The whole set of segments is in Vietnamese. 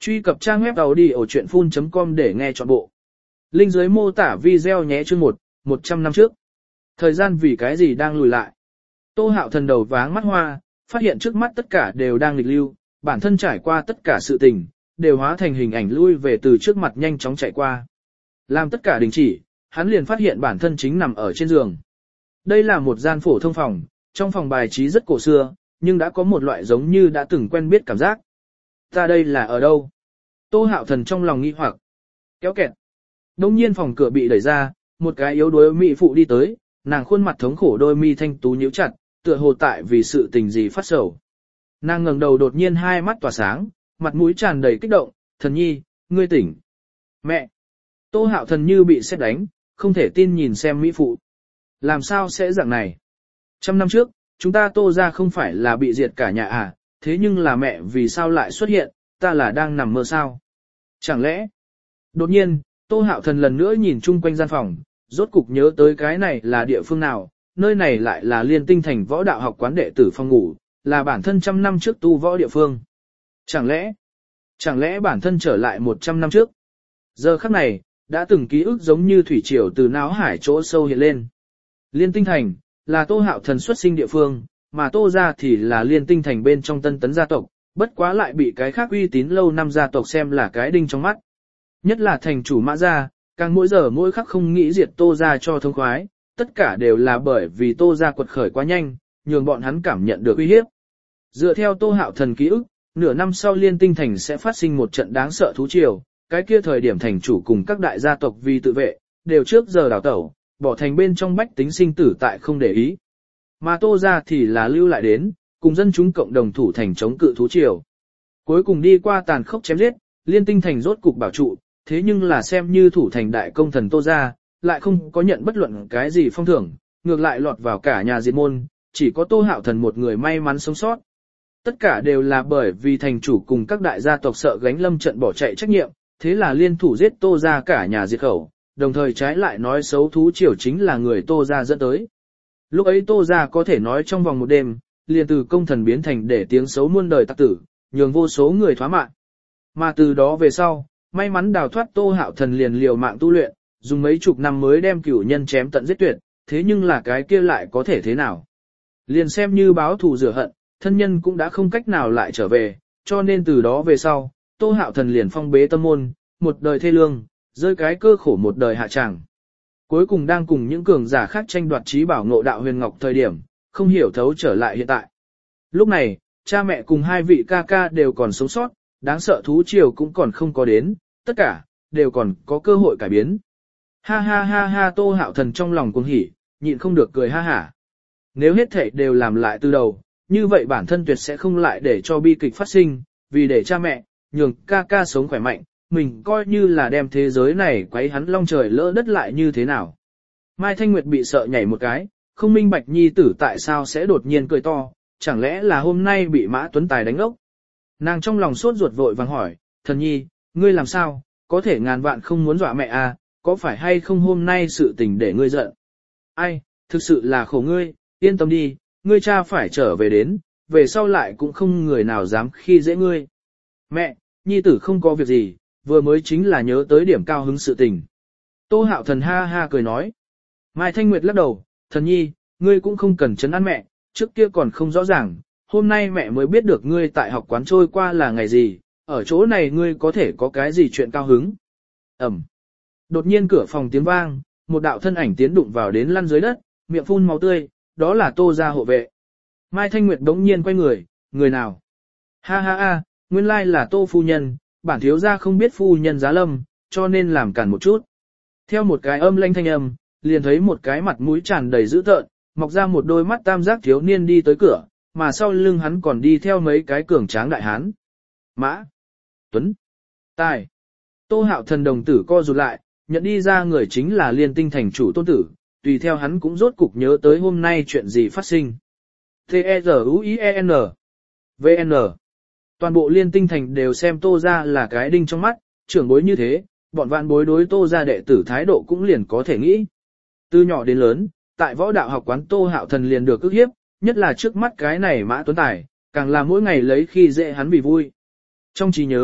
Truy cập trang web audiochuyenphun.com để nghe trọn bộ. Link dưới mô tả video nhé. Chương 100 năm trước. Thời gian vì cái gì đang lùi lại. Tô Hạo Thần đầu váng mắt hoa, phát hiện trước mắt tất cả đều đang nghịch lưu, bản thân trải qua tất cả sự tình, đều hóa thành hình ảnh lui về từ trước mặt nhanh chóng chạy qua. Làm tất cả đình chỉ, hắn liền phát hiện bản thân chính nằm ở trên giường. Đây là một gian phổ thông phòng, trong phòng bài trí rất cổ xưa, nhưng đã có một loại giống như đã từng quen biết cảm giác. Ta đây là ở đâu? Tô Hạo Thần trong lòng nghi hoặc. Kéo kẹt. Đông nhiên phòng cửa bị đẩy ra, một cái yếu đuối mỹ phụ đi tới, nàng khuôn mặt thống khổ đôi mi thanh tú nhíu chặt, tựa hồ tại vì sự tình gì phát sầu. Nàng ngẩng đầu đột nhiên hai mắt tỏa sáng, mặt mũi tràn đầy kích động, "Thần nhi, ngươi tỉnh." "Mẹ!" Tô Hạo Thần như bị sét đánh, không thể tin nhìn xem mỹ phụ. "Làm sao sẽ dạng này? 100 năm trước, chúng ta Tô gia không phải là bị diệt cả nhà à, thế nhưng là mẹ vì sao lại xuất hiện, ta là đang nằm mơ sao? Chẳng lẽ?" Đột nhiên, Tô Hạo Thần lần nữa nhìn chung quanh gian phòng, rốt cục nhớ tới cái này là địa phương nào, nơi này lại là Liên Tinh Thành võ đạo học quán đệ tử phòng ngủ, là bản thân 100 năm trước tu võ địa phương. Chẳng lẽ bản thân trở lại 100 năm trước? Giờ khắc này, đã từng ký ức giống như thủy triều từ não hải chỗ sâu hiện lên. Liên Tinh Thành, là Tô Hạo Thần xuất sinh địa phương, mà Tô gia thì là Liên Tinh Thành bên trong Tân Tấn gia tộc, bất quá lại bị cái khác uy tín lâu năm gia tộc xem là cái đinh trong mắt. Nhất là thành chủ Mã gia, càng mỗi giờ mỗi khắc không nghĩ diệt Tô gia cho thông khoái, tất cả đều là bởi vì Tô gia quật khởi quá nhanh, nhường bọn hắn cảm nhận được uy hiếp. Dựa theo Tô Hạo Thần ký ức, nửa năm sau Liên Tinh Thành sẽ phát sinh một trận đáng sợ thú triều, cái kia thời điểm thành chủ cùng các đại gia tộc vì tự vệ, đều trước giờ đào tẩu, bỏ thành bên trong bách tính sinh tử tại không để ý. Mà Tô gia thì là lưu lại đến, cùng dân chúng cộng đồng thủ thành chống cự thú triều. Cuối cùng đi qua tàn khốc chém giết, Liên Tinh Thành rốt cục bảo trụ, thế nhưng là xem như thủ thành đại công thần Tô gia, lại không có nhận bất luận cái gì phong thưởng, ngược lại lọt vào cả nhà diệt môn, chỉ có Tô Hạo Thần một người may mắn sống sót. Tất cả đều là bởi vì thành chủ cùng các đại gia tộc sợ gánh lâm trận bỏ chạy trách nhiệm, thế là liên thủ giết Tô gia cả nhà diệt khẩu, đồng thời trái lại nói xấu thú triều chính là người Tô gia dẫn tới. Lúc ấy Tô gia có thể nói trong vòng một đêm, liền từ công thần biến thành để tiếng xấu muôn đời tặc tử, nhường vô số người thoá mạng. Mà từ đó về sau, may mắn đào thoát Tô Hạo Thần liền liều mạng tu luyện, dùng mấy chục năm mới đem cửu nhân chém tận giết tuyệt, thế nhưng là cái kia lại có thể thế nào? Liền xem như báo thù rửa hận, thân nhân cũng đã không cách nào lại trở về, cho nên từ đó về sau, Tô Hạo Thần liền phong bế tâm môn, một đời thê lương, rơi cái cơ khổ một đời hạ tràng. Cuối cùng đang cùng những cường giả khác tranh đoạt trí bảo ngộ đạo huyền ngọc thời điểm, không hiểu thấu trở lại hiện tại. Lúc này, cha mẹ cùng hai vị ca ca đều còn sống sót, đáng sợ thú triều cũng còn không có đến, tất cả, đều còn có cơ hội cải biến. Ha ha ha ha, Tô Hạo Thần trong lòng cuồng hỉ, nhịn không được cười ha hả. Nếu hết thảy đều làm lại từ đầu, như vậy bản thân tuyệt sẽ không lại để cho bi kịch phát sinh, vì để cha mẹ, nhường ca ca sống khỏe mạnh, mình coi như là đem thế giới này quấy hắn long trời lỡ đất lại như thế nào. Mai Thanh Nguyệt bị sợ nhảy một cái, không minh bạch nhi tử tại sao sẽ đột nhiên cười to, chẳng lẽ là hôm nay bị Mã Tuấn Tài đánh ốc. Nàng trong lòng sốt ruột vội vàng hỏi, "Thần nhi, ngươi làm sao, có thể ngàn vạn không muốn dọa mẹ à, có phải hay không hôm nay sự tình để ngươi giận?" "Ai, thực sự là khổ ngươi, yên tâm đi, ngươi cha phải trở về đến, về sau lại cũng không người nào dám khi dễ ngươi." "Mẹ, nhi tử không có việc gì, vừa mới chính là nhớ tới điểm cao hứng sự tình." Tô Hạo Thần ha ha cười nói. Mai Thanh Nguyệt lắc đầu, "Thần nhi, ngươi cũng không cần trấn an mẹ, trước kia còn không rõ ràng, hôm nay mẹ mới biết được ngươi tại học quán trôi qua là ngày gì, ở chỗ này ngươi có thể có cái gì chuyện cao hứng." Ẩm. Đột nhiên cửa phòng tiếng vang, một đạo thân ảnh tiến đụng vào đến lăn dưới đất, miệng phun máu tươi, đó là Tô gia hộ vệ. Mai Thanh Nguyệt đống nhiên quay người, "Người nào?" "Ha ha ha, nguyên lai là Tô phu nhân, bản thiếu gia không biết phu nhân giá lâm, cho nên làm cản một chút." Theo một cái âm lanh thanh âm, liền thấy một cái mặt mũi tràn đầy dữ tợn, mọc ra một đôi mắt tam giác thiếu niên đi tới cửa, mà sau lưng hắn còn đi theo mấy cái cường tráng đại hán. Mã Tuấn Tài. Tô Hạo Thần đồng tử co rụt lại, nhận đi ra người chính là Liên Tinh Thành chủ Tôn tử, tùy theo hắn cũng rốt cục nhớ tới hôm nay chuyện gì phát sinh. T-E-Z-U-I-E-N V-N. Toàn bộ Liên Tinh Thành đều xem Tô gia là cái đinh trong mắt, trưởng bối như thế, bọn vạn bối đối Tô gia đệ tử thái độ cũng liền có thể nghĩ. Từ nhỏ đến lớn, tại võ đạo học quán Tô Hạo Thần liền được ức hiếp, nhất là trước mắt cái này Mã Tuấn Tài, càng là mỗi ngày lấy khi dễ hắn vì vui. Trong trí nhớ,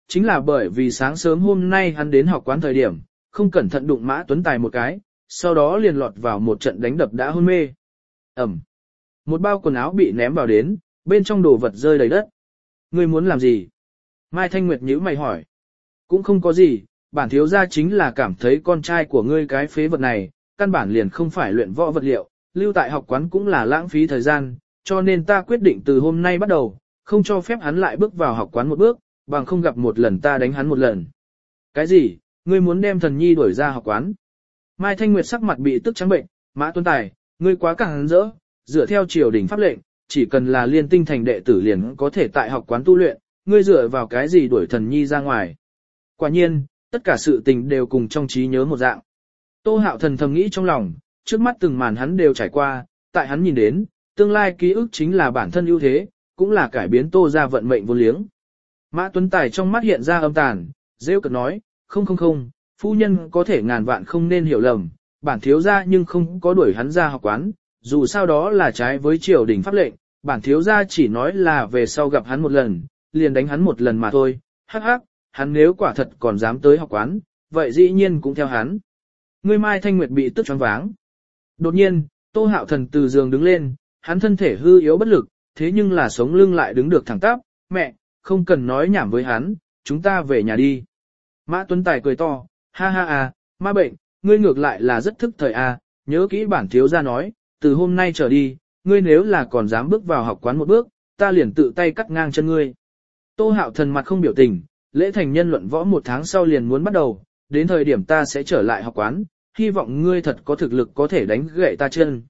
chính là bởi vì sáng sớm hôm nay hắn đến học quán thời điểm, không cẩn thận đụng Mã Tuấn Tài một cái, sau đó liền lọt vào một trận đánh đập đã hôn mê. Ẩm. Một bao quần áo bị ném vào đến, bên trong đồ vật rơi đầy đất. Ngươi muốn làm gì? Mai Thanh Nguyệt nhíu mày hỏi. Cũng không có gì, bản thiếu gia chính là cảm thấy con trai của ngươi cái phế vật này, căn bản liền không phải luyện võ vật liệu, lưu tại học quán cũng là lãng phí thời gian, cho nên ta quyết định từ hôm nay bắt đầu, không cho phép hắn lại bước vào học quán một bước, bằng không gặp một lần ta đánh hắn một lần. Cái gì? Ngươi muốn đem Thần Nhi đuổi ra học quán? Mai Thanh Nguyệt sắc mặt bị tức trắng bệnh, Mã Tuấn Tài, ngươi quá càng rỡ, dựa theo triều đình pháp lệnh, chỉ cần là liên tinh thành đệ tử liền có thể tại học quán tu luyện, ngươi dựa vào cái gì đuổi Thần Nhi ra ngoài? Quả nhiên, tất cả sự tình đều cùng trong trí nhớ một dạng. Tô Hạo Thần thầm nghĩ trong lòng, trước mắt từng màn hắn đều trải qua, tại hắn nhìn đến, tương lai ký ức chính là bản thân ưu thế, cũng là cải biến Tô gia vận mệnh vô liếng. Mã Tuấn Tài trong mắt hiện ra âm tàn, rêu cợt nói, không, phu nhân có thể ngàn vạn không nên hiểu lầm, bản thiếu gia nhưng không có đuổi hắn ra học quán, dù sao đó là trái với triều đình pháp lệnh, bản thiếu gia chỉ nói là về sau gặp hắn một lần, liền đánh hắn một lần mà thôi, hắc hắc, hắn nếu quả thật còn dám tới học quán, vậy dĩ nhiên cũng theo hắn. Ngươi Mai Thanh Nguyệt bị tức choáng váng. Đột nhiên, Tô Hạo Thần từ giường đứng lên, hắn thân thể hư yếu bất lực, thế nhưng là sống lưng lại đứng được thẳng tắp, mẹ, không cần nói nhảm với hắn, chúng ta về nhà đi. Mã Tuấn Tài cười to, ha, ma bệnh, ngươi ngược lại là rất thức thời a, nhớ kỹ bản thiếu gia nói, từ hôm nay trở đi, ngươi nếu là còn dám bước vào học quán một bước, ta liền tự tay cắt ngang chân ngươi. Tô Hạo Thần mặt không biểu tình, lễ thành nhân luận võ 1 tháng sau liền muốn bắt đầu, đến thời điểm ta sẽ trở lại học quán, hy vọng ngươi thật có thực lực có thể đánh gãy ta chân.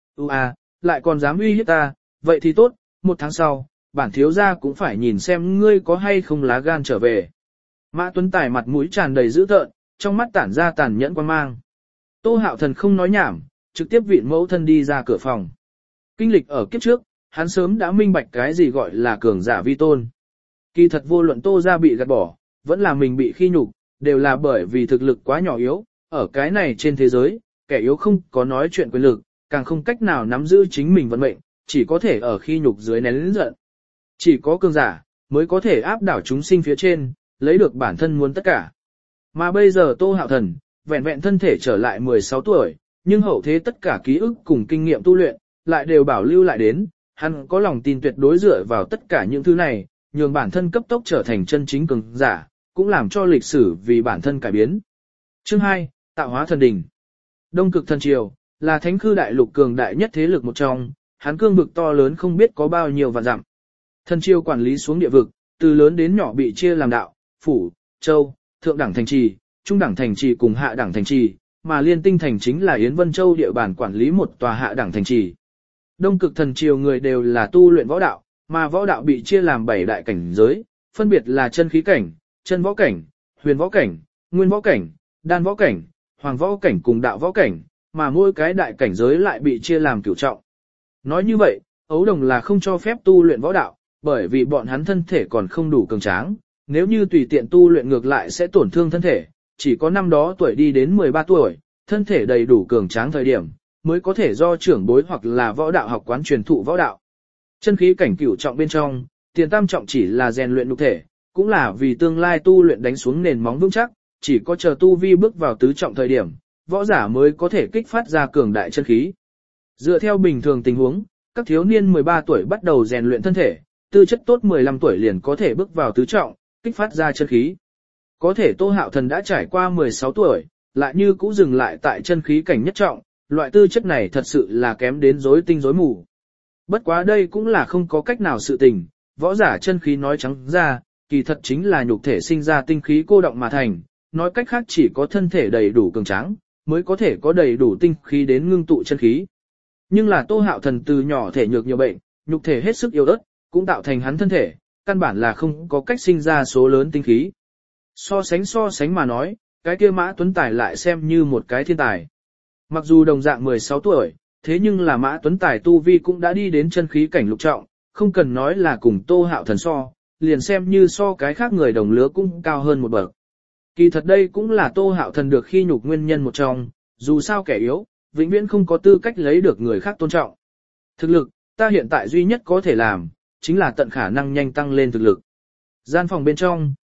Lại còn dám uy hiếp ta, vậy thì tốt, 1 tháng sau, bản thiếu gia cũng phải nhìn xem ngươi có hay không lá gan trở về. Mã Tuấn Tài mặt mũi tràn đầy dữ tợn, trong mắt tản ra tàn nhẫn quan mang. Tô Hạo Thần không nói nhảm, trực tiếp vịn mẫu thân đi ra cửa phòng. Kinh lịch ở kiếp trước, hắn sớm đã minh bạch cái gì gọi là cường giả vi tôn. Kỳ thật vô luận Tô gia bị gạt bỏ, vẫn là mình bị khi nhục, đều là bởi vì thực lực quá nhỏ yếu, ở cái này trên thế giới, kẻ yếu không có nói chuyện quyền lực, càng không cách nào nắm giữ chính mình vận mệnh, chỉ có thể ở khi nhục dưới nén lớn giận. Chỉ có cường giả, mới có thể áp đảo chúng sinh phía trên, lấy được bản thân muốn tất cả. Mà bây giờ Tô Hạo Thần, vẹn vẹn thân thể trở lại 16 tuổi, nhưng hậu thế tất cả ký ức cùng kinh nghiệm tu luyện, lại đều bảo lưu lại đến, hắn có lòng tin tuyệt đối dựa vào tất cả những thứ này, nhường bản thân cấp tốc trở thành chân chính cường giả, cũng làm cho lịch sử vì bản thân cải biến. Chương 2, Tạo hóa thần đỉnh. Đông Cực Thần Triều, là thánh khư đại lục cường đại nhất thế lực một trong, hắn cương vực to lớn không biết có bao nhiêu vạn dặm. Thần Triều quản lý xuống địa vực, từ lớn đến nhỏ bị chia làm đạo, phủ, châu, thượng đẳng thành trì, trung đẳng thành trì cùng hạ đẳng thành trì, mà liên tinh thành chính là Yến Vân Châu địa bàn quản lý một tòa hạ đẳng thành trì. Đông Cực Thần Triều người đều là tu luyện võ đạo, mà võ đạo bị chia làm 7 đại cảnh giới, phân biệt là chân khí cảnh, chân võ cảnh, huyền võ cảnh, nguyên võ cảnh, đan võ cảnh, hoàng võ cảnh cùng đạo võ cảnh, mà mỗi cái đại cảnh giới lại bị chia làm cửu trọng. Nói như vậy, ấu đồng là không cho phép tu luyện võ đạo, bởi vì bọn hắn thân thể còn không đủ cường tráng, nếu như tùy tiện tu luyện ngược lại sẽ tổn thương thân thể, chỉ có năm đó tuổi đi đến 13 tuổi, thân thể đầy đủ cường tráng thời điểm, mới có thể do trưởng bối hoặc là võ đạo học quán truyền thụ võ đạo. Chân khí cảnh cửu trọng bên trong, tiền tam trọng chỉ là rèn luyện nhục thể, cũng là vì tương lai tu luyện đánh xuống nền móng vững chắc, chỉ có chờ tu vi bước vào tứ trọng thời điểm, võ giả mới có thể kích phát ra cường đại chân khí. Dựa theo bình thường tình huống, các thiếu niên 13 tuổi bắt đầu rèn luyện thân thể, tư chất tốt 15 tuổi liền có thể bước vào tứ trọng, kích phát ra chân khí. Có thể Tô Hạo Thần đã trải qua 16 tuổi, lại như cũ dừng lại tại chân khí cảnh nhất trọng, loại tư chất này thật sự là kém đến rối tinh rối mù. Bất quá đây cũng là không có cách nào sự tình, võ giả chân khí nói trắng ra, kỳ thật chính là nhục thể sinh ra tinh khí cô động mà thành, nói cách khác chỉ có thân thể đầy đủ cường tráng, mới có thể có đầy đủ tinh khí đến ngưng tụ chân khí. Nhưng là Tô Hạo Thần từ nhỏ thể nhược nhiều bệnh, nhục thể hết sức yếu ớt, cũng tạo thành hắn thân thể, căn bản là không có cách sinh ra số lớn tinh khí. So sánh mà nói, cái kia Mã Tuấn Tài lại xem như một cái thiên tài. Mặc dù đồng dạng 16 tuổi, thế nhưng là Mã Tuấn Tài tu vi cũng đã đi đến chân khí cảnh lục trọng, không cần nói là cùng Tô Hạo Thần so, liền xem như so cái khác người đồng lứa cũng cao hơn một bậc. Kỳ thật đây cũng là Tô Hạo Thần được khi nhục nguyên nhân một trong, dù sao kẻ yếu, vĩnh viễn không có tư cách lấy được người khác tôn trọng. Thực lực, ta hiện tại duy nhất có thể làm, chính là tận khả năng nhanh tăng lên thực lực. Gian phòng bên trong,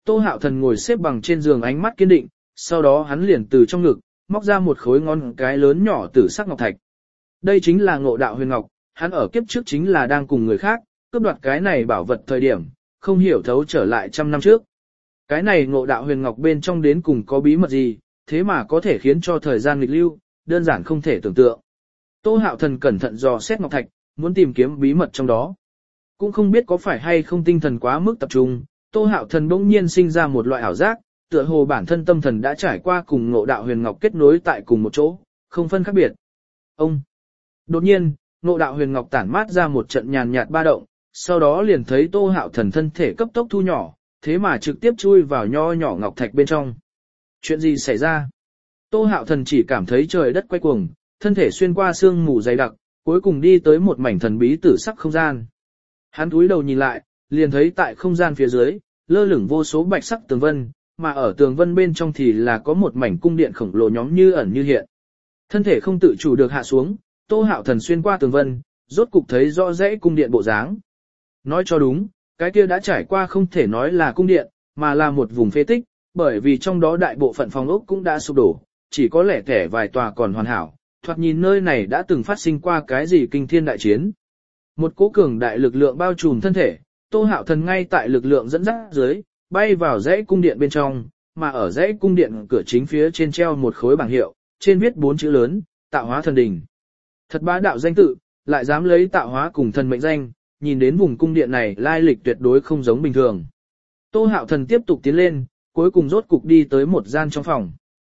Tô Hạo Thần ngồi xếp bằng trên giường ánh mắt kiên định, sau đó hắn liền từ trong ngực, móc ra một khối ngón cái lớn nhỏ tử sắc ngọc thạch. Đây chính là Ngộ Đạo Huyền Ngọc, hắn ở kiếp trước chính là đang cùng người khác, cướp đoạt cái này bảo vật thời điểm, không hiểu thấu trở lại trăm năm trước. Cái này Ngộ Đạo Huyền Ngọc bên trong đến cùng có bí mật gì, thế mà có thể khiến cho thời gian nghịch lưu, đơn giản không thể tưởng tượng. Tô Hạo Thần cẩn thận dò xét ngọc thạch, muốn tìm kiếm bí mật trong đó. Cũng không biết có phải hay không tinh thần quá mức tập trung, Tô Hạo Thần bỗng nhiên sinh ra một loại ảo giác, tựa hồ bản thân tâm thần đã trải qua cùng Ngộ Đạo Huyền Ngọc kết nối tại cùng một chỗ, không phân khác biệt. Ông. Đột nhiên, Ngộ Đạo Huyền Ngọc tản mát ra một trận nhàn nhạt ba động, sau đó liền thấy Tô Hạo Thần thân thể cấp tốc thu nhỏ, thế mà trực tiếp chui vào nho nhỏ ngọc thạch bên trong. Chuyện gì xảy ra? Tô Hạo Thần chỉ cảm thấy trời đất quay cuồng, thân thể xuyên qua sương mù dày đặc, cuối cùng đi tới một mảnh thần bí tử sắc không gian. Hắn cúi đầu nhìn lại, liền thấy tại không gian phía dưới, lơ lửng vô số bạch sắc tường vân, mà ở tường vân bên trong thì là có một mảnh cung điện khổng lồ nhóm như ẩn như hiện. Thân thể không tự chủ được hạ xuống, Tô Hạo Thần xuyên qua tường vân, rốt cục thấy rõ rẽ cung điện bộ dáng. Nói cho đúng, cái kia đã trải qua không thể nói là cung điện, mà là một vùng phế tích, bởi vì trong đó đại bộ phận phòng ốc cũng đã sụp đổ, chỉ có lẻ tẻ vài tòa còn hoàn hảo, thoạt nhìn nơi này đã từng phát sinh qua cái gì kinh thiên đại chiến. Một cỗ cường đại lực lượng bao trùm thân thể, Tô Hạo Thần ngay tại lực lượng dẫn dắt dưới, bay vào dãy cung điện bên trong, mà ở dãy cung điện cửa chính phía trên treo một khối bảng hiệu, trên viết 4 chữ lớn, Tạo Hóa Thần Đình. Thật bá đạo danh tự, lại dám lấy tạo hóa cùng thần mệnh danh, nhìn đến vùng cung điện này lai lịch tuyệt đối không giống bình thường. Tô Hạo Thần tiếp tục tiến lên, cuối cùng rốt cục đi tới một gian trong phòng.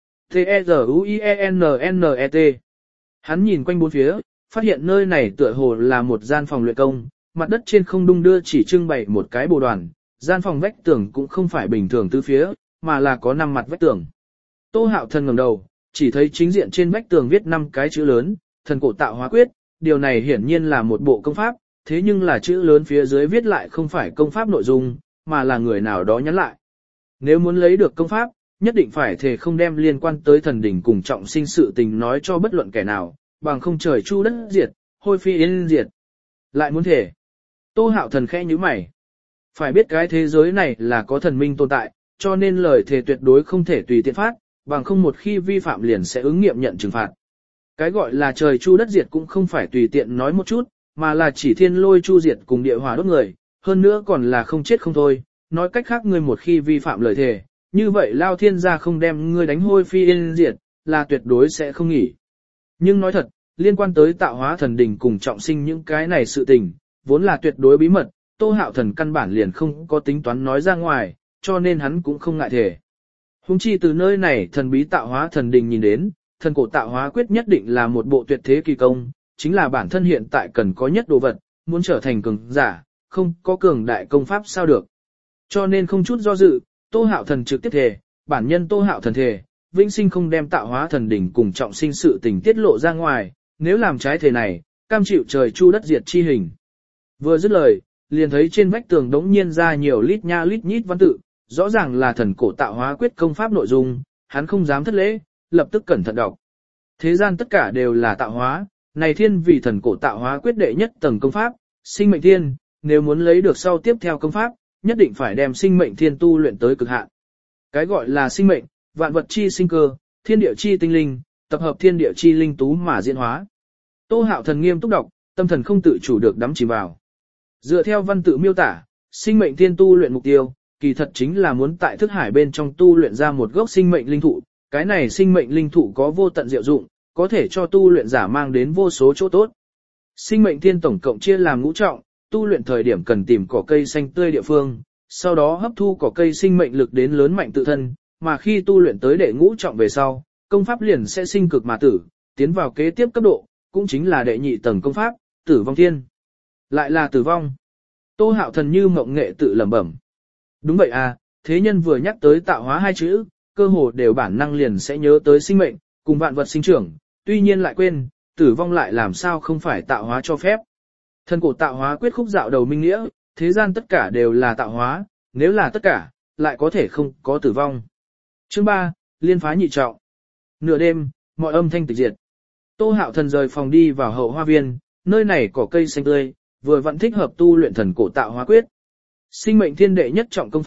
T-E-Z-U-I-E-N-N-E-T. Hắn nhìn quanh bốn phía, phát hiện nơi này tựa hồ là một gian phòng luyện công, mặt đất trên không đung đưa chỉ trưng bày một cái bồ đoàn, gian phòng vách tường cũng không phải bình thường tứ phía, mà là có 5 mặt vách tường. Tô Hạo Thần ngẩng đầu, chỉ thấy chính diện trên vách tường viết 5 cái chữ lớn, Thần Cổ Tạo Hóa Quyết, điều này hiển nhiên là một bộ công pháp, thế nhưng là chữ lớn phía dưới viết lại không phải công pháp nội dung, mà là người nào đó nhắn lại. Nếu muốn lấy được công pháp, nhất định phải thề không đem liên quan tới thần đỉnh cùng trọng sinh sự tình nói cho bất luận kẻ nào, bằng không trời chu đất diệt, hôi phi yên diệt. Lại muốn thể. Tô Hạo Thần khẽ nhíu mày. Phải biết cái thế giới này là có thần minh tồn tại, cho nên lời thề tuyệt đối không thể tùy tiện phát, bằng không một khi vi phạm liền sẽ ứng nghiệm nhận trừng phạt. Cái gọi là trời chu đất diệt cũng không phải tùy tiện nói một chút, mà là chỉ thiên lôi chu diệt cùng địa hỏa đốt người, hơn nữa còn là không chết không thôi. Nói cách khác ngươi một khi vi phạm lời thề, như vậy Lao Thiên gia không đem ngươi đánh hôi phi yên diệt, là tuyệt đối sẽ không nghỉ. Nhưng nói thật, liên quan tới tạo hóa thần đỉnh cùng trọng sinh những cái này sự tình, vốn là tuyệt đối bí mật, Tô Hạo Thần căn bản liền không có tính toán nói ra ngoài, cho nên hắn cũng không ngại thề. Hùng chi từ nơi này thần bí tạo hóa thần đỉnh nhìn đến, Thần Cổ Tạo Hóa Quyết nhất định là một bộ tuyệt thế kỳ công, chính là bản thân hiện tại cần có nhất đồ vật, muốn trở thành cường giả, không có cường đại công pháp sao được. Cho nên không chút do dự, Tô Hạo Thần trực tiếp thề, bản nhân Tô Hạo Thần thề, vĩnh sinh không đem tạo hóa thần đỉnh cùng trọng sinh sự tình tiết lộ ra ngoài, nếu làm trái thề này, cam chịu trời chu đất diệt chi hình. Vừa dứt lời, liền thấy trên vách tường đống nhiên ra nhiều lít nha lít nhít văn tự, rõ ràng là Thần Cổ Tạo Hóa Quyết công pháp nội dung, hắn không dám thất lễ, lập tức cẩn thận đọc. Thế gian tất cả đều là tạo hóa, này thiên vì Thần Cổ Tạo Hóa Quyết đệ nhất tầng công pháp, sinh mệnh thiên, nếu muốn lấy được sau tiếp theo công pháp, nhất định phải đem sinh mệnh thiên tu luyện tới cực hạn. Cái gọi là sinh mệnh, vạn vật chi sinh cơ, thiên địa chi tinh linh, tập hợp thiên địa chi linh tú mà diễn hóa. Tô Hạo Thần nghiêm túc đọc, tâm thần không tự chủ được đắm chìm vào. Dựa theo văn tự miêu tả, sinh mệnh thiên tu luyện mục tiêu, kỳ thật chính là muốn tại thức hải bên trong tu luyện ra một gốc sinh mệnh linh thụ. Cái này sinh mệnh linh thụ có vô tận diệu dụng, có thể cho tu luyện giả mang đến vô số chỗ tốt. Sinh mệnh thiên tổng cộng chia làm ngũ trọng, tu luyện thời điểm cần tìm cỏ cây xanh tươi địa phương, sau đó hấp thu cỏ cây sinh mệnh lực đến lớn mạnh tự thân, mà khi tu luyện tới đệ ngũ trọng về sau, công pháp liền sẽ sinh cực mà tử, tiến vào kế tiếp cấp độ, cũng chính là đệ nhị tầng công pháp, Tử Vong Thiên. Lại là tử vong. Tô Hạo Thần như mộng nghệ tự lẩm bẩm. Đúng vậy à, thế nhân vừa nhắc tới tạo hóa hai chữ, cơ hồ đều bản năng liền sẽ nhớ tới sinh mệnh, cùng vạn vật sinh trưởng, tuy nhiên lại quên, tử vong lại làm sao không phải tạo hóa cho phép. Thần Cổ Tạo Hóa Quyết khúc dạo đầu minh nghĩa, thế gian tất cả đều là tạo hóa, nếu là tất cả, lại có thể không có tử vong. Chương 3, Liên phá nhị trọng. Nửa đêm, mọi âm thanh tịch diệt. Tô Hạo Thần rời phòng đi vào hậu hoa viên, nơi này có cây xanh tươi, vừa vặn thích hợp tu luyện Thần Cổ Tạo Hóa Quyết. Sinh mệnh thiên đệ nhất trọng công pháp,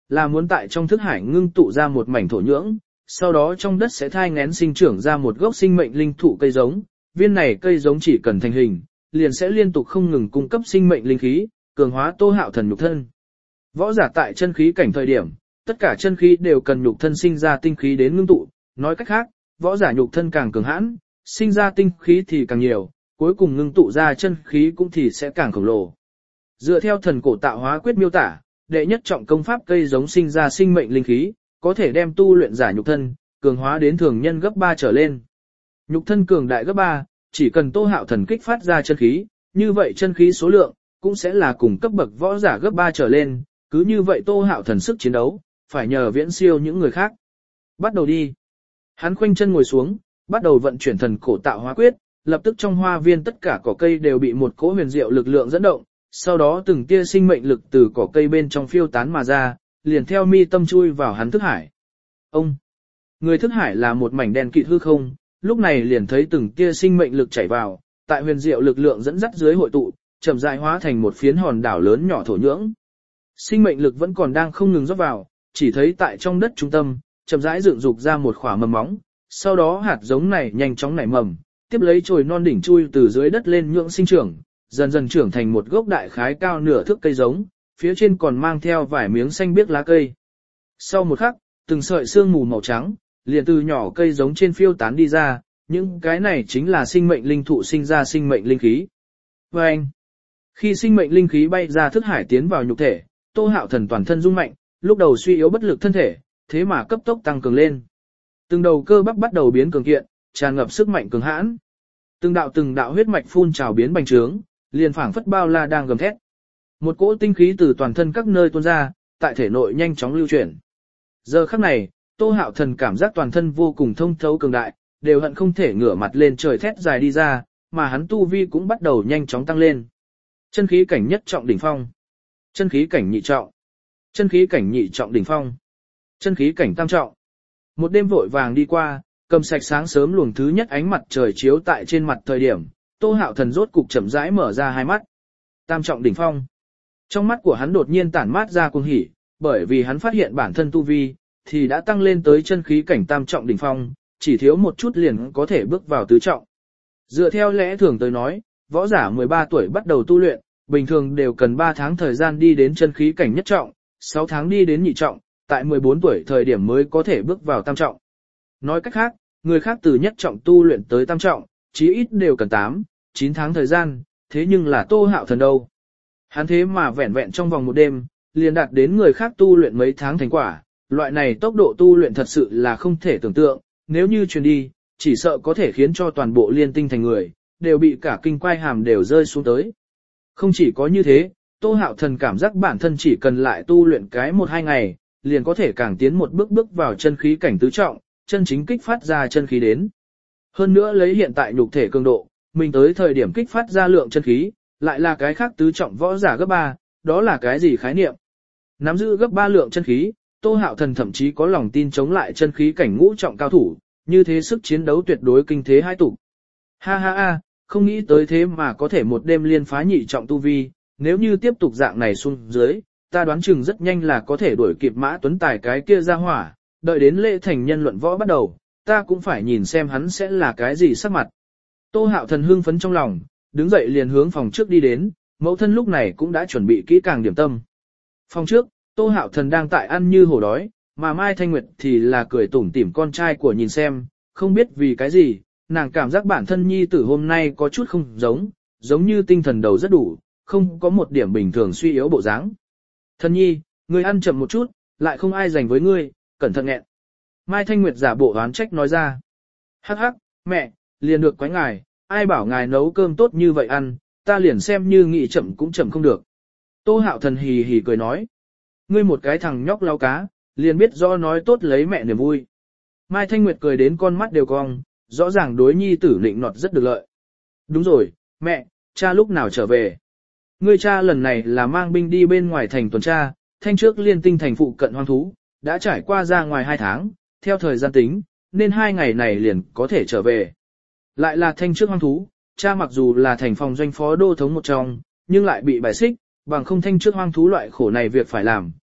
là muốn tại trong thức hải ngưng tụ ra một mảnh thổ nhưỡng, sau đó trong đất sẽ thai ngén sinh trưởng ra một gốc sinh mệnh linh thụ cây giống, viên này cây giống chỉ cần thành hình, liền sẽ liên tục không ngừng cung cấp sinh mệnh linh khí, cường hóa Tô Hạo Thần nhục thân. Võ giả tại chân khí cảnh thời điểm, tất cả chân khí đều cần nhục thân sinh ra tinh khí đến ngưng tụ, nói cách khác, võ giả nhục thân càng cường hãn, sinh ra tinh khí thì càng nhiều, cuối cùng ngưng tụ ra chân khí cũng thì sẽ càng khổng lồ. Dựa theo thần cổ tạo hóa quyết miêu tả, đệ nhất trọng công pháp cây giống sinh ra sinh mệnh linh khí, có thể đem tu luyện giả nhục thân cường hóa đến thường nhân gấp 3 trở lên. Nhục thân cường đại gấp 3, chỉ cần Tô Hạo Thần kích phát ra chân khí, như vậy chân khí số lượng cũng sẽ là cùng cấp bậc võ giả gấp 3 trở lên, cứ như vậy Tô Hạo Thần sức chiến đấu phải nhờ viễn siêu những người khác. Bắt đầu đi. Hắn khoanh chân ngồi xuống, bắt đầu vận chuyển thần cổ tạo hóa quyết, lập tức trong hoa viên tất cả cỏ cây đều bị một cỗ huyền diệu lực lượng dẫn động, sau đó từng tia sinh mệnh lực từ cỏ cây bên trong phiêu tán mà ra, liền theo mi tâm chui vào hắn thức hải. Ông, người thức hải là một mảnh đen kịt hư không, lúc này liền thấy từng tia sinh mệnh lực chảy vào, tại huyền diệu lực lượng dẫn dắt dưới hội tụ, chậm rãi hóa thành một phiến hòn đảo lớn nhỏ thổ nhưỡng. Sinh mệnh lực vẫn còn đang không ngừng rót vào, chỉ thấy tại trong đất trung tâm, chậm rãi dựng dục ra một khỏa mầm móng, sau đó hạt giống này nhanh chóng nảy mầm, tiếp lấy chồi non đỉnh chui từ dưới đất lên nhưỡng sinh trưởng, dần dần trưởng thành một gốc đại khái cao nửa thước cây giống, phía trên còn mang theo vài miếng xanh biếc lá cây. Sau một khắc, từng sợi sương mù màu trắng liền từ nhỏ cây giống trên phiêu tán đi ra, những cái này chính là sinh mệnh linh thụ sinh ra sinh mệnh linh khí. Và anh, khi sinh mệnh linh khí bay ra thức hải tiến vào nhục thể, Tô Hạo Thần toàn thân rung mạnh, lúc đầu suy yếu bất lực thân thể, thế mà cấp tốc tăng cường lên. Từng đầu cơ bắp bắt đầu biến cường kiện, tràn ngập sức mạnh cường hãn. Từng đạo huyết mạch phun trào biến bành trướng, liền phảng phất bao la đang gầm thét. Một cỗ tinh khí từ toàn thân các nơi tuôn ra, tại thể nội nhanh chóng lưu chuyển. Giờ khắc này, Tô Hạo Thần cảm giác toàn thân vô cùng thông thấu cường đại, đều hận không thể ngửa mặt lên trời thét dài đi ra, mà hắn tu vi cũng bắt đầu nhanh chóng tăng lên. Chân khí cảnh nhất trọng đỉnh phong, chân khí cảnh nhị trọng, chân khí cảnh nhị trọng đỉnh phong, chân khí cảnh tam trọng. Một đêm vội vàng đi qua, cầm sạch sáng sớm luồng thứ nhất ánh mặt trời chiếu tại trên mặt thời điểm, Tô Hạo Thần rốt cục chậm rãi mở ra hai mắt. Tam trọng đỉnh phong. Trong mắt của hắn đột nhiên tản mát ra cuồng hỉ, bởi vì hắn phát hiện bản thân tu vi thì đã tăng lên tới chân khí cảnh tam trọng đỉnh phong, chỉ thiếu một chút liền có thể bước vào tứ trọng. Dựa theo lẽ thường tới nói, võ giả 13 tuổi bắt đầu tu luyện, bình thường đều cần 3 tháng thời gian đi đến chân khí cảnh nhất trọng, 6 tháng đi đến nhị trọng, tại 14 tuổi thời điểm mới có thể bước vào tam trọng. Nói cách khác, người khác từ nhất trọng tu luyện tới tam trọng, chí ít đều cần 8, 9 tháng thời gian, thế nhưng là Tô Hạo Thần đâu. Hắn thế mà vẹn vẹn trong vòng một đêm, liền đạt đến người khác tu luyện mấy tháng thành quả, loại này tốc độ tu luyện thật sự là không thể tưởng tượng, nếu như truyền đi, chỉ sợ có thể khiến cho toàn bộ liên tinh thành người, đều bị cả kinh quai hàm đều rơi xuống tới. Không chỉ có như thế, Tô Hạo Thần cảm giác bản thân chỉ cần lại tu luyện cái 1-2 ngày, liền có thể càng tiến một bước vào chân khí cảnh tứ trọng, chân chính kích phát ra chân khí đến. Hơn nữa lấy hiện tại nhục thể cường độ, mình tới thời điểm kích phát ra lượng chân khí, lại là cái khác tứ trọng võ giả gấp 3, đó là cái gì khái niệm? Nắm giữ gấp 3 lượng chân khí, Tô Hạo Thần thậm chí có lòng tin chống lại chân khí cảnh ngũ trọng cao thủ, như thế sức chiến đấu tuyệt đối kinh thế hai tục. Ha ha ha, không nghĩ tới thế mà có thể một đêm liên phá nhị trọng tu vi, nếu như tiếp tục dạng này xuống dưới, ta đoán chừng rất nhanh là có thể đuổi kịp Mã Tuấn Tài cái kia ra hỏa, đợi đến lễ thành nhân luận võ bắt đầu, ta cũng phải nhìn xem hắn sẽ là cái gì sắc mặt. Tô Hạo Thần hưng phấn trong lòng, đứng dậy liền hướng phòng trước đi đến, mẫu thân lúc này cũng đã chuẩn bị kỹ càng điểm tâm. Phòng trước, Tô Hạo Thần đang tại ăn như hổ đói, mà Mai Thanh Nguyệt thì là cười tủm tỉm con trai của nhìn xem, không biết vì cái gì, nàng cảm giác bản thân nhi tử hôm nay có chút không giống như tinh thần đầu rất đủ, không có một điểm bình thường suy yếu bộ dáng. Thân nhi, ngươi ăn chậm một chút, lại không ai dành với ngươi, cẩn thận nghẹn. Mai Thanh Nguyệt giả bộ oán trách nói ra. Hắc hắc, mẹ, liền được quái ngài, ai bảo ngài nấu cơm tốt như vậy ăn, ta liền xem như nghĩ chậm cũng chậm không được. Tô Hạo Thần hì hì cười nói. Ngươi một cái thằng nhóc lau cá, liền biết do nói tốt lấy mẹ niềm vui. Mai Thanh Nguyệt cười đến con mắt đều cong, rõ ràng đối nhi tử định nọt rất được lợi. Đúng rồi, mẹ, cha lúc nào trở về? Ngươi cha lần này là mang binh đi bên ngoài thành tuần tra, thanh trước liên tinh thành phụ cận hoang thú, đã trải qua ra ngoài 2 tháng, theo thời gian tính, nên 2 ngày này liền có thể trở về. Lại là thanh trước hoang thú, cha mặc dù là thành phòng doanh phó đô thống một trong, nhưng lại bị bài xích, bằng không thanh trước hoang thú loại khổ này việc phải làm,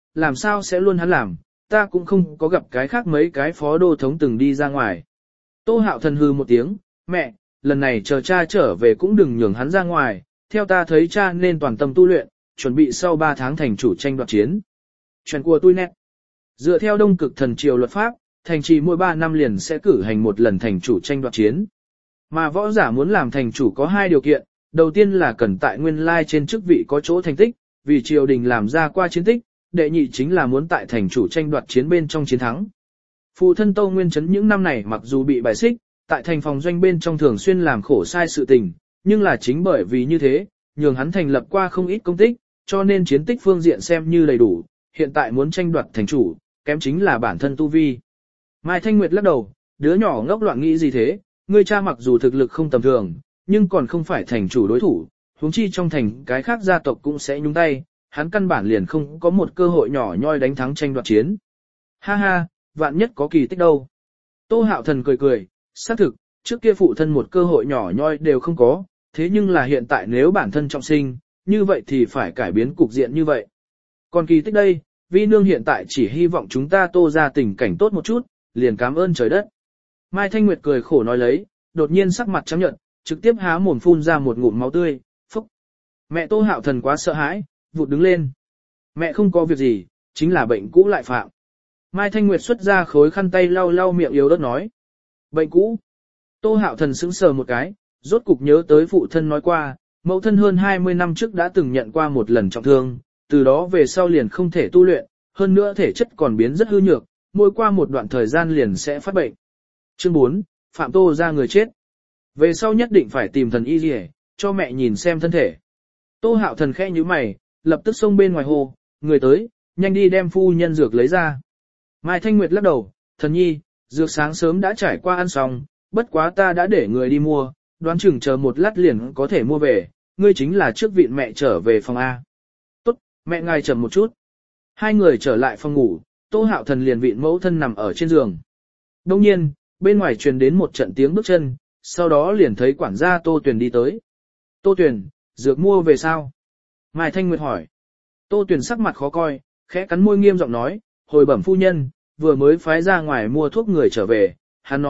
làm sao sẽ luôn hắn làm, ta cũng không có gặp cái khác mấy cái phó đô thống từng đi ra ngoài. Tô Hạo Thần hừ một tiếng, mẹ, lần này chờ cha trở về cũng đừng nhường hắn ra ngoài, theo ta thấy cha nên toàn tâm tu luyện, chuẩn bị sau 3 tháng thành chủ tranh đoạt chiến. Chuyện của tôi nét. Dựa theo Đông Cực Thần Triều luật pháp, thành trì mỗi 3 năm liền sẽ cử hành một lần thành chủ tranh đoạt chiến. Mà võ giả muốn làm thành chủ có 2 điều kiện, đầu tiên là cần tại nguyên lai trên chức vị có chỗ thành tích, vì triều đình làm ra qua chiến tích, đệ nhị chính là muốn tại thành chủ tranh đoạt chiến bên trong chiến thắng. Phụ thân Tâu Nguyên Chấn những năm này mặc dù bị bài xích, tại thành phòng doanh bên trong thường xuyên làm khổ sai sự tình, nhưng là chính bởi vì như thế, nhường hắn thành lập qua không ít công tích, cho nên chiến tích phương diện xem như đầy đủ, hiện tại muốn tranh đoạt thành chủ, kém chính là bản thân tu vi. Mai Thanh Nguyệt lắc đầu, đứa nhỏ ngốc loạn nghĩ gì thế, ngươi cha mặc dù thực lực không tầm thường, nhưng còn không phải thành chủ đối thủ, huống chi trong thành cái khác gia tộc cũng sẽ nhúng tay, hắn căn bản liền không có một cơ hội nhỏ nhoi đánh thắng tranh đoạt chiến. Ha ha, vạn nhất có kỳ tích đâu. Tô Hạo Thần cười cười, xác thực, trước kia phụ thân một cơ hội nhỏ nhoi đều không có, thế nhưng là hiện tại nếu bản thân trọng sinh, như vậy thì phải cải biến cục diện như vậy. Còn kỳ tích đây, vi nương hiện tại chỉ hy vọng chúng ta Tô ra tình cảnh tốt một chút, liền cảm ơn trời đất. Mai Thanh Nguyệt cười khổ nói lấy, đột nhiên sắc mặt trắng nhợt, trực tiếp há mồm phun ra một ngụm máu tươi, phúc. Mẹ Tô Hạo Thần quá sợ hãi, vụt đứng lên. Mẹ không có việc gì, chính là bệnh cũ lại phạm. Mai Thanh Nguyệt xuất ra khối khăn tay lau lau miệng yếu ớt nói. Bệnh cũ. Tô Hạo Thần sững sờ một cái, rốt cục nhớ tới phụ thân nói qua, mẫu thân hơn 20 năm trước đã từng nhận qua một lần trọng thương, từ đó về sau liền không thể tu luyện, hơn nữa thể chất còn biến rất hư nhược, mỗi qua một đoạn thời gian liền sẽ phát bệnh. Chương 4, Phạm Tô ra người chết. Về sau nhất định phải tìm thần y liề, cho mẹ nhìn xem thân thể. Tô Hạo Thần khẽ nhíu mày, lập tức xông bên ngoài hồ, người tới, nhanh đi đem phu nhân dược lấy ra. Mai Thanh Nguyệt lắc đầu, thần nhi, dược sáng sớm đã trải qua ăn xong, bất quá ta đã để người đi mua, đoán chừng chờ một lát liền có thể mua về, ngươi chính là trước vịn mẹ trở về phòng A. Tốt, mẹ ngài chậm một chút. Hai người trở lại phòng ngủ, Tô Hạo Thần liền vịn mẫu thân nằm ở trên giường. Đông nhiên, bên ngoài truyền đến một trận tiếng bước chân, sau đó liền thấy quản gia Tô Tuyền đi tới. Tô Tuyền, dược mua về sao? Mai Thanh Nguyệt hỏi. Tô Tuyền sắc mặt khó coi, khẽ cắn môi nghiêm giọng nói, hồi bẩm phu nhân, vừa mới phái ra ngoài mua thuốc người trở về, hắn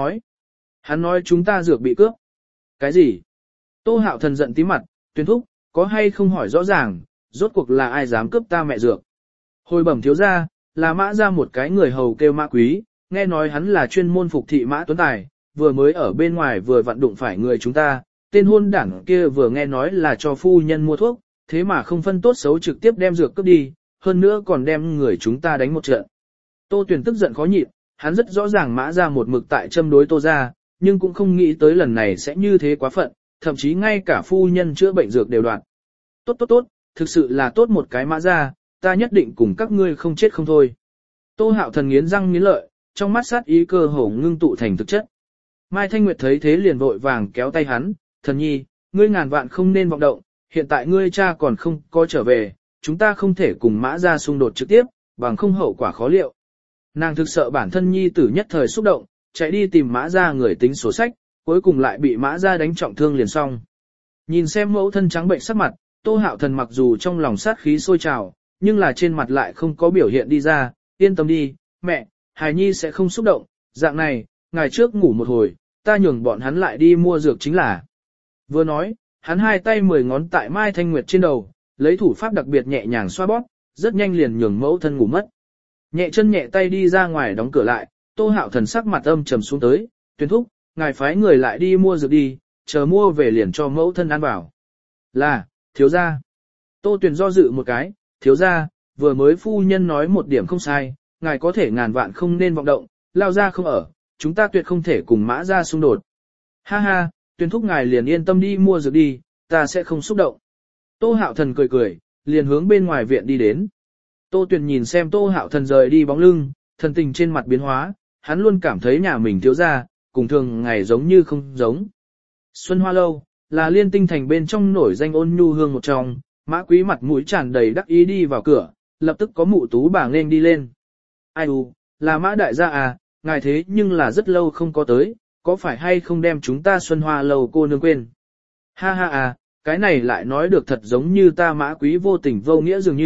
nói chúng ta dược bị cướp. Cái gì? Tô Hạo Thần giận tím mặt, Tuyền thúc, có hay không hỏi rõ ràng, rốt cuộc là ai dám cướp ta mẹ dược? Hồi bẩm thiếu gia, là Mã ra một cái người hầu kêu Mã Quý, nghe nói hắn là chuyên môn phục thị Mã Tuấn Tài, vừa mới ở bên ngoài vừa vặn đụng phải người chúng ta, tên hôn đảng kia vừa nghe nói là cho phu nhân mua thuốc, thế mà không phân tốt xấu trực tiếp đem dược cướp đi, hơn nữa còn đem người chúng ta đánh một trận. Tô Tuyền tức giận khó nhịn, hắn rất rõ ràng Mã ra một mực tại châm đối Tô ra, nhưng cũng không nghĩ tới lần này sẽ như thế quá phận, thậm chí ngay cả phu nhân chữa bệnh dược đều đoạt. Tốt, thực sự là tốt một cái Mã ra, ta nhất định cùng các ngươi không chết không thôi. Tô Hạo Thần nghiến răng nghiến lợi, trong mắt sát ý cơ hồ ngưng tụ thành thực chất. Mai Thanh Nguyệt thấy thế liền vội vàng kéo tay hắn, thần nhi, ngươi ngàn vạn không nên vọng động, hiện tại ngươi cha còn không có trở về, chúng ta không thể cùng Mã ra xung đột trực tiếp, bằng không hậu quả khó liệu. Nàng thực sợ bản thân nhi tử nhất thời xúc động, chạy đi tìm Mã ra người tính sổ sách, cuối cùng lại bị Mã ra đánh trọng thương liền xong. Nhìn xem mẫu thân trắng bệnh sắc mặt, Tô Hạo Thần mặc dù trong lòng sát khí sôi trào, nhưng là trên mặt lại không có biểu hiện đi ra, yên tâm đi, mẹ, hài nhi sẽ không xúc động, dạng này, ngày trước ngủ một hồi, ta nhường bọn hắn lại đi mua dược chính là. Vừa nói, hắn hai tay 10 ngón tại Mai Thanh Nguyệt trên đầu, lấy thủ pháp đặc biệt nhẹ nhàng xoa bóp, rất nhanh liền nhường mẫu thân ngủ mất. Nhẹ chân nhẹ tay đi ra ngoài đóng cửa lại, Tô Hạo Thần sắc mặt âm trầm xuống tới, Tuyền thúc, ngài phái người lại đi mua dược đi, chờ mua về liền cho mẫu thân ăn vào. Là, thiếu gia. Tô Tuyền do dự một cái, thiếu gia, vừa mới phu nhân nói một điểm không sai, ngài có thể ngàn vạn không nên vọng động, lao ra không ở, chúng ta tuyệt không thể cùng Mã ra xung đột. Ha ha, Tuyền thúc ngài liền yên tâm đi mua dược đi, ta sẽ không xúc động. Tô Hạo Thần cười cười, liền hướng bên ngoài viện đi đến. Tô Tuyền nhìn xem Tô Hạo Thần rời đi bóng lưng, thần tình trên mặt biến hóa, hắn luôn cảm thấy nhà mình thiếu gia, cùng thường ngày giống như không giống. Xuân Hoa Lâu, là Liên Tinh thành bên trong nổi danh ôn nhu hương một trong, Mã Quý mặt mũi tràn đầy đắc ý đi vào cửa, lập tức có mụ tú bà nên đi lên. Ai u, là Mã đại gia à, ngài thế nhưng là rất lâu không có tới, có phải hay không đem chúng ta Xuân Hoa Lâu cô nương quên? Ha ha à, cái này lại nói được thật giống như ta Mã Quý vô tình vô nghĩa dường như,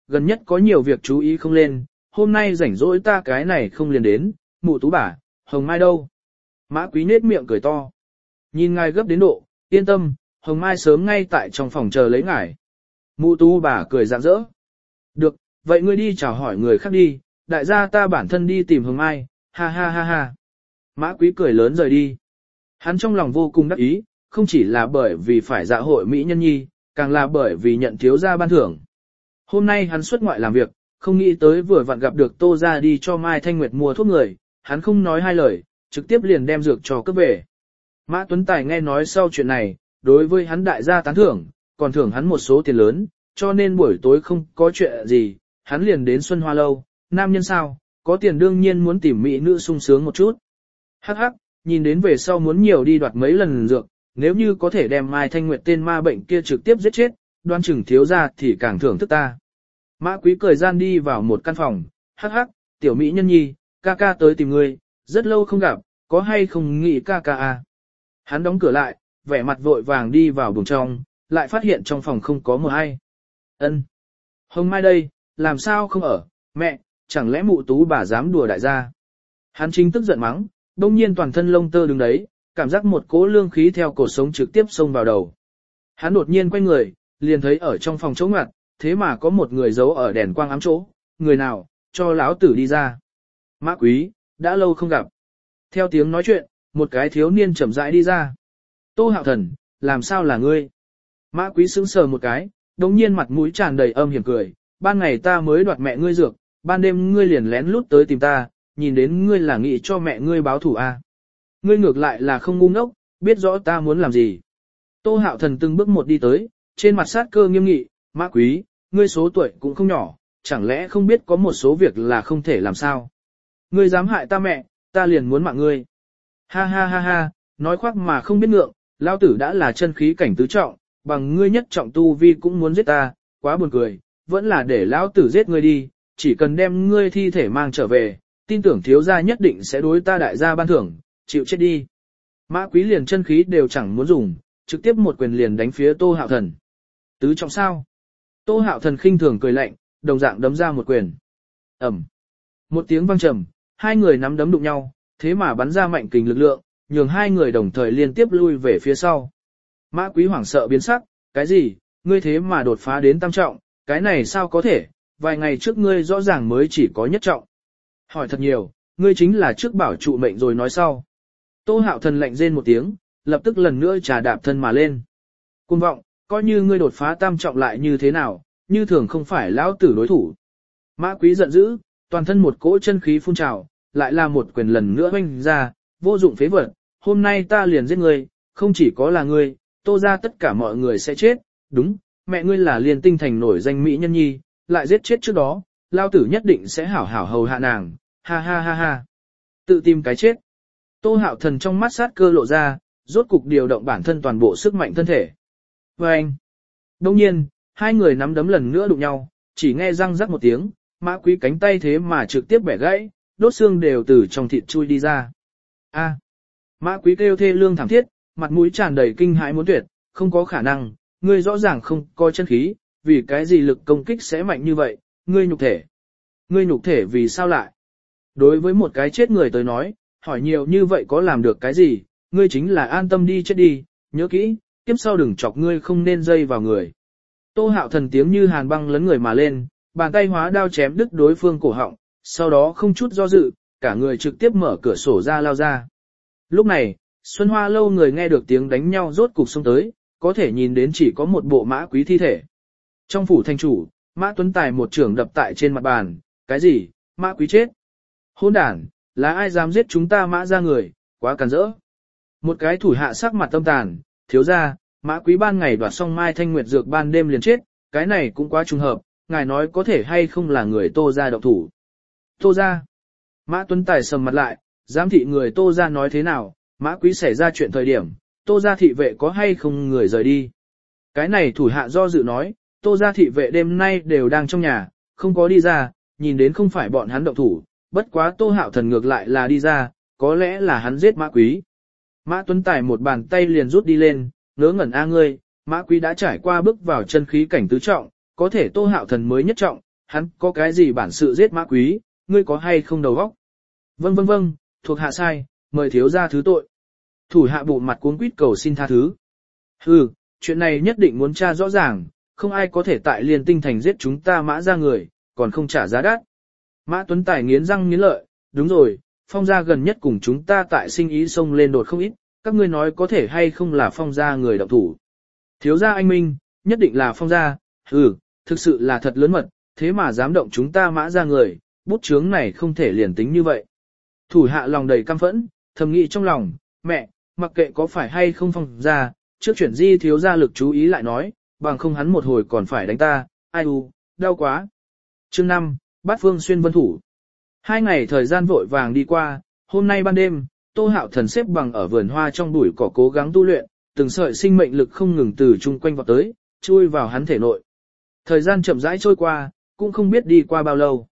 gần nhất có nhiều việc chú ý không lên, hôm nay rảnh rỗi ta cái này không liền đến, mụ tú bà, Hồng Mai đâu? Mã Quý nết miệng cười to. Nhìn ngài gấp đến độ, yên tâm, Hồng Mai sớm ngay tại trong phòng chờ lấy ngài. Mụ tú bà cười rạng rỡ. Được, vậy ngươi đi chào hỏi người khác đi, đại gia ta bản thân đi tìm Hồng Mai, ha ha ha ha. Mã Quý cười lớn rời đi. Hắn trong lòng vô cùng đắc ý, không chỉ là bởi vì phải dạ hội Mỹ nhân nhi, càng là bởi vì nhận thiếu gia ban thưởng. Hôm nay hắn xuất ngoại làm việc, không nghĩ tới vừa vặn gặp được Tô gia đi cho Mai Thanh Nguyệt mua thuốc người, hắn không nói hai lời, trực tiếp liền đem dược cho cấp về. Mã Tuấn Tài nghe nói sau chuyện này, đối với hắn đại gia tán thưởng, còn thưởng hắn một số tiền lớn, cho nên buổi tối không có chuyện gì, hắn liền đến Xuân Hoa Lâu, nam nhân sao, có tiền đương nhiên muốn tìm mỹ nữ sung sướng một chút. Hắc hắc, nhìn đến về sau muốn nhiều đi đoạt mấy lần dược, nếu như có thể đem Mai Thanh Nguyệt tên ma bệnh kia trực tiếp giết chết, đoan chừng thiếu ra thì càng thưởng thức ta. Mã Quý cười gian đi vào một căn phòng, hắc hắc, tiểu mỹ nhân nhi, ca ca tới tìm ngươi, rất lâu không gặp, có hay không nghĩ ca ca à. Hắn đóng cửa lại, vẻ mặt vội vàng đi vào buồng trong, lại phát hiện trong phòng không có một ai. Ân, Hồng Mai đây, làm sao không ở, mẹ, chẳng lẽ mụ tú bà dám đùa đại gia. Hắn chính tức giận mắng, đông nhiên toàn thân lông tơ đứng đấy, cảm giác một cỗ lương khí theo cổ sống trực tiếp xông vào đầu. Hắn đột nhiên quay người, liền thấy ở trong phòng trống ngoặt, thế mà có một người giấu ở đèn quang ám chỗ, người nào, cho lão tử đi ra. Mã Quý, đã lâu không gặp. Theo tiếng nói chuyện, một cái thiếu niên chậm rãi đi ra. Tô Hạo Thần, làm sao là ngươi? Mã Quý sững sờ một cái, đồng nhiên mặt mũi tràn đầy âm hiểm cười, ban ngày ta mới đoạt mẹ ngươi dược, ban đêm ngươi liền lén lút tới tìm ta, nhìn đến ngươi là nghĩ cho mẹ ngươi báo thù à. Ngươi ngược lại là không ngu ngốc, biết rõ ta muốn làm gì. Tô Hạo Thần từng bước một đi tới, trên mặt sát cơ nghiêm nghị, Mã Quý, ngươi số tuổi cũng không nhỏ, chẳng lẽ không biết có một số việc là không thể làm sao. Ngươi dám hại ta mẹ, ta liền muốn mạng ngươi. Ha ha ha ha, nói khoác mà không biết ngượng, lao tử đã là chân khí cảnh tứ trọng, bằng ngươi nhất trọng tu vi cũng muốn giết ta, quá buồn cười, vẫn là để lão tử giết ngươi đi, chỉ cần đem ngươi thi thể mang trở về, tin tưởng thiếu gia nhất định sẽ đối ta đại gia ban thưởng, chịu chết đi. Mã Quý liền chân khí đều chẳng muốn dùng, trực tiếp một quyền liền đánh phía Tô Hạo Thần. Tứ trọng sao? Tô Hạo Thần khinh thường cười lạnh, đồng dạng đấm ra một quyền. Ầm. Một tiếng vang trầm, hai người nắm đấm đụng nhau, thế mà bắn ra mạnh kình lực lượng, nhường hai người đồng thời liên tiếp lui về phía sau. Mã Quý hoảng sợ biến sắc, cái gì, ngươi thế mà đột phá đến tam trọng, cái này sao có thể, vài ngày trước ngươi rõ ràng mới chỉ có nhất trọng. Hỏi thật nhiều, ngươi chính là trước bảo trụ mệnh rồi nói sau. Tô Hạo Thần lạnh rên một tiếng, lập tức lần nữa trà đạp thân mà lên. Cuồng vọng, coi như ngươi đột phá tam trọng lại như thế nào, như thường không phải lão tử đối thủ. Mã Quý giận dữ, toàn thân một cỗ chân khí phun trào, lại là một quyền lần nữa oanh ra, vô dụng phế vật, hôm nay ta liền giết ngươi, không chỉ có là ngươi, Tô ra tất cả mọi người sẽ chết, đúng, mẹ ngươi là Liên Tinh thành nổi danh mỹ nhân nhi, lại giết chết trước đó, lao tử nhất định sẽ hảo hảo hầu hạ nàng, ha ha ha ha. Tự tìm cái chết. Tô Hạo Thần trong mắt sát cơ lộ ra, rốt cục điều động bản thân toàn bộ sức mạnh thân thể. Và anh. Đông nhiên, hai người nắm đấm lần nữa đụng nhau, chỉ nghe răng rắc một tiếng, Mã Quý cánh tay thế mà trực tiếp bẻ gãy, đốt xương đều từ trong thịt chui đi ra. A. Mã Quý kêu thê lương thảm thiết, mặt mũi tràn đầy kinh hãi muốn tuyệt, không có khả năng, ngươi rõ ràng không có chân khí, vì cái gì lực công kích sẽ mạnh như vậy, ngươi nhục thể. Ngươi nhục thể vì sao lại? Đối với một cái chết người tới nói, hỏi nhiều như vậy có làm được cái gì, ngươi chính là an tâm đi chết đi, nhớ kỹ, kiếp sau đừng chọc ngươi không nên dây vào người. Tô Hạo Thần tiếng như hàn băng lấn người mà lên, bàn tay hóa đao chém đứt đối phương cổ họng, sau đó không chút do dự, cả người trực tiếp mở cửa sổ ra lao ra. Lúc này, Xuân Hoa Lâu người nghe được tiếng đánh nhau rốt cục xông tới, có thể nhìn đến chỉ có một bộ Mã Quý thi thể. Trong phủ thành chủ, Mã Tuấn Tài một trưởng đập tại trên mặt bàn, cái gì, Mã Quý chết. Hỗn đản, là ai dám giết chúng ta Mã ra người, quá càn rỡ. Một cái thủ hạ sắc mặt tâm tàn, thiếu ra, Mã Quý ban ngày đoạt xong Mai Thanh Nguyệt dược ban đêm liền chết, cái này cũng quá trùng hợp, ngài nói có thể hay không là người Tô ra động thủ. Tô ra. Mã Tuấn Tài sầm mặt lại, giám thị người Tô ra nói thế nào, Mã Quý xảy ra chuyện thời điểm, Tô ra thị vệ có hay không người rời đi. Cái này thủ hạ do dự nói, Tô ra thị vệ đêm nay đều đang trong nhà, không có đi ra, nhìn đến không phải bọn hắn động thủ, bất quá Tô Hạo Thần ngược lại là đi ra, có lẽ là hắn giết Mã Quý. Mã Tuấn Tài một bàn tay liền rút đi lên, ngớ ngẩn a ngươi, Mã Quý đã trải qua bước vào chân khí cảnh tứ trọng, có thể Tô Hạo Thần mới nhất trọng, hắn có cái gì bản sự giết Mã Quý, ngươi có hay không đầu óc? Vâng vâng vâng, thuộc hạ sai, mời thiếu gia thứ tội. Thủ hạ bụ mặt cuống quýt cầu xin tha thứ. Hừ, chuyện này nhất định muốn tra rõ ràng, không ai có thể tại Liên Tinh thành giết chúng ta Mã gia người, còn không trả giá đắt. Mã Tuấn Tài nghiến răng nghiến lợi, đúng rồi, Phong gia gần nhất cùng chúng ta tại sinh ý xông lên đột không ít, các ngươi nói có thể hay không là Phong gia người động thủ. Thiếu gia anh minh, nhất định là Phong gia, thực sự là thật lớn mật, thế mà dám động chúng ta Mã gia người, bút chướng này không thể liền tính như vậy. Thủ hạ lòng đầy căm phẫn, thầm nghĩ trong lòng, mẹ, mặc kệ có phải hay không Phong gia, trước chuyển di thiếu gia lực chú ý lại nói, bằng không hắn một hồi còn phải đánh ta, ai đau quá. Chương 5, Bát Phương xuyên vân thủ. 2 ngày thời gian vội vàng đi qua, hôm nay ban đêm, Tô Hạo Thần xếp bằng ở vườn hoa trong bụi cỏ cố gắng tu luyện, từng sợi sinh mệnh lực không ngừng từ chung quanh vọt tới, chui vào hắn thể nội. Thời gian chậm rãi trôi qua, cũng không biết đi qua bao lâu.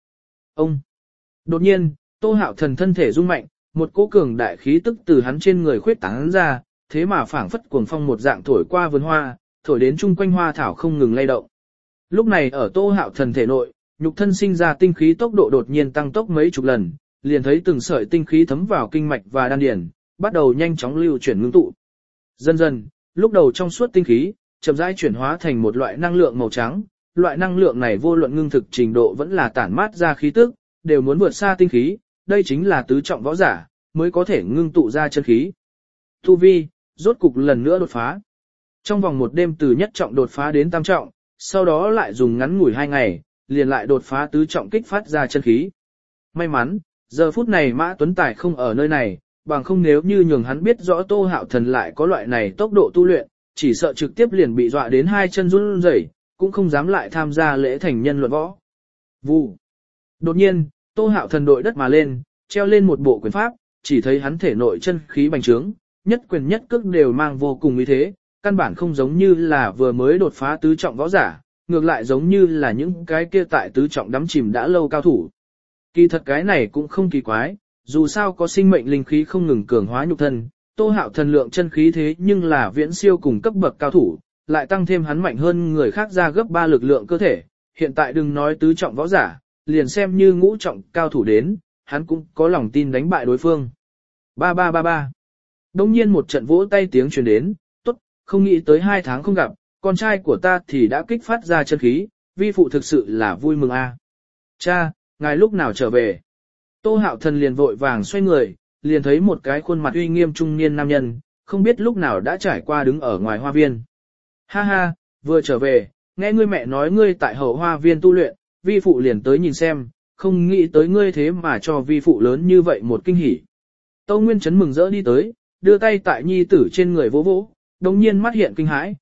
Đột nhiên, Tô Hạo Thần thân thể rung mạnh, một cỗ cường đại khí tức từ hắn trên người khuyết tán ra, thế mà phảng phất cuồng phong một dạng thổi qua vườn hoa, thổi đến chung quanh hoa thảo không ngừng lay động. Lúc này ở Tô Hạo Thần thể nội, nhục thân sinh ra tinh khí tốc độ đột nhiên tăng tốc mấy chục lần, liền thấy từng sợi tinh khí thấm vào kinh mạch và đan điền, bắt đầu nhanh chóng lưu chuyển ngưng tụ. Dần dần, lúc đầu trong suốt tinh khí, chậm rãi chuyển hóa thành một loại năng lượng màu trắng, loại năng lượng này vô luận ngưng thực trình độ vẫn là tản mát ra khí tức, đều muốn vượt xa tinh khí, đây chính là tứ trọng võ giả, mới có thể ngưng tụ ra chân khí. Tu vi, rốt cục lần nữa đột phá. Trong vòng một đêm từ nhất trọng đột phá đến tam trọng, sau đó lại dùng ngắn ngủi 2 ngày, liền lại đột phá tứ trọng kích phát ra chân khí. May mắn, giờ phút này Mã Tuấn Tài không ở nơi này, bằng không nếu như nhường hắn biết rõ Tô Hạo Thần lại có loại này tốc độ tu luyện, chỉ sợ trực tiếp liền bị dọa đến 2 chân run rẩy, cũng không dám lại tham gia lễ thành nhân luận võ. Vụ. Đột nhiên, Tô Hạo Thần đội đất mà lên, treo lên một bộ quyền pháp, chỉ thấy hắn thể nội chân khí bành trướng, nhất quyền nhất cước đều mang vô cùng uy thế, căn bản không giống như là vừa mới đột phá tứ trọng võ giả, ngược lại giống như là những cái kia tại tứ trọng đắm chìm đã lâu cao thủ. Kỳ thật cái này cũng không kỳ quái, dù sao có sinh mệnh linh khí không ngừng cường hóa nhục thân, Tô Hạo Thần lượng chân khí thế nhưng là viễn siêu cùng cấp bậc cao thủ, lại tăng thêm hắn mạnh hơn người khác ra gấp 3 lực lượng cơ thể, hiện tại đừng nói tứ trọng võ giả, liền xem như ngũ trọng cao thủ đến, hắn cũng có lòng tin đánh bại đối phương. Ba ba ba ba. Đông nhiên một trận vỗ tay tiếng truyền đến, tốt, không nghĩ tới 2 tháng không gặp, con trai của ta thì đã kích phát ra chân khí, vi phụ thực sự là vui mừng a. Cha, ngài lúc nào trở về? Tô Hạo Thần liền vội vàng xoay người, liền thấy một cái khuôn mặt uy nghiêm trung niên nam nhân, không biết lúc nào đã trải qua đứng ở ngoài hoa viên. Ha ha, vừa trở về, nghe ngươi mẹ nói ngươi tại hậu hoa viên tu luyện, vi phụ liền tới nhìn xem, không nghĩ tới ngươi thế mà cho vi phụ lớn như vậy một kinh hỉ. Tâu Nguyên Chấn mừng rỡ đi tới, đưa tay tại nhi tử trên người vỗ vỗ, đồng nhiên mắt hiện kinh hãi,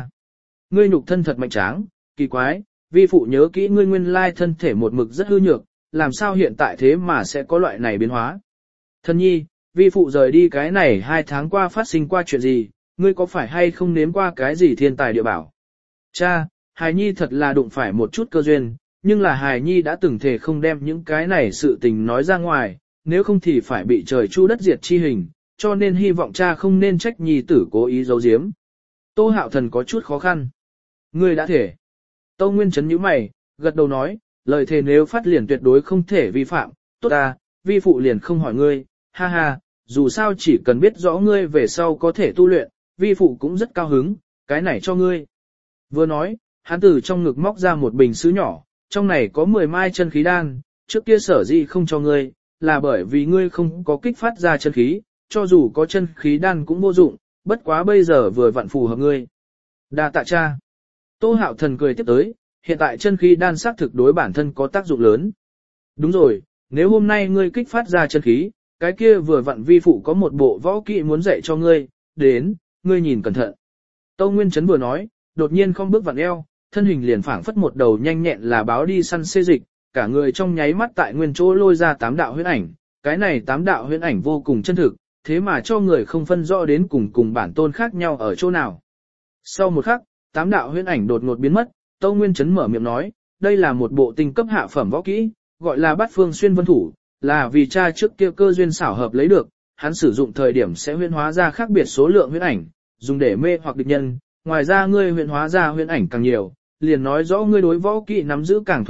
ngươi nhục thân thật mạnh tráng, kỳ quái, vi phụ nhớ kỹ ngươi nguyên lai thân thể một mực rất hư nhược, làm sao hiện tại thế mà sẽ có loại này biến hóa. Thân nhi, vi phụ rời đi cái này 2 tháng qua phát sinh qua chuyện gì, ngươi có phải hay không nếm qua cái gì thiên tài địa bảo? Cha, hài nhi thật là đụng phải một chút cơ duyên, nhưng là hài nhi đã từng thể không đem những cái này sự tình nói ra ngoài, nếu không thì phải bị trời chu đất diệt chi hình, cho nên hy vọng cha không nên trách nhi tử cố ý giấu giếm. Tô Hạo Thần có chút khó khăn. Ngươi đã thể. Tâu Nguyên Chấn nhíu mày, gật đầu nói, lời thề nếu phát liền tuyệt đối không thể vi phạm, tốt ta, vi phụ liền không hỏi ngươi, ha ha, dù sao chỉ cần biết rõ ngươi về sau có thể tu luyện, vi phụ cũng rất cao hứng, cái này cho ngươi. Vừa nói, hắn từ trong ngực móc ra một bình sứ nhỏ, trong này có 10 mai chân khí đan, trước kia sở dĩ không cho ngươi, là bởi vì ngươi không có kích phát ra chân khí, cho dù có chân khí đan cũng vô dụng, bất quá bây giờ vừa vặn phù hợp ngươi. Đa tạ cha. Tô Hạo Thần cười tiếp tới, hiện tại chân khí đan xác thực đối bản thân có tác dụng lớn. Đúng rồi, nếu hôm nay ngươi kích phát ra chân khí, cái kia vừa vặn vi phụ có một bộ võ kỹ muốn dạy cho ngươi, đến, ngươi nhìn cẩn thận. Tâu Nguyên Chấn vừa nói, đột nhiên không bước vặn eo, thân hình liền phảng phất một đầu nhanh nhẹn là báo đi săn xê dịch, cả người trong nháy mắt tại nguyên chỗ lôi ra 8 đạo huyễn ảnh, cái này 8 đạo huyễn ảnh vô cùng chân thực, thế mà cho người không phân rõ đến cùng bản tôn khác nhau ở chỗ nào. Sau một khắc, 8 đạo huyễn ảnh đột ngột biến mất, Tâu Nguyên Chấn mở miệng nói, đây là một bộ tinh cấp hạ phẩm võ kỹ, gọi là Bát Phương xuyên vân thủ, là vì cha trước kia cơ duyên xảo hợp lấy được, hắn sử dụng thời điểm sẽ huyễn hóa ra khác biệt số lượng huyễn ảnh, dùng để mê hoặc địch nhân, ngoài ra ngươi huyễn hóa ra huyễn ảnh càng nhiều, liền nói rõ ngươi đối võ kỹ nắm giữ càng thuần thục,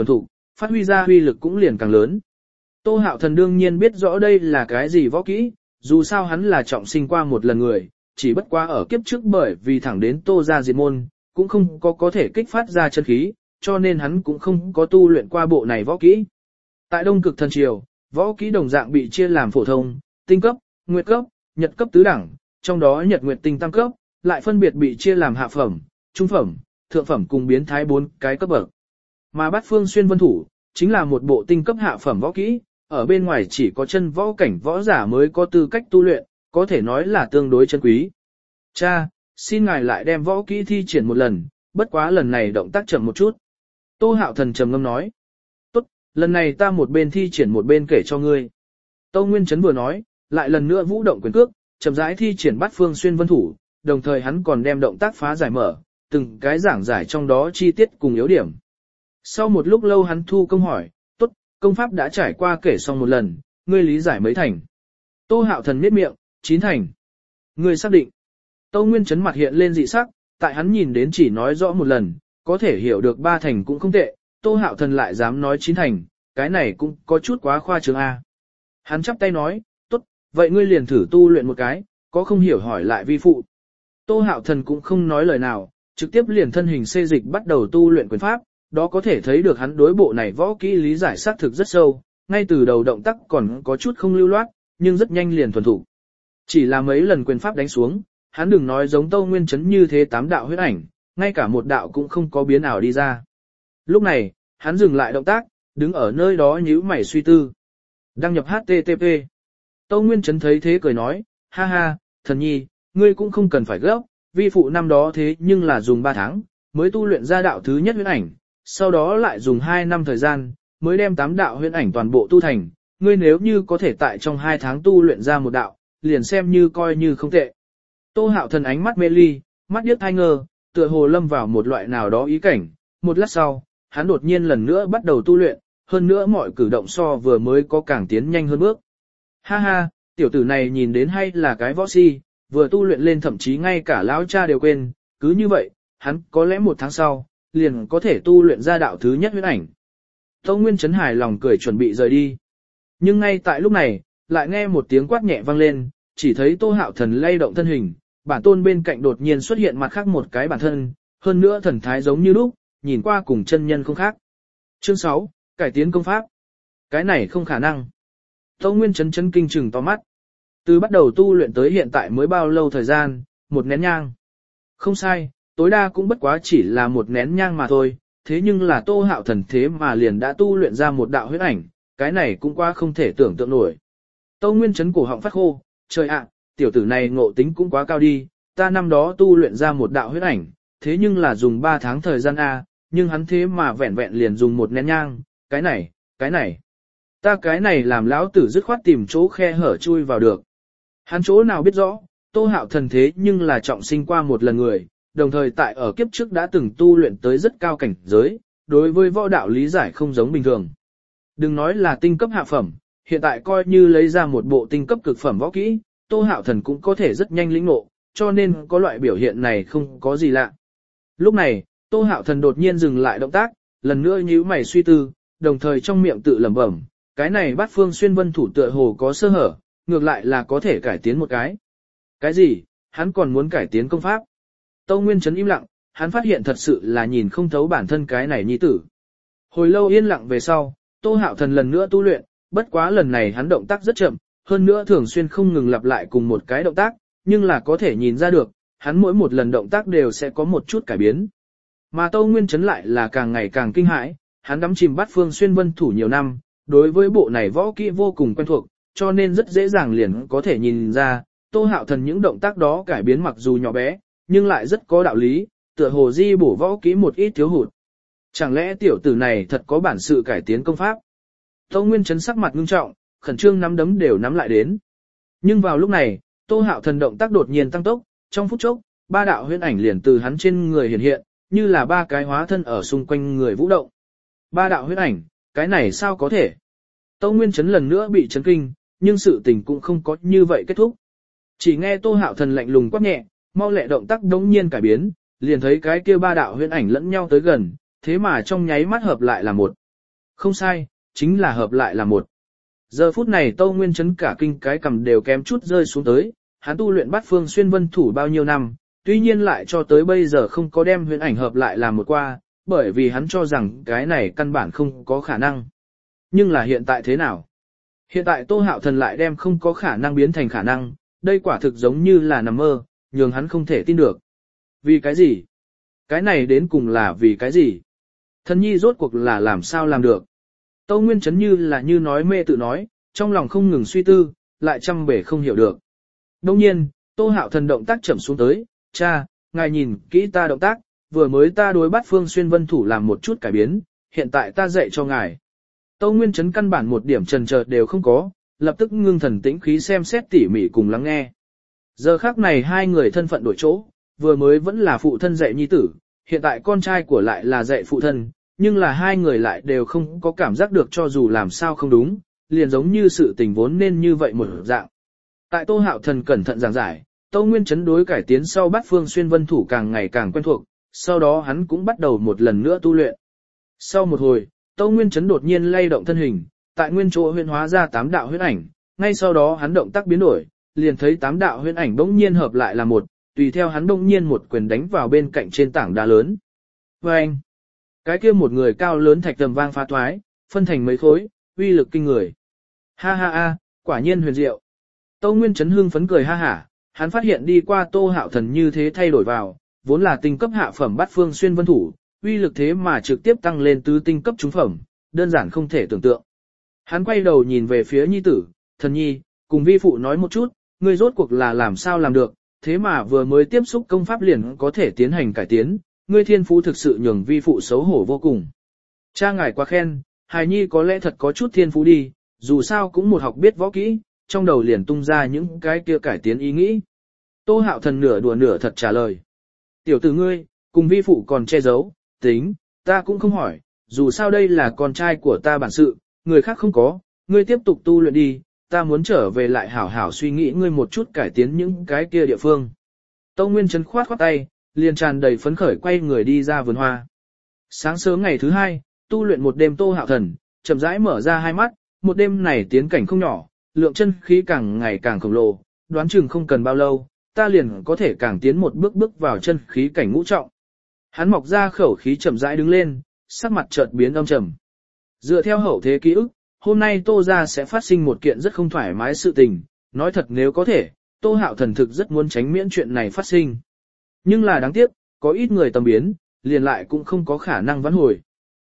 phát huy ra huy lực cũng liền càng lớn. Tô Hạo Thần đương nhiên biết rõ đây là cái gì võ kỹ, dù sao hắn là trọng sinh qua một lần người, chỉ bất quá ở kiếp trước bởi vì thẳng đến Tô gia diệt môn, cũng không có thể kích phát ra chân khí, cho nên hắn cũng không có tu luyện qua bộ này võ kỹ. Tại Đông Cực Thần Triều, võ kỹ đồng dạng bị chia làm phổ thông, tinh cấp, nguyệt cấp, nhật cấp tứ đẳng, trong đó nhật nguyệt tinh tam cấp, lại phân biệt bị chia làm hạ phẩm, trung phẩm, thượng phẩm cùng biến thái 4 cái cấp bậc. Mà Bát Phương Xuyên Vân Thủ, chính là một bộ tinh cấp hạ phẩm võ kỹ, ở bên ngoài chỉ có chân võ cảnh võ giả mới có tư cách tu luyện, có thể nói là tương đối chân quý. Cha, xin ngài lại đem võ kỹ thi triển một lần, bất quá lần này động tác chậm một chút. Tô Hạo Thần trầm ngâm nói. Tốt, lần này ta một bên thi triển một bên kể cho ngươi. Tô Nguyên Chấn vừa nói, lại lần nữa vũ động quyền cước, chậm rãi thi triển Bát Phương Xuyên Vân Thủ, đồng thời hắn còn đem động tác phá giải mở, từng cái giảng giải trong đó chi tiết cùng yếu điểm. Sau một lúc lâu hắn thu công hỏi, tốt, công pháp đã trải qua kể xong một lần, ngươi lý giải mấy thành. Tô Hạo Thần miết miệng, 9 thành. Ngươi xác định. Tô Nguyên Chấn mặt hiện lên dị sắc, tại hắn nhìn đến chỉ nói rõ một lần, có thể hiểu được 3 thành cũng không tệ, Tô Hạo Thần lại dám nói 9 thành, cái này cũng có chút quá khoa trương a. Hắn chắp tay nói, tốt, vậy ngươi liền thử tu luyện một cái, có không hiểu hỏi lại vi phụ. Tô Hạo Thần cũng không nói lời nào, trực tiếp liền thân hình xê dịch bắt đầu tu luyện quyền pháp, đó có thể thấy được hắn đối bộ này võ kỹ lý giải xác thực rất sâu, ngay từ đầu động tác còn có chút không lưu loát, nhưng rất nhanh liền thuần thủ. Chỉ là mấy lần quyền pháp đánh xuống, hắn đừng nói giống Tô Nguyên Chấn như thế 8 đạo huyết ảnh, ngay cả một đạo cũng không có biến ảo đi ra. Lúc này, hắn dừng lại động tác, đứng ở nơi đó nhíu mày suy tư. Đăng nhập HTTP. Tô Nguyên Chấn thấy thế cười nói, ha ha, Thần nhi, ngươi cũng không cần phải gấp, vi phụ năm đó thế nhưng là dùng 3 tháng, mới tu luyện ra đạo thứ nhất huyết ảnh, sau đó lại dùng 2 năm thời gian, mới đem 8 đạo huyết ảnh toàn bộ tu thành, ngươi nếu như có thể tại trong 2 tháng tu luyện ra một đạo, liền xem như coi như không tệ. Tô Hạo Thần ánh mắt mê ly, mắt điếc hai ngơ, tựa hồ lâm vào một loại nào đó ý cảnh, một lát sau, hắn đột nhiên lần nữa bắt đầu tu luyện, hơn nữa mọi cử động so vừa mới có càng tiến nhanh hơn bước. Ha ha, tiểu tử này nhìn đến hay là cái võ si, vừa tu luyện lên thậm chí ngay cả lão cha đều quên, cứ như vậy, hắn có lẽ 1 tháng sau, liền có thể tu luyện ra đạo thứ nhất huyết ảnh. Tô Nguyên Chấn hài lòng cười chuẩn bị rời đi. Nhưng ngay tại lúc này, lại nghe một tiếng quát nhẹ vang lên, chỉ thấy Tô Hạo Thần lay động thân hình, bản tôn bên cạnh đột nhiên xuất hiện mặt khác một cái bản thân, hơn nữa thần thái giống như lúc, nhìn qua cùng chân nhân không khác. Chương 6, cải tiến công pháp. Cái này không khả năng. Tô Nguyên Chấn chấn kinh trừng to mắt. Từ bắt đầu tu luyện tới hiện tại mới bao lâu thời gian, 1 nén nhang. Không sai, tối đa cũng bất quá chỉ là 1 nén nhang mà thôi, thế nhưng là Tô Hạo Thần thế mà liền đã tu luyện ra một đạo huyết ảnh, cái này cũng quá không thể tưởng tượng nổi. Tô Nguyên Chấn cổ họng phát khô, trời ạ, tiểu tử này ngộ tính cũng quá cao đi, ta năm đó tu luyện ra một đạo huyết ảnh, thế nhưng là dùng 3 tháng thời gian A, nhưng hắn thế mà vẹn vẹn liền dùng 1 nén nhang, cái này. Ta cái này làm lão tử dứt khoát tìm chỗ khe hở chui vào được. Hắn chỗ nào biết rõ, Tô Hạo Thần thế nhưng là trọng sinh qua một lần người, đồng thời tại ở kiếp trước đã từng tu luyện tới rất cao cảnh giới, đối với võ đạo lý giải không giống bình thường. Đừng nói là tinh cấp hạ phẩm, hiện tại coi như lấy ra một bộ tinh cấp cực phẩm võ kỹ, Tô Hạo Thần cũng có thể rất nhanh lĩnh ngộ, cho nên có loại biểu hiện này không có gì lạ. Lúc này, Tô Hạo Thần đột nhiên dừng lại động tác, lần nữa nhíu mày suy tư, đồng thời trong miệng tự lẩm bẩm, cái này Bát Phương Xuyên Vân Thủ tựa hồ có sơ hở, ngược lại là có thể cải tiến một cái. Cái gì? Hắn còn muốn cải tiến công pháp? Tô Nguyên Chấn im lặng, hắn phát hiện thật sự là nhìn không thấu bản thân cái này nhi tử. Hồi lâu yên lặng về sau, Tô Hạo Thần lần nữa tu luyện, bất quá lần này hắn động tác rất chậm, hơn nữa thường xuyên không ngừng lặp lại cùng một cái động tác, nhưng là có thể nhìn ra được, hắn mỗi một lần động tác đều sẽ có một chút cải biến. Mà Tô Nguyên Chấn lại là càng ngày càng kinh hãi, hắn đắm chìm Bát Phương Xuyên Vân Thủ nhiều năm, đối với bộ này võ kỹ vô cùng quen thuộc, cho nên rất dễ dàng liền có thể nhìn ra, Tô Hạo Thần những động tác đó cải biến mặc dù nhỏ bé, nhưng lại rất có đạo lý, tựa hồ di bổ võ kỹ một ít thiếu hụt. Chẳng lẽ tiểu tử này thật có bản sự cải tiến công pháp? Tô Nguyên Chấn sắc mặt ngưng trọng, khẩn trương nắm đấm đều nắm lại đến. Nhưng vào lúc này, Tô Hạo Thần động tác đột nhiên tăng tốc, trong phút chốc, 3 đạo huyễn ảnh liền từ hắn trên người hiện hiện, như là 3 cái hóa thân ở xung quanh người vũ động. 3 đạo huyễn ảnh, cái này sao có thể? Tô Nguyên Chấn lần nữa bị chấn kinh, nhưng sự tình cũng không có như vậy kết thúc. Chỉ nghe Tô Hạo Thần lạnh lùng quát nhẹ, mau lẹ động tác đống nhiên cải biến, liền thấy cái kia 3 đạo huyễn ảnh lẫn nhau tới gần, thế mà trong nháy mắt hợp lại là một. Không sai, chính là hợp lại là một. Giờ phút này Tâu Nguyên Chấn cả kinh cái cầm đều kém chút rơi xuống tới, hắn tu luyện Bát Phương Xuyên Vân Thủ bao nhiêu năm, tuy nhiên lại cho tới bây giờ không có đem huyền ảnh hợp lại làm một qua, bởi vì hắn cho rằng cái này căn bản không có khả năng. Nhưng là hiện tại thế nào? Hiện tại Tô Hạo Thần lại đem không có khả năng biến thành khả năng, đây quả thực giống như là nằm mơ, nhường hắn không thể tin được. Vì cái gì? Cái này đến cùng là vì cái gì? Thần nhi rốt cuộc là làm sao làm được? Tâu Nguyên Chấn như là như nói mê tự nói, trong lòng không ngừng suy tư, lại trăm bể không hiểu được. Đồng nhiên, Tô Hạo Thần động tác chậm xuống tới, cha, ngài nhìn kỹ ta động tác, vừa mới ta đối Bát Phương Xuyên Vân Thủ làm một chút cải biến, hiện tại ta dạy cho ngài. Tâu Nguyên Chấn căn bản một điểm chần chờ đều không có, lập tức ngưng thần tĩnh khí xem xét tỉ mỉ cùng lắng nghe. Giờ khắc này hai người thân phận đổi chỗ, vừa mới vẫn là phụ thân dạy nhi tử, hiện tại con trai của lại là dạy phụ thân, nhưng là hai người lại đều không có cảm giác được cho dù làm sao không đúng, liền giống như sự tình vốn nên như vậy một dạng. Tại Tô Hạo Thần cẩn thận giảng giải, Tâu Nguyên Chấn đối cải tiến sau Bát Phương Xuyên Vân Thủ càng ngày càng quen thuộc, sau đó hắn cũng bắt đầu một lần nữa tu luyện. Sau một hồi, Tâu Nguyên Chấn đột nhiên lay động thân hình, tại nguyên chỗ huyễn hóa ra 8 đạo huyễn ảnh, ngay sau đó hắn động tác biến đổi, liền thấy 8 đạo huyễn ảnh bỗng nhiên hợp lại là một, tùy theo hắn bỗng nhiên một quyền đánh vào bên cạnh trên tảng đá lớn. Oeng! Cái kia một người cao lớn thạch tầm vang phá thoái, phân thành mấy khối, uy lực kinh người. Ha ha ha, quả nhiên huyền diệu. Tâu Nguyên Chấn hưng phấn cười ha hả, hắn phát hiện đi qua Tô Hạo Thần như thế thay đổi vào, vốn là tinh cấp hạ phẩm Bát Phương Xuyên Vân Thủ, uy lực thế mà trực tiếp tăng lên tứ tinh cấp trung phẩm, đơn giản không thể tưởng tượng. Hắn quay đầu nhìn về phía nhi tử, thần nhi, cùng vi phụ nói một chút, ngươi rốt cuộc là làm sao làm được, thế mà vừa mới tiếp xúc công pháp liền có thể tiến hành cải tiến, ngươi thiên phú thực sự nhường vi phụ xấu hổ vô cùng. Cha ngài quá khen, hài nhi có lẽ thật có chút thiên phú đi, dù sao cũng một học biết võ kỹ, trong đầu liền tung ra những cái kia cải tiến ý nghĩ. Tô Hạo Thần nửa đùa nửa thật trả lời. Tiểu tử ngươi, cùng vi phụ còn che giấu, tính, ta cũng không hỏi, dù sao đây là con trai của ta bản sự, người khác không có, ngươi tiếp tục tu luyện đi, ta muốn trở về lại hảo hảo suy nghĩ ngươi một chút cải tiến những cái kia địa phương. Tâu Nguyên Chấn khoát khoát tay, liền tràn đầy phấn khởi quay người đi ra vườn hoa. Sáng sớm ngày thứ hai, tu luyện một đêm Tô Hạo Thần, chậm rãi mở ra hai mắt, một đêm này tiến cảnh không nhỏ, lượng chân khí càng ngày càng khổng lồ, đoán chừng không cần bao lâu, ta liền có thể càng tiến một bước bước vào chân khí cảnh ngũ trọng. Hắn mọc ra khẩu khí chậm rãi đứng lên, sắc mặt chợt biến âm trầm. Dựa theo hậu thế ký ức, hôm nay Tô gia sẽ phát sinh một kiện rất không thoải mái sự tình, nói thật nếu có thể, Tô Hạo Thần thực rất muốn tránh miễn chuyện này phát sinh. Nhưng là đáng tiếc, có ít người tầm biến, liền lại cũng không có khả năng vãn hồi.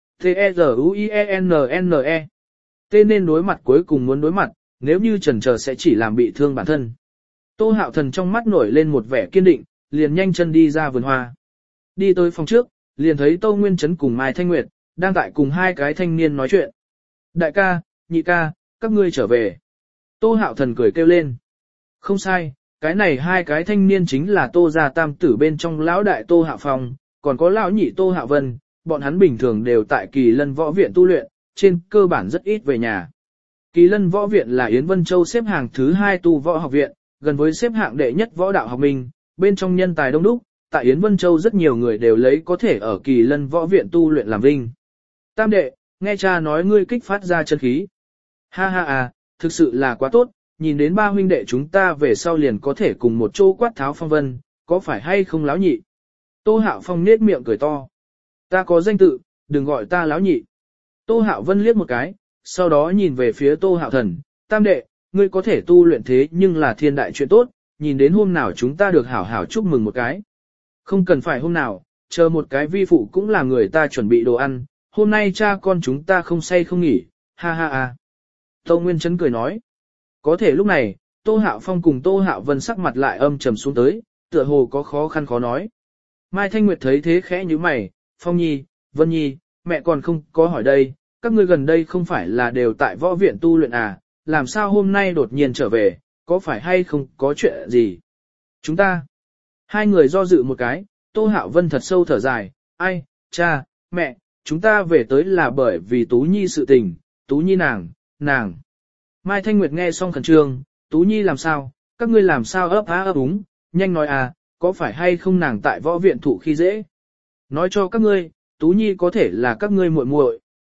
T-E-Z-U-I-E-N-N-E Tên nên đối mặt cuối cùng muốn đối mặt, nếu như chần chờ sẽ chỉ làm bị thương bản thân. Tô Hạo Thần trong mắt nổi lên một vẻ kiên định, liền nhanh chân đi ra vườn hoa. Đi tới phòng trước, liền thấy Tâu Nguyên Chấn cùng Mai Thanh Nguyệt, đang tại cùng hai cái thanh niên nói chuyện. Đại ca, nhị ca, các ngươi trở về. Tô Hạo Thần cười kêu lên. Không sai, cái này hai cái thanh niên chính là Tô gia tam tử bên trong lão đại Tô Hạo Phong, còn có lão nhị Tô Hạo Vân, bọn hắn bình thường đều tại Kỳ Lân Võ Viện tu luyện, trên cơ bản rất ít về nhà. Kỳ Lân Võ Viện là Yến Vân Châu xếp hạng thứ 2 tu võ học viện, gần với xếp hạng đệ nhất võ đạo học minh, bên trong nhân tài đông đúc, tại Yến Vân Châu rất nhiều người đều lấy có thể ở Kỳ Lân Võ Viện tu luyện làm vinh. Tam đệ, nghe cha nói ngươi kích phát ra chân khí. Ha ha à, thực sự là quá tốt, nhìn đến ba huynh đệ chúng ta về sau liền có thể cùng một chỗ quát tháo phong vân, có phải hay không láo nhị? Tô Hạo Phong nết miệng cười to. Ta có danh tự, đừng gọi ta láo nhị. Tô Hạo Vân liếc một cái, sau đó nhìn về phía Tô Hạo Thần, tam đệ, ngươi có thể tu luyện thế nhưng là thiên đại chuyện tốt, nhìn đến hôm nào chúng ta được hảo hảo chúc mừng một cái. Không cần phải hôm nào, chờ một cái vi phụ cũng là người ta chuẩn bị đồ ăn, hôm nay cha con chúng ta không say không nghỉ, ha ha ha. Tô Nguyên Chấn cười nói. Có thể lúc này, Tô Hạo Phong cùng Tô Hạo Vân sắc mặt lại âm trầm xuống tới, tựa hồ có khó khăn khó nói. Mai Thanh Nguyệt thấy thế khẽ như mày, Phong Nhi, Vân Nhi, mẹ còn không có hỏi đây, các ngươi gần đây không phải là đều tại võ viện tu luyện à, làm sao hôm nay đột nhiên trở về, có phải hay không có chuyện gì? Chúng ta, hai người do dự một cái, Tô Hạo Vân thật sâu thở dài, ai, cha, mẹ, chúng ta về tới là bởi vì Tú Nhi sự tình, Tú Nhi nàng. Mai Thanh Nguyệt nghe xong khẩn trương, Tú Nhi làm sao, các ngươi làm sao ấp á ấp úng, nhanh nói à, có phải hay không nàng tại võ viện thụ khi dễ? Nói cho các ngươi, Tú Nhi có thể là các ngươi muội muội,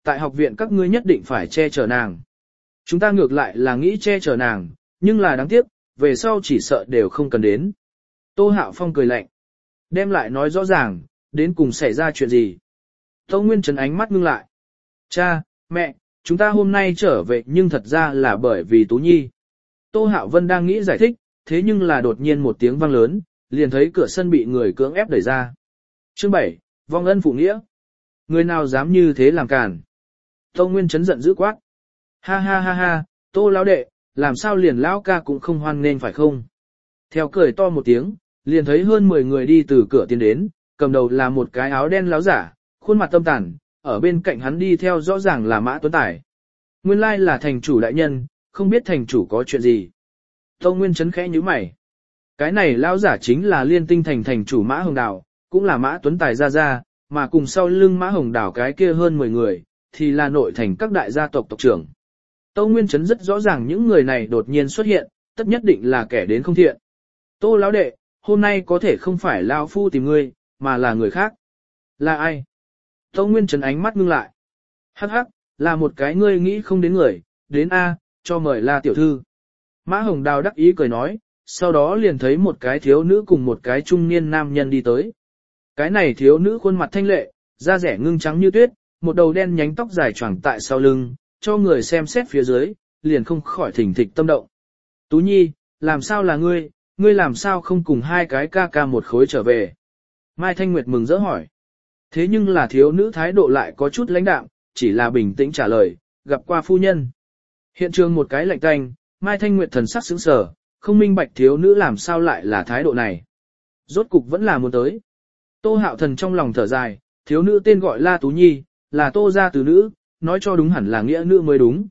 tại học viện các ngươi nhất định phải che chở nàng. Chúng ta ngược lại là nghĩ che chở nàng, nhưng là đáng tiếc, về sau chỉ sợ đều không cần đến. Tô Hạo Phong cười lạnh. Đem lại nói rõ ràng, đến cùng xảy ra chuyện gì. Tâu Nguyên Trấn ánh mắt ngưng lại. Cha, mẹ, chúng ta hôm nay trở về nhưng thật ra là bởi vì Tú Nhi. Tô Hạo Vân đang nghĩ giải thích, thế nhưng là đột nhiên một tiếng vang lớn, liền thấy cửa sân bị người cưỡng ép đẩy ra. Chương 7, vong ân phụ nghĩa. Người nào dám như thế làm cản. Tâu Nguyên Trấn giận dữ quát. Ha ha ha ha, Tô lão đệ, làm sao liền lão ca cũng không hoan nên phải không? Theo cười to một tiếng, liền thấy hơn 10 người đi từ cửa tiến đến, cầm đầu là một cái áo đen láo giả, khuôn mặt tâm tàn, ở bên cạnh hắn đi theo rõ ràng là Mã Tuấn Tài. Nguyên lai là thành chủ đại nhân, không biết thành chủ có chuyện gì. Tâu Nguyên Trấn khẽ nhíu mày. Cái này lão giả chính là Liên Tinh thành thành chủ Mã Hồng Đào, cũng là Mã Tuấn Tài ra, mà cùng sau lưng Mã Hồng Đào cái kia hơn 10 người, thì là nội thành các đại gia tộc tộc trưởng. Tâu Nguyên Trấn rất rõ ràng những người này đột nhiên xuất hiện, tất nhất định là kẻ đến không thiện. Tô lão đệ, hôm nay có thể không phải lão phu tìm ngươi, mà là người khác. Là ai? Tâu Nguyên Trấn ánh mắt ngưng lại. Hắc hắc, là một cái ngươi nghĩ không đến người, đến A, cho mời La tiểu thư. Mã Hồng Đào đắc ý cười nói, sau đó liền thấy một cái thiếu nữ cùng một cái trung niên nam nhân đi tới. Cái này thiếu nữ khuôn mặt thanh lệ, da rẻ ngưng trắng như tuyết, một đầu đen nhánh tóc dài choàng tại sau lưng, cho người xem xét phía dưới, liền không khỏi thỉnh thịch tâm động. Tú Nhi, làm sao là ngươi làm sao không cùng hai cái ca ca một khối trở về? Mai Thanh Nguyệt mừng rỡ hỏi. Thế nhưng là thiếu nữ thái độ lại có chút lãnh đạm, chỉ là bình tĩnh trả lời, gặp qua phu nhân. Hiện trường một cái lạnh tanh, Mai Thanh Nguyệt thần sắc sững sờ, không minh bạch thiếu nữ làm sao lại là thái độ này. Rốt cục vẫn là muốn tới. Tô Hạo Thần trong lòng thở dài, thiếu nữ tên gọi La Tú Nhi, là Tô gia từ nữ, nói cho đúng hẳn là nghĩa nữ mới đúng.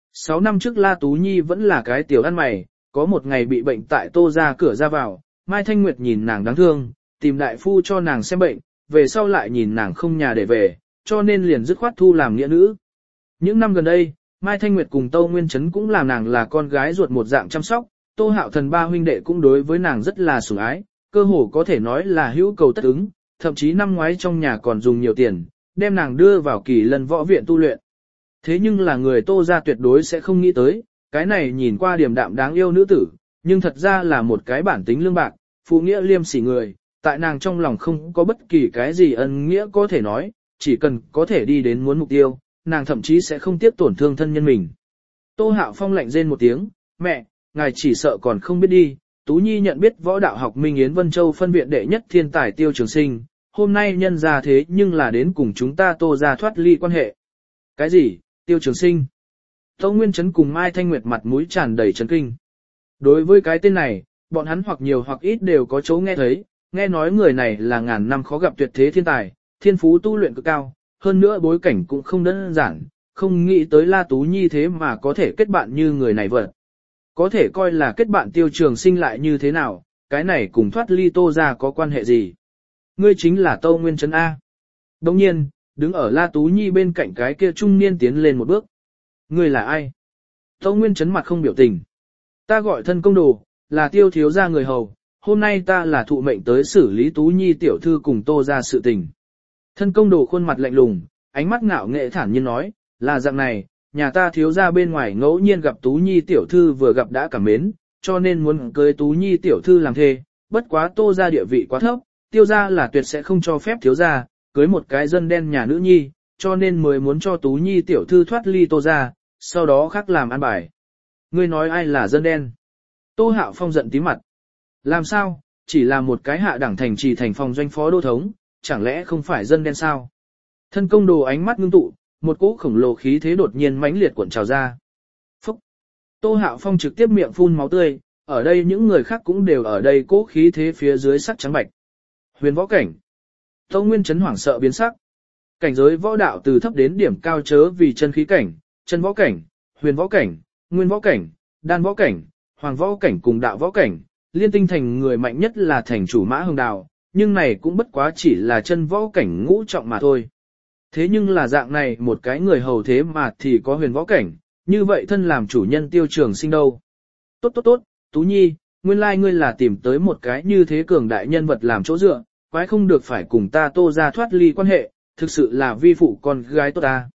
6 năm trước La Tú Nhi vẫn là cái tiểu ăn mày, có một ngày bị bệnh tại Tô gia cửa ra vào, Mai Thanh Nguyệt nhìn nàng đáng thương, tìm đại phu cho nàng xem bệnh, về sau lại nhìn nàng không nhà để về, cho nên liền dứt khoát thu làm nghĩa nữ. Những năm gần đây, Mai Thanh Nguyệt cùng Tâu Nguyên Trấn cũng làm nàng là con gái ruột một dạng chăm sóc, Tô Hạo Thần ba huynh đệ cũng đối với nàng rất là sủng ái, cơ hồ có thể nói là hữu cầu tất ứng, thậm chí năm ngoái trong nhà còn dùng nhiều tiền, đem nàng đưa vào Kỳ Lân võ viện tu luyện. Thế nhưng là người Tô gia tuyệt đối sẽ không nghĩ tới, cái này nhìn qua điềm đạm đáng yêu nữ tử, nhưng thật ra là một cái bản tính lương bạc, phụ nghĩa liêm sỉ người, tại nàng trong lòng không có bất kỳ cái gì ân nghĩa có thể nói, chỉ cần có thể đi đến muốn mục tiêu, nàng thậm chí sẽ không tiếp tổn thương thân nhân mình. Tô Hạo Phong lạnh rên một tiếng, mẹ, ngài chỉ sợ còn không biết đi, Tú Nhi nhận biết võ đạo học Minh Yến Vân Châu phân viện đệ nhất thiên tài Tiêu Trường Sinh, hôm nay nhân ra thế nhưng là đến cùng chúng ta Tô gia thoát ly quan hệ. Cái gì, Tiêu Trường Sinh? Tâu Nguyên Trấn cùng Mai Thanh Nguyệt mặt mũi tràn đầy chấn kinh. Đối với cái tên này, bọn hắn hoặc nhiều hoặc ít đều có chỗ nghe thấy, nghe nói người này là ngàn năm khó gặp tuyệt thế thiên tài, thiên phú tu luyện cực cao, hơn nữa bối cảnh cũng không đơn giản, không nghĩ tới La Tú Nhi thế mà có thể kết bạn như người này vật. Có thể coi là kết bạn Tiêu Trường Sinh lại như thế nào, cái này cùng thoát ly Tô gia có quan hệ gì? Ngươi chính là Tâu Nguyên Trấn A. Đồng nhiên, đứng ở La Tú Nhi bên cạnh cái kia trung niên tiến lên một bước. Ngươi là ai? Tâu Nguyên Trấn mặt không biểu tình. Ta gọi thân công đồ, là Tiêu thiếu gia người hầu, hôm nay ta là thụ mệnh tới xử lý Tú Nhi tiểu thư cùng Tô gia sự tình. Thân công đồ khuôn mặt lạnh lùng, ánh mắt ngạo nghệ thản nhiên nói, là dạng này, nhà ta thiếu gia bên ngoài ngẫu nhiên gặp Tú Nhi tiểu thư vừa gặp đã cảm mến, cho nên muốn cưới Tú Nhi tiểu thư làm thê, bất quá Tô gia địa vị quá thấp, Tiêu gia là tuyệt sẽ không cho phép thiếu gia cưới một cái dân đen nhà nữ nhi, cho nên mới muốn cho Tú Nhi tiểu thư thoát ly Tô gia, sau đó khác làm ăn bài. Ngươi nói ai là dân đen? Tô Hạo Phong giận tím mặt. Làm sao, chỉ là một cái hạ đẳng thành trì thành phòng doanh phó đô thống, chẳng lẽ không phải dân đen sao? Thân công đồ ánh mắt ngưng tụ, một cỗ khổng lồ khí thế đột nhiên mãnh liệt cuộn trào ra. Phúc! Tô Hạo Phong trực tiếp miệng phun máu tươi, ở đây những người khác cũng đều ở đây cỗ khí thế phía dưới sắc trắng bạch. Huyền võ cảnh. Tâu Nguyên Trấn hoảng sợ biến sắc. Cảnh giới võ đạo từ thấp đến điểm cao chớ vì chân khí cảnh, chân võ cảnh, huyền võ cảnh, nguyên võ cảnh, đan võ cảnh, hoàng võ cảnh cùng đạo võ cảnh, Liên Tinh thành người mạnh nhất là thành chủ Mã Hồng Đào, nhưng này cũng bất quá chỉ là chân võ cảnh ngũ trọng mà thôi. Thế nhưng là dạng này một cái người hầu thế mà thì có huyền võ cảnh, như vậy thân làm chủ nhân Tiêu Trường Sinh đâu. Tốt tốt tốt, Tú Nhi, nguyên lai ngươi là tìm tới một cái như thế cường đại nhân vật làm chỗ dựa, quái không được phải cùng ta Tô gia thoát ly quan hệ, thực sự là vi phụ con gái tốt ta.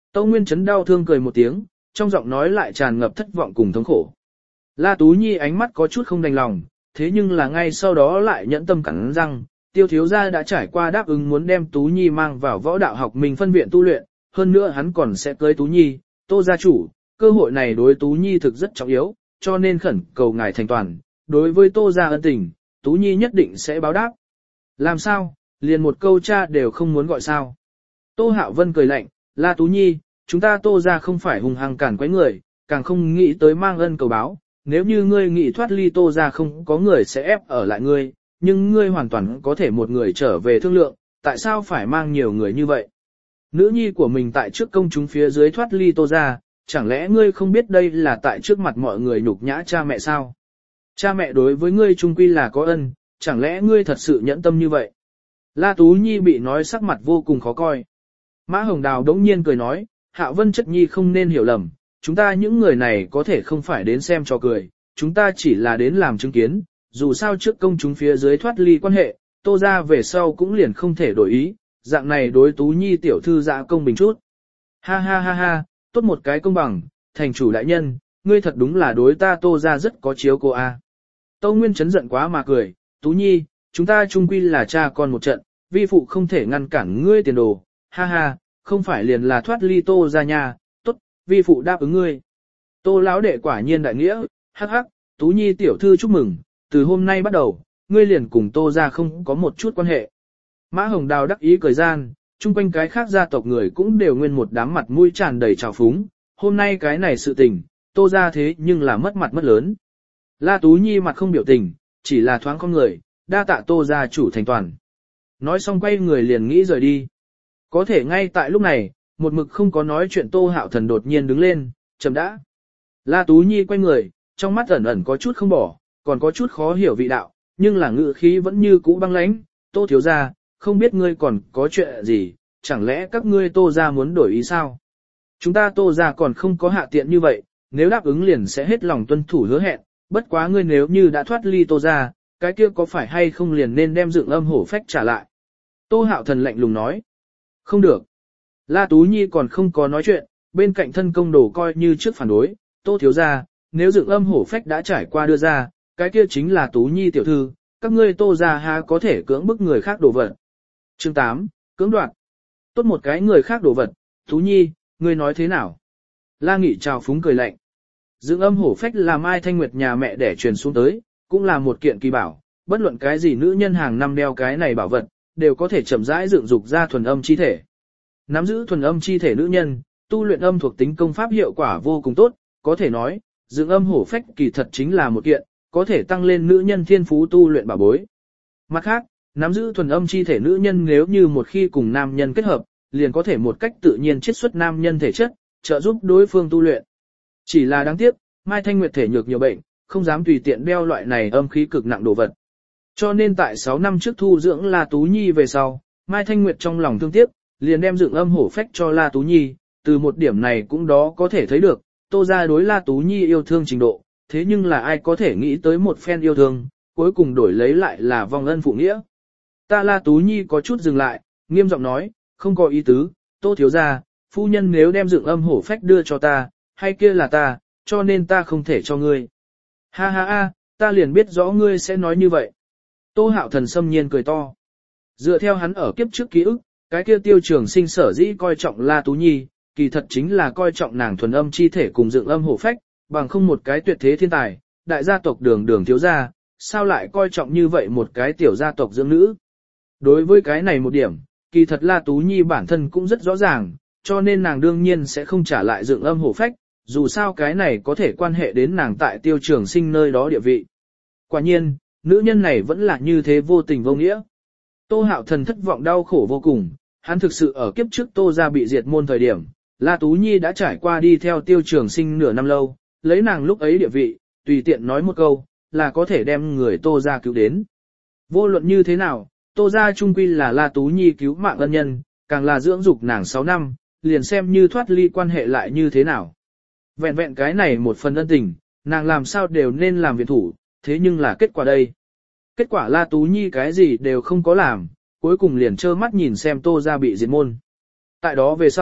Tâu Nguyên Chấn đau thương cười một tiếng, trong giọng nói lại tràn ngập thất vọng cùng thống khổ. La Tú Nhi ánh mắt có chút không đành lòng, thế nhưng là ngay sau đó lại nhẫn tâm cắn răng, Tiêu thiếu gia đã trải qua đáp ứng muốn đem Tú Nhi mang vào võ đạo học mình phân viện tu luyện, hơn nữa hắn còn sẽ cưới Tú Nhi, Tô gia chủ, cơ hội này đối Tú Nhi thực rất trọng yếu, cho nên khẩn cầu ngài thành toàn, đối với Tô gia ân tình, Tú Nhi nhất định sẽ báo đáp. Làm sao, liền một câu cha đều không muốn gọi sao? Tô Hạo Vân cười lạnh, La Tú Nhi, chúng ta Tô gia không phải hùng hăng cản quấy người, càng không nghĩ tới mang ân cầu báo, nếu như ngươi nghĩ thoát ly Tô gia không có người sẽ ép ở lại ngươi, nhưng ngươi hoàn toàn có thể một người trở về thương lượng, tại sao phải mang nhiều người như vậy? Nữ nhi của mình tại trước công chúng phía dưới thoát ly Tô gia, chẳng lẽ ngươi không biết đây là tại trước mặt mọi người nhục nhã cha mẹ sao? Cha mẹ đối với ngươi trung quy là có ân, chẳng lẽ ngươi thật sự nhẫn tâm như vậy? La Tú Nhi bị nói sắc mặt vô cùng khó coi. Mã Hồng Đào đống nhiên cười nói, Hạo Vân chất nhi không nên hiểu lầm, chúng ta những người này có thể không phải đến xem trò cười, chúng ta chỉ là đến làm chứng kiến, dù sao trước công chúng phía dưới thoát ly quan hệ, Tô gia về sau cũng liền không thể đổi ý, dạng này đối Tú Nhi tiểu thư dạ công bình chút. Ha ha ha ha, tốt một cái công bằng, thành chủ đại nhân, ngươi thật đúng là đối ta Tô gia rất có chiếu cô a. Tâu Nguyên chấn giận quá mà cười, Tú Nhi, chúng ta chung quy là cha con một trận, vi phụ không thể ngăn cản ngươi tiền đồ, ha ha, không phải liền là thoát ly Tô gia nhà, tốt, vi phụ đáp ứng ngươi. Tô lão đệ quả nhiên đại nghĩa, hắc hắc, Tú Nhi tiểu thư chúc mừng, từ hôm nay bắt đầu, ngươi liền cùng Tô gia không có một chút quan hệ. Mã Hồng Đào đắc ý cười gian, chung quanh cái khác gia tộc người cũng đều nguyên một đám mặt mũi tràn đầy trào phúng, hôm nay cái này sự tình, Tô gia thế nhưng là mất mặt mất lớn. La Tú Nhi mặt không biểu tình, chỉ là thoáng con người, đa tạ Tô gia chủ thành toàn. Nói xong quay người liền nghĩ rời đi. Có thể ngay tại lúc này, một mực không có nói chuyện Tô Hạo Thần đột nhiên đứng lên, chậm đã. La Tú Nhi quay người, trong mắt ẩn ẩn có chút không bỏ, còn có chút khó hiểu vị đạo, nhưng là ngữ khí vẫn như cũ băng lãnh. Tô thiếu gia, không biết ngươi còn có chuyện gì, chẳng lẽ các ngươi Tô gia muốn đổi ý sao? Chúng ta Tô gia còn không có hạ tiện như vậy, nếu đáp ứng liền sẽ hết lòng tuân thủ hứa hẹn, bất quá ngươi nếu như đã thoát ly Tô gia, cái kia có phải hay không liền nên đem dựng âm hổ phách trả lại? Tô Hạo Thần lạnh lùng nói. Không được. La Tú Nhi còn không có nói chuyện, bên cạnh thân công đồ coi như trước phản đối, Tô thiếu gia, nếu dựng âm hổ phách đã trải qua đưa ra, cái kia chính là Tú Nhi tiểu thư, các ngươi Tô gia há có thể cưỡng bức người khác đổ vật. Chương 8, cưỡng đoạt. Tốt một cái người khác đổ vật, Tú Nhi, ngươi nói thế nào? La Nghị chào phúng cười lạnh. Dựng âm hổ phách là Mai Thanh Nguyệt nhà mẹ đẻ truyền xuống tới, cũng là một kiện kỳ bảo, bất luận cái gì nữ nhân hàng năm đeo cái này bảo vật, đều có thể chậm rãi dựng dục ra thuần âm chi thể. Nắm giữ thuần âm chi thể nữ nhân, tu luyện âm thuộc tính công pháp hiệu quả vô cùng tốt, có thể nói, dựng âm hổ phách kỳ thật chính là một kiện, có thể tăng lên nữ nhân thiên phú tu luyện bảo bối. Mặt khác, nắm giữ thuần âm chi thể nữ nhân nếu như một khi cùng nam nhân kết hợp, liền có thể một cách tự nhiên chiết xuất nam nhân thể chất, trợ giúp đối phương tu luyện. Chỉ là đáng tiếc, Mai Thanh Nguyệt thể nhược nhiều bệnh, không dám tùy tiện đeo loại này âm khí cực nặng đồ vật. Cho nên tại 6 năm trước thu dưỡng La Tú Nhi về sau, Mai Thanh Nguyệt trong lòng thương tiếc, liền đem dựng âm hổ phách cho La Tú Nhi, từ một điểm này cũng đó có thể thấy được, Tô gia đối La Tú Nhi yêu thương trình độ, thế nhưng là ai có thể nghĩ tới một phen yêu thương, cuối cùng đổi lấy lại là vong ân phụ nghĩa. Ta La Tú Nhi có chút dừng lại, nghiêm giọng nói, không có ý tứ, Tô thiếu gia, phu nhân nếu đem dựng âm hổ phách đưa cho ta, hay kia là ta, cho nên ta không thể cho ngươi. Ha ha ha, ta liền biết rõ ngươi sẽ nói như vậy. Tô Hạo Thần xâm nhiên cười to. Dựa theo hắn ở kiếp trước ký ức, cái kia Tiêu Trường Sinh sở dĩ coi trọng La Tú Nhi, kỳ thật chính là coi trọng nàng thuần âm chi thể cùng dựng âm hổ phách, bằng không một cái tuyệt thế thiên tài, đại gia tộc Đường thiếu gia, sao lại coi trọng như vậy một cái tiểu gia tộc dưỡng nữ. Đối với cái này một điểm, kỳ thật La Tú Nhi bản thân cũng rất rõ ràng, cho nên nàng đương nhiên sẽ không trả lại dựng âm hổ phách, dù sao cái này có thể quan hệ đến nàng tại Tiêu Trường Sinh nơi đó địa vị. Quả nhiên, nữ nhân này vẫn là như thế vô tình vô nghĩa. Tô Hạo Thần thất vọng đau khổ vô cùng, hắn thực sự ở kiếp trước Tô gia bị diệt môn thời điểm, La Tú Nhi đã trải qua đi theo Tiêu Trường Sinh nửa năm lâu, lấy nàng lúc ấy địa vị, tùy tiện nói một câu, là có thể đem người Tô gia cứu đến. Vô luận như thế nào, Tô gia trung quy là La Tú Nhi cứu mạng ân nhân, càng là dưỡng dục nàng 6 năm, liền xem như thoát ly quan hệ lại như thế nào. Vẹn vẹn cái này một phần ân tình, nàng làm sao đều nên làm viện thủ, thế nhưng là kết quả đây. Kết quả La Tú Nhi cái gì đều không có làm, cuối cùng liền trơ mắt nhìn xem Tô gia bị diệt môn. Tại đó về sau,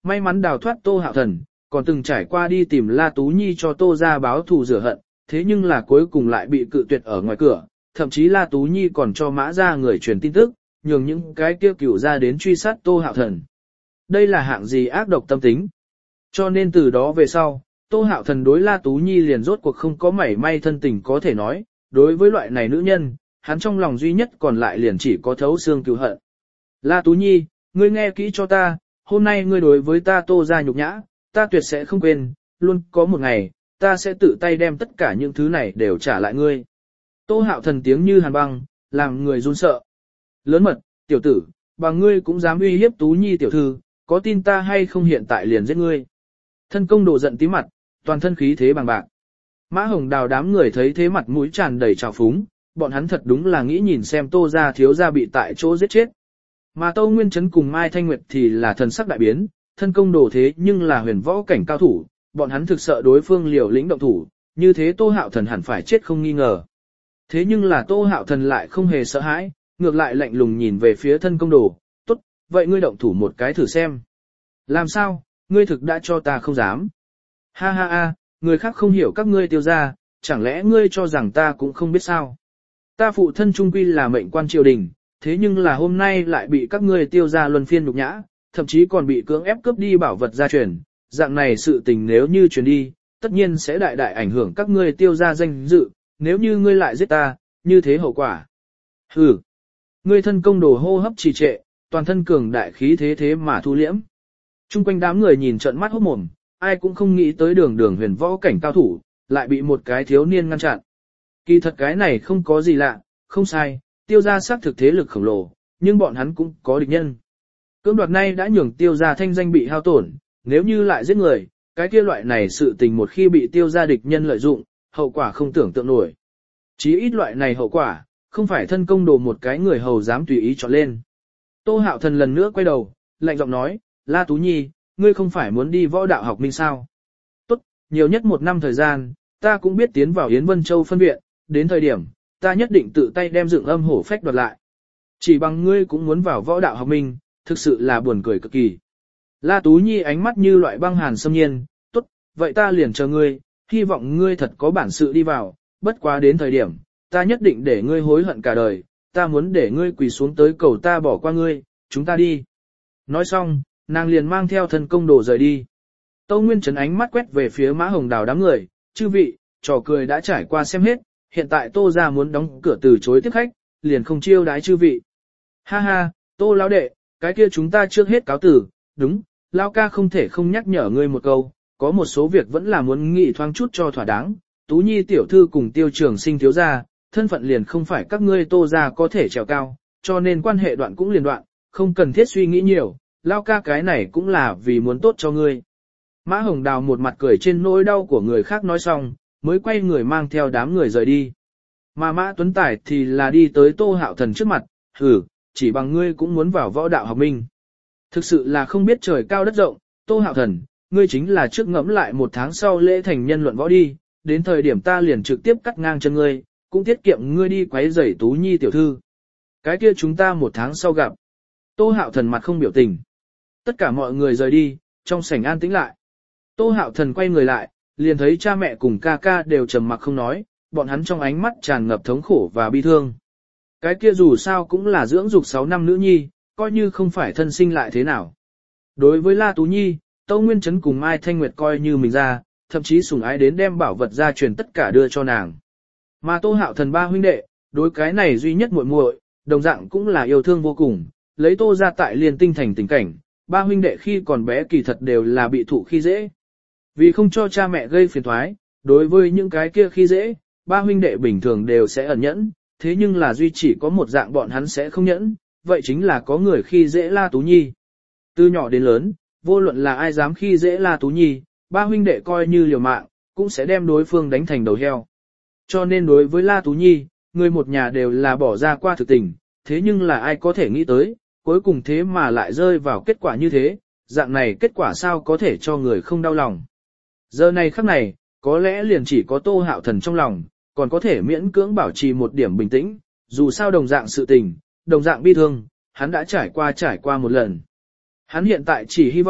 may mắn đào thoát Tô Hạo Thần, còn từng trải qua đi tìm La Tú Nhi cho Tô ra báo thù rửa hận, thế nhưng là cuối cùng lại bị cự tuyệt ở ngoài cửa, thậm chí La Tú Nhi còn cho Mã ra người truyền tin tức, nhường những cái kia cửu ra đến truy sát Tô Hạo Thần. Đây là hạng gì ác độc tâm tính. Cho nên từ đó về sau, Tô Hạo Thần đối La Tú Nhi liền rốt cuộc không có mảy may thân tình có thể nói, đối với loại này nữ nhân, hắn trong lòng duy nhất còn lại liền chỉ có thấu xương cừu hận. La Tú Nhi, ngươi nghe kỹ cho ta, hôm nay ngươi đối với ta Tô ra nhục nhã, ta tuyệt sẽ không quên, luôn có một ngày, ta sẽ tự tay đem tất cả những thứ này đều trả lại ngươi. Tô Hạo Thần tiếng như hàn băng, làm người run sợ. Lớn mật, tiểu tử, bằng ngươi cũng dám uy hiếp Tú Nhi tiểu thư, có tin ta hay không hiện tại liền giết ngươi. Thân công đồ giận tí mặt, toàn thân khí thế bằng bạc. Mã Hồng Đào đám người thấy thế mặt mũi tràn đầy trào phúng, bọn hắn thật đúng là nghĩ nhìn xem Tô gia thiếu gia bị tại chỗ giết chết. Mà Tô Nguyên Trấn cùng Mai Thanh Nguyệt thì là thần sắc đại biến, thân công đồ thế nhưng là huyền võ cảnh cao thủ, bọn hắn thực sợ đối phương liều lĩnh động thủ, như thế Tô Hạo Thần hẳn phải chết không nghi ngờ. Thế nhưng là Tô Hạo Thần lại không hề sợ hãi, ngược lại lạnh lùng nhìn về phía thân công đồ, tốt, vậy ngươi động thủ một cái thử xem. Làm sao, ngươi thực đã cho ta không dám. Ha ha ha, người khác không hiểu các ngươi tiêu gia, chẳng lẽ ngươi cho rằng ta cũng không biết sao. Ta phụ thân trung quy là mệnh quan triều đình, thế nhưng là hôm nay lại bị các ngươi tiêu gia luân phiên nhục nhã, thậm chí còn bị cưỡng ép cướp đi bảo vật gia truyền, dạng này sự tình nếu như truyền đi, tất nhiên sẽ đại đại ảnh hưởng các ngươi tiêu gia danh dự, nếu như ngươi lại giết ta, như thế hậu quả. Hừ, ngươi thân công đồ hô hấp trì trệ, toàn thân cường đại khí thế mà thu liễm. Trung quanh đám người nhìn trợn mắt hốt mồm, ai cũng không nghĩ tới đường đường huyền võ cảnh cao thủ, lại bị một cái thiếu niên ngăn chặn. Kỳ thật cái này không có gì lạ, không sai, tiêu gia xác thực thế lực khổng lồ, nhưng bọn hắn cũng có địch nhân. Cưỡng đoạt nay đã nhường tiêu gia thanh danh bị hao tổn, nếu như lại giết người, cái kia loại này sự tình một khi bị tiêu gia địch nhân lợi dụng, hậu quả không tưởng tượng nổi. Chí ít loại này hậu quả, không phải thân công đồ một cái người hầu dám tùy ý chọn lên. Tô Hạo Thần lần nữa quay đầu, lạnh giọng nói, La Tú Nhi, ngươi không phải muốn đi võ đạo học minh sao? Tốt, nhiều nhất 1 năm thời gian, ta cũng biết tiến vào Yến Vân Châu phân viện, đến thời điểm, ta nhất định tự tay đem dựng âm hổ phách đoạt lại. Chỉ bằng ngươi cũng muốn vào võ đạo học minh, thực sự là buồn cười cực kỳ. La Tú Nhi ánh mắt như loại băng hàn xâm nhiên, tốt, vậy ta liền chờ ngươi, hy vọng ngươi thật có bản sự đi vào, bất quá đến thời điểm, ta nhất định để ngươi hối hận cả đời, ta muốn để ngươi quỳ xuống tới cầu ta bỏ qua ngươi, chúng ta đi. Nói xong, nàng liền mang theo thân công đồ rời đi. Tâu Nguyên Trấn ánh mắt quét về phía Mã Hồng Đào đám người, chư vị, trò cười đã trải qua xem hết, hiện tại Tô gia muốn đóng cửa từ chối tiếp khách, liền không chiêu đái chư vị. Ha ha, Tô lão đệ, cái kia chúng ta trước hết cáo tử, đúng, lão ca không thể không nhắc nhở ngươi một câu, có một số việc vẫn là muốn nghĩ thoáng chút cho thỏa đáng, Tú Nhi tiểu thư cùng Tiêu Trường Sinh thiếu gia, thân phận liền không phải các ngươi Tô gia có thể trèo cao, cho nên quan hệ đoạn cũng liền đoạn, không cần thiết suy nghĩ nhiều, lão ca cái này cũng là vì muốn tốt cho ngươi. Mã Hồng Đào một mặt cười trên nỗi đau của người khác nói xong, mới quay người mang theo đám người rời đi. Mà Mã Tuấn Tài thì là đi tới Tô Hạo Thần trước mặt, chỉ bằng ngươi cũng muốn vào võ đạo học minh. Thực sự là không biết trời cao đất rộng, Tô Hạo Thần, ngươi chính là trước ngẫm lại 1 tháng sau lễ thành nhân luận võ đi, đến thời điểm ta liền trực tiếp cắt ngang chân ngươi, cũng tiết kiệm ngươi đi quấy rầy Tú Nhi tiểu thư. Cái kia chúng ta 1 tháng sau gặp. Tô Hạo Thần mặt không biểu tình. Tất cả mọi người rời đi, trong sảnh an tĩnh lại. Tô Hạo Thần quay người lại, liền thấy cha mẹ cùng ca ca đều trầm mặc không nói, bọn hắn trong ánh mắt tràn ngập thống khổ và bi thương. Cái kia dù sao cũng là dưỡng dục 6 năm nữ nhi, coi như không phải thân sinh lại thế nào. Đối với La Tú Nhi, Tâu Nguyên Trấn cùng Mai Thanh Nguyệt coi như mình ra, thậm chí sủng ái đến đem bảo vật gia truyền tất cả đưa cho nàng. Mà Tô Hạo Thần 3 huynh đệ, đối cái này duy nhất muội muội, đồng dạng cũng là yêu thương vô cùng, lấy Tô ra tại Liên Tinh thành tình cảnh, 3 huynh đệ khi còn bé kỳ thật đều là bị thụ khi dễ. Vì không cho cha mẹ gây phiền toái, đối với những cái kia khi dễ, 3 huynh đệ bình thường đều sẽ ẩn nhẫn, thế nhưng là duy chỉ có một dạng bọn hắn sẽ không nhẫn, vậy chính là có người khi dễ La Tú Nhi. Từ nhỏ đến lớn, vô luận là ai dám khi dễ La Tú Nhi, 3 huynh đệ coi như liều mạng, cũng sẽ đem đối phương đánh thành đầu heo. Cho nên đối với La Tú Nhi, người một nhà đều là bỏ ra qua thực tình, thế nhưng là ai có thể nghĩ tới, cuối cùng thế mà lại rơi vào kết quả như thế, dạng này kết quả sao có thể cho người không đau lòng. Giờ này khắc này, có lẽ liền chỉ có Tô Hạo Thần trong lòng, còn có thể miễn cưỡng bảo trì một điểm bình tĩnh, dù sao đồng dạng sự tình, đồng dạng bi thương, hắn đã trải qua một lần. Hắn hiện tại chỉ hy vọng,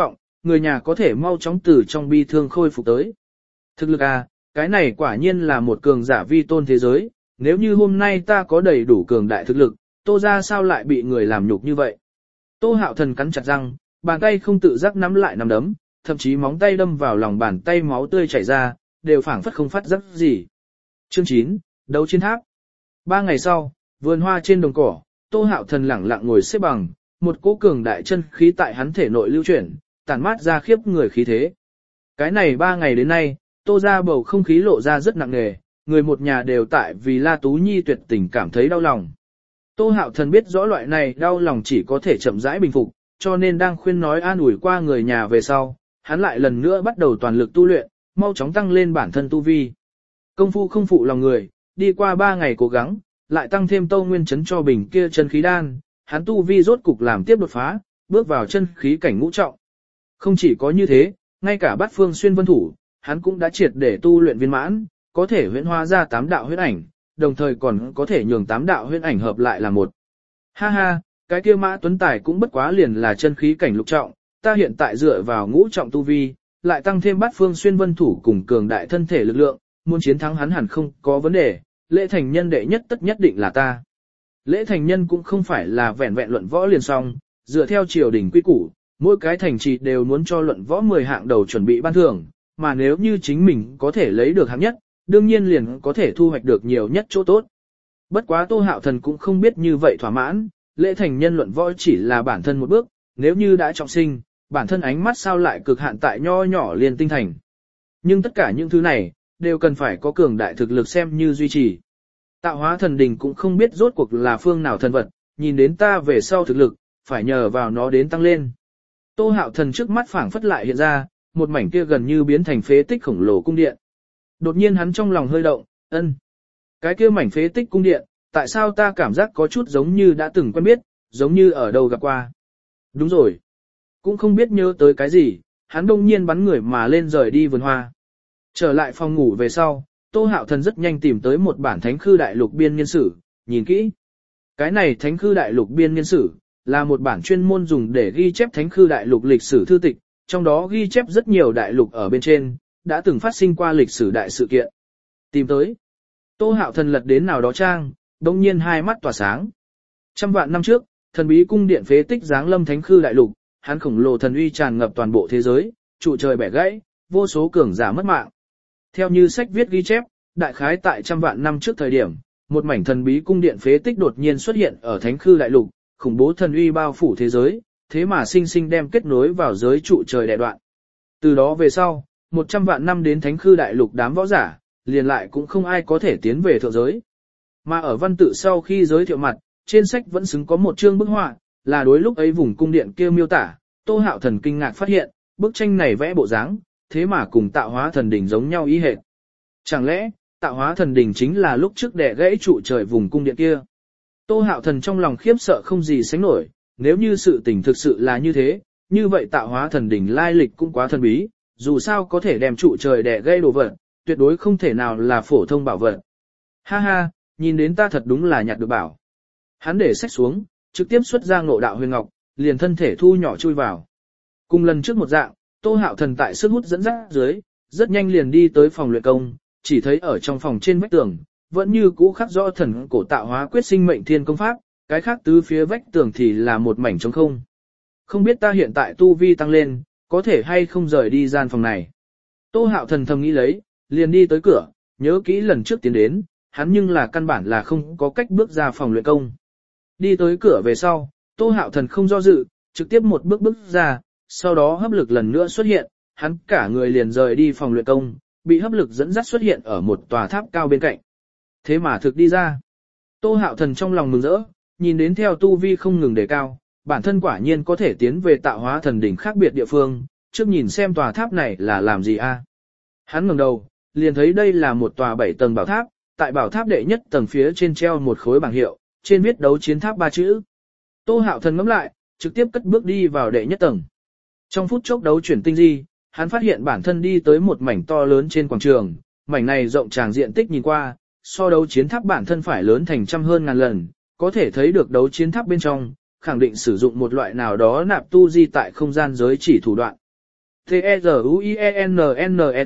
người nhà có thể mau chóng từ trong bi thương khôi phục tới. Thực lực à, cái này quả nhiên là một cường giả vi tôn thế giới, nếu như hôm nay ta có đầy đủ cường đại thực lực, Tô ra sao lại bị người làm nhục như vậy. Tô Hạo Thần cắn chặt răng, bàn tay không tự giác nắm lại nắm đấm, thậm chí móng tay đâm vào lòng bàn tay máu tươi chảy ra, đều phảng phất không phát giác gì. Chương 9, đấu chiến tháp. 3 ngày sau, vườn hoa trên đồng cỏ, Tô Hạo Thần lẳng lặng ngồi xếp bằng, một cỗ cường đại chân khí tại hắn thể nội lưu chuyển, tản mát ra khiếp người khí thế. Cái này 3 ngày đến nay, Tô ra bầu không khí lộ ra rất nặng nề, người một nhà đều tại vì La Tú Nhi tuyệt tình cảm thấy đau lòng. Tô Hạo Thần biết rõ loại này đau lòng chỉ có thể chậm rãi bình phục, cho nên đang khuyên nói an ủi qua người nhà về sau, hắn lại lần nữa bắt đầu toàn lực tu luyện, mau chóng tăng lên bản thân tu vi. Công phu không phụ lòng người, đi qua 3 ngày cố gắng, lại tăng thêm Tâu Nguyên Chấn cho bình kia chân khí đan, hắn tu vi rốt cục làm tiếp đột phá, bước vào chân khí cảnh ngũ trọng. Không chỉ có như thế, ngay cả Bát Phương Xuyên Vân Thủ, hắn cũng đã triệt để tu luyện viên mãn, có thể huyễn hóa ra 8 đạo huyễn ảnh, đồng thời còn có thể nhường 8 đạo huyễn ảnh hợp lại là một. Ha ha, cái kia Mã Tuấn Tài cũng bất quá liền là chân khí cảnh lục trọng, ta hiện tại dựa vào ngũ trọng tu vi, lại tăng thêm Bát Phương Xuyên Vân Thủ cùng cường đại thân thể lực lượng, muốn chiến thắng hắn hẳn không có vấn đề, Lễ Thành Nhân đệ nhất tất nhất định là ta. Lễ Thành Nhân cũng không phải là vẹn vẹn luận võ liền xong, dựa theo triều đình quy củ, mỗi cái thành trì đều muốn cho luận võ 10 hạng đầu chuẩn bị ban thưởng, mà nếu như chính mình có thể lấy được hạng nhất, đương nhiên liền có thể thu hoạch được nhiều nhất chỗ tốt. Bất quá Tô Hạo Thần cũng không biết như vậy thỏa mãn, Lễ Thành Nhân luận võ chỉ là bản thân một bước, nếu như đã trọng sinh, bản thân ánh mắt sao lại cực hạn tại nho nhỏ liền tinh thành. Nhưng tất cả những thứ này, đều cần phải có cường đại thực lực xem như duy trì. Tạo hóa thần đình cũng không biết rốt cuộc là phương nào thần vật, nhìn đến ta về sau thực lực, phải nhờ vào nó đến tăng lên. Tô Hạo Thần trước mắt phảng phất lại hiện ra, một mảnh kia gần như biến thành phế tích khổng lồ cung điện. Đột nhiên hắn trong lòng hơi động, cái kia mảnh phế tích cung điện, tại sao ta cảm giác có chút giống như đã từng quen biết, giống như ở đâu gặp qua. Đúng rồi. Cũng không biết nhớ tới cái gì, hắn đông nhiên bắn người mà lên rời đi vườn hoa. Trở lại phòng ngủ về sau, Tô Hạo Thần rất nhanh tìm tới một bản Thánh Khư Đại Lục Biên Niên Sử, nhìn kỹ. Cái này Thánh Khư Đại Lục Biên Niên Sử, là một bản chuyên môn dùng để ghi chép Thánh Khư Đại Lục lịch sử thư tịch, trong đó ghi chép rất nhiều đại lục ở bên trên, đã từng phát sinh qua lịch sử đại sự kiện. Tìm tới. Tô Hạo Thần lật đến nào đó trang, đông nhiên hai mắt tỏa sáng. Trăm vạn năm trước, thần bí cung điện phế tích giáng lâm Thánh Khư Đại Lục, hắn khổng lồ thần uy tràn ngập toàn bộ thế giới, trụ trời bẻ gãy, vô số cường giả mất mạng. Theo như sách viết ghi chép, đại khái tại trăm vạn năm trước thời điểm, một mảnh thần bí cung điện phế tích đột nhiên xuất hiện ở Thánh Khư Đại Lục, khủng bố thần uy bao phủ thế giới, thế mà sinh sinh đem kết nối vào giới trụ trời đè đoạn. Từ đó về sau, 100 vạn năm đến Thánh Khư Đại Lục đám võ giả, liền lại cũng không ai có thể tiến về thượng giới. Mà ở văn tự sau khi giới thiệu mặt, trên sách vẫn xứng có một chương bức họa, là đối lúc ấy vùng cung điện kia miêu tả. Tô Hạo Thần kinh ngạc phát hiện, bức tranh này vẽ bộ dáng, thế mà cùng Tạo Hóa Thần Đỉnh giống nhau ý hệt. Chẳng lẽ, Tạo Hóa Thần Đỉnh chính là lúc trước đè gãy trụ trời vùng cung điện kia? Tô Hạo Thần trong lòng khiếp sợ không gì sánh nổi, nếu như sự tình thực sự là như thế, như vậy Tạo Hóa Thần Đỉnh lai lịch cũng quá thần bí, dù sao có thể đem trụ trời đè gãy đồ vật, tuyệt đối không thể nào là phổ thông bảo vật. Ha ha, nhìn đến ta thật đúng là nhặt được bảo. Hắn để sách xuống, trực tiếp xuất ra Ngộ Đạo Huyền Ngọc, liền thân thể thu nhỏ chui vào. Cùng lần trước một dạng, Tô Hạo Thần tại sức hút dẫn dắt dưới, rất nhanh liền đi tới phòng luyện công, chỉ thấy ở trong phòng trên vách tường, vẫn như cũ khắc rõ thần cổ Tạo Hóa Quyết Sinh Mệnh Thiên Công Pháp, cái khác tứ phía vách tường thì là một mảnh trống không. Không biết ta hiện tại tu vi tăng lên, có thể hay không rời đi gian phòng này. Tô Hạo Thần thầm nghĩ lấy, liền đi tới cửa, nhớ kỹ lần trước tiến đến, hắn nhưng là căn bản là không có cách bước ra phòng luyện công. Đi tới cửa về sau, Tô Hạo Thần không do dự, trực tiếp một bước bước ra, sau đó hấp lực lần nữa xuất hiện, hắn cả người liền rời đi phòng luyện công, bị hấp lực dẫn dắt xuất hiện ở một tòa tháp cao bên cạnh. Thế mà thực đi ra. Tô Hạo Thần trong lòng mừng rỡ, nhìn đến theo tu vi không ngừng đề cao, bản thân quả nhiên có thể tiến về Tạo Hóa Thần Đỉnh khác biệt địa phương, trước nhìn xem tòa tháp này là làm gì a. Hắn ngẩng đầu, liền thấy đây là một tòa 7 tầng bảo tháp, tại bảo tháp đệ nhất tầng phía trên treo một khối bảng hiệu, trên viết đấu chiến tháp 3 chữ. Tô Hạo Thần ngắm lại, trực tiếp cất bước đi vào đệ nhất tầng. Trong phút chốc đấu chuyển tinh di, hắn phát hiện bản thân đi tới một mảnh to lớn trên quảng trường, mảnh này rộng tràng diện tích nhìn qua, so đấu chiến tháp bản thân phải lớn thành trăm hơn ngàn lần, có thể thấy được đấu chiến tháp bên trong, khẳng định sử dụng một loại nào đó nạp tu di tại không gian giới chỉ thủ đoạn. T-E-Z-U-I-E-N-N-E-T.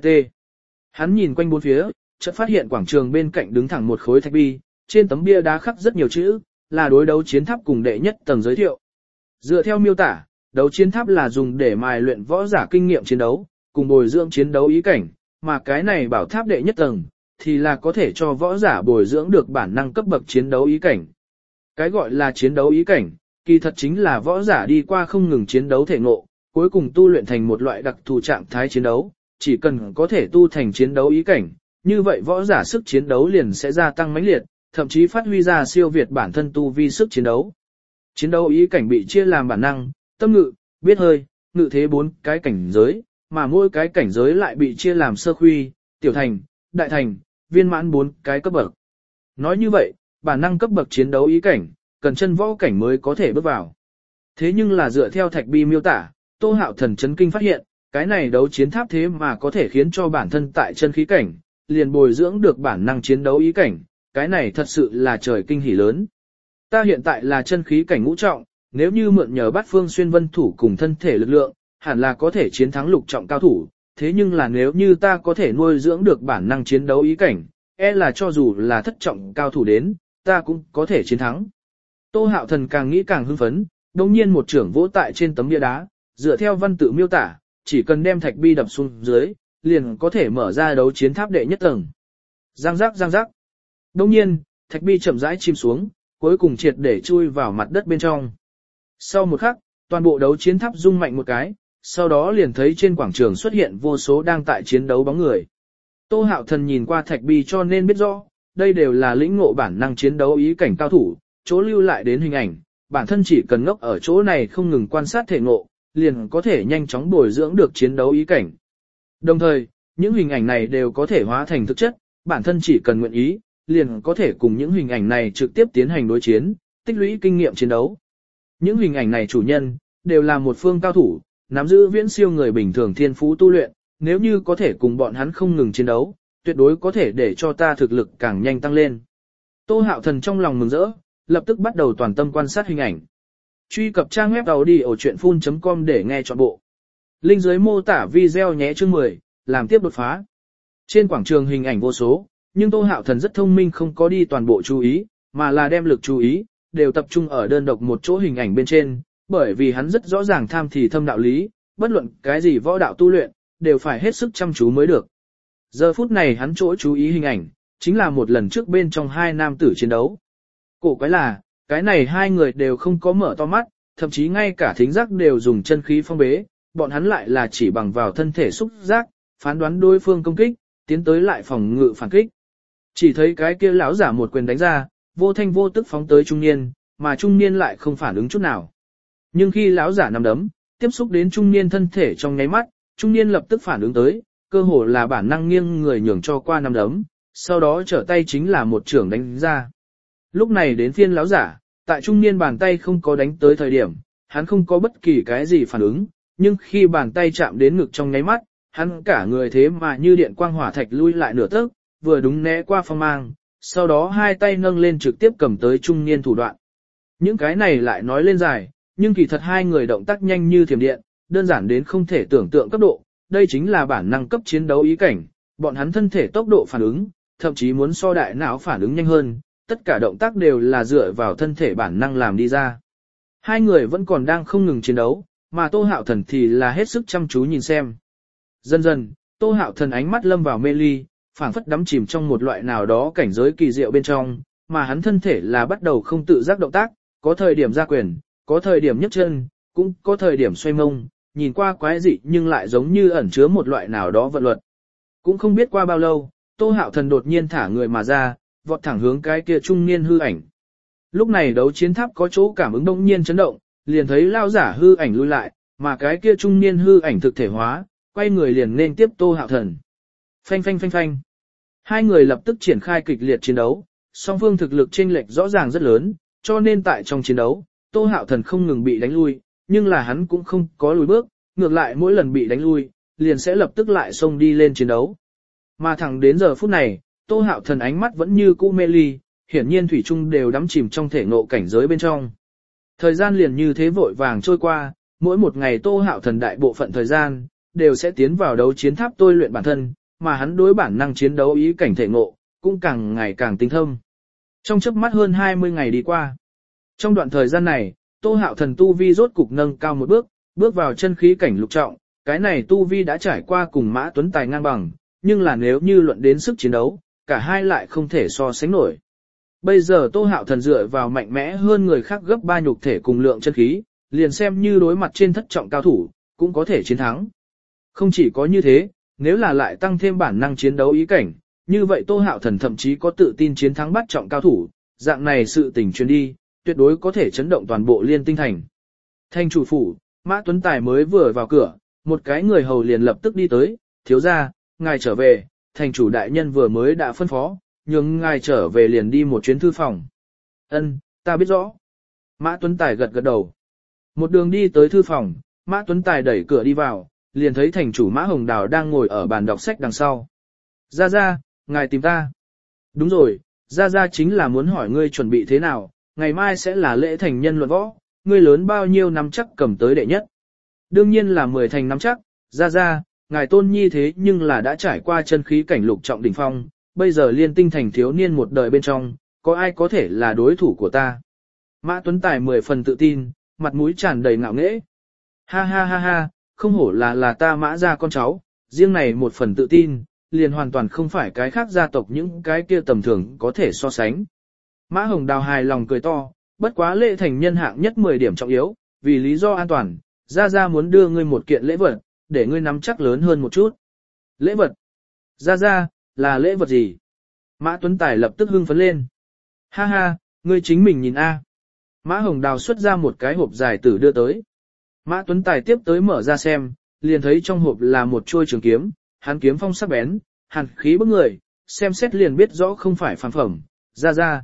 Hắn nhìn quanh bốn phía, chợt phát hiện quảng trường bên cạnh đứng thẳng một khối thạch bi, trên tấm bia đá khắc rất nhiều chữ, là đối đấu chiến tháp cùng đệ nhất tầng giới thiệu. Dựa theo miêu tả, đấu chiến tháp là dùng để mài luyện võ giả kinh nghiệm chiến đấu, cùng bồi dưỡng chiến đấu ý cảnh, mà cái này bảo tháp đệ nhất tầng, thì là có thể cho võ giả bồi dưỡng được bản năng cấp bậc chiến đấu ý cảnh. Cái gọi là chiến đấu ý cảnh, kỳ thật chính là võ giả đi qua không ngừng chiến đấu thể ngộ, cuối cùng tu luyện thành một loại đặc thù trạng thái chiến đấu, chỉ cần có thể tu thành chiến đấu ý cảnh, như vậy võ giả sức chiến đấu liền sẽ gia tăng mãnh liệt, thậm chí phát huy ra siêu việt bản thân tu vi sức chiến đấu. Chiến đấu ý cảnh bị chia làm bản năng, tâm ngự, biết hơi, ngự thế 4 cái cảnh giới, mà mỗi cái cảnh giới lại bị chia làm sơ khuy, tiểu thành, đại thành, viên mãn 4 cái cấp bậc. Nói như vậy, bản năng cấp bậc chiến đấu ý cảnh, cần chân võ cảnh mới có thể bước vào. Thế nhưng là dựa theo thạch bi miêu tả, Tô Hạo Thần chấn kinh phát hiện, cái này đấu chiến tháp thế mà có thể khiến cho bản thân tại chân khí cảnh, liền bồi dưỡng được bản năng chiến đấu ý cảnh, cái này thật sự là trời kinh hỉ lớn. Ta hiện tại là chân khí cảnh ngũ trọng, nếu như mượn nhờ bát phương xuyên vân thủ cùng thân thể lực lượng, hẳn là có thể chiến thắng lục trọng cao thủ, thế nhưng là nếu như ta có thể nuôi dưỡng được bản năng chiến đấu ý cảnh, là cho dù là thất trọng cao thủ đến, ta cũng có thể chiến thắng. Tô Hạo Thần càng nghĩ càng hưng phấn, đồng nhiên một trưởng vỗ tại trên tấm bia đá, dựa theo văn tự miêu tả, chỉ cần đem thạch bi đập xuống dưới, liền có thể mở ra đấu chiến tháp đệ nhất tầng. Giang giác giang giác. Đồng nhiên, thạch bi chậm rãi chìm xuống, cuối cùng triệt để chui vào mặt đất bên trong. Sau một khắc, toàn bộ đấu chiến tháp rung mạnh một cái, sau đó liền thấy trên quảng trường xuất hiện vô số đang tại chiến đấu bóng người. Tô Hạo Thần nhìn qua thạch bi cho nên biết rõ, đây đều là lĩnh ngộ bản năng chiến đấu ý cảnh cao thủ, chỗ lưu lại đến hình ảnh, bản thân chỉ cần ngốc ở chỗ này không ngừng quan sát thể ngộ, liền có thể nhanh chóng bồi dưỡng được chiến đấu ý cảnh. Đồng thời, những hình ảnh này đều có thể hóa thành thực chất, bản thân chỉ cần nguyện ý, liền có thể cùng những hình ảnh này trực tiếp tiến hành đối chiến, tích lũy kinh nghiệm chiến đấu. Những hình ảnh này chủ nhân, đều là một phương cao thủ, nắm giữ viễn siêu người bình thường thiên phú tu luyện, nếu như có thể cùng bọn hắn không ngừng chiến đấu, tuyệt đối có thể để cho ta thực lực càng nhanh tăng lên. Tô Hạo Thần trong lòng mừng rỡ, lập tức bắt đầu toàn tâm quan sát hình ảnh. Truy cập trang web audiochuyenphun.com để nghe trọn bộ. Link dưới mô tả video nhé chương 10, làm tiếp đột phá. Trên quảng trường hình ảnh vô số, nhưng Tô Hạo Thần rất thông minh không có đi toàn bộ chú ý, mà là đem lực chú ý, đều tập trung ở đơn độc một chỗ hình ảnh bên trên, bởi vì hắn rất rõ ràng tham thì thâm đạo lý, bất luận cái gì võ đạo tu luyện, đều phải hết sức chăm chú mới được. Giờ phút này hắn chỗ chú ý hình ảnh, chính là một lần trước bên trong hai nam tử chiến đấu. Cổ quái là, cái này hai người đều không có mở to mắt, thậm chí ngay cả thính giác đều dùng chân khí phong bế, bọn hắn lại là chỉ bằng vào thân thể xúc giác, phán đoán đối phương công kích, tiến tới lại phòng ngự phản kích. Chỉ thấy cái kia lão giả một quyền đánh ra, vô thanh vô tức phóng tới trung niên, mà trung niên lại không phản ứng chút nào. Nhưng khi lão giả nắm đấm, tiếp xúc đến trung niên thân thể trong nháy mắt, trung niên lập tức phản ứng tới, cơ hồ là bản năng nghiêng người nhường cho qua nắm đấm, sau đó trở tay chính là một chưởng đánh ra. Lúc này đến phiên lão giả, tại trung niên bàn tay không có đánh tới thời điểm, hắn không có bất kỳ cái gì phản ứng, nhưng khi bàn tay chạm đến ngực trong nháy mắt, hắn cả người thế mà như điện quang hỏa thạch lui lại nửa tấc, vừa đúng né qua phong mang, sau đó hai tay nâng lên trực tiếp cầm tới trung niên thủ đoạn. Những cái này lại nói lên dài, nhưng kỳ thật hai người động tác nhanh như thiểm điện, đơn giản đến không thể tưởng tượng cấp độ, đây chính là bản năng cấp chiến đấu ý cảnh, bọn hắn thân thể tốc độ phản ứng, thậm chí muốn so đại não phản ứng nhanh hơn, tất cả động tác đều là dựa vào thân thể bản năng làm đi ra. Hai người vẫn còn đang không ngừng chiến đấu, mà Tô Hạo Thần thì là hết sức chăm chú nhìn xem. Dần dần, Tô Hạo Thần ánh mắt lâm vào mê ly, phảng phất đắm chìm trong một loại nào đó cảnh giới kỳ diệu bên trong, mà hắn thân thể là bắt đầu không tự giác động tác, có thời điểm ra quyền, có thời điểm nhấc chân, cũng có thời điểm xoay mông, nhìn qua quái dị nhưng lại giống như ẩn chứa một loại nào đó vận luật. Cũng không biết qua bao lâu, Tô Hạo Thần đột nhiên thả người mà ra, vọt thẳng hướng cái kia trung niên hư ảnh. Lúc này đấu chiến tháp có chỗ cảm ứng đông nhiên chấn động, liền thấy lao giả hư ảnh lui lại, mà cái kia trung niên hư ảnh thực thể hóa, quay người liền nên tiếp Tô Hạo Thần. Phanh phanh phanh phanh. Hai người lập tức triển khai kịch liệt chiến đấu, song phương thực lực chênh lệch rõ ràng rất lớn, cho nên tại trong chiến đấu, Tô Hạo Thần không ngừng bị đánh lui, nhưng là hắn cũng không có lùi bước, ngược lại mỗi lần bị đánh lui, liền sẽ lập tức lại xông đi lên chiến đấu. Mà thẳng đến giờ phút này, Tô Hạo Thần ánh mắt vẫn như cũ mê ly, hiển nhiên thủy chung đều đắm chìm trong thể ngộ cảnh giới bên trong. Thời gian liền như thế vội vàng trôi qua, mỗi một ngày Tô Hạo Thần đại bộ phận thời gian đều sẽ tiến vào đấu chiến tháp tôi luyện bản thân, mà hắn đối bản năng chiến đấu ý cảnh thể ngộ, cũng càng ngày càng tinh thâm. Trong chớp mắt hơn 20 ngày đi qua. Trong đoạn thời gian này, Tô Hạo Thần tu vi rốt cục nâng cao một bước, bước vào chân khí cảnh lục trọng, cái này tu vi đã trải qua cùng Mã Tuấn Tài ngang bằng, nhưng là nếu như luận đến sức chiến đấu, cả hai lại không thể so sánh nổi. Bây giờ Tô Hạo Thần dựa vào mạnh mẽ hơn người khác gấp 3 nhục thể cùng lượng chân khí, liền xem như đối mặt trên thất trọng cao thủ, cũng có thể chiến thắng. Không chỉ có như thế, nếu là lại tăng thêm bản năng chiến đấu ý cảnh, như vậy Tô Hạo Thần thậm chí có tự tin chiến thắng bát trọng cao thủ, dạng này sự tình truyền đi, tuyệt đối có thể chấn động toàn bộ Liên Tinh thành. Thành chủ phủ, Mã Tuấn Tài mới vừa vào cửa, một cái người hầu liền lập tức đi tới, thiếu gia, ngài trở về, thành chủ đại nhân vừa mới đã phân phó, nhưng ngài trở về liền đi một chuyến thư phòng. Ân, ta biết rõ. Mã Tuấn Tài gật gật đầu. Một đường đi tới thư phòng, Mã Tuấn Tài đẩy cửa đi vào, liền thấy thành chủ Mã Hồng Đào đang ngồi ở bàn đọc sách đằng sau. Gia Gia, ngài tìm ta. Đúng rồi, Gia Gia chính là muốn hỏi ngươi chuẩn bị thế nào, ngày mai sẽ là lễ thành nhân luận võ, ngươi lớn bao nhiêu năm chắc cầm tới đệ nhất. Đương nhiên là 10 thành năm chắc, Gia Gia, ngài tôn nhi thế nhưng là đã trải qua chân khí cảnh lục trọng đỉnh phong, bây giờ Liên Tinh thành thiếu niên một đời bên trong, có ai có thể là đối thủ của ta. Mã Tuấn Tài 10 phần tự tin, mặt mũi tràn đầy ngạo nghễ. Ha ha ha ha, không hổ là ta Mã gia con cháu, riêng này một phần tự tin, liền hoàn toàn không phải cái khác gia tộc những cái kia tầm thường có thể so sánh. Mã Hồng Đào hài lòng cười to, bất quá lễ thành nhân hạng nhất 10 điểm trọng yếu, vì lý do an toàn, Gia Gia muốn đưa ngươi một kiện lễ vật, để ngươi nắm chắc lớn hơn một chút. Lễ vật? Gia Gia, là lễ vật gì? Mã Tuấn Tài lập tức hưng phấn lên. Ha ha, ngươi chính mình nhìn a. Mã Hồng Đào xuất ra một cái hộp dài tử đưa tới. Mã Tuấn Tài tiếp tới mở ra xem, liền thấy trong hộp là một chuôi trường kiếm, hắn kiếm phong sắc bén, hàn khí bức người, xem xét liền biết rõ không phải phàm phẩm. Gia Gia,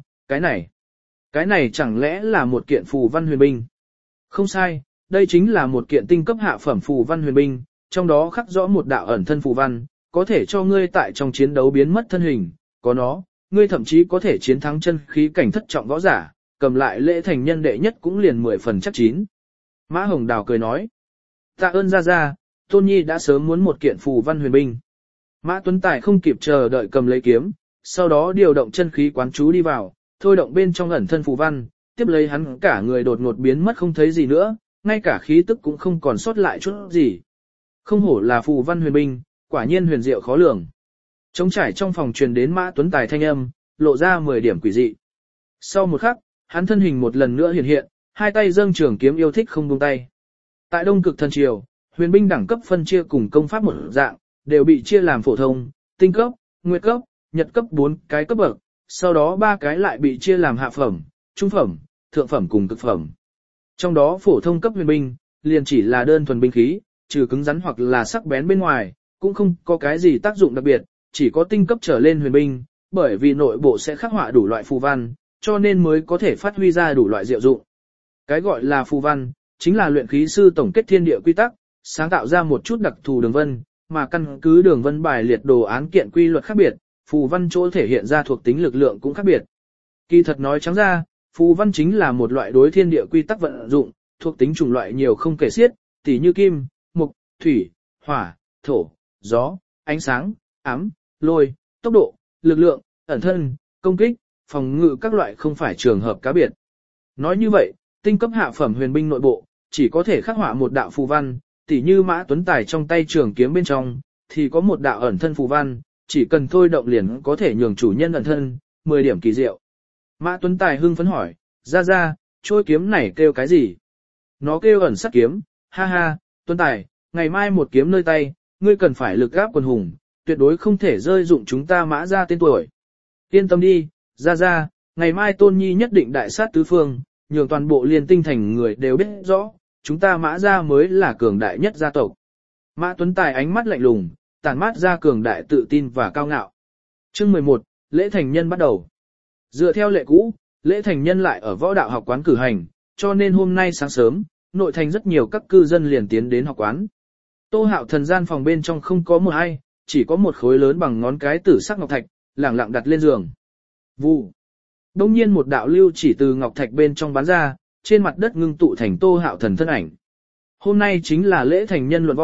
cái này chẳng lẽ là một kiện phù văn huyền binh? Không sai, đây chính là một kiện tinh cấp hạ phẩm phù văn huyền binh, trong đó khắc rõ một đạo ẩn thân phù văn, có thể cho ngươi tại trong chiến đấu biến mất thân hình, có nó, ngươi thậm chí có thể chiến thắng chân khí cảnh thất trọng võ giả, cầm lại lễ thành nhân đệ nhất cũng liền 10 phần chắc chín. Mã Hồng Đào cười nói, tạ ơn Gia Gia, Tôn Nhi đã sớm muốn một kiện phù văn huyền binh. Mã Tuấn Tài không kịp chờ đợi cầm lấy kiếm, sau đó điều động chân khí quán chú đi vào, thôi động bên trong ẩn thân phù văn, tiếp lấy hắn cả người đột ngột biến mất không thấy gì nữa, ngay cả khí tức cũng không còn sót lại chút gì. Không hổ là phù văn huyền binh, quả nhiên huyền diệu khó lường. Trống trải trong phòng truyền đến Mã Tuấn Tài thanh âm, lộ ra 10 điểm quỷ dị. Sau một khắc, hắn thân hình một lần nữa hiện hiện, hai tay dâng trường kiếm yêu thích không buông tay. Tại Đông Cực Thần Triều, huyền binh đẳng cấp phân chia cùng công pháp một dạng, đều bị chia làm phổ thông, tinh cấp, nguyệt cấp, nhật cấp 4 cái cấp bậc, sau đó 3 cái lại bị chia làm hạ phẩm, trung phẩm, thượng phẩm cùng cực phẩm. Trong đó phổ thông cấp huyền binh, liền chỉ là đơn thuần binh khí, trừ cứng rắn hoặc là sắc bén bên ngoài, cũng không có cái gì tác dụng đặc biệt, chỉ có tinh cấp trở lên huyền binh, bởi vì nội bộ sẽ khắc họa đủ loại phù văn, cho nên mới có thể phát huy ra đủ loại diệu dụng. Cái gọi là phù văn, chính là luyện khí sư tổng kết thiên địa quy tắc, sáng tạo ra một chút đặc thù đường vân, mà căn cứ đường vân bài liệt đồ án kiện quy luật khác biệt, phù văn chỗ thể hiện ra thuộc tính lực lượng cũng khác biệt. Kỳ thật nói trắng ra, phù văn chính là một loại đối thiên địa quy tắc vận dụng, thuộc tính chủng loại nhiều không kể xiết, tỉ như kim, mộc, thủy, hỏa, thổ, gió, ánh sáng, ám, lôi, tốc độ, lực lượng, ẩn thân, công kích, phòng ngự các loại không phải trường hợp cá biệt. Nói như vậy, tinh cấp hạ phẩm huyền binh nội bộ, chỉ có thể khắc họa một đạo phù văn, tỉ như Mã Tuấn Tài trong tay trường kiếm bên trong, thì có một đạo ẩn thân phù văn, chỉ cần thôi động liền có thể nhường chủ nhân ẩn thân, 10 điểm kỳ diệu. Mã Tuấn Tài hưng phấn hỏi, Gia Gia, trôi kiếm này kêu cái gì? Nó kêu ẩn sát kiếm, ha ha, Tuấn Tài, ngày mai một kiếm nơi tay, ngươi cần phải lực gáp quần hùng, tuyệt đối không thể rơi dụng chúng ta Mã gia tên tuổi. Yên tâm đi, Gia Gia, ngày mai Tôn Nhi nhất định đại sát tứ phương, nhường toàn bộ Liên Tinh thành người đều biết rõ, chúng ta Mã gia mới là cường đại nhất gia tộc. Mã Tuấn Tài ánh mắt lạnh lùng, tản mát ra cường đại tự tin và cao ngạo. Chương 11, lễ thành nhân bắt đầu. Dựa theo lệ cũ, lễ thành nhân lại ở võ đạo học quán cử hành, cho nên hôm nay sáng sớm, nội thành rất nhiều các cư dân liền tiến đến học quán. Tô Hạo Thần gian phòng bên trong không có một ai, chỉ có một khối lớn bằng ngón cái tử sắc ngọc thạch, lẳng lặng đặt lên giường. Vụ. Đông nhiên một đạo lưu chỉ từ ngọc thạch bên trong bắn ra, trên mặt đất ngưng tụ thành Tô Hạo Thần thân ảnh. Hôm nay chính là lễ thành nhân luận võ,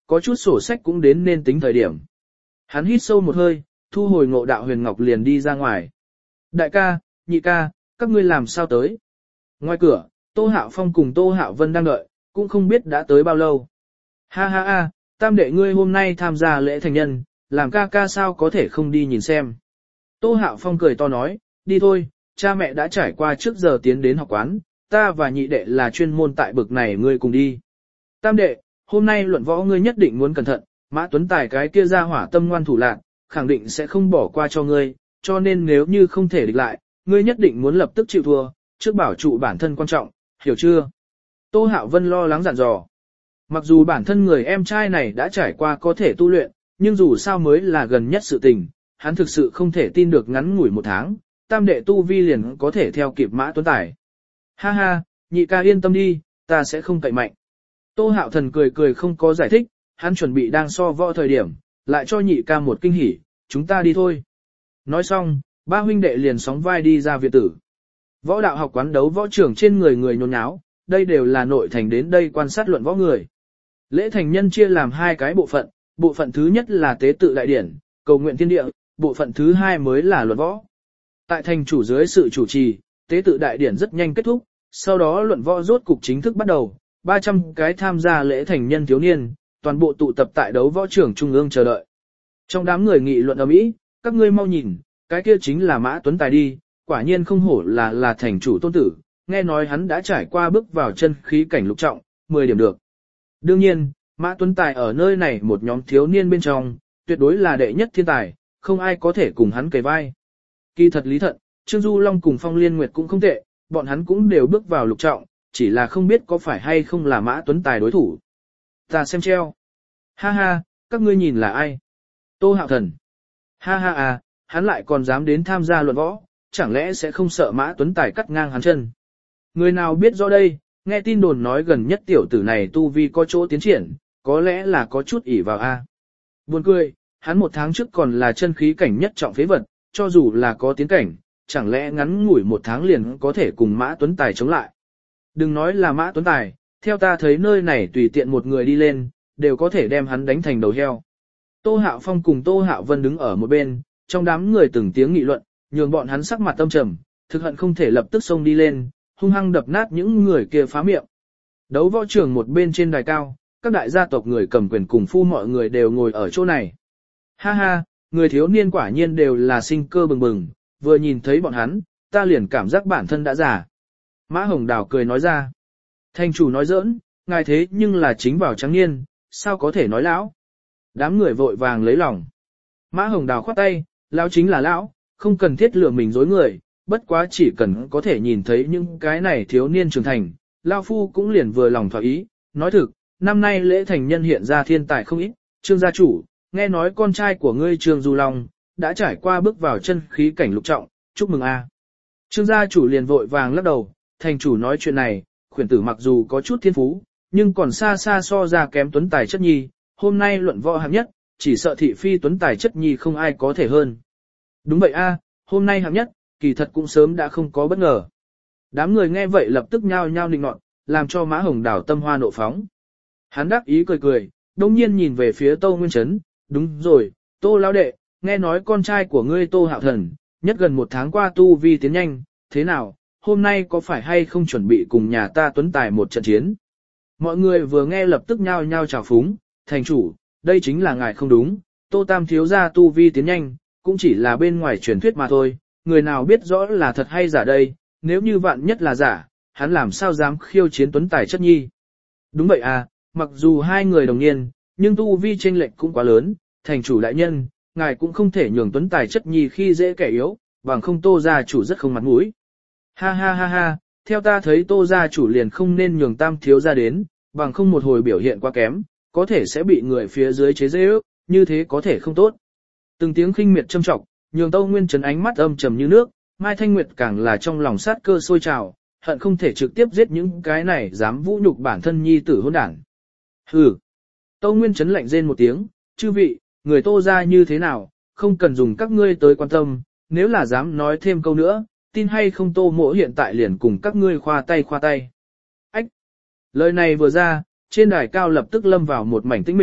có chút sổ sách cũng đến nên tính thời điểm. Hắn hít sâu một hơi, thu hồi Ngộ Đạo Huyền Ngọc liền đi ra ngoài. Đại ca, nhị ca, các ngươi làm sao tới? Ngoài cửa, Tô Hạo Phong cùng Tô Hạo Vân đang đợi, cũng không biết đã tới bao lâu. Ha ha ha, tam đệ ngươi hôm nay tham gia lễ thành nhân, làm ca ca sao có thể không đi nhìn xem. Tô Hạo Phong cười to nói, đi thôi, cha mẹ đã trải qua trước giờ tiến đến học quán, ta và nhị đệ là chuyên môn tại bực này ngươi cùng đi. Tam đệ, hôm nay luận võ ngươi nhất định muốn cẩn thận, Mã Tuấn Tài cái kia ra hỏa tâm ngoan thủ lạn, khẳng định sẽ không bỏ qua cho ngươi, cho nên nếu như không thể địch lại, ngươi nhất định muốn lập tức chịu thua, trước bảo trụ bản thân quan trọng, hiểu chưa? Tô Hạo Vân lo lắng dặn dò. Mặc dù bản thân người em trai này đã trải qua có thể tu luyện, nhưng dù sao mới là gần nhất sự tình, hắn thực sự không thể tin được ngắn ngủi một tháng, tam đệ tu vi liền có thể theo kịp Mã Tuấn Tài. Ha ha, nhị ca yên tâm đi, ta sẽ không cậy mạnh. Tô Hạo Thần cười cười không có giải thích, hắn chuẩn bị đang so võ thời điểm, lại cho nhị ca một kinh hỉ, chúng ta đi thôi. Nói xong, ba huynh đệ liền sóng vai đi ra viện tử. Võ đạo học quán đấu võ trưởng trên người người nhốn nháo, đây đều là nội thành đến đây quan sát luận võ người. Lễ thành nhân chia làm hai cái bộ phận thứ nhất là tế tự đại điển, cầu nguyện thiên địa, bộ phận thứ hai mới là luận võ. Tại thành chủ dưới sự chủ trì, tế tự đại điển rất nhanh kết thúc, sau đó luận võ rốt cục chính thức bắt đầu, 300 cái tham gia lễ thành nhân thiếu niên, toàn bộ tụ tập tại đấu võ trưởng trung ương chờ đợi. Trong đám người nghị luận ầm ĩ, các ngươi mau nhìn, cái kia chính là Mã Tuấn Tài đi, quả nhiên không hổ là thành chủ tôn tử, nghe nói hắn đã trải qua bước vào chân khí cảnh lục trọng, 10 điểm được. Đương nhiên, Mã Tuấn Tài ở nơi này một nhóm thiếu niên bên trong, tuyệt đối là đệ nhất thiên tài, không ai có thể cùng hắn kề vai. Kỳ thật lý thận, Trương Du Long cùng Phong Liên Nguyệt cũng không tệ, bọn hắn cũng đều bước vào lục trọng, chỉ là không biết có phải hay không là Mã Tuấn Tài đối thủ. Ta xem treo. Ha ha, các ngươi nhìn là ai? Tô Hạo Thần. Ha ha à, hắn lại còn dám đến tham gia luận võ, chẳng lẽ sẽ không sợ Mã Tuấn Tài cắt ngang hắn chân? Người nào biết rõ đây, nghe tin đồn nói gần nhất tiểu tử này tu vi có chỗ tiến triển, có lẽ là có chút ỷ vào a. Buồn cười, hắn một tháng trước còn là chân khí cảnh nhất trọng phế vật, cho dù là có tiến cảnh, chẳng lẽ ngắn ngủi một tháng liền có thể cùng Mã Tuấn Tài chống lại. Đừng nói là Mã Tuấn Tài, theo ta thấy nơi này tùy tiện một người đi lên, đều có thể đem hắn đánh thành đầu heo. Tô Hạo Phong cùng Tô Hạo Vân đứng ở một bên, trong đám người từng tiếng nghị luận, nhường bọn hắn sắc mặt tâm trầm, thực hận không thể lập tức xông đi lên, hung hăng đập nát những người kia phá miệng. Đấu võ trường một bên trên đài cao, các đại gia tộc người cầm quyền cùng phu mọi người đều ngồi ở chỗ này. Ha ha, người thiếu niên quả nhiên đều là sinh cơ bừng bừng, vừa nhìn thấy bọn hắn, ta liền cảm giác bản thân đã già. Mã Hồng Đào cười nói ra. Thành chủ nói giỡn, ngài thế nhưng là chính vào trắng niên, sao có thể nói lão. Đám người vội vàng lấy lòng. Mã Hồng Đào khoát tay, lão chính là lão, không cần thiết lừa mình dối người, bất quá chỉ cần có thể nhìn thấy những cái này thiếu niên trưởng thành, lão phu cũng liền vừa lòng thỏa ý. Nói thực, năm nay lễ thành nhân hiện ra thiên tài không ít, Trương gia chủ, nghe nói con trai của ngươi Trương Du Long, đã trải qua bước vào chân khí cảnh lục trọng, chúc mừng a. Trương gia chủ liền vội vàng lắc đầu, thành chủ nói chuyện này, khuyển tử mặc dù có chút thiên phú, nhưng còn xa xa so ra kém Tuấn Tài chất nhi, hôm nay luận võ hạng nhất, chỉ sợ thị phi Tuấn Tài chất nhi không ai có thể hơn. Đúng vậy a, hôm nay hạng nhất, kỳ thật cũng sớm đã không có bất ngờ. Đám người nghe vậy lập tức nhao nhao nịnh nọt, làm cho Mã Hồng Đào tâm hoa nộ phóng. Hắn đắc ý cười cười, đông nhiên nhìn về phía Tô Nguyên Trấn, đúng rồi, Tô lão đệ, nghe nói con trai của ngươi Tô Hạo Thần, nhất gần một tháng qua tu vi tiến nhanh, thế nào, hôm nay có phải hay không chuẩn bị cùng nhà ta Tuấn Tài một trận chiến? Mọi người vừa nghe lập tức nhao nhao chào phúng, thành chủ, đây chính là ngài không đúng, Tô Tam thiếu gia tu vi tiến nhanh, cũng chỉ là bên ngoài truyền thuyết mà thôi, người nào biết rõ là thật hay giả đây, nếu như vạn nhất là giả, hắn làm sao dám khiêu chiến Tuấn Tài chất nhi? Đúng vậy à, mặc dù hai người đồng niên, nhưng tu vi chênh lệch cũng quá lớn, thành chủ đại nhân, ngài cũng không thể nhường Tuấn Tài chất nhi khi dễ kẻ yếu, bằng không Tô gia chủ rất không mặt mũi. Ha ha ha ha, theo ta thấy Tô gia chủ liền không nên nhường Tam thiếu gia đến, bằng không một hồi biểu hiện quá kém, có thể sẽ bị người phía dưới chế giễu, như thế có thể không tốt. Từng tiếng khinh miệt châm trọng, nhường Tâu Nguyên Trấn ánh mắt âm trầm như nước, Mai Thanh Nguyệt càng là trong lòng sát cơ sôi trào, hận không thể trực tiếp giết những cái này dám vũ nhục bản thân nhi tử hỗn đản. Hừ. Tâu Nguyên Trấn lạnh rên một tiếng, chư vị, người Tô gia như thế nào, không cần dùng các ngươi tới quan tâm, nếu là dám nói thêm câu nữa, tin hay không Tô mỗ hiện tại liền cùng các ngươi khoa tay. Ách! Lời này vừa ra, trên đài cao lập tức lâm vào một mảnh tĩnh mịch,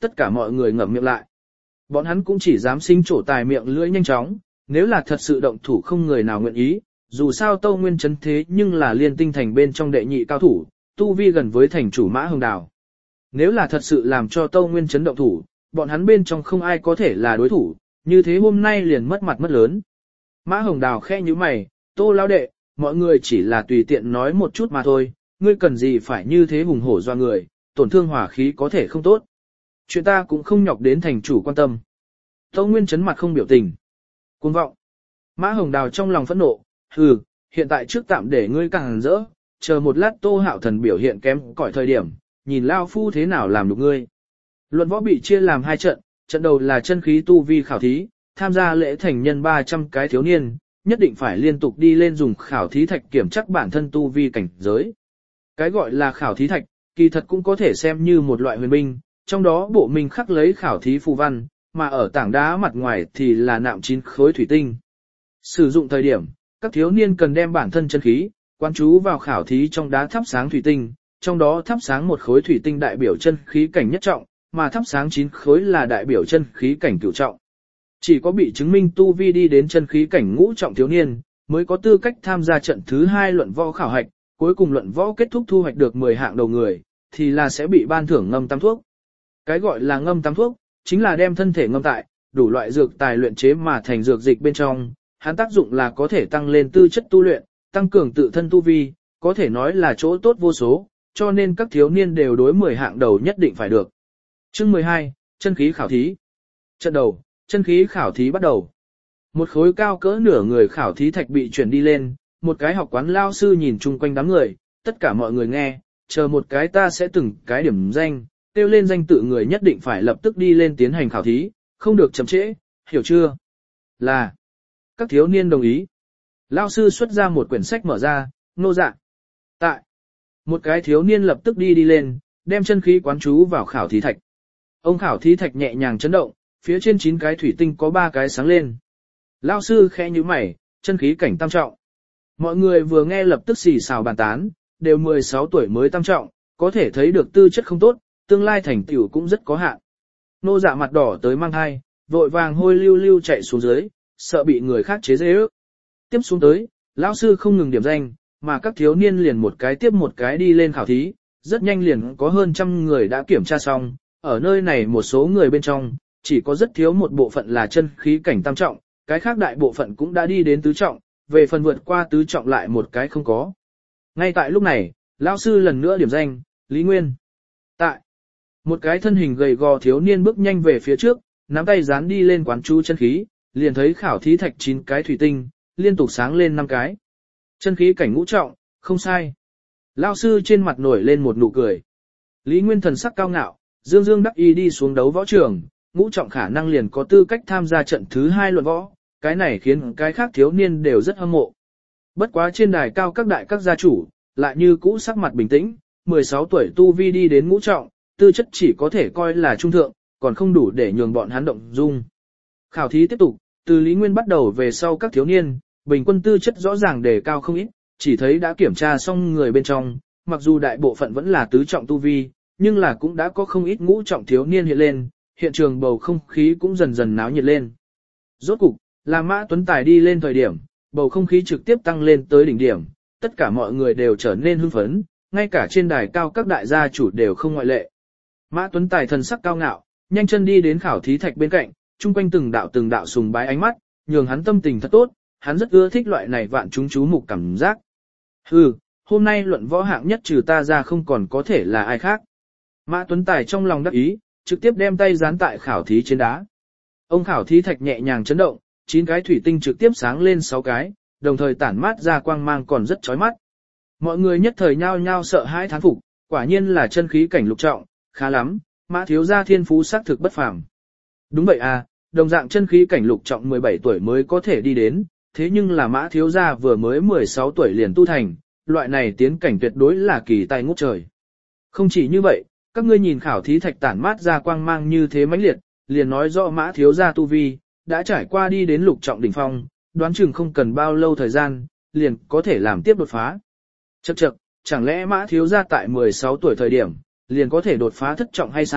tất cả mọi người ngậm miệng lại. Bọn hắn cũng chỉ dám sinh trổ tài miệng lưỡi nhanh chóng, nếu là thật sự động thủ không người nào nguyện ý, dù sao Tâu Nguyên Trấn thế nhưng là liên tinh thành bên trong đệ nhị cao thủ, tu vi gần với thành chủ Mã Hồng Đào. Nếu là thật sự làm cho Tâu Nguyên Trấn động thủ, bọn hắn bên trong không ai có thể là đối thủ, như thế hôm nay liền mất mặt mất lớn. Mã Hồng Đào khẽ như mày, Tô lão đệ, mọi người chỉ là tùy tiện nói một chút mà thôi, ngươi cần gì phải như thế hùng hổ doa người, tổn thương hỏa khí có thể không tốt. Chuyện ta cũng không nhọc đến thành chủ quan tâm. Tâu Nguyên Trấn mặt không biểu tình. Cuồng vọng. Mã Hồng Đào trong lòng phẫn nộ, hừ, hiện tại trước tạm để ngươi càng rỡ, chờ một lát Tô Hạo Thần biểu hiện kém cỏi thời điểm, nhìn lao phu thế nào làm được ngươi. Luận võ bị chia làm 2 trận, trận đầu là chân khí tu vi khảo thí, tham gia lễ thành nhân 300 cái thiếu niên, nhất định phải liên tục đi lên dùng khảo thí thạch kiểm chắc bản thân tu vi cảnh giới. Cái gọi là khảo thí thạch, kỳ thật cũng có thể xem như một loại huyền binh, trong đó bộ minh khắc lấy khảo thí phù văn, mà ở tảng đá mặt ngoài thì là nạm 9 khối thủy tinh. Sử dụng thời điểm, các thiếu niên cần đem bản thân chân khí, quán chú vào khảo thí trong đá thắp sáng thủy tinh, trong đó thắp sáng 1 khối thủy tinh đại biểu chân khí cảnh nhất trọng, mà thắp sáng 9 khối là đại biểu chân khí cảnh cửu trọng. Chỉ có bị chứng minh tu vi đi đến chân khí cảnh ngũ trọng thiếu niên, mới có tư cách tham gia trận thứ 2 luận võ khảo hạch, cuối cùng luận võ kết thúc thu hoạch được 10 hạng đầu người, thì là sẽ bị ban thưởng ngâm tam thuốc. Cái gọi là ngâm tam thuốc, chính là đem thân thể ngâm tại, đủ loại dược tài luyện chế mà thành dược dịch bên trong, hắn tác dụng là có thể tăng lên tư chất tu luyện, tăng cường tự thân tu vi, có thể nói là chỗ tốt vô số, cho nên các thiếu niên đều đối 10 hạng đầu nhất định phải được. Chương 12, chân khí khảo thí. Trận đầu, chân khí khảo thí bắt đầu. Một khối cao cỡ nửa người khảo thí thạch bị chuyển đi lên, một cái học quán lao sư nhìn chung quanh đám người, tất cả mọi người nghe, chờ một cái ta sẽ từng cái điểm danh, tiêu lên danh tự người nhất định phải lập tức đi lên tiến hành khảo thí, không được chậm trễ, hiểu chưa? Là. Các thiếu niên đồng ý. Lao sư xuất ra một quyển sách mở ra, nô dạ. Tại. Một cái thiếu niên lập tức đi lên, đem chân khí quán chú vào khảo thí thạch. Ông khảo thí thạch nhẹ nhàng chấn động, phía trên 9 cái thủy tinh có 3 cái sáng lên. Lao sư khẽ nhíu mày, chân khí cảnh tam trọng. Mọi người vừa nghe lập tức xì xào bàn tán, đều 16 tuổi mới tam trọng, có thể thấy được tư chất không tốt, tương lai thành tựu cũng rất có hạn. Nô dạ mặt đỏ tới mang hai, vội vàng hôi lưu lưu chạy xuống dưới, sợ bị người khác chế giễu. Tiếp xuống tới, lão sư không ngừng điểm danh, mà các thiếu niên liền một cái tiếp một cái đi lên khảo thí, rất nhanh liền có hơn 100 người đã kiểm tra xong, ở nơi này một số người bên trong, chỉ có rất thiếu một bộ phận là chân khí cảnh tam trọng, cái khác đại bộ phận cũng đã đi đến tứ trọng, về phần vượt qua tứ trọng lại một cái không có. Ngay tại lúc này, lão sư lần nữa điểm danh, Lý Nguyên. Tại, một cái thân hình gầy gò thiếu niên bước nhanh về phía trước, nắm tay dán đi lên quán chú chân khí, liền thấy khảo thí thạch 9 cái thủy tinh, liên tục sáng lên 5 cái. Chân khí cảnh ngũ trọng, không sai. Lão sư trên mặt nổi lên một nụ cười. Lý Nguyên thần sắc cao ngạo, dương dương đắc ý đi xuống đấu võ trường, ngũ trọng khả năng liền có tư cách tham gia trận thứ 2 luận võ, cái này khiến cái khác thiếu niên đều rất hâm mộ. Bất quá trên đài cao các đại các gia chủ, lại như cũ sắc mặt bình tĩnh, 16 tuổi tu vi đi đến ngũ trọng, tư chất chỉ có thể coi là trung thượng, còn không đủ để nhường bọn hắn động dung. Khảo thí tiếp tục, từ Lý Nguyên bắt đầu về sau các thiếu niên, bình quân tư chất rõ ràng đề cao không ít, chỉ thấy đã kiểm tra xong người bên trong, mặc dù đại bộ phận vẫn là tứ trọng tu vi, nhưng là cũng đã có không ít ngũ trọng thiếu niên hiện lên, hiện trường bầu không khí cũng dần dần náo nhiệt lên. Rốt cục, là Mã Tuấn Tài đi lên thời điểm, bầu không khí trực tiếp tăng lên tới đỉnh điểm, tất cả mọi người đều trở nên hưng phấn, ngay cả trên đài cao các đại gia chủ đều không ngoại lệ. Mã Tuấn Tài thần sắc cao ngạo, nhanh chân đi đến khảo thí thạch bên cạnh, chung quanh từng đạo sùng bái ánh mắt, nhường hắn tâm tình thật tốt, hắn rất ưa thích loại này vạn chúng chú mục cảm giác. Hừ, hôm nay luận võ hạng nhất trừ ta ra không còn có thể là ai khác. Mã Tuấn Tài trong lòng đắc ý, trực tiếp đem tay dán tại khảo thí trên đá. Ông khảo thí thạch nhẹ nhàng chấn động, 9 cái thủy tinh trực tiếp sáng lên 6 cái, đồng thời tản mát ra quang mang còn rất chói mắt. Mọi người nhất thời nhao nhao sợ hãi thán phục, quả nhiên là chân khí cảnh lục trọng, khá lắm, Mã thiếu gia thiên phú xác thực bất phàm. Đúng vậy à, đồng dạng chân khí cảnh lục trọng 17 tuổi mới có thể đi đến, thế nhưng là Mã thiếu gia vừa mới 16 tuổi liền tu thành, loại này tiến cảnh tuyệt đối là kỳ tài ngút trời. Không chỉ như vậy, các ngươi nhìn khảo thí thạch tản mát ra quang mang như thế mãnh liệt, liền nói rõ Mã thiếu gia tu vi đã trải qua đi đến lục trọng đỉnh phong, đoán chừng không cần bao lâu thời gian, liền có thể làm tiếp đột phá. Chậc, chẳng lẽ Mã thiếu gia tại 16 tuổi thời điểm, liền có thể đột phá thất trọng hay sao?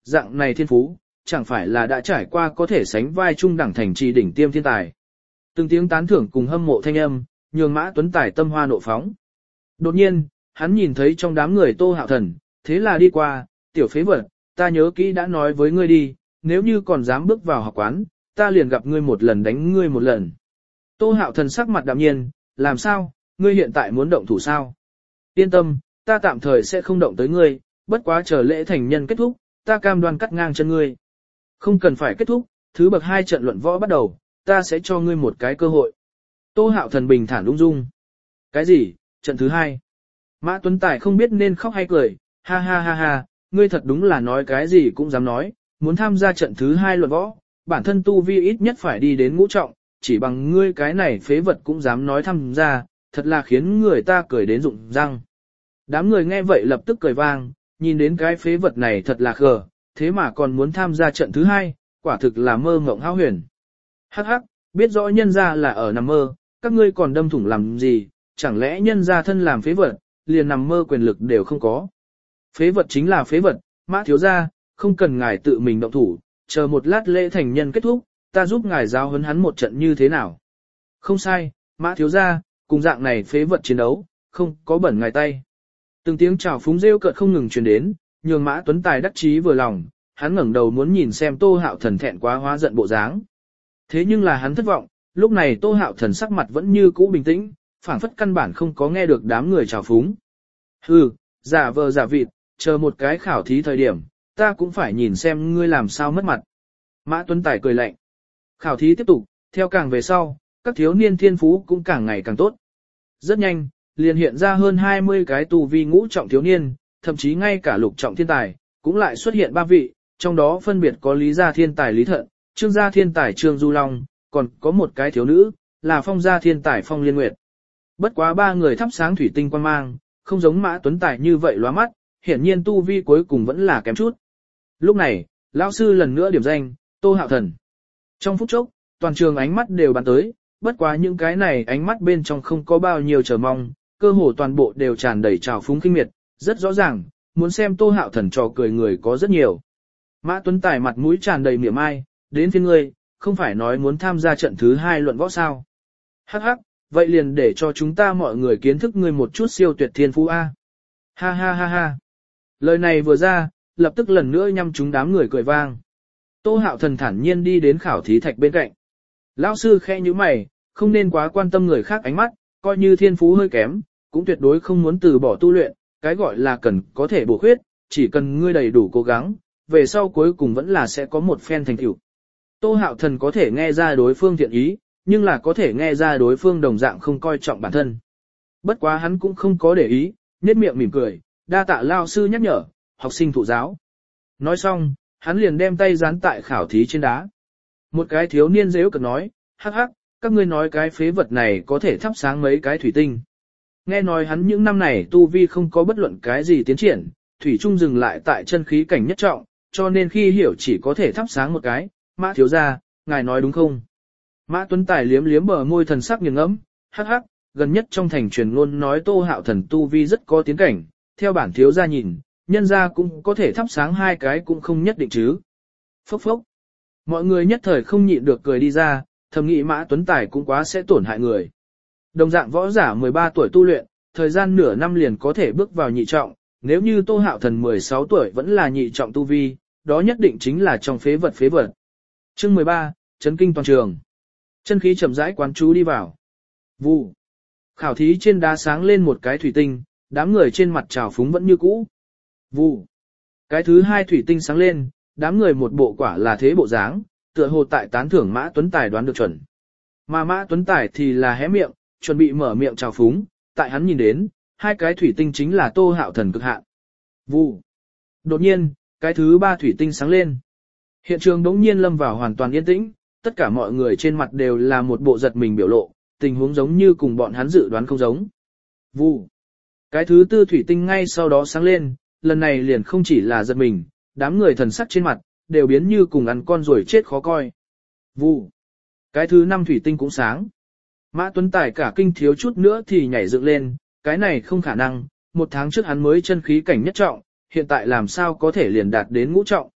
dạng này thiên phú, chẳng phải là đã trải qua có thể sánh vai trung đẳng thành trì đỉnh tiêm thiên tài. Từng tiếng tán thưởng cùng hâm mộ thanh âm, nhường Mã Tuấn Tài tâm hoa nộ phóng. Đột nhiên, hắn nhìn thấy trong đám người Tô Hạo Thần, thế là đi qua, tiểu phế vật, ta nhớ kỹ đã nói với ngươi đi, nếu như còn dám bước vào học quán, ta liền gặp ngươi một lần đánh ngươi một lần. Tô Hạo Thần sắc mặt đạm nhiên, làm sao, ngươi hiện tại muốn động thủ sao? Yên tâm, ta tạm thời sẽ không động tới ngươi, bất quá chờ lễ thành nhân kết thúc, ta cam đoan cắt ngang chân ngươi. Không cần phải kết thúc, thứ bậc 2 trận luận võ bắt đầu, ta sẽ cho ngươi một cái cơ hội. Tô Hạo Thần bình thản ung dung. Cái gì, trận thứ 2? Mã Tuấn Tài không biết nên khóc hay cười, ha ha ha ha, ngươi thật đúng là nói cái gì cũng dám nói, muốn tham gia trận thứ 2 luận võ, bản thân tu vi ít nhất phải đi đến ngũ trọng, chỉ bằng ngươi cái này phế vật cũng dám nói tham gia, thật là khiến người ta cười đến rụng răng. Đám người nghe vậy lập tức cười vang, nhìn đến cái phế vật này thật là khờ, thế mà còn muốn tham gia trận thứ 2, quả thực là mơ mộng hão huyền. Hắc hắc, biết rõ nhân ra là ở nằm mơ, các ngươi còn đâm thủng làm gì, chẳng lẽ nhân ra thân làm phế vật, liền nằm mơ quyền lực đều không có. Phế vật chính là phế vật, Mã thiếu gia, không cần ngài tự mình động thủ, chờ một lát lễ thành nhân kết thúc, ta giúp ngài giáo huấn hắn một trận như thế nào. Không sai, Mã thiếu gia, cùng dạng này phế vật chiến đấu, không có bẩn ngài tay. Từng tiếng chào phúng rêu cợt không ngừng truyền đến, nhường Mã Tuấn Tài đắc chí vừa lòng, hắn ngẩng đầu muốn nhìn xem Tô Hạo Thần thẹn quá hóa giận bộ dáng. Thế nhưng là hắn thất vọng, lúc này Tô Hạo Thần sắc mặt vẫn như cũ bình tĩnh, phảng phất căn bản không có nghe được đám người chào phúng. Hừ, giả vờ giả vịt, chờ một cái khảo thí thời điểm, ta cũng phải nhìn xem ngươi làm sao mất mặt. Mã Tuấn Tài cười lạnh. Khảo thí tiếp tục, theo càng về sau, các thiếu niên thiên phú cũng càng ngày càng tốt. Rất nhanh, liền hiện ra hơn 20 cái tu vi ngũ trọng thiếu niên, thậm chí ngay cả lục trọng thiên tài, cũng lại xuất hiện 3 vị, trong đó phân biệt có Lý gia thiên tài Lý Thận, Trương gia thiên tài Trương Du Long, còn có một cái thiếu nữ, là Phong gia thiên tài Phong Liên Nguyệt. Bất quá 3 người thắp sáng thủy tinh quang mang, không giống Mã Tuấn Tài như vậy lóa mắt, hiển nhiên tu vi cuối cùng vẫn là kém chút. Lúc này, lão sư lần nữa điểm danh, Tô Hạo Thần. Trong phút chốc, toàn trường ánh mắt đều bắn tới, bất quá những cái này ánh mắt bên trong không có bao nhiêu chờ mong, cơ hồ toàn bộ đều tràn đầy trào phúng khinh miệt, rất rõ ràng, muốn xem Tô Hạo Thần trò cười người có rất nhiều. Mã Tuấn Tài mặt mũi tràn đầy mỉa mai, đến phiên ngươi, không phải nói muốn tham gia trận thứ 2 luận võ sao. Hắc hắc, vậy liền để cho chúng ta mọi người kiến thức ngươi một chút siêu tuyệt thiên phú A. Ha ha ha ha. Lời này vừa ra, lập tức lần nữa nhăm chúng đám người cười vang. Tô Hạo Thần thản nhiên đi đến khảo thí thạch bên cạnh. Lão sư khẽ nhíu mày, không nên quá quan tâm người khác ánh mắt, coi như thiên phú hơi kém, cũng tuyệt đối không muốn từ bỏ tu luyện, cái gọi là cần có thể bổ khuyết, chỉ cần ngươi đầy đủ cố gắng, về sau cuối cùng vẫn là sẽ có một phen thành tựu. Tô Hạo Thần có thể nghe ra đối phương thiện ý, nhưng là có thể nghe ra đối phương đồng dạng không coi trọng bản thân. Bất quá hắn cũng không có để ý, nhếch miệng mỉm cười, đa tạ lão sư nhắc nhở, học sinh thụ giáo. Nói xong, hắn liền đem tay dán tại khảo thí trên đá. Một cái thiếu niên giễu cợt nói, hắc hắc, các ngươi nói cái phế vật này có thể thắp sáng mấy cái thủy tinh. Nghe nói hắn những năm này tu vi không có bất luận cái gì tiến triển, thủy trung dừng lại tại chân khí cảnh nhất trọng, cho nên khi hiểu chỉ có thể thắp sáng một cái, Mã thiếu gia, ngài nói đúng không? Mã Tuấn Tài liếm liếm bờ môi thần sắc nghiền ngẫm, hắc hắc, gần nhất trong thành truyền ngôn nói Tô Hạo Thần tu vi rất có tiến cảnh, theo bản thiếu gia nhìn, nhân gia cũng có thể thắp sáng 2 cái cũng không nhất định chứ. Phốc phốc. Mọi người nhất thời không nhịn được cười đi ra, thầm nghĩ Mã Tuấn Tài cũng quá sẽ tổn hại người. Đồng dạng võ giả 13 tuổi tu luyện, thời gian nửa năm liền có thể bước vào nhị trọng, nếu như Tô Hạo Thần 16 tuổi vẫn là nhị trọng tu vi, đó nhất định chính là trong phế vật phế vật. Chương 13, chấn kinh toàn trường. Chân khí chậm rãi quán chú đi vào. Vụ. Khảo thí trên đá sáng lên một cái thủy tinh, đám người trên mặt trào phúng vẫn như cũ. Vụ. Cái thứ 2 thủy tinh sáng lên, đám người một bộ quả là thế bộ dáng, tựa hồ tại tán thưởng Mã Tuấn Tài đoán được chuẩn. Mà Mã Tuấn Tài thì là hé miệng, chuẩn bị mở miệng trào phúng, tại hắn nhìn đến, 2 cái thủy tinh chính là Tô Hạo Thần cực hạn. Vụ. Đột nhiên, cái thứ 3 thủy tinh sáng lên. Hiện trường đống nhiên lâm vào hoàn toàn yên tĩnh, tất cả mọi người trên mặt đều là một bộ giật mình biểu lộ, tình huống giống như cùng bọn hắn dự đoán không giống. Vụ. Cái thứ 4 thủy tinh ngay sau đó sáng lên, lần này liền không chỉ là giật mình, đám người thần sắc trên mặt, đều biến như cùng ăn con rồi chết khó coi. Vụ. Cái thứ 5 thủy tinh cũng sáng. Mã Tuấn Tài cả kinh thiếu chút nữa thì nhảy dựng lên, cái này không khả năng, 1 tháng trước hắn mới chân khí cảnh nhất trọng, hiện tại làm sao có thể liền đạt đến ngũ trọng.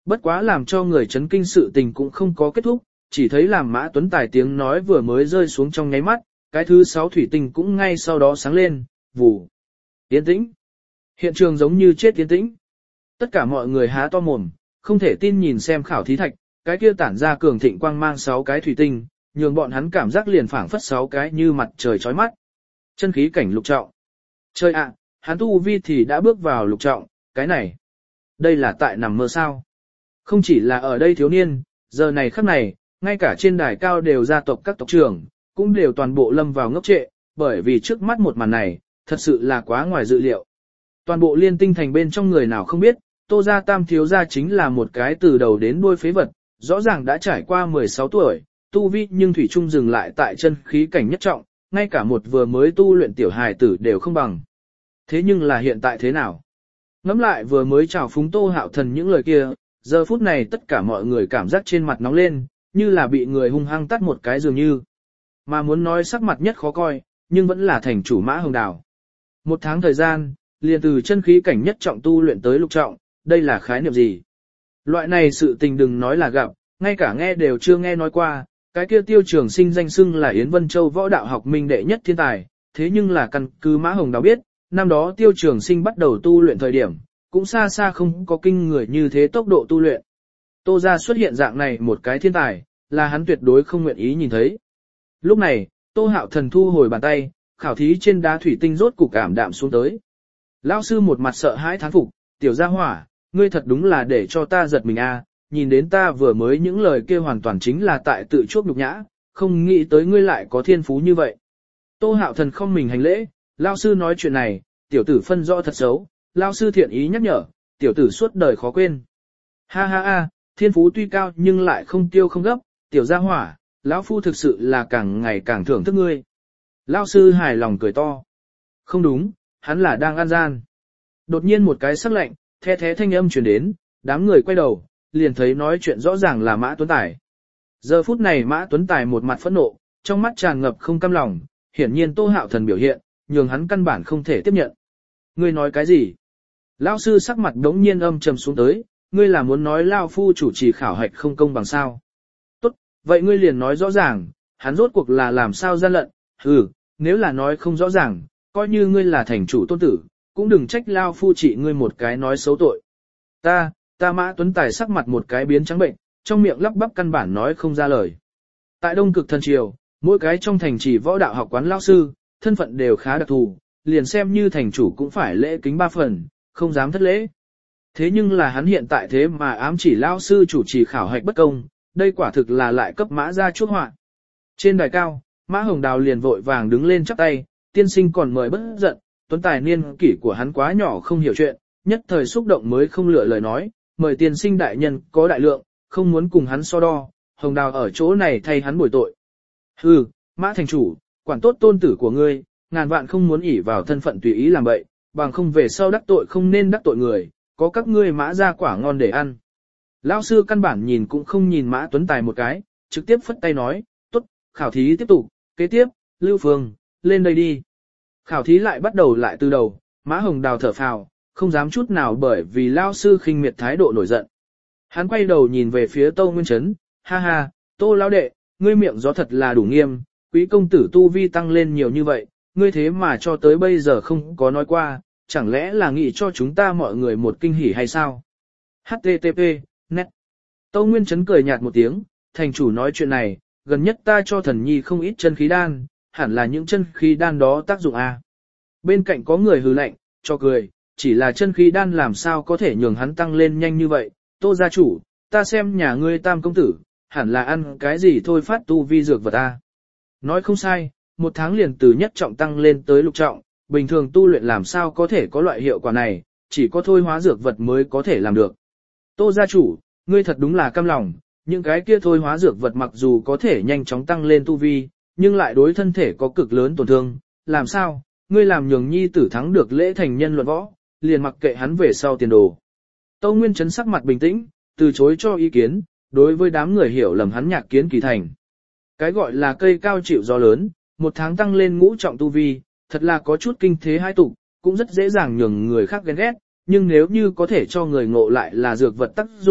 Bất quá làm cho người chấn kinh sự tình cũng không có kết thúc, chỉ thấy làm Mã Tuấn Tài tiếng nói vừa mới rơi xuống trong nháy mắt, cái thứ 6 thủy tinh cũng ngay sau đó sáng lên, vù. Yên tĩnh. Hiện trường giống như chết yên tĩnh. Tất cả mọi người há to mồm, không thể tin nhìn xem khảo thí thạch, cái kia tản ra cường thịnh quang mang 6 cái thủy tinh, nhường bọn hắn cảm giác liền phảng phất 6 cái như mặt trời chói mắt. Chân khí cảnh lục trọng. Trời ạ, hắn tu vi thì đã bước vào lục trọng, cái này. Đây là tại nằm mơ sao. Không chỉ là ở đây thiếu niên, giờ này khắc này, ngay cả trên đài cao đều gia tộc các tộc trưởng, cũng đều toàn bộ lâm vào ngốc trệ, bởi vì trước mắt một màn này, thật sự là quá ngoài dự liệu. Toàn bộ Liên Tinh thành bên trong người nào không biết, Tô gia tam thiếu gia chính là một cái từ đầu đến đuôi phế vật, rõ ràng đã trải qua 16 tuổi, tu vi nhưng thủy chung dừng lại tại chân khí cảnh nhất trọng, ngay cả một vừa mới tu luyện tiểu hài tử đều không bằng. Thế nhưng là hiện tại thế nào? Ngẫm lại vừa mới chào phúng Tô Hạo Thần những lời kia, giờ phút này tất cả mọi người cảm giác trên mặt nóng lên, như là bị người hung hăng tắt một cái dường như. Mà muốn nói sắc mặt nhất khó coi, nhưng vẫn là thành chủ Mã Hồng Đào. Một tháng thời gian, liền từ chân khí cảnh nhất trọng tu luyện tới lục trọng, đây là khái niệm gì? Loại này sự tình đừng nói là gặp, ngay cả nghe đều chưa nghe nói qua, cái kia Tiêu Trường Sinh danh xưng là Yến Vân Châu võ đạo học minh đệ nhất thiên tài, thế nhưng là căn cứ Mã Hồng Đào biết, năm đó Tiêu Trường Sinh bắt đầu tu luyện thời điểm, cũng xa xa không có kinh người như thế tốc độ tu luyện. Tô gia xuất hiện dạng này một cái thiên tài, là hắn tuyệt đối không nguyện ý nhìn thấy. Lúc này, Tô Hạo Thần thu hồi bàn tay, khảo thí trên đá thủy tinh rốt cục cảm đạm xuống tới. Lão sư một mặt sợ hãi thán phục, tiểu gia hỏa, ngươi thật đúng là để cho ta giật mình a, nhìn đến ta vừa mới những lời kia hoàn toàn chính là tại tự chuốc nhục nhã, không nghĩ tới ngươi lại có thiên phú như vậy. Tô Hạo Thần không mình hành lễ, lão sư nói chuyện này, tiểu tử phân rõ thật xấu, lão sư thiện ý nhắc nhở, tiểu tử suốt đời khó quên. Ha ha ha, thiên phú tuy cao nhưng lại không tiêu không gấp, tiểu gia hỏa, lão phu thực sự là càng ngày càng thưởng thức ngươi. Lão sư hài lòng cười to. Không đúng, hắn là đang ăn gian. Đột nhiên một cái sắc lạnh, the thé thanh âm truyền đến, đám người quay đầu, liền thấy nói chuyện rõ ràng là Mã Tuấn Tài. Giờ phút này Mã Tuấn Tài một mặt phẫn nộ, trong mắt tràn ngập không cam lòng, hiển nhiên Tô Hạo Thần biểu hiện, nhường hắn căn bản không thể tiếp nhận. Ngươi nói cái gì? Lão sư sắc mặt đống nhiên âm trầm xuống tới, ngươi là muốn nói Lão phu chủ trì khảo hạch không công bằng sao? Tốt, vậy ngươi liền nói rõ ràng, hắn rốt cuộc là làm sao gian lận, nếu là nói không rõ ràng, coi như ngươi là thành chủ tôn tử, cũng đừng trách Lão phu trị ngươi một cái nói xấu tội. Ta Mã Tuấn Tài sắc mặt một cái biến trắng bệnh, trong miệng lắp bắp căn bản nói không ra lời. Tại Đông Cực Thần Triều, mỗi cái trong thành trì võ đạo học quán lão sư, thân phận đều khá đặc thù, liền xem như thành chủ cũng phải lễ kính 3 phần, không dám thất lễ. Thế nhưng là hắn hiện tại thế mà ám chỉ lão sư chủ trì khảo hạch bất công, đây quả thực là lại cấp Mã ra chuốc họa. Trên đài cao, Mã Hồng Đào liền vội vàng đứng lên chắp tay, tiên sinh còn mời bất giận, Tuấn Tài niên kỷ của hắn quá nhỏ không hiểu chuyện, nhất thời xúc động mới không lựa lời nói, mời tiên sinh đại nhân có đại lượng, không muốn cùng hắn so đo, Hồng Đào ở chỗ này thay hắn bồi tội. Mã thành chủ, quản tốt tôn tử của ngươi, ngàn vạn không muốn ỷ vào thân phận tùy ý làm bậy, bằng không về sau đắc tội không nên đắc tội người, có các ngươi Mã ra quả ngon để ăn. Lão sư căn bản nhìn cũng không nhìn Mã Tuấn Tài một cái, trực tiếp phất tay nói, tốt, khảo thí tiếp tục, kế tiếp, Lưu Phương, lên đây đi. Khảo thí lại bắt đầu lại từ đầu, Mã Hồng Đào thở phào, không dám chút nào bởi vì lão sư khinh miệt thái độ nổi giận. Hắn quay đầu nhìn về phía Tô Nguyên Chấn, ha ha, Tô lão đệ, ngươi miệng gió thật là đủ nghiêm, quý công tử tu vi tăng lên nhiều như vậy, ngươi thế mà cho tới bây giờ không có nói qua, chẳng lẽ là nghĩ cho chúng ta mọi người một kinh hỉ hay sao? HTTP, net. Tô Nguyên Chấn cười nhạt một tiếng, thành chủ nói chuyện này, gần nhất ta cho thần nhi không ít chân khí đan, hẳn là những chân khí đan đó tác dụng à. Bên cạnh có người hừ lạnh, cho cười, chỉ là chân khí đan làm sao có thể nhường hắn tăng lên nhanh như vậy, Tô gia chủ, ta xem nhà ngươi tam công tử, hẳn là ăn cái gì thôi phát tu vi dược vật ta. Nói không sai, một tháng liền từ nhất trọng tăng lên tới lục trọng, bình thường tu luyện làm sao có thể có loại hiệu quả này, chỉ có thôi hóa dược vật mới có thể làm được. Tô gia chủ, ngươi thật đúng là cam lòng, những cái kia thôi hóa dược vật mặc dù có thể nhanh chóng tăng lên tu vi, nhưng lại đối thân thể có cực lớn tổn thương, làm sao, ngươi làm nhường nhi tử thắng được lễ thành nhân luận võ, liền mặc kệ hắn về sau tiền đồ. Tô Nguyên Chấn sắc mặt bình tĩnh, từ chối cho ý kiến, đối với đám người hiểu lầm hắn nhạc kiến kỳ thành. Cái gọi là cây cao chịu gió lớn, một tháng tăng lên ngũ trọng tu vi, thật là có chút kinh thế hai tục, cũng rất dễ dàng nhường người khác ghen ghét, nhưng nếu như có thể cho người ngộ lại là dược vật tác dụng,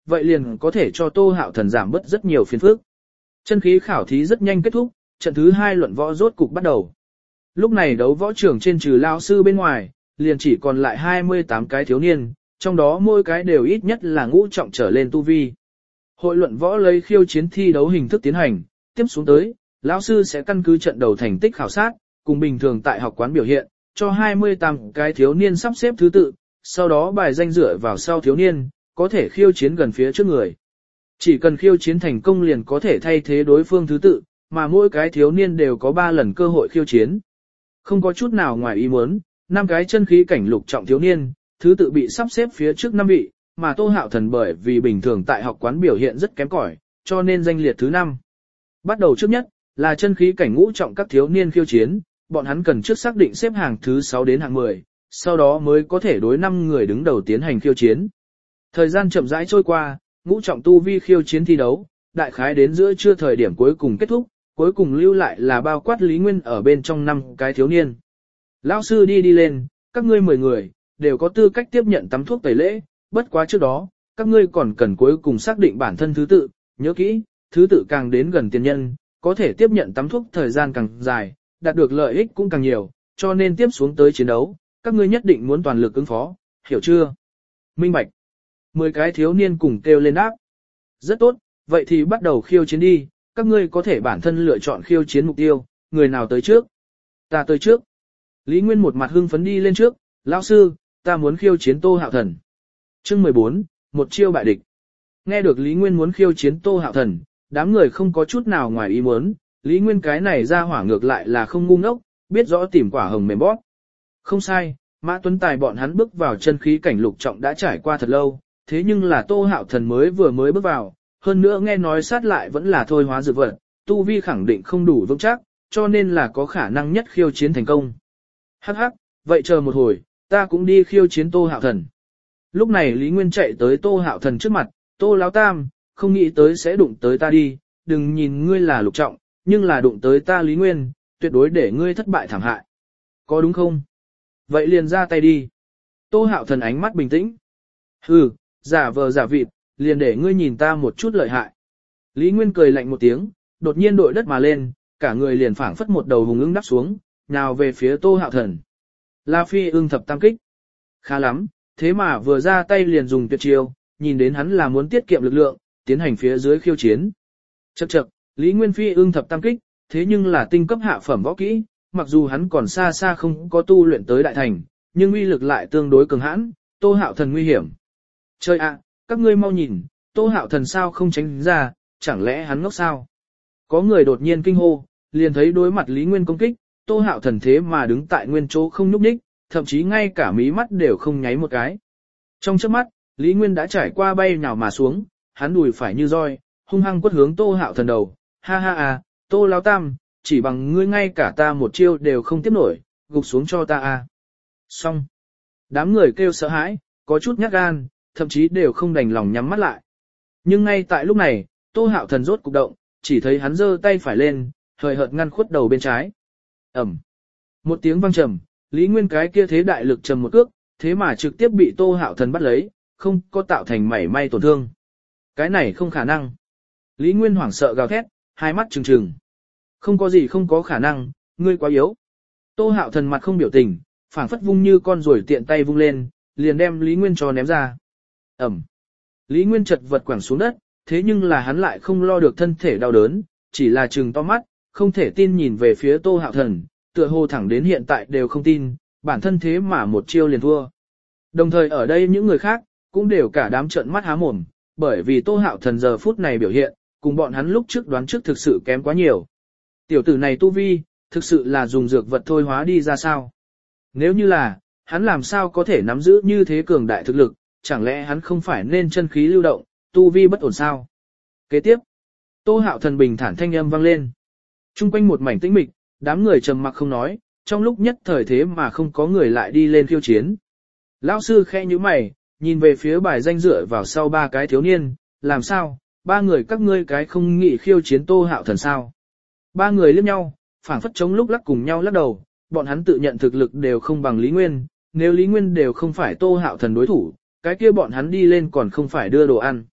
vậy liền có thể cho Tô Hạo Thần giảm bớt rất nhiều phiền phức. Chân khí khảo thí rất nhanh kết thúc, trận thứ 2 luận võ rốt cục bắt đầu. Lúc này đấu võ trường trên trừ lao sư bên ngoài, liền chỉ còn lại 28 cái thiếu niên, trong đó mỗi cái đều ít nhất là ngũ trọng trở lên tu vi. Hội luận võ lấy khiêu chiến thi đấu hình thức tiến hành, tiếp xuống tới, lão sư sẽ căn cứ trận đầu thành tích khảo sát, cùng bình thường tại học quán biểu hiện, cho 28 cái thiếu niên sắp xếp thứ tự, sau đó bài danh dựa vào sau thiếu niên, có thể khiêu chiến gần phía trước người. Chỉ cần khiêu chiến thành công liền có thể thay thế đối phương thứ tự, mà mỗi cái thiếu niên đều có 3 lần cơ hội khiêu chiến. Không có chút nào ngoài ý muốn, 5 cái chân khí cảnh lục trọng thiếu niên, thứ tự bị sắp xếp phía trước 5 vị, mà Tô Hạo Thần bởi vì bình thường tại học quán biểu hiện rất kém cỏi, cho nên danh liệt thứ 5. Bắt đầu trước nhất, là chân khí cảnh ngũ trọng các thiếu niên khiêu chiến, bọn hắn cần trước xác định xếp hàng thứ 6 đến hạng 10, sau đó mới có thể đối 5 người đứng đầu tiến hành khiêu chiến. Thời gian chậm rãi trôi qua, ngũ trọng tu vi khiêu chiến thi đấu, đại khái đến giữa trưa thời điểm cuối cùng kết thúc, cuối cùng lưu lại là bao quát Lý Nguyên ở bên trong 5 cái thiếu niên. Lão sư đi lên, các ngươi 10 người, đều có tư cách tiếp nhận tắm thuốc tẩy lễ, bất quá trước đó, các ngươi còn cần cuối cùng xác định bản thân thứ tự, nhớ kỹ, thứ tự càng đến gần tiền nhân, có thể tiếp nhận tắm thuốc thời gian càng dài, đạt được lợi ích cũng càng nhiều, cho nên tiếp xuống tới chiến đấu, các ngươi nhất định muốn toàn lực ứng phó, hiểu chưa? Minh bạch. 10 cái thiếu niên cùng kêu lên đáp. Rất tốt, vậy thì bắt đầu khiêu chiến đi, các ngươi có thể bản thân lựa chọn khiêu chiến mục tiêu, người nào tới trước? Ta tới trước. Lý Nguyên một mặt hưng phấn đi lên trước, lão sư, ta muốn khiêu chiến Tô Hạo Thần. Chương 14, một chiêu bại địch. Nghe được Lý Nguyên muốn khiêu chiến Tô Hạo Thần, đám người không có chút nào ngoài ý muốn, Lý Nguyên cái này ra hỏa ngược lại là không ngu ngốc, biết rõ tìm quả hồng mềm bóp. Không sai, Mã Tuấn Tài bọn hắn bước vào chân khí cảnh lục trọng đã trải qua thật lâu, thế nhưng là Tô Hạo Thần vừa mới bước vào, hơn nữa nghe nói sát lại vẫn là thôi hóa dược vật, tu vi khẳng định không đủ vững chắc, cho nên là có khả năng nhất khiêu chiến thành công. Hắc hắc, vậy chờ một hồi, ta cũng đi khiêu chiến Tô Hạo Thần. Lúc này Lý Nguyên chạy tới Tô Hạo Thần trước mặt, Tô Lão Tam, không nghĩ tới sẽ đụng tới ta đi, đừng nhìn ngươi là lục trọng, nhưng là đụng tới ta Lý Nguyên, tuyệt đối để ngươi thất bại thảm hại. Có đúng không? Vậy liền ra tay đi. Tô Hạo Thần ánh mắt bình tĩnh. Hừ, giả vờ giả vịt, liền để ngươi nhìn ta một chút lợi hại. Lý Nguyên cười lạnh một tiếng, đột nhiên đội đất mà lên, cả người liền phảng phất một đầu hùng ưng đắp xuống, nhào về phía Tô Hạo Thần. La Phi ưng thập tam kích. Khá lắm, thế mà vừa ra tay liền dùng tuyệt chiêu, nhìn đến hắn là muốn tiết kiệm lực lượng, tiến hành phía dưới khiêu chiến. Chậc chậc, Lý Nguyên Phi ưng thập tam kích, thế nhưng là tinh cấp hạ phẩm võ kỹ, mặc dù hắn còn xa xa không có tu luyện tới đại thành, nhưng uy lực lại tương đối cường hãn, Tô Hạo Thần nguy hiểm. Trời ạ, các ngươi mau nhìn, Tô Hạo Thần sao không tránh ra, chẳng lẽ hắn ngốc sao? Có người đột nhiên kinh hô, liền thấy đối mặt Lý Nguyên công kích, Tô Hạo Thần thế mà đứng tại nguyên chỗ không nhúc nhích, thậm chí ngay cả mí mắt đều không nháy một cái. Trong chớp mắt, Lý Nguyên đã trải qua bay nhào mà xuống, hắn đùi phải như roi, hung hăng quất hướng Tô Hạo Thần đầu. Ha ha à, Tô Lão Tam, chỉ bằng ngươi ngay cả ta một chiêu đều không tiếp nổi, gục xuống cho ta à. Xong. Đám người kêu sợ hãi, có chút nhát gan, thậm chí đều không đành lòng nhắm mắt lại. Nhưng ngay tại lúc này, Tô Hạo Thần rốt cục động, chỉ thấy hắn giơ tay phải lên, hời hợt ngăn khuất đầu bên trái. Ẩm. Một tiếng vang trầm, Lý Nguyên cái kia thế đại lực trầm một cước, thế mà trực tiếp bị Tô Hạo Thần bắt lấy, không có tạo thành mảy may tổn thương. Cái này không khả năng. Lý Nguyên hoảng sợ gào thét, hai mắt trừng trừng. Không có gì không có khả năng, ngươi quá yếu. Tô Hạo Thần mặt không biểu tình, phảng phất vung như con ruồi tiện tay vung lên, liền đem Lý Nguyên cho ném ra. Ẩm. Lý Nguyên chật vật quẳng xuống đất, thế nhưng là hắn lại không lo được thân thể đau đớn, chỉ là trừng to mắt, không thể tin nhìn về phía Tô Hạo Thần, tựa hồ thẳng đến hiện tại đều không tin, bản thân thế mà một chiêu liền thua. Đồng thời ở đây những người khác, cũng đều cả đám trợn mắt há mồm, bởi vì Tô Hạo Thần giờ phút này biểu hiện, cùng bọn hắn lúc trước đoán trước thực sự kém quá nhiều. Tiểu tử này tu vi, thực sự là dùng dược vật thôi hóa đi ra sao? Nếu như là, hắn làm sao có thể nắm giữ như thế cường đại thực lực, chẳng lẽ hắn không phải nên chân khí lưu động, tu vi bất ổn sao? Kế tiếp, Tô Hạo Thần bình thản thanh âm vang lên. Trung quanh một mảnh tĩnh mịch, đám người trầm mặc không nói, trong lúc nhất thời thế mà không có người lại đi lên khiêu chiến. Lão sư khẽ nhíu mày, nhìn về phía bài danh dựa vào sau ba cái thiếu niên, làm sao, ba người các ngươi cái không nghĩ khiêu chiến Tô Hạo Thần sao? Ba người liếc nhau, phảng phất chống lúc lắc cùng nhau lắc đầu, bọn hắn tự nhận thực lực đều không bằng Lý Nguyên, nếu Lý Nguyên đều không phải Tô Hạo Thần đối thủ, cái kia bọn hắn đi lên còn không phải đưa đồ ăn.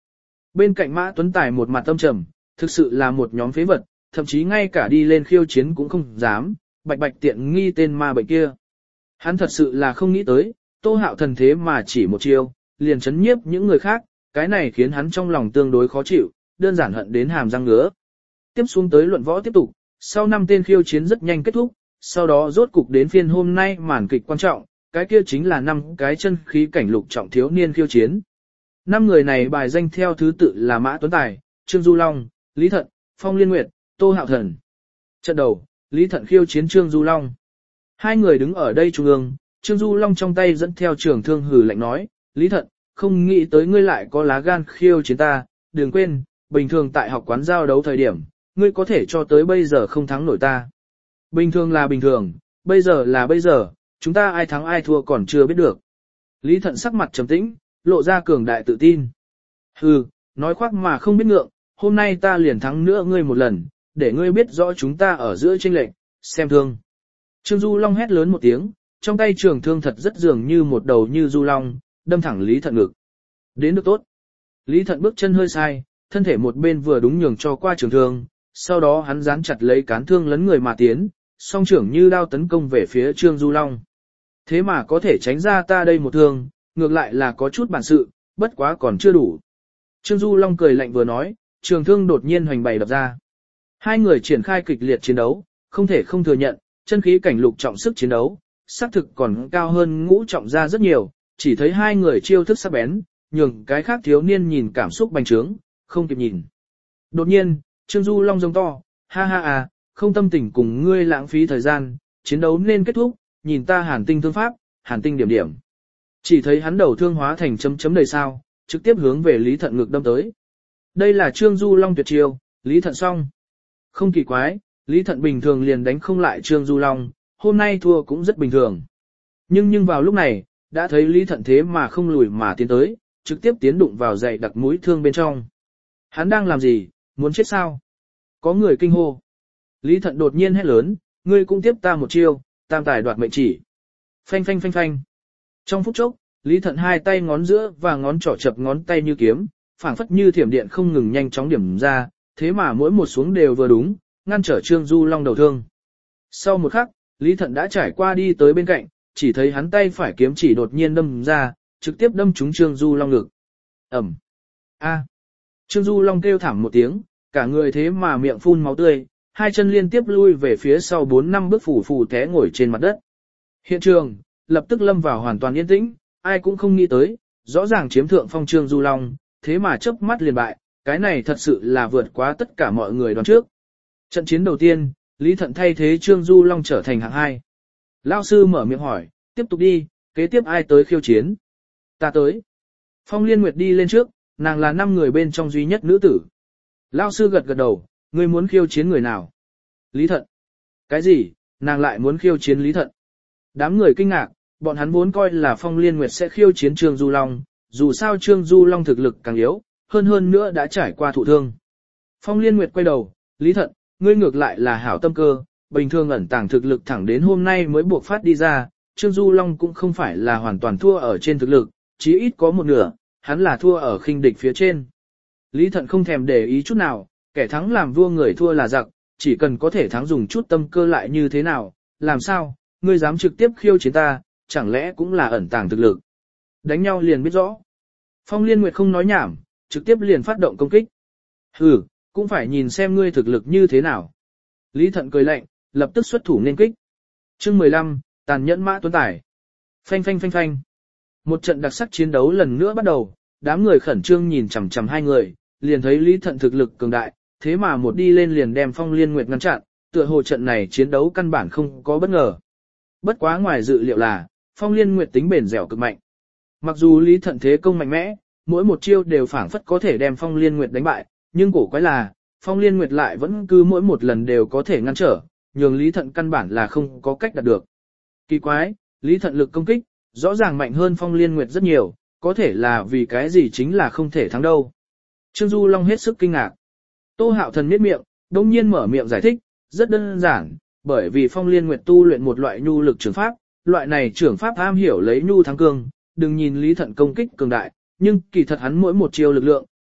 Bên cạnh Mã Tuấn Tài một mặt tâm trầm, thực sự là một nhóm phế vật, thậm chí ngay cả đi lên khiêu chiến cũng không dám, bạch bạch tiện nghi tên ma bệnh kia. Hắn thật sự là không nghĩ tới, Tô Hạo Thần thế mà chỉ một chiêu, liền chấn nhiếp những người khác, cái này khiến hắn trong lòng tương đối khó chịu, đơn giản hận đến hàm răng ngứa. Tiếp xuống tới luận võ tiếp tục, sau 5 tên khiêu chiến rất nhanh kết thúc, sau đó rốt cục đến phiên hôm nay màn kịch quan trọng, cái kia chính là 5 cái chân khí cảnh lục trọng thiếu niên khiêu chiến. 5 người này bài danh theo thứ tự là Mã Tuấn Tài, Trương Du Long, Lý Thận, Phong Liên Nguyệt, Tô Hạo Thần. Trận đầu, Lý Thận khiêu chiến Trương Du Long. Hai người đứng ở đây trung ương, Trương Du Long trong tay dẫn theo trường thương hừ lạnh nói, Lý Thận, không nghĩ tới ngươi lại có lá gan khiêu chiến ta, đừng quên, bình thường tại học quán giao đấu thời điểm, ngươi có thể cho tới bây giờ không thắng nổi ta. Bình thường là bình thường, bây giờ là bây giờ, chúng ta ai thắng ai thua còn chưa biết được. Lý Thận sắc mặt trầm tĩnh, lộ ra cường đại tự tin. Hừ, nói khoác mà không biết ngượng, hôm nay ta liền thắng nữa ngươi một lần, để ngươi biết rõ chúng ta ở giữa chênh lệch, xem thương. Trương Du Long hét lớn một tiếng, trong tay trường thương thật rất dường như một đầu như du long, đâm thẳng Lý Thận ngực. Đến được tốt. Lý Thận bước chân hơi sai, thân thể một bên vừa đúng nhường cho qua trường thương, sau đó hắn dán chặt lấy cán thương lấn người mà tiến, song trưởng như đao tấn công về phía Trương Du Long. Thế mà có thể tránh ra ta đây một thương, ngược lại là có chút bản sự, bất quá còn chưa đủ. Trương Du Long cười lạnh vừa nói, trường thương đột nhiên hoành bày đập ra. Hai người triển khai kịch liệt chiến đấu, không thể không thừa nhận, chân khí cảnh lục trọng sức chiến đấu, xác thực còn cao hơn ngũ trọng ra rất nhiều, chỉ thấy hai người chiêu thức sắc bén, nhường cái khác thiếu niên nhìn cảm xúc bành trướng, không kịp nhìn. Đột nhiên, Trương Du Long giống to, ha ha à, không tâm tình cùng ngươi lãng phí thời gian, chiến đấu nên kết thúc, nhìn ta hàn tinh thương pháp, hàn tinh điểm điểm. Chỉ thấy hắn đầu thương hóa thành chấm chấm đầy sao, trực tiếp hướng về Lý Thận ngực đâm tới. Đây là Trương Du Long tuyệt chiêu, Lý Thận xong. Không kỳ quái, Lý Thận bình thường liền đánh không lại Trương Du Long, hôm nay thua cũng rất bình thường. Nhưng vào lúc này, đã thấy Lý Thận thế mà không lùi mà tiến tới, trực tiếp tiến đụng vào dày đặc mũi thương bên trong. Hắn đang làm gì, muốn chết sao? Có người kinh hô. Lý Thận đột nhiên hét lớn, ngươi cũng tiếp ta một chiêu, tam tài đoạt mệnh chỉ. Phanh phanh phanh phanh. Trong phút chốc, Lý Thận hai tay ngón giữa và ngón trỏ chập ngón tay như kiếm, phảng phất như thiểm điện không ngừng nhanh chóng điểm ra, thế mà mỗi một xuống đều vừa đúng, ngăn trở Trương Du Long đầu thương. Sau một khắc, Lý Thận đã trải qua đi tới bên cạnh, chỉ thấy hắn tay phải kiếm chỉ đột nhiên đâm ra, trực tiếp đâm trúng Trương Du Long ngực. Ẩm. A. Trương Du Long kêu thảm một tiếng, cả người thế mà miệng phun máu tươi, hai chân liên tiếp lui về phía sau 4-5 bước phù phù té ngồi trên mặt đất. Hiện trường, lập tức lâm vào hoàn toàn yên tĩnh, ai cũng không nghĩ tới, rõ ràng chiếm thượng phong Trương Du Long, thế mà chớp mắt liền bại, cái này thật sự là vượt quá tất cả mọi người đoán trước. Trận chiến đầu tiên, Lý Thận thay thế Trương Du Long trở thành hạng 2. Lão sư mở miệng hỏi, tiếp tục đi, kế tiếp ai tới khiêu chiến? Ta tới. Phong Liên Nguyệt đi lên trước, nàng là 5 người bên trong duy nhất nữ tử. Lão sư gật gật đầu, ngươi muốn khiêu chiến người nào? Lý Thận. Cái gì, nàng lại muốn khiêu chiến Lý Thận? Đám người kinh ngạc, bọn hắn vốn coi là Phong Liên Nguyệt sẽ khiêu chiến Trương Du Long, dù sao Trương Du Long thực lực càng yếu, hơn nữa đã trải qua thụ thương. Phong Liên Nguyệt quay đầu, Lý Thận, ngươi ngược lại là hảo tâm cơ, bình thường ẩn tàng thực lực thẳng đến hôm nay mới buộc phát đi ra, Trương Du Long cũng không phải là hoàn toàn thua ở trên thực lực, chí ít có một nửa, hắn là thua ở khinh địch phía trên. Lý Thận không thèm để ý chút nào, kẻ thắng làm vua người thua là giặc, chỉ cần có thể thắng dùng chút tâm cơ lại như thế nào, làm sao, ngươi dám trực tiếp khiêu chiến ta, chẳng lẽ cũng là ẩn tàng thực lực. Đánh nhau liền biết rõ. Phong Liên Nguyệt không nói nhảm, trực tiếp liền phát động công kích. Hừ, cũng phải nhìn xem ngươi thực lực như thế nào. Lý Thận cười lạnh, lập tức xuất thủ nên kích. Chương 15, tàn nhẫn Mã Tuấn Tài. Phanh phanh phanh phanh. Một trận đặc sắc chiến đấu lần nữa bắt đầu, đám người khẩn trương nhìn chằm chằm hai người, liền thấy Lý Thận thực lực cường đại, thế mà một đi lên liền đem Phong Liên Nguyệt ngăn chặn, tựa hồ trận này chiến đấu căn bản không có bất ngờ. Bất quá ngoài dự liệu là, Phong Liên Nguyệt tính bền dẻo cực mạnh. Mặc dù Lý Thận thế công mạnh mẽ, mỗi một chiêu đều phảng phất có thể đem Phong Liên Nguyệt đánh bại, nhưng cổ quái là, Phong Liên Nguyệt lại vẫn cứ mỗi một lần đều có thể ngăn trở, nhường Lý Thận căn bản là không có cách đạt được. Kỳ quái, Lý Thận lực công kích, rõ ràng mạnh hơn Phong Liên Nguyệt rất nhiều, có thể là vì cái gì chính là không thể thắng đâu. Trương Du Long hết sức kinh ngạc. Tô Hạo Thần miết miệng, đông nhiên mở miệng giải thích, rất đơn giản, bởi vì Phong Liên Nguyệt tu luyện một loại nhu lực trưởng pháp, loại này trưởng pháp am hiểu lấy nhu thắng cương, đừng nhìn Lý Thận công kích cường đại, nhưng kỳ thật hắn mỗi một chiêu lực lượng,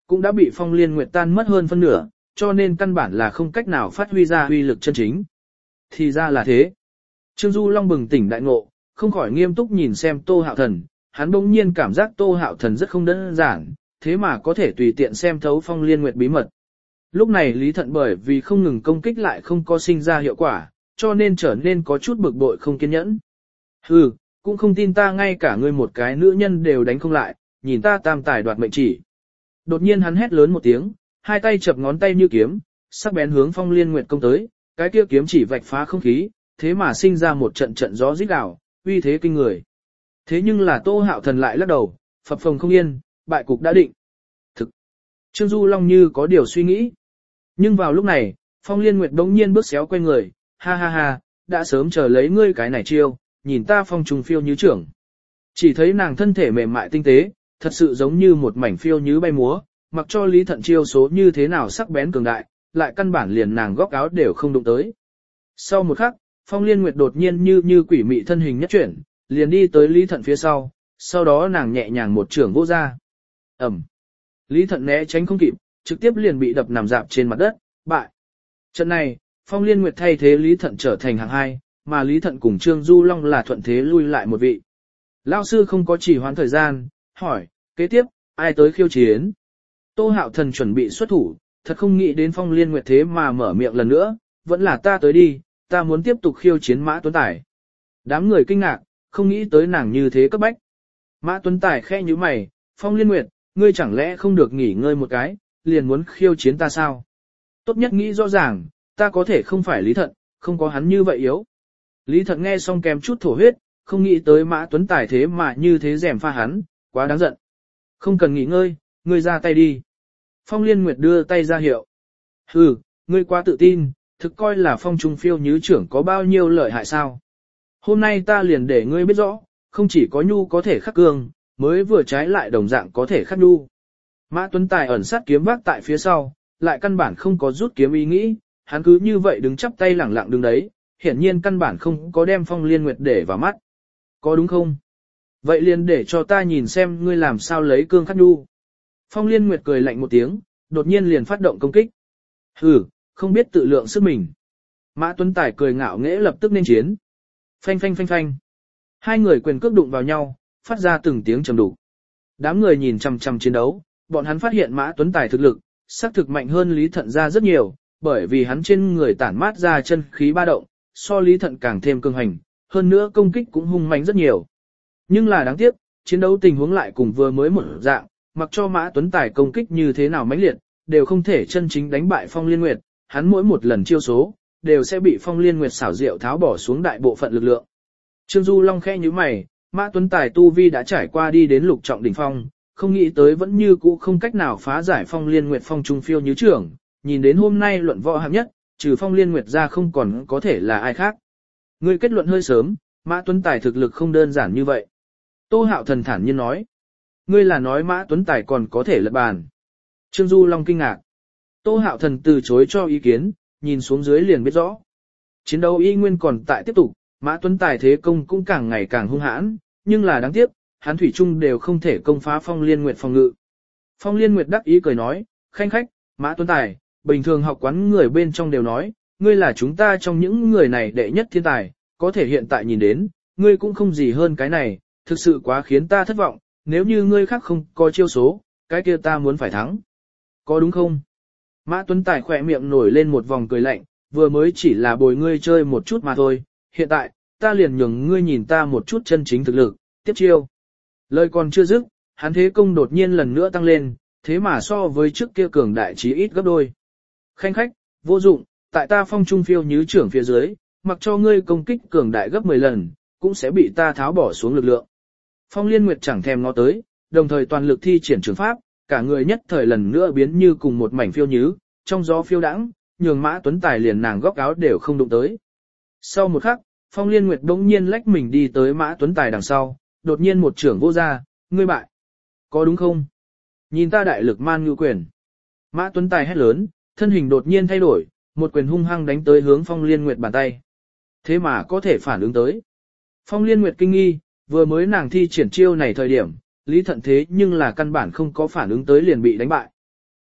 cũng đã bị Phong Liên Nguyệt tan mất hơn phân nửa, cho nên căn bản là không cách nào phát huy ra uy lực chân chính. Thì ra là thế. Trương Du Long bừng tỉnh đại ngộ, không khỏi nghiêm túc nhìn xem Tô Hạo Thần, hắn bỗng nhiên cảm giác Tô Hạo Thần rất không đơn giản, thế mà có thể tùy tiện xem thấu Phong Liên Nguyệt bí mật. Lúc này Lý Thận bởi vì không ngừng công kích lại không có sinh ra hiệu quả, cho nên trở nên có chút bực bội không kiên nhẫn. Hừ, cũng không tin ta ngay cả ngươi một cái nữ nhân đều đánh không lại, nhìn ta tam tài đoạt mệnh chỉ. Đột nhiên hắn hét lớn một tiếng, hai tay chập ngón tay như kiếm, sắc bén hướng Phong Liên Nguyệt công tới, cái kia kiếm chỉ vạch phá không khí, thế mà sinh ra một trận trận gió rít gào, uy thế kinh người. Thế nhưng là Tô Hạo Thần lại lắc đầu, phập phồng không yên, bại cục đã định. Thực, Trương Du Long như có điều suy nghĩ. Nhưng vào lúc này, Phong Liên Nguyệt đống nhiên bước xéo quay người, ha ha ha, đã sớm chờ lấy ngươi cái này chiêu, nhìn ta phong trùng phiêu như trưởng. Chỉ thấy nàng thân thể mềm mại tinh tế, thật sự giống như một mảnh phiêu như bay múa, mặc cho Lý Thận chiêu số như thế nào sắc bén cường đại, lại căn bản liền nàng góc áo đều không đụng tới. Sau một khắc, Phong Liên Nguyệt đột nhiên như quỷ mị thân hình nhất chuyển, liền đi tới Lý Thận phía sau đó nàng nhẹ nhàng một trưởng vô ra. Ẩm. Lý Thận né tránh không kịp, trực tiếp liền bị đập nằm dạp trên mặt đất, bại. Trận này, Phong Liên Nguyệt thay thế Lý Thận trở thành hạng 2, mà Lý Thận cùng Trương Du Long là thuận thế lui lại một vị. Lão sư không có chỉ hoãn thời gian, hỏi, kế tiếp, ai tới khiêu chiến? Tô Hạo Thần chuẩn bị xuất thủ, thật không nghĩ đến Phong Liên Nguyệt thế mà mở miệng lần nữa, vẫn là ta tới đi, ta muốn tiếp tục khiêu chiến Mã Tuấn Tài. Đám người kinh ngạc, không nghĩ tới nàng như thế cấp bách. Mã Tuấn Tài khẽ như mày, Phong Liên Nguyệt, ngươi chẳng lẽ không được nghỉ ngơi một cái, liền muốn khiêu chiến ta sao? Tốt nhất nghĩ rõ ràng, ta có thể không phải Lý Thận, không có hắn như vậy yếu. Lý Thận nghe xong kèm chút thổ huyết, không nghĩ tới Mã Tuấn Tài thế mà như thế rèm pha hắn, quá đáng giận. Không cần nghỉ ngơi, ngươi ra tay đi. Phong Liên Nguyệt đưa tay ra hiệu. Hừ, ngươi quá tự tin, thực coi là Phong Trung Phiêu Nhứ trưởng có bao nhiêu lợi hại sao? Hôm nay ta liền để ngươi biết rõ, không chỉ có nhu có thể khắc cương, mới vừa trái lại đồng dạng có thể khắc nhu. Mã Tuấn Tài ẩn sát kiếm vác tại phía sau, lại căn bản không có rút kiếm ý nghĩ, hắn cứ như vậy đứng chắp tay lẳng lặng đứng đấy, hiển nhiên căn bản không có đem Phong Liên Nguyệt để vào mắt. Có đúng không? Vậy liền để cho ta nhìn xem ngươi làm sao lấy cương khắc nhu. Phong Liên Nguyệt cười lạnh một tiếng, đột nhiên liền phát động công kích. Hừ, không biết tự lượng sức mình. Mã Tuấn Tài cười ngạo nghễ lập tức nên chiến. Phanh phanh phanh phanh. Hai người quyền cước đụng vào nhau, phát ra từng tiếng trầm đục. Đám người nhìn chằm chằm chiến đấu, bọn hắn phát hiện Mã Tuấn Tài thực lực, xác thực mạnh hơn Lý Thận ra rất nhiều, bởi vì hắn trên người tản mát ra chân khí ba động, so Lý Thận càng thêm cường hành, hơn nữa công kích cũng hung mạnh rất nhiều. Nhưng là đáng tiếc, chiến đấu tình huống lại cùng vừa mới một dạng, mặc cho Mã Tuấn Tài công kích như thế nào mãnh liệt, đều không thể chân chính đánh bại Phong Liên Nguyệt, hắn mỗi một lần chiêu số, đều sẽ bị Phong Liên Nguyệt xảo diệu tháo bỏ xuống đại bộ phận lực lượng. Trương Du Long khẽ nhíu mày, Mã Tuấn Tài tu vi đã trải qua đi đến lục trọng đỉnh phong, không nghĩ tới vẫn như cũ không cách nào phá giải Phong Liên Nguyệt Phong Trung Phiêu Nhứ trưởng, nhìn đến hôm nay luận võ hạng nhất, trừ Phong Liên Nguyệt ra không còn có thể là ai khác. Ngươi kết luận hơi sớm, Mã Tuấn Tài thực lực không đơn giản như vậy. Tô Hạo Thần thản nhiên nói. Ngươi là nói Mã Tuấn Tài còn có thể lật bàn. Trương Du Long kinh ngạc. Tô Hạo Thần từ chối cho ý kiến, nhìn xuống dưới liền biết rõ. Chiến đấu y nguyên còn tại tiếp tục, Mã Tuấn Tài thế công cũng càng ngày càng hung hãn, nhưng là đáng tiếc, hắn thủy chung đều không thể công phá Phong Liên Nguyệt phòng ngự. Phong Liên Nguyệt đắc ý cười nói, khanh khách, Mã Tuấn Tài, bình thường học quán người bên trong đều nói, ngươi là chúng ta trong những người này đệ nhất thiên tài, có thể hiện tại nhìn đến, ngươi cũng không gì hơn cái này, thực sự quá khiến ta thất vọng, nếu như ngươi khác không có chiêu số, cái kia ta muốn phải thắng. Có đúng không? Mã Tuấn Tài khỏe miệng nổi lên một vòng cười lạnh, vừa mới chỉ là bồi ngươi chơi một chút mà thôi, hiện tại, ta liền nhường ngươi nhìn ta một chút chân chính thực lực, tiếp chiêu. Lời còn chưa dứt, hắn thế công đột nhiên lần nữa tăng lên, thế mà so với trước kia cường đại chí ít gấp đôi. Khanh khách, vô dụng, tại ta Phong Trung Phiêu Nhứ trưởng phía dưới, mặc cho ngươi công kích cường đại gấp 10 lần, cũng sẽ bị ta tháo bỏ xuống lực lượng. Phong Liên Nguyệt chẳng thèm ngó tới, đồng thời toàn lực thi triển trường pháp, cả người nhất thời lần nữa biến như cùng một mảnh phiêu nhứ, trong gió phiêu đãng, nhường Mã Tuấn Tài liền nàng góc áo đều không đụng tới. Sau một khắc, Phong Liên Nguyệt bỗng nhiên lách mình đi tới Mã Tuấn Tài đằng sau, đột nhiên một trưởng vô ra, ngươi bại. Có đúng không? Nhìn ta đại lực man ngự quyền. Mã Tuấn Tài hét lớn, thân hình đột nhiên thay đổi, một quyền hung hăng đánh tới hướng Phong Liên Nguyệt bàn tay. Thế mà có thể phản ứng tới. Phong Liên Nguyệt kinh nghi, vừa mới nàng thi triển chiêu này thời điểm, Lý Thận thế nhưng là căn bản không có phản ứng tới liền bị đánh bại.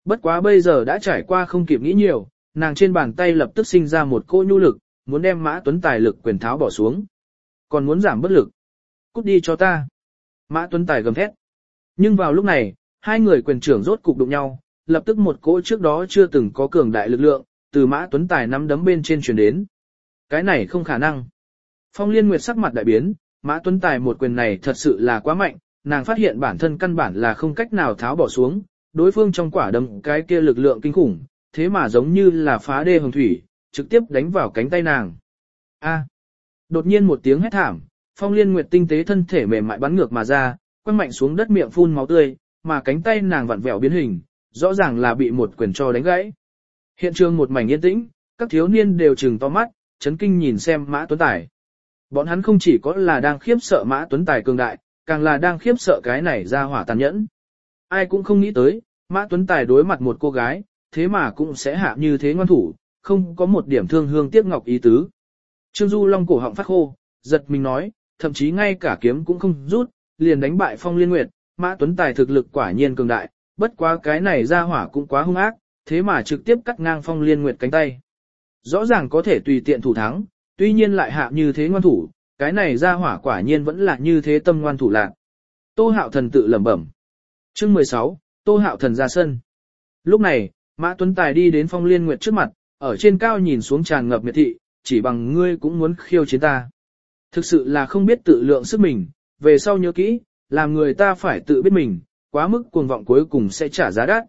Bất quá bây giờ đã trải qua không kịp nghĩ nhiều, nàng trên bàn tay lập tức sinh ra một cỗ nhu lực, muốn đem Mã Tuấn Tài lực quyền tháo bỏ xuống. Còn muốn giảm bất lực. Cút đi cho ta. Mã Tuấn Tài gầm thét. Nhưng vào lúc này, hai người quyền trưởng rốt cục đụng nhau, lập tức một cỗ trước đó chưa từng có cường đại lực lượng, từ Mã Tuấn Tài nắm đấm bên trên truyền đến. Cái này không khả năng. Phong Liên Nguyệt sắc mặt đại biến, Mã Tuấn Tài một quyền này thật sự là quá mạnh, nàng phát hiện bản thân căn bản là không cách nào tháo bỏ xuống, đối phương trong quả đấm cái kia lực lượng kinh khủng, thế mà giống như là phá đê hồng thủy, trực tiếp đánh vào cánh tay nàng. A! Đột nhiên một tiếng hét thảm, Phong Liên Nguyệt tinh tế thân thể mềm mại bắn ngược mà ra, quăng mạnh xuống đất miệng phun máu tươi, mà cánh tay nàng vặn vẹo biến hình, rõ ràng là bị một quyền cho đánh gãy. Hiện trường một mảnh yên tĩnh, các thiếu niên đều trừng to mắt, chấn kinh nhìn xem Mã Tuấn Tài. Bọn hắn không chỉ có là đang khiếp sợ Mã Tuấn Tài cường đại, càng là đang khiếp sợ cái này ra hỏa tàn nhẫn. Ai cũng không nghĩ tới, Mã Tuấn Tài đối mặt một cô gái, thế mà cũng sẽ hạ như thế ngoan thủ, không có một điểm thương hương tiếc ngọc ý tứ. Trương Du Long cổ họng phát khô, giật mình nói, thậm chí ngay cả kiếm cũng không rút, liền đánh bại Phong Liên Nguyệt, Mã Tuấn Tài thực lực quả nhiên cường đại, bất quá cái này ra hỏa cũng quá hung ác, thế mà trực tiếp cắt ngang Phong Liên Nguyệt cánh tay. Rõ ràng có thể tùy tiện thủ thắng, tuy nhiên lại hạ như thế ngoan thủ, cái này ra hỏa quả nhiên vẫn là như thế tâm ngoan thủ lạc. Tô Hạo Thần tự lẩm bẩm. Chương 16, Tô Hạo Thần ra sân. Lúc này, Mã Tuấn Tài đi đến Phong Liên Nguyệt trước mặt, ở trên cao nhìn xuống tràn ngập miệt thị, chỉ bằng ngươi cũng muốn khiêu chiến ta. Thực sự là không biết tự lượng sức mình, về sau nhớ kỹ, làm người ta phải tự biết mình, quá mức cuồng vọng cuối cùng sẽ trả giá đắt.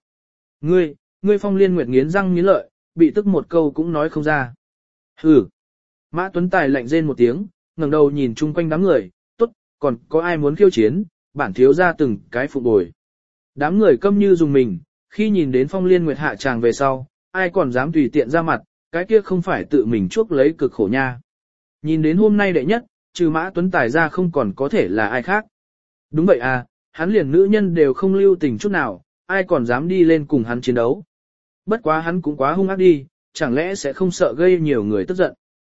Ngươi Phong Liên Nguyệt nghiến răng nghiến lợi, bị tức một câu cũng nói không ra. Hừ. Mã Tuấn Tài lạnh rên một tiếng, ngẩng đầu nhìn chung quanh đám người, tốt, còn có ai muốn khiêu chiến, bản thiếu ra từng cái phụ bồi. Đám người câm như dùng mình, khi nhìn đến Phong Liên Nguyệt hạ tràng về sau, ai còn dám tùy tiện ra mặt, cái kia không phải tự mình chuốc lấy cực khổ nha. Nhìn đến hôm nay đệ nhất, trừ Mã Tuấn Tài ra không còn có thể là ai khác. Đúng vậy à, hắn liền nữ nhân đều không lưu tình chút nào, ai còn dám đi lên cùng hắn chiến đấu. Bất quá hắn cũng quá hung ác đi, chẳng lẽ sẽ không sợ gây nhiều người tức giận.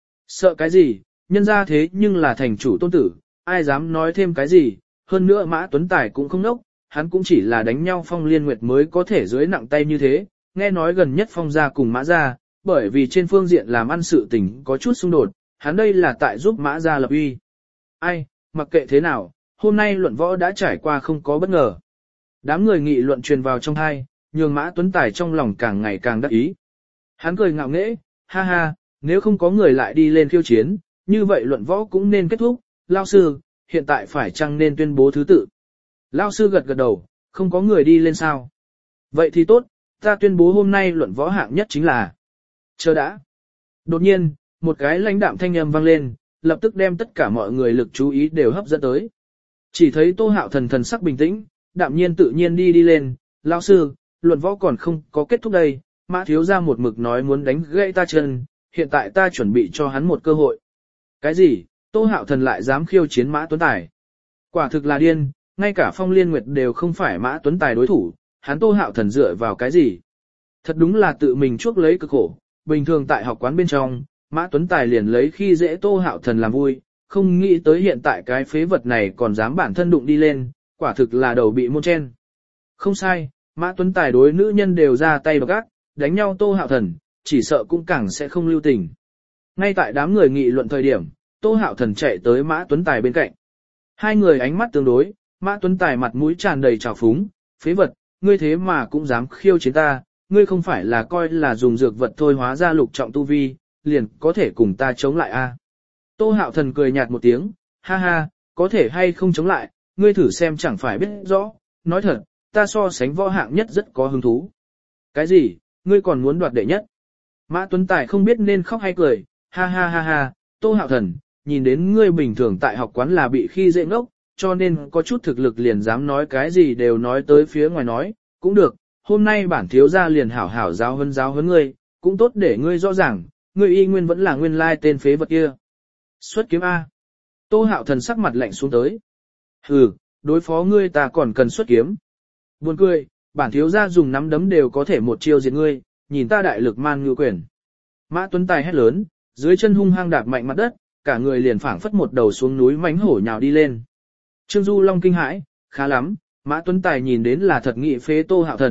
Sợ cái gì, nhân ra thế nhưng là thành chủ tôn tử, ai dám nói thêm cái gì, hơn nữa Mã Tuấn Tài cũng không nốc, hắn cũng chỉ là đánh nhau Phong Liên Nguyệt mới có thể dưới nặng tay như thế, nghe nói gần nhất Phong gia cùng Mã gia, bởi vì trên phương diện làm ăn sự tình có chút xung đột, hắn đây là tại giúp Mã gia lập uy. Ai, mặc kệ thế nào, hôm nay luận võ đã trải qua không có bất ngờ. Đám người nghị luận truyền vào trong tai, nhường Mã Tuấn Tài trong lòng càng ngày càng đắc ý. Hắn cười ngạo nghễ, ha ha, nếu không có người lại đi lên khiêu chiến, như vậy luận võ cũng nên kết thúc, lao sư, hiện tại phải chăng nên tuyên bố thứ tự. Lao sư gật gật đầu, không có người đi lên sao. Vậy thì tốt, ta tuyên bố hôm nay luận võ hạng nhất chính là. Chờ đã. Đột nhiên, một cái lãnh đạm thanh âm vang lên, lập tức đem tất cả mọi người lực chú ý đều hấp dẫn tới. Chỉ thấy Tô Hạo Thần thần sắc bình tĩnh, đạm nhiên tự nhiên đi lên, lao sư, luận võ còn không có kết thúc đây, Mã thiếu ra một mực nói muốn đánh gãy ta chân, hiện tại ta chuẩn bị cho hắn một cơ hội. Cái gì, Tô Hạo Thần lại dám khiêu chiến Mã Tuấn Tài? Quả thực là điên, ngay cả Phong Liên Nguyệt đều không phải Mã Tuấn Tài đối thủ, hắn Tô Hạo Thần dựa vào cái gì? Thật đúng là tự mình chuốc lấy cực khổ, bình thường tại học quán bên trong, Mã Tuấn Tài liền lấy khi dễ Tô Hạo Thần làm vui, không nghĩ tới hiện tại cái phế vật này còn dám bản thân đụng đi lên, quả thực là đầu bị môn chen. Không sai, Mã Tuấn Tài đối nữ nhân đều ra tay độc ác, đánh nhau Tô Hạo Thần, chỉ sợ cũng càng sẽ không lưu tình. Ngay tại đám người nghị luận thời điểm, Tô Hạo Thần chạy tới Mã Tuấn Tài bên cạnh. Hai người ánh mắt tương đối, Mã Tuấn Tài mặt mũi tràn đầy trào phúng, phế vật, ngươi thế mà cũng dám khiêu chiến ta, ngươi không phải là coi là dùng dược vật thôi hóa ra lục trọng tu vi, liền có thể cùng ta chống lại a? À? Tô Hạo Thần cười nhạt một tiếng, ha ha, có thể hay không chống lại, ngươi thử xem chẳng phải biết rõ, nói thật, ta so sánh võ hạng nhất rất có hứng thú. Cái gì, ngươi còn muốn đoạt đệ nhất? Mã Tuấn Tài không biết nên khóc hay cười, ha ha ha ha, Tô Hạo Thần, nhìn đến ngươi bình thường tại học quán là bị khi dễ ngốc, cho nên có chút thực lực liền dám nói cái gì đều nói tới phía ngoài nói, cũng được, hôm nay bản thiếu gia liền hảo hảo giáo huấn ngươi, cũng tốt để ngươi rõ ràng, ngươi y nguyên vẫn là nguyên lai tên phế vật kia. Xuất kiếm A. Tô Hạo Thần sắc mặt lạnh xuống tới. Hừ, đối phó ngươi ta còn cần xuất kiếm. Buồn cười, bản thiếu gia dùng nắm đấm đều có thể một chiêu diệt ngươi, nhìn ta đại lực man ngư quyền. Mã Tuấn Tài hét lớn, dưới chân hung hăng đạp mạnh mặt đất, cả người liền phảng phất một đầu xuống núi mãnh hổ nhào đi lên. Trương Du Long kinh hãi, khá lắm, Mã Tuấn Tài nhìn đến là thật nghị phế Tô Hạo Thần,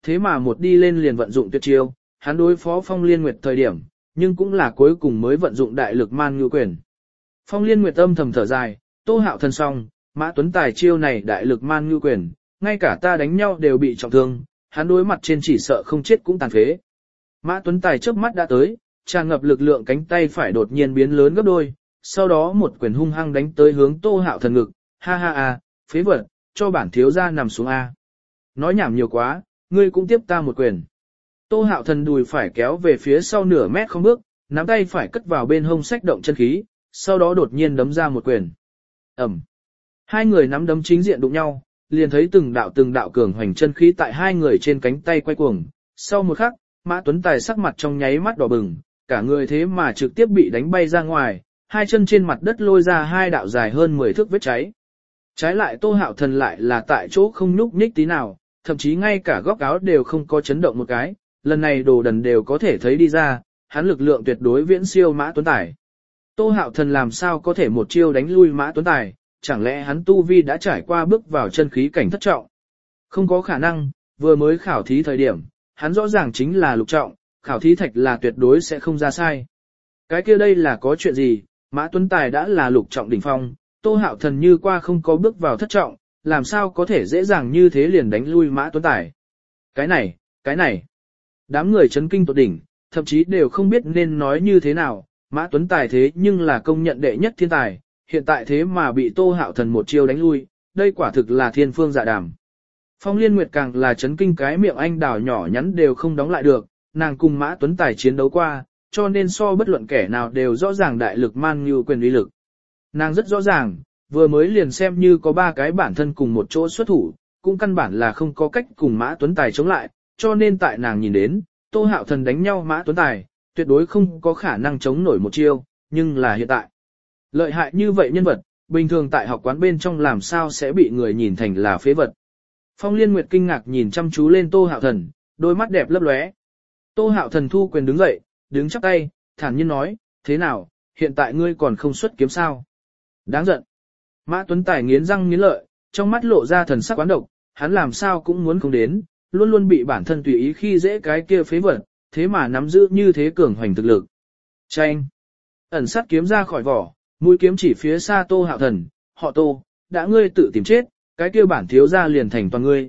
thế mà một đi lên liền vận dụng tuyệt chiêu, hắn đối phó Phong Liên Nguyệt thời điểm, nhưng cũng là cuối cùng mới vận dụng đại lực man ngưu quyền. Phong Liên Nguyệt âm thầm thở dài, Tô Hạo Thần xong, Mã Tuấn Tài chiêu này đại lực man ngưu quyền, ngay cả ta đánh nhau đều bị trọng thương, hắn đối mặt trên chỉ sợ không chết cũng tàn phế. Mã Tuấn Tài chớp mắt đã tới, tràn ngập lực lượng cánh tay phải đột nhiên biến lớn gấp đôi, sau đó một quyền hung hăng đánh tới hướng Tô Hạo Thần ngực, ha ha a, phế vật, cho bản thiếu gia nằm xuống a. Nói nhảm nhiều quá, ngươi cũng tiếp ta một quyền. Tô Hạo Thần đùi phải kéo về phía sau nửa mét không bước, nắm tay phải cất vào bên hông xách động chân khí, sau đó đột nhiên đấm ra một quyền. Ẩm. Hai người nắm đấm chính diện đụng nhau, liền thấy từng đạo cường hoành chân khí tại hai người trên cánh tay quay cuồng. Sau một khắc, Mã Tuấn Tài sắc mặt trong nháy mắt đỏ bừng, cả người thế mà trực tiếp bị đánh bay ra ngoài, hai chân trên mặt đất lôi ra hai đạo dài hơn 10 thước vết cháy. Trái lại Tô Hạo Thần lại là tại chỗ không nhúc nhích tí nào, thậm chí ngay cả góc áo đều không có chấn động một cái, lần này đồ đần đều có thể thấy đi ra, hắn lực lượng tuyệt đối viễn siêu Mã Tuấn Tài. Tô Hạo Thần làm sao có thể một chiêu đánh lui Mã Tuấn Tài, chẳng lẽ hắn tu vi đã trải qua bước vào chân khí cảnh thất trọng? Không có khả năng, vừa mới khảo thí thời điểm, hắn rõ ràng chính là lục trọng, khảo thí thạch là tuyệt đối sẽ không ra sai. Cái kia đây là có chuyện gì, Mã Tuấn Tài đã là lục trọng đỉnh phong, Tô Hạo Thần như qua không có bước vào thất trọng, làm sao có thể dễ dàng như thế liền đánh lui Mã Tuấn Tài. Cái này. Đám người chấn kinh tột đỉnh, thậm chí đều không biết nên nói như thế nào, Mã Tuấn Tài thế nhưng là công nhận đệ nhất thiên tài, hiện tại thế mà bị Tô Hạo Thần một chiêu đánh lui, đây quả thực là thiên phương dạ đàm. Phong Liên Nguyệt càng là chấn kinh cái miệng anh đào nhỏ nhắn đều không đóng lại được, nàng cùng Mã Tuấn Tài chiến đấu qua, cho nên so bất luận kẻ nào đều rõ ràng đại lực man như quyền uy lực. Nàng rất rõ ràng, vừa mới liền xem như có ba cái bản thân cùng một chỗ xuất thủ, cũng căn bản là không có cách cùng Mã Tuấn Tài chống lại, cho nên tại nàng nhìn đến, Tô Hạo Thần đánh nhau Mã Tuấn Tài, tuyệt đối không có khả năng chống nổi một chiêu, nhưng là hiện tại. Lợi hại như vậy nhân vật, bình thường tại học quán bên trong làm sao sẽ bị người nhìn thành là phế vật. Phong Liên Nguyệt kinh ngạc nhìn chăm chú lên Tô Hạo Thần, đôi mắt đẹp lấp lóe. Tô Hạo Thần thu quyền đứng dậy, đứng chắp tay, thản nhiên nói, thế nào, hiện tại ngươi còn không xuất kiếm sao? Đáng giận. Mã Tuấn Tài nghiến răng nghiến lợi, trong mắt lộ ra thần sắc quán độc, hắn làm sao cũng muốn không đến, luôn luôn bị bản thân tùy ý khi dễ cái kia phế vật, thế mà nắm giữ như thế cường hoành thực lực. Chanh. Ẩn sát kiếm ra khỏi vỏ, mũi kiếm chỉ phía xa Tô Hạo Thần, họ Tô, đã ngươi tự tìm chết, cái kia bản thiếu gia liền thành toàn ngươi,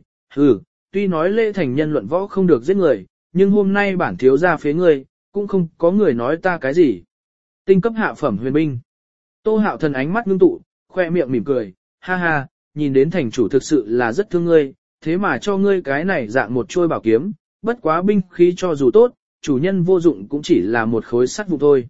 tuy nói lễ thành nhân luận võ không được giết người, nhưng hôm nay bản thiếu gia phế ngươi, cũng không có người nói ta cái gì. Tinh cấp hạ phẩm huyền binh. Tô Hạo Thần ánh mắt ngưng tụ, khoe miệng mỉm cười, ha ha, nhìn đến thành chủ thực sự là rất thương ngươi, thế mà cho ngươi cái này dạng một trôi bảo kiếm, bất quá binh khí cho dù tốt, chủ nhân vô dụng cũng chỉ là một khối sắt vụn thôi.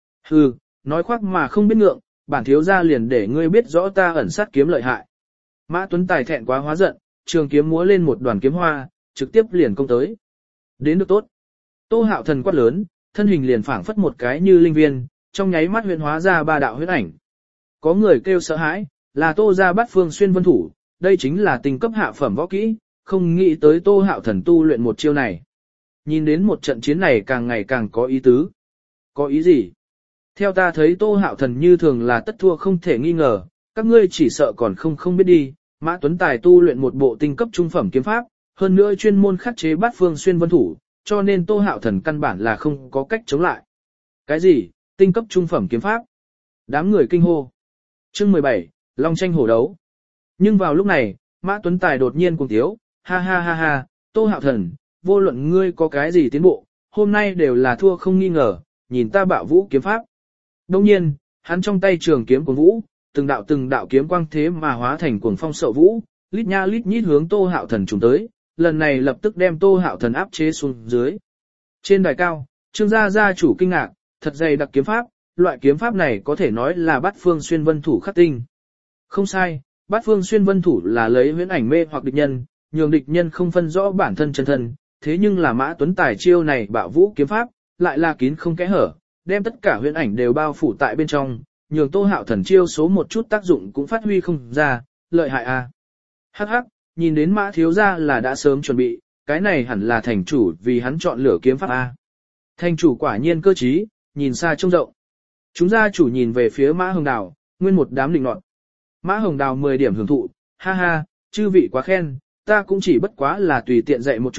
Nói khoác mà không biết ngượng, bản thiếu gia liền để ngươi biết rõ ta ẩn sát kiếm lợi hại. Mã Tuấn Tài thẹn quá hóa giận, trường kiếm múa lên một đoàn kiếm hoa, trực tiếp liền công tới. Đến được tốt. Tô Hạo Thần quát lớn, thân hình liền phảng phất một cái như linh viên, trong nháy mắt huyễn hóa ra ba đạo huyễn ảnh. Có người kêu sợ hãi, là Tô gia Bát Phương Xuyên Vân Thủ, đây chính là tinh cấp hạ phẩm võ kỹ, không nghĩ tới Tô Hạo Thần tu luyện một chiêu này. Nhìn đến một trận chiến này càng ngày càng có ý tứ. Có ý gì? Theo ta thấy Tô Hạo Thần như thường là tất thua không thể nghi ngờ, các ngươi chỉ sợ còn không biết đi, Mã Tuấn Tài tu luyện một bộ tinh cấp trung phẩm kiếm pháp, hơn nữa chuyên môn khắc chế Bát Phương Xuyên Vân Thủ, cho nên Tô Hạo Thần căn bản là không có cách chống lại. Cái gì? Tinh cấp trung phẩm kiếm pháp? Đám người kinh hô. Chương 17, Long tranh hổ đấu. Nhưng vào lúc này, Mã Tuấn Tài đột nhiên cuồng tiếu, ha ha ha ha, Tô Hạo Thần, vô luận ngươi có cái gì tiến bộ, hôm nay đều là thua không nghi ngờ, nhìn ta bạo vũ kiếm pháp. Đồng nhiên, hắn trong tay trường kiếm cuồng vũ, từng đạo kiếm quang thế mà hóa thành cuồng phong sậu vũ, lít nha lít nhít hướng Tô Hạo Thần trùng tới, lần này lập tức đem Tô Hạo Thần áp chế xuống dưới. Trên đài cao, Trương gia chủ kinh ngạc, thật dày đặc kiếm pháp, loại kiếm pháp này có thể nói là Bát Phương Xuyên Vân Thủ khắc tinh. Không sai, Bát Phương Xuyên Vân Thủ là lấy huyễn ảnh mê hoặc địch nhân, nhường địch nhân không phân rõ bản thân chân thân, thế nhưng là Mã Tuấn Tài chiêu này bạo vũ kiếm pháp, lại là kín không kẽ hở, đem tất cả huyễn ảnh đều bao phủ tại bên trong, nhường Tô Hạo Thần chiêu số một chút tác dụng cũng phát huy không ra, lợi hại a. Hắc hắc, nhìn đến Mã thiếu gia là đã sớm chuẩn bị, cái này hẳn là thành chủ vì hắn chọn lựa kiếm pháp a. Thành chủ quả nhiên cơ trí, nhìn xa trông rộng. Chúng gia chủ nhìn về phía Mã Hồng Đào, nguyên một đám định nọt. Mã Hồng Đào 10 điểm hưởng thụ, ha ha, chư vị quá khen, ta cũng chỉ bất quá là tùy tiện dạy một chút,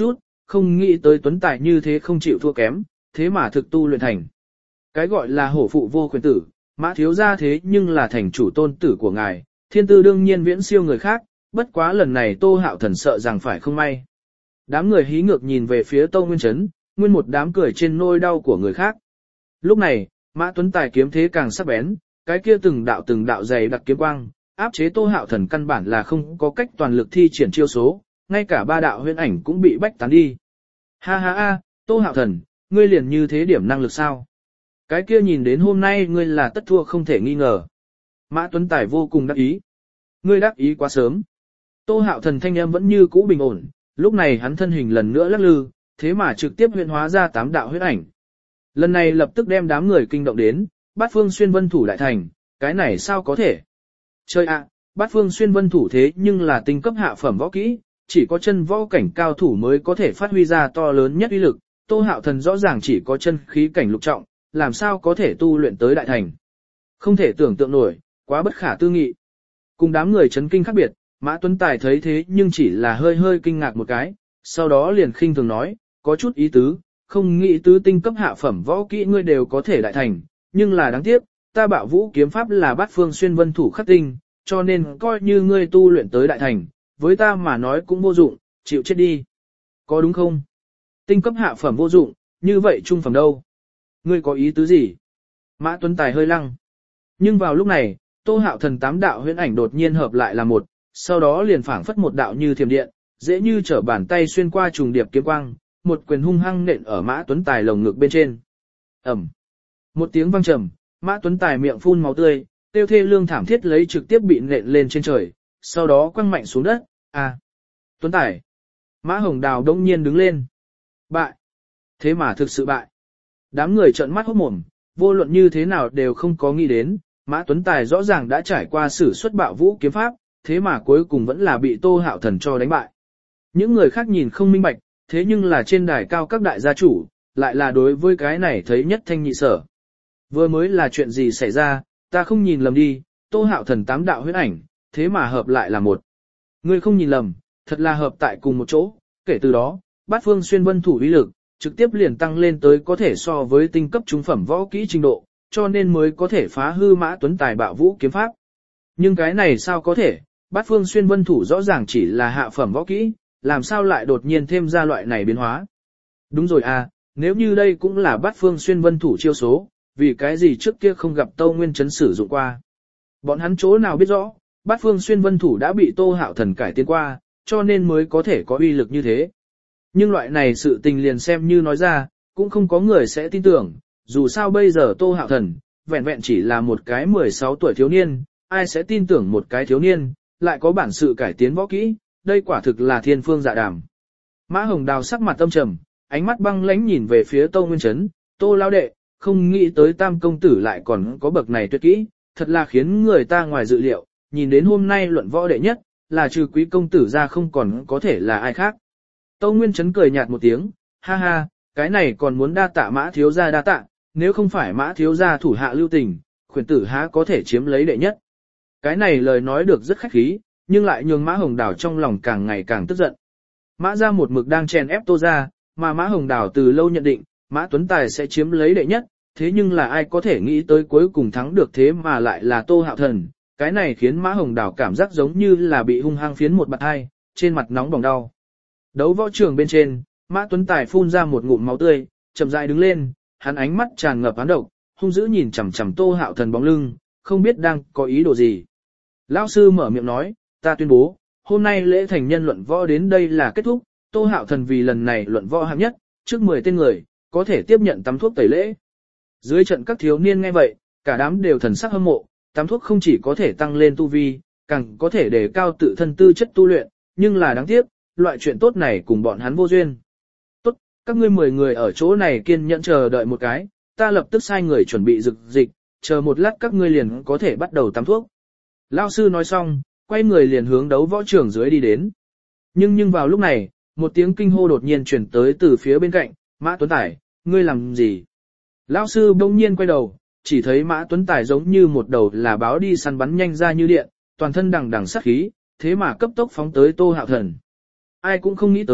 không nghĩ tới Tuấn Tài như thế không chịu thua kém, thế mà thực tu luyện thành. Cái gọi là hổ phụ vô quyền tử, Mã thiếu gia thế nhưng là thành chủ tôn tử của ngài, thiên tư đương nhiên viễn siêu người khác, bất quá lần này Tô Hạo Thần sợ rằng phải không may. Đám người hí ngược nhìn về phía Tô Nguyên Chấn, nguyên một đám cười trên nỗi đau của người khác. Lúc này, Mã Tuấn Tài kiếm thế càng sắc bén, cái kia từng đạo dày đặc kiếm quang, áp chế Tô Hạo Thần căn bản là không có cách toàn lực thi triển chiêu số, ngay cả ba đạo huyễn ảnh cũng bị bách tán đi. Ha ha ha, Tô Hạo Thần, ngươi liền như thế điểm năng lực sao? Cái kia nhìn đến hôm nay ngươi là tất thua không thể nghi ngờ. Mã Tuấn Tài vô cùng đắc ý. Ngươi đắc ý quá sớm. Tô Hạo Thần thanh âm vẫn như cũ bình ổn, lúc này hắn thân hình lần nữa lắc lư, thế mà trực tiếp huyễn hóa ra 8 đạo huyết ảnh. Lần này lập tức đem đám người kinh động đến, Bát Phương Xuyên Vân Thủ đại thành, cái này sao có thể? Chơi ạ, Bát Phương Xuyên Vân Thủ thế nhưng là tinh cấp hạ phẩm võ kỹ, chỉ có chân võ cảnh cao thủ mới có thể phát huy ra to lớn nhất uy lực, Tô Hạo Thần rõ ràng chỉ có chân khí cảnh lục trọng, làm sao có thể tu luyện tới đại thành. Không thể tưởng tượng nổi, quá bất khả tư nghị. Cùng đám người chấn kinh khác biệt, Mã Tuấn Tài thấy thế nhưng chỉ là hơi hơi kinh ngạc một cái, sau đó liền khinh thường nói, có chút ý tứ, không nghĩ tứ tinh cấp hạ phẩm võ kỹ ngươi đều có thể đại thành, nhưng là đáng tiếc, ta Bạo Vũ kiếm pháp là Bát Phương Xuyên Vân Thủ khắc tinh, cho nên coi như ngươi tu luyện tới đại thành, với ta mà nói cũng vô dụng, chịu chết đi. Có đúng không? Tinh cấp hạ phẩm vô dụng, như vậy trung phẩm đâu? Ngươi có ý tứ gì? Mã Tuấn Tài hơi lăng. Nhưng vào lúc này, Tô Hạo Thần 8 đạo huyễn ảnh đột nhiên hợp lại là một, sau đó liền phảng phất một đạo như thiểm điện, dễ như trở bàn tay xuyên qua trùng điệp kiếm quang, một quyền hung hăng nện ở Mã Tuấn Tài lồng ngực bên trên. Ầm. Một tiếng vang trầm, Mã Tuấn Tài miệng phun máu tươi, tiêu thê lương thảm thiết lấy trực tiếp bị nện lên trên trời, sau đó quăng mạnh xuống đất. À. Tuấn Tài. Mã Hồng Đào đông nhiên đứng lên. Bại. Thế mà thực sự bại. Đám người trợn mắt hốt mồm, vô luận như thế nào đều không có nghĩ đến, Mã Tuấn Tài rõ ràng đã trải qua sử xuất Bạo Vũ kiếm pháp, thế mà cuối cùng vẫn là bị Tô Hạo Thần cho đánh bại. Những người khác nhìn không minh bạch, thế nhưng là trên đài cao các đại gia chủ, lại là đối với cái này thấy nhất thanh nhị sở. Vừa mới là chuyện gì xảy ra, ta không nhìn lầm đi, Tô Hạo Thần 8 đạo huyết ảnh, thế mà hợp lại là một. Ngươi không nhìn lầm, thật là hợp tại cùng một chỗ, kể từ đó, Bát Phương Xuyên Vân Thủ uy lực, trực tiếp liền tăng lên tới có thể so với tinh cấp trung phẩm võ kỹ trình độ, cho nên mới có thể phá hư Mã Tuấn Tài Bạo Vũ kiếm pháp. Nhưng cái này sao có thể, Bát Phương Xuyên Vân Thủ rõ ràng chỉ là hạ phẩm võ kỹ, làm sao lại đột nhiên thêm ra loại này biến hóa. Đúng rồi à, nếu như đây cũng là Bát Phương Xuyên Vân Thủ chiêu số, vì cái gì trước kia không gặp Tô Nguyên Chấn sử dụng qua. Bọn hắn chỗ nào biết rõ, Bát Phương Xuyên Vân Thủ đã bị Tô Hạo Thần cải tiến qua, cho nên mới có thể có uy lực như thế. Nhưng loại này sự tình liền xem như nói ra, cũng không có người sẽ tin tưởng, dù sao bây giờ Tô Hạo Thần, vẹn vẹn chỉ là một cái 16 tuổi thiếu niên, ai sẽ tin tưởng một cái thiếu niên, lại có bản sự cải tiến võ kỹ, đây quả thực là thiên phương dạ đàm. Mã Hồng Đào sắc mặt tâm trầm, ánh mắt băng lãnh nhìn về phía Tô Nguyên Chấn, Tô Lao Đệ, không nghĩ tới Tam Công Tử lại còn có bậc này tuyệt kỹ, thật là khiến người ta ngoài dự liệu, nhìn đến hôm nay luận võ đệ nhất, là trừ Quý Công Tử ra không còn có thể là ai khác. Tô Nguyên Chấn cười nhạt một tiếng, ha ha, cái này còn muốn đa tạ Mã thiếu gia đa tạ, nếu không phải Mã thiếu gia thủ hạ lưu tình, khuyển tử há có thể chiếm lấy đệ nhất. Cái này lời nói được rất khách khí, nhưng lại nhường Mã Hồng Đào trong lòng càng ngày càng tức giận. Mã gia một mực đang chèn ép Tô gia, mà Mã Hồng Đào từ lâu nhận định, Mã Tuấn Tài sẽ chiếm lấy đệ nhất, thế nhưng là ai có thể nghĩ tới cuối cùng thắng được thế mà lại là Tô Hạo Thần, cái này khiến Mã Hồng Đào cảm giác giống như là bị hung hăng phiến một bạt hai, trên mặt nóng bỏng đau. Đấu võ trường bên trên, Mã Tuấn Tài phun ra một ngụm máu tươi, chậm rãi đứng lên, hắn ánh mắt tràn ngập hán độc, hung dữ nhìn chằm chằm Tô Hạo Thần bóng lưng, không biết đang có ý đồ gì. Lão sư mở miệng nói, ta tuyên bố, hôm nay lễ thành nhân luận võ đến đây là kết thúc, Tô Hạo Thần vì lần này luận võ hạng nhất, trước 10 tên người, có thể tiếp nhận tắm thuốc tẩy lễ. Dưới trận các thiếu niên nghe vậy, cả đám đều thần sắc hâm mộ, tắm thuốc không chỉ có thể tăng lên tu vi, càng có thể đề cao tự thân tư chất tu luyện, nhưng là đáng tiếc, loại chuyện tốt này cùng bọn hắn vô duyên. Tốt, các ngươi 10 người ở chỗ này kiên nhẫn chờ đợi một cái, ta lập tức sai người chuẩn bị dược dịch, chờ một lát các ngươi liền có thể bắt đầu tắm thuốc. Lão sư nói xong, quay người liền hướng đấu võ trường dưới đi đến. Nhưng vào lúc này, một tiếng kinh hô đột nhiên truyền tới từ phía bên cạnh, Mã Tuấn Tài, ngươi làm gì? Lão sư bỗng nhiên quay đầu, chỉ thấy Mã Tuấn Tài giống như một đầu là báo đi săn bắn nhanh ra như điện, toàn thân đằng đằng sát khí, thế mà cấp tốc phóng tới Tô Hạo Thần. Ai cũng không nghĩ tới,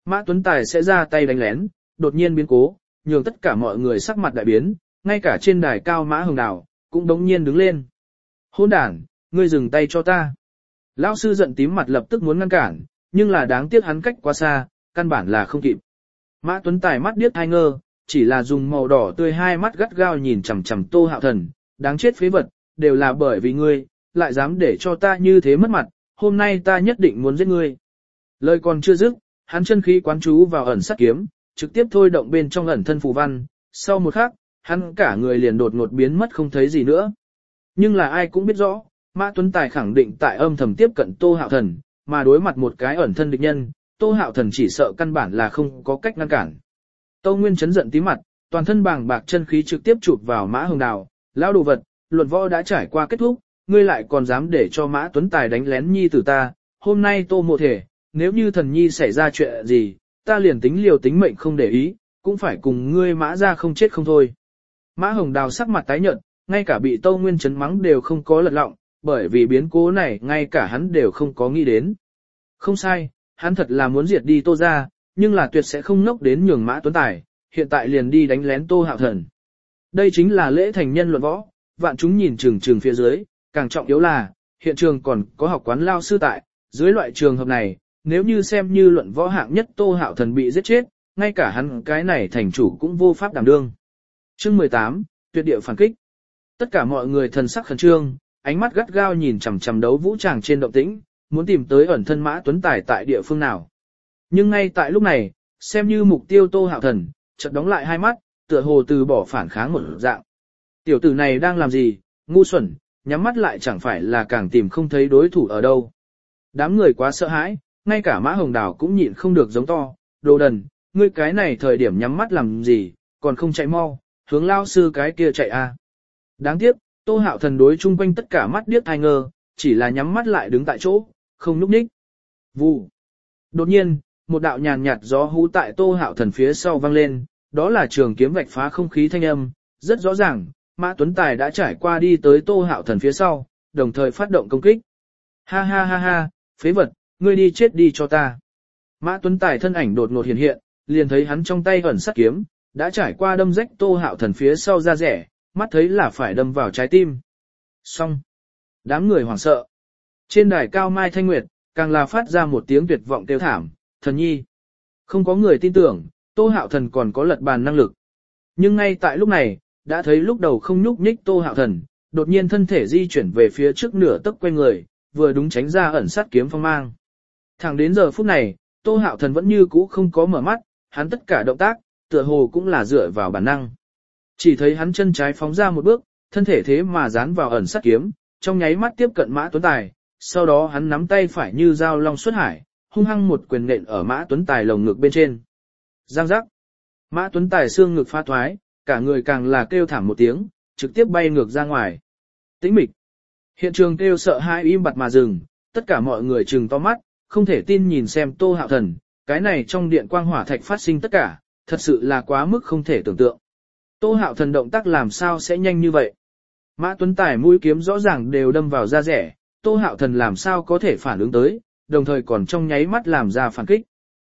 Mã Tuấn Tài sẽ ra tay đánh lén, đột nhiên biến cố, nhường tất cả mọi người sắc mặt đại biến, ngay cả trên đài cao Mã Hồng Đào cũng đống nhiên đứng lên. Hỗn đản, ngươi dừng tay cho ta. Lão sư giận tím mặt lập tức muốn ngăn cản, nhưng là đáng tiếc hắn cách quá xa, căn bản là không kịp. Mã Tuấn Tài mắt điếc hai ngơ, chỉ là dùng màu đỏ tươi hai mắt gắt gao nhìn chằm chằm Tô Hạo Thần, đáng chết phế vật, đều là bởi vì ngươi, lại dám để cho ta như thế mất mặt, hôm nay ta nhất định muốn giết ngươi. Lời còn chưa dứt, hắn chân khí quán chú vào ẩn sát kiếm, trực tiếp thôi động bên trong ẩn thân phù văn, sau một khắc, hắn cả người liền đột ngột biến mất không thấy gì nữa. Nhưng là ai cũng biết rõ, Mã Tuấn Tài khẳng định tại âm thầm tiếp cận Tô Hạo Thần, mà đối mặt một cái ẩn thân địch nhân, Tô Hạo Thần chỉ sợ căn bản là không có cách ngăn cản. Tô Nguyên chấn giận tí mặt, toàn thân bàng bạc chân khí trực tiếp chụp vào Mã Hồng Đào, lão đồ vật, luận võ đã trải qua kết thúc, ngươi lại còn dám để cho Mã Tuấn Tài đánh lén nhi tử ta, hôm nay Tô mộ thể, nếu như thần nhi xảy ra chuyện gì, ta liền tính liều tính mệnh không để ý, cũng phải cùng ngươi Mã ra không chết không thôi. Mã Hồng Đào sắc mặt tái nhợt, ngay cả bị Tô Nguyên chấn mắng đều không có lật lọng, bởi vì biến cố này ngay cả hắn đều không có nghĩ đến. Không sai, hắn thật là muốn diệt đi Tô ra, nhưng là tuyệt sẽ không nốc đến nhường Mã Tuấn Tài, hiện tại liền đi đánh lén Tô Hạo Thần. Đây chính là lễ thành nhân luận võ, vạn chúng nhìn chừng chừng phía dưới, càng trọng yếu là, hiện trường còn có học quán lao sư tại, dưới loại trường hợp này, nếu như xem như luận võ hạng nhất Tô Hạo Thần bị giết chết, ngay cả hắn cái này thành chủ cũng vô pháp đảm đương. Chương 18, tuyệt địa phản kích. Tất cả mọi người thần sắc khẩn trương, ánh mắt gắt gao nhìn chằm chằm đấu vũ tràng trên động tĩnh, muốn tìm tới ẩn thân Mã Tuấn Tài tại địa phương nào. Nhưng ngay tại lúc này, xem như mục tiêu Tô Hạo Thần, chợt đóng lại hai mắt, tựa hồ từ bỏ phản kháng một dạng. Tiểu tử này đang làm gì, ngu xuẩn, nhắm mắt lại chẳng phải là càng tìm không thấy đối thủ ở đâu. Đám người quá sợ hãi, ngay cả Mã Hồng Đào cũng nhịn không được giống to, đồ đần, ngươi cái này thời điểm nhắm mắt làm gì, còn không chạy mau, hướng lao sư cái kia chạy a. Đáng tiếc, Tô Hạo Thần đối chung quanh tất cả mắt điếc thai ngơ, chỉ là nhắm mắt lại đứng tại chỗ, không nhúc nhích. Vụ. Đột nhiên, một đạo nhàn nhạt gió hú tại Tô Hạo Thần phía sau vang lên, đó là trường kiếm vạch phá không khí thanh âm, rất rõ ràng, Mã Tuấn Tài đã trải qua đi tới Tô Hạo Thần phía sau, đồng thời phát động công kích. Ha ha ha ha, phế vật, ngươi đi chết đi cho ta. Mã Tuấn Tài thân ảnh đột ngột hiện hiện, liền thấy hắn trong tay ẩn sát kiếm, đã trải qua đâm rách Tô Hạo Thần phía sau da rẻ, mắt thấy là phải đâm vào trái tim. Xong. Đám người hoảng sợ. Trên đài cao Mai Thanh Nguyệt, càng là phát ra một tiếng tuyệt vọng kêu thảm, thần nhi. Không có người tin tưởng, Tô Hạo Thần còn có lật bàn năng lực. Nhưng ngay tại lúc này, đã thấy lúc đầu không nhúc nhích Tô Hạo Thần, đột nhiên thân thể di chuyển về phía trước nửa tấc quay người, vừa đúng tránh ra ẩn sát kiếm phong mang. Thẳng đến giờ phút này, Tô Hạo Thần vẫn như cũ không có mở mắt, hắn tất cả động tác, tựa hồ cũng là dựa vào bản năng. Chỉ thấy hắn chân trái phóng ra một bước, thân thể thế mà dán vào ẩn sát kiếm, trong nháy mắt tiếp cận Mã Tuấn Tài, sau đó hắn nắm tay phải như dao long xuất hải, hung hăng một quyền nện ở Mã Tuấn Tài lồng ngực bên trên. Giang giác. Mã Tuấn Tài xương ngực phá thoái, cả người càng là kêu thảm một tiếng, trực tiếp bay ngược ra ngoài. Tĩnh mịch. Hiện trường kêu sợ hãi im bặt mà dừng, tất cả mọi người trừng to mắt, không thể tin nhìn xem Tô Hạo Thần, cái này trong điện quang hỏa thạch phát sinh tất cả, thật sự là quá mức không thể tưởng tượng. Tô Hạo Thần động tác làm sao sẽ nhanh như vậy? Mã Tuấn Tài mũi kiếm rõ ràng đều đâm vào da rẻ, Tô Hạo Thần làm sao có thể phản ứng tới, đồng thời còn trong nháy mắt làm ra phản kích.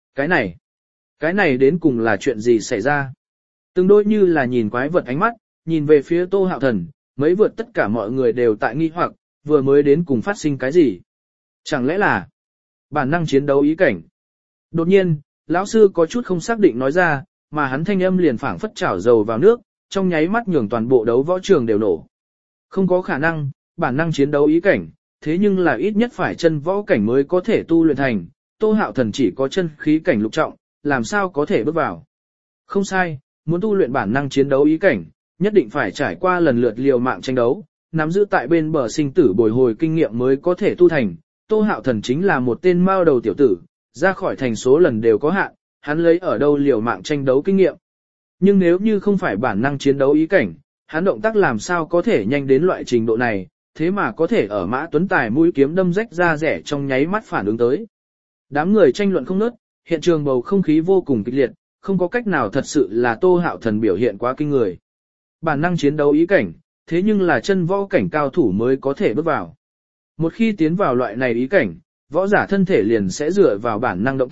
Cái này đến cùng là chuyện gì xảy ra? Từng đôi như là nhìn quái vật ánh mắt, nhìn về phía Tô Hạo Thần, mấy vượt tất cả mọi người đều tại nghi hoặc, vừa mới đến cùng phát sinh cái gì? Chẳng lẽ là bản năng chiến đấu ý cảnh? Đột nhiên, lão sư có chút không xác định nói ra, mà hắn thanh âm liền phảng phất chảo dầu vào nước, trong nháy mắt nhường toàn bộ đấu võ trường đều nổ. Không có khả năng, bản năng chiến đấu ý cảnh, thế nhưng là ít nhất phải chân võ cảnh mới có thể tu luyện thành, Tô Hạo Thần chỉ có chân khí cảnh lục trọng, làm sao có thể bước vào. Không sai, muốn tu luyện bản năng chiến đấu ý cảnh, nhất định phải trải qua lần lượt liều mạng tranh đấu, nắm giữ tại bên bờ sinh tử bồi hồi kinh nghiệm mới có thể tu thành. Tô Hạo Thần chính là một tên mao đầu tiểu tử, ra khỏi thành số lần đều có hạn, hắn lấy ở đâu liều mạng tranh đấu kinh nghiệm. Nhưng nếu như không phải bản năng chiến đấu ý cảnh, hắn động tác làm sao có thể nhanh đến loại trình độ này, thế mà có thể ở Mã Tuấn Tài mũi kiếm đâm rách ra rẻ trong nháy mắt phản ứng tới. Đám người tranh luận không ngớt, hiện trường bầu không khí vô cùng kịch liệt, không có cách nào thật sự là Tô Hạo Thần biểu hiện quá kinh người. Bản năng chiến đấu ý cảnh, thế nhưng là chân võ cảnh cao thủ mới có thể bước vào. Một khi tiến vào loại này ý cảnh, võ giả thân thể liền sẽ dựa vào bản năng động tác,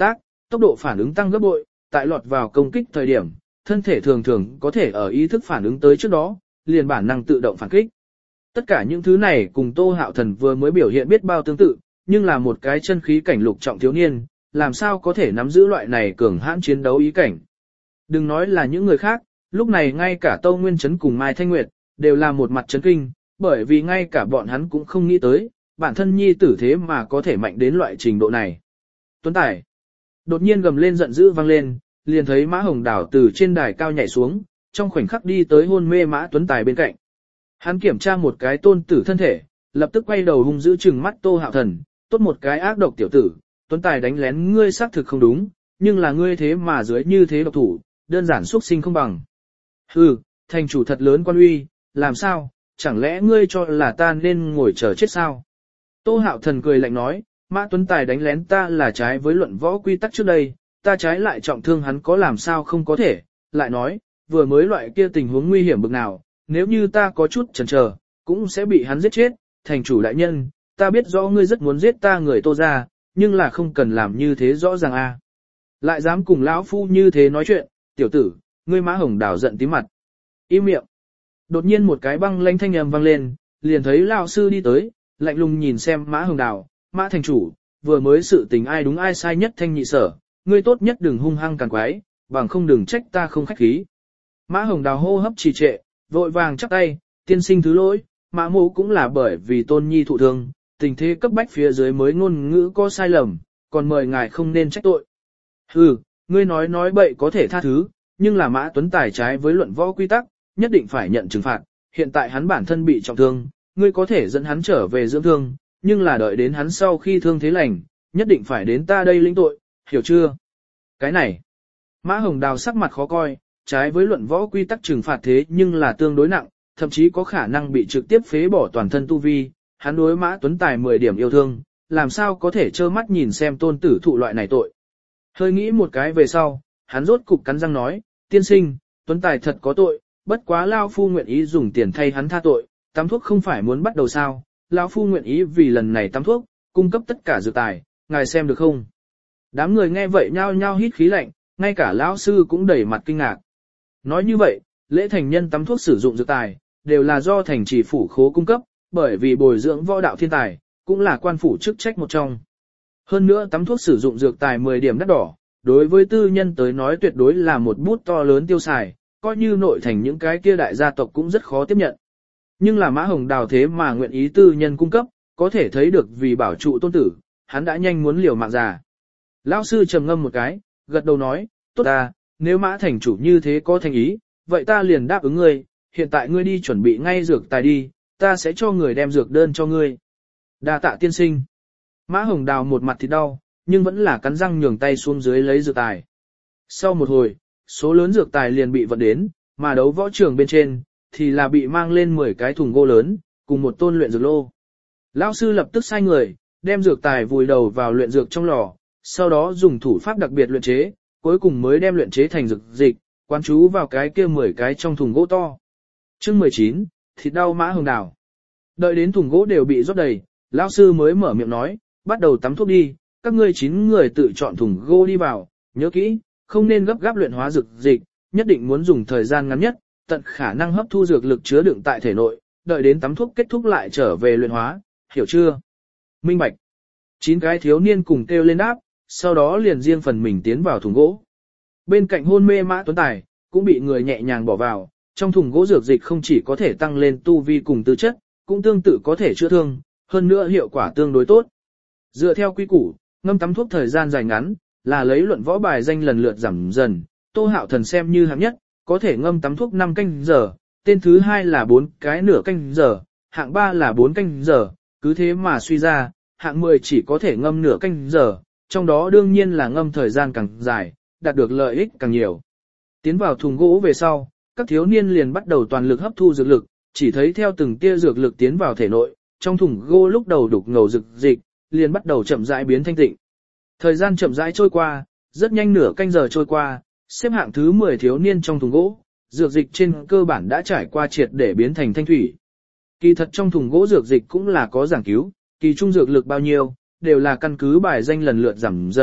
tốc độ phản ứng tăng gấp bội, tại lọt vào công kích thời điểm, thân thể thường thường có thể ở ý thức phản ứng tới trước đó, liền bản năng tự động phản kích. Tất cả những thứ này cùng Tô Hạo Thần vừa mới biểu hiện biết bao tương tự, nhưng là một cái chân khí cảnh lục trọng thiếu niên, làm sao có thể nắm giữ loại này cường hãn chiến đấu ý cảnh. Đừng nói là những người khác, lúc này ngay cả Tâu Nguyên Trấn cùng Mai Thanh Nguyệt, đều là một mặt chấn kinh, bởi vì ngay cả bọn hắn cũng không nghĩ tới, bản thân nhi tử thế mà có thể mạnh đến loại trình độ này. Tuấn Tài đột nhiên gầm lên giận dữ vang lên, liền thấy Mã Hồng Đào từ trên đài cao nhảy xuống, trong khoảnh khắc đi tới hôn mê Mã Tuấn Tài bên cạnh. Hắn kiểm tra một cái tôn tử thân thể, lập tức quay đầu hung dữ trừng mắt Tô Hạo Thần, tốt một cái ác độc tiểu tử, Tuấn Tài đánh lén ngươi xác thực không đúng, nhưng là ngươi thế mà dưới như thế độc thủ, đơn giản xuất sinh không bằng. Hừ, thành chủ thật lớn quan uy, làm sao, chẳng lẽ ngươi cho là ta nên ngồi chờ chết sao? Tô Hạo Thần cười lạnh nói, Mã Tuấn Tài đánh lén ta là trái với luận võ quy tắc trước đây, ta trái lại trọng thương hắn có làm sao không có thể, lại nói, vừa mới loại kia tình huống nguy hiểm bực nào, nếu như ta có chút chần chờ, cũng sẽ bị hắn giết chết, thành chủ đại nhân, ta biết rõ ngươi rất muốn giết ta người Tô ra, nhưng là không cần làm như thế rõ ràng a. Lại dám cùng lão phu như thế nói chuyện, tiểu tử, ngươi Mã Hồng Đào giận tím mặt. Im miệng. Đột nhiên một cái băng lãnh thanh âm vang lên, liền thấy lão sư đi tới, lạnh lùng nhìn xem Mã Hồng Đào, Mã thành chủ, vừa mới sự tình ai đúng ai sai nhất thanh nhị sở, ngươi tốt nhất đừng hung hăng càng quái, bằng không đừng trách ta không khách khí. Mã Hồng Đào hô hấp trì trệ, vội vàng chắp tay, tiên sinh thứ lỗi, Mã mộ cũng là bởi vì tôn nhi thụ thương, tình thế cấp bách phía dưới mới ngôn ngữ có sai lầm, còn mời ngài không nên trách tội. Hừ, ngươi nói bậy có thể tha thứ, nhưng là Mã Tuấn Tài trái với luận võ quy tắc, nhất định phải nhận trừng phạt, hiện tại hắn bản thân bị trọng thương, ngươi có thể dẫn hắn trở về dưỡng thương, nhưng là đợi đến hắn sau khi thương thế lành, nhất định phải đến ta đây lĩnh tội, hiểu chưa? Cái này, Mã Hồng Đào sắc mặt khó coi, trái với luận võ quy tắc trừng phạt thế nhưng là tương đối nặng, thậm chí có khả năng bị trực tiếp phế bỏ toàn thân tu vi, hắn đối Mã Tuấn Tài 10 điểm yêu thương, làm sao có thể trơ mắt nhìn xem tôn tử thụ loại này tội. Hơi nghĩ một cái về sau, hắn rốt cục cắn răng nói, tiên sinh, Tuấn Tài thật có tội, bất quá Lao Phu nguyện ý dùng tiền thay hắn tha tội, tắm thuốc không phải muốn bắt đầu sao, Lao Phu nguyện ý vì lần này tắm thuốc, cung cấp tất cả dược tài, ngài xem được không? Đám người nghe vậy nhao nhao hít khí lạnh, ngay cả lão sư cũng đầy mặt kinh ngạc. Nói như vậy, lễ thành nhân tắm thuốc sử dụng dược tài, đều là do thành trì phủ khố cung cấp, bởi vì bồi dưỡng võ đạo thiên tài, cũng là quan phủ chức trách một trong. Hơn nữa tắm thuốc sử dụng dược tài 10 điểm đắt đỏ, đối với tư nhân tới nói tuyệt đối là một bút to lớn tiêu xài, coi như nội thành những cái kia đại gia tộc cũng rất khó tiếp nhận. Nhưng là Mã Hồng Đào thế mà nguyện ý tư nhân cung cấp, có thể thấy được vì bảo trụ tôn tử, hắn đã nhanh muốn liều mạng già. Lão sư trầm ngâm một cái, gật đầu nói, tốt ta, nếu Mã thành chủ như thế có thành ý, vậy ta liền đáp ứng ngươi, hiện tại ngươi đi chuẩn bị ngay dược tài đi, ta sẽ cho người đem dược đơn cho ngươi. Đa tạ tiên sinh. Mã Hồng Đào một mặt thì đau, nhưng vẫn là cắn răng nhường tay xuống dưới lấy dược tài. Sau một hồi, số lớn dược tài liền bị vận đến, mà đấu võ trường bên trên, thì là bị mang lên 10 cái thùng gỗ lớn, cùng một tôn luyện dược lô. Lão sư lập tức sai người, đem dược tài vùi đầu vào luyện dược trong lò, sau đó dùng thủ pháp đặc biệt luyện chế, cuối cùng mới đem luyện chế thành dược dịch, quán chú vào cái kia 10 cái trong thùng gỗ to. Chương 19, thịt đau Mã Hồng Đào. Đợi đến thùng gỗ đều bị rót đầy, lão sư mới mở miệng nói, bắt đầu tắm thuốc đi, các ngươi 9 người tự chọn thùng gỗ đi vào, nhớ kỹ, không nên gấp gáp luyện hóa dược dịch, nhất định muốn dùng thời gian ngắn nhất, tận khả năng hấp thu dược lực chứa đựng tại thể nội, đợi đến tắm thuốc kết thúc lại trở về luyện hóa, hiểu chưa? Minh bạch. 9 cái thiếu niên cùng kêu lên đáp, sau đó liền riêng phần mình tiến vào thùng gỗ. Bên cạnh hôn mê Mã Tuấn Tài, cũng bị người nhẹ nhàng bỏ vào, trong thùng gỗ dược dịch không chỉ có thể tăng lên tu vi cùng tư chất, cũng tương tự có thể chữa thương, hơn nữa hiệu quả tương đối tốt. Dựa theo quy củ, ngâm tắm thuốc thời gian dài ngắn, là lấy luận võ bài danh lần lượt giảm dần, Tô Hạo Thần xem như hạng nhất, có thể ngâm tắm thuốc 5 canh giờ, tên thứ 2 là 4 cái nửa canh giờ, hạng 3 là 4 canh giờ, cứ thế mà suy ra, hạng 10 chỉ có thể ngâm nửa canh giờ, trong đó đương nhiên là ngâm thời gian càng dài, đạt được lợi ích càng nhiều. Tiến vào thùng gỗ về sau, các thiếu niên liền bắt đầu toàn lực hấp thu dược lực, chỉ thấy theo từng tia dược lực tiến vào thể nội, trong thùng gỗ lúc đầu đục ngầu dược dịch, liền bắt đầu chậm rãi biến thanh tịnh. Thời gian chậm rãi trôi qua, rất nhanh nửa canh giờ trôi qua, xếp hạng thứ 10 thiếu niên trong thùng gỗ, dược dịch trên cơ bản đã trải qua triệt để biến thành thanh thủy. Kỳ thật trong thùng gỗ dược dịch cũng là có giảng cứu, kỳ trung dược lực bao nhiêu, đều là căn cứ bài danh lần lượt giảm dần,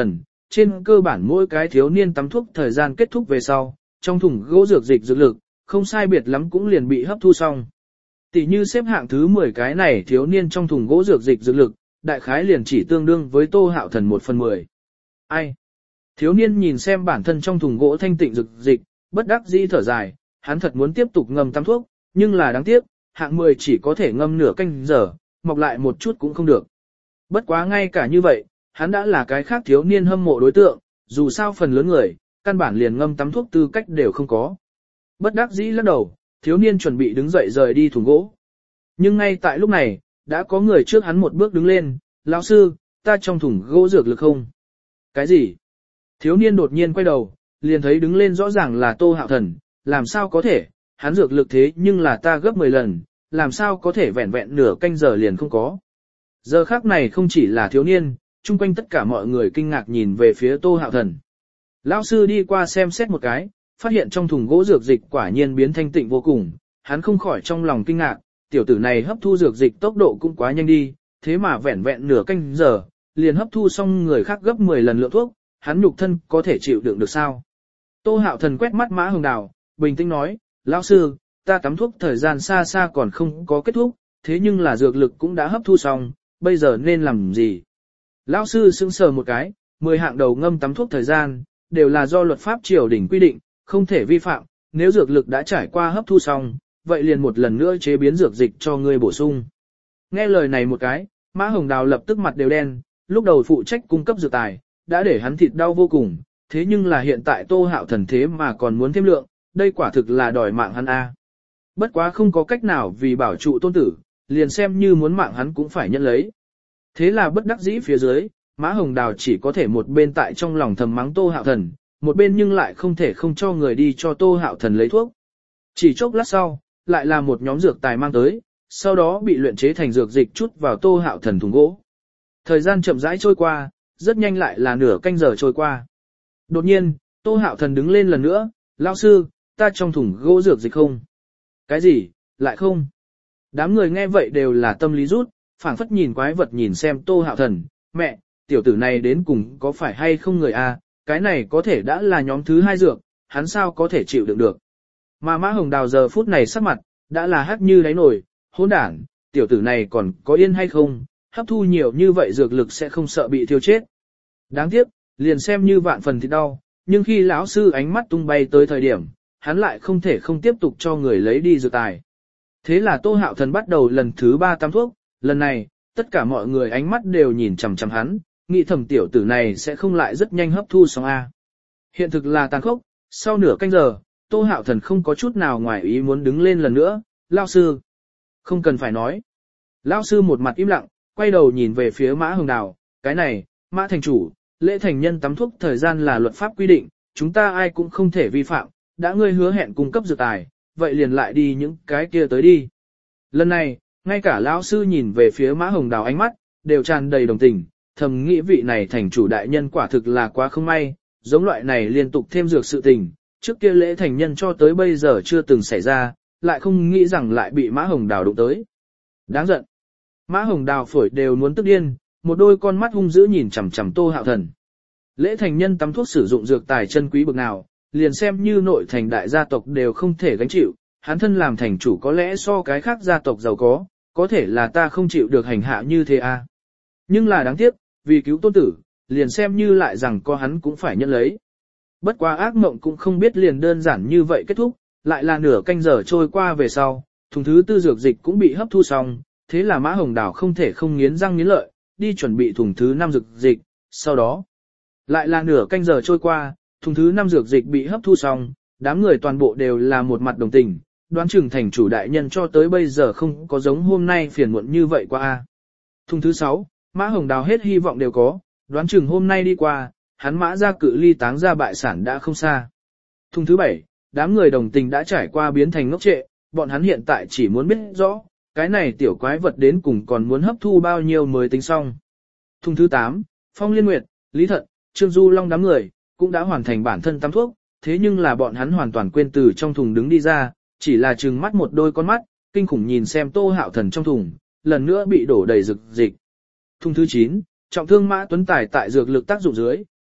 trên cơ bản mỗi cái thiếu niên tắm thuốc thời gian kết thúc về sau, trong thùng gỗ dược dịch dược lực, không sai biệt lắm cũng liền bị hấp thu xong. Tỷ như xếp hạng thứ 10 cái này thiếu niên trong thùng gỗ dược dịch dược lực, đại khái liền chỉ tương đương với Tô Hạo Thần 1/10. Ai? Thiếu niên nhìn xem bản thân trong thùng gỗ thanh tịnh dược dịch, bất đắc dĩ thở dài, hắn thật muốn tiếp tục ngâm tắm thuốc, nhưng là đáng tiếc, hạng 10 chỉ có thể ngâm nửa canh giờ, mọc lại một chút cũng không được. Bất quá ngay cả như vậy, hắn đã là cái khác thiếu niên hâm mộ đối tượng, dù sao phần lớn người, căn bản liền ngâm tắm thuốc tư cách đều không có. Bất đắc dĩ lắc đầu, thiếu niên chuẩn bị đứng dậy rời đi thùng gỗ. Nhưng ngay tại lúc này, đã có người trước hắn một bước đứng lên, lão sư, ta trong thùng gỗ dược lực không? Cái gì? Thiếu niên đột nhiên quay đầu, liền thấy đứng lên rõ ràng là Tô Hạo Thần, làm sao có thể, hắn dược lực thế nhưng là ta gấp 10 lần, làm sao có thể vẹn vẹn nửa canh giờ liền không có. Giờ khác này không chỉ là thiếu niên, chung quanh tất cả mọi người kinh ngạc nhìn về phía Tô Hạo Thần. Lão sư đi qua xem xét một cái, phát hiện trong thùng gỗ dược dịch quả nhiên biến thanh tịnh vô cùng, hắn không khỏi trong lòng kinh ngạc, tiểu tử này hấp thu dược dịch tốc độ cũng quá nhanh đi, thế mà vẹn vẹn nửa canh giờ, liền hấp thu xong người khác gấp 10 lần lượng thuốc, hắn nhục thân có thể chịu đựng được sao? Tô Hạo Thần quét mắt Mã Hồng Đào, bình tĩnh nói, lão sư, ta tắm thuốc thời gian xa xa còn không có kết thúc, thế nhưng là dược lực cũng đã hấp thu xong, bây giờ nên làm gì? Lão sư sững sờ một cái, 10 hạng đầu ngâm tắm thuốc thời gian, đều là do luật pháp triều đình quy định, không thể vi phạm, nếu dược lực đã trải qua hấp thu xong, vậy liền một lần nữa chế biến dược dịch cho ngươi bổ sung. Nghe lời này một cái, Mã Hồng Đào lập tức mặt đều đen, lúc đầu phụ trách cung cấp dược tài, đã để hắn thịt đau vô cùng, thế nhưng là hiện tại Tô Hạo Thần thế mà còn muốn thêm lượng, đây quả thực là đòi mạng hắn a. Bất quá không có cách nào vì bảo trụ tôn tử, liền xem như muốn mạng hắn cũng phải nhận lấy. Thế là bất đắc dĩ phía dưới, Mã Hồng Đào chỉ có thể một bên tại trong lòng thầm mắng Tô Hạo Thần, một bên nhưng lại không thể không cho người đi cho Tô Hạo Thần lấy thuốc. Chỉ chốc lát sau, lại là một nhóm dược tài mang tới, sau đó bị luyện chế thành dược dịch chút vào Tô Hạo Thần thùng gỗ. Thời gian chậm rãi trôi qua, rất nhanh lại là nửa canh giờ trôi qua. Đột nhiên, Tô Hạo Thần đứng lên lần nữa, lão sư, ta trong thùng gỗ dược dịch không? Cái gì, lại không? Đám người nghe vậy đều là tâm lý rút, phảng phất nhìn quái vật nhìn xem Tô Hạo Thần, mẹ, tiểu tử này đến cùng có phải hay không người a? Cái này có thể đã là nhóm thứ 2 dược, hắn sao có thể chịu đựng được. Mà Mã Hồng Đào giờ phút này sắc mặt, đã là hắc như đáy nồi, hỗn đản, tiểu tử này còn có yên hay không, hấp thu nhiều như vậy dược lực sẽ không sợ bị thiêu chết. Đáng tiếc, liền xem như vạn phần thì đau, nhưng khi lão sư ánh mắt tung bay tới thời điểm, hắn lại không thể không tiếp tục cho người lấy đi dược tài. Thế là Tô Hạo Thần bắt đầu lần thứ 3 tắm thuốc, lần này, tất cả mọi người ánh mắt đều nhìn chằm chằm hắn, nghĩ thầm tiểu tử này sẽ không lại rất nhanh hấp thu xong a. Hiện thực là tàn khốc, sau nửa canh giờ, Tô Hạo Thần không có chút nào ngoài ý muốn đứng lên lần nữa, lão sư. Không cần phải nói. Lão sư một mặt im lặng, quay đầu nhìn về phía Mã Hồng Đào, cái này, Mã thành chủ, lễ thành nhân tắm thuốc thời gian là luật pháp quy định, chúng ta ai cũng không thể vi phạm, đã ngươi hứa hẹn cung cấp dược tài, vậy liền lại đi những cái kia tới đi. Lần này, ngay cả lão sư nhìn về phía Mã Hồng Đào ánh mắt, đều tràn đầy đồng tình, thầm nghĩ vị này thành chủ đại nhân quả thực là quá không may, giống loại này liên tục thêm dược sự tình, trước kia lễ thành nhân cho tới bây giờ chưa từng xảy ra, lại không nghĩ rằng lại bị Mã Hồng Đào đụng tới. Đáng giận. Mã Hồng Đào phổi đều muốn tức điên, một đôi con mắt hung dữ nhìn chằm chằm Tô Hạo Thần. Lễ thành nhân tắm thuốc sử dụng dược tài chân quý bậc nào, liền xem như nội thành đại gia tộc đều không thể gánh chịu, hắn thân làm thành chủ có lẽ so cái khác gia tộc giàu có thể là ta không chịu được hành hạ như thế à. Nhưng là đáng tiếc, vì cứu tôn tử, liền xem như lại rằng có hắn cũng phải nhận lấy. Bất quá ác mộng cũng không biết liền đơn giản như vậy kết thúc, lại là nửa canh giờ trôi qua về sau, thùng thứ 4 dược dịch cũng bị hấp thu xong, thế là Mã Hồng Đào không thể không nghiến răng nghiến lợi, đi chuẩn bị thùng thứ 5 dược dịch, sau đó, lại là nửa canh giờ trôi qua, thùng thứ 5 dược dịch bị hấp thu xong, đám người toàn bộ đều là một mặt đồng tình, đoán chừng thành chủ đại nhân cho tới bây giờ không có giống hôm nay phiền muộn như vậy qua a. Thùng thứ 6, Mã Hồng Đào hết hy vọng đều có, đoán chừng hôm nay đi qua, hắn Mã ra cự ly táng ra bại sản đã không xa. Thùng thứ 7, đám người đồng tình đã trải qua biến thành ngốc trệ, bọn hắn hiện tại chỉ muốn biết rõ, cái này tiểu quái vật đến cùng còn muốn hấp thu bao nhiêu mới tính xong. Thùng thứ 8, Phong Liên Nguyệt, Lý Thận, Trương Du Long đám người, cũng đã hoàn thành bản thân tắm thuốc, thế nhưng là bọn hắn hoàn toàn quên từ trong thùng đứng đi ra, chỉ là trừng mắt một đôi con mắt, kinh khủng nhìn xem Tô Hạo Thần trong thùng, lần nữa bị đổ đầy dược dịch. Thùng thứ 9, trọng thương Mã Tuấn Tài tại dược lực tác dụng dưới,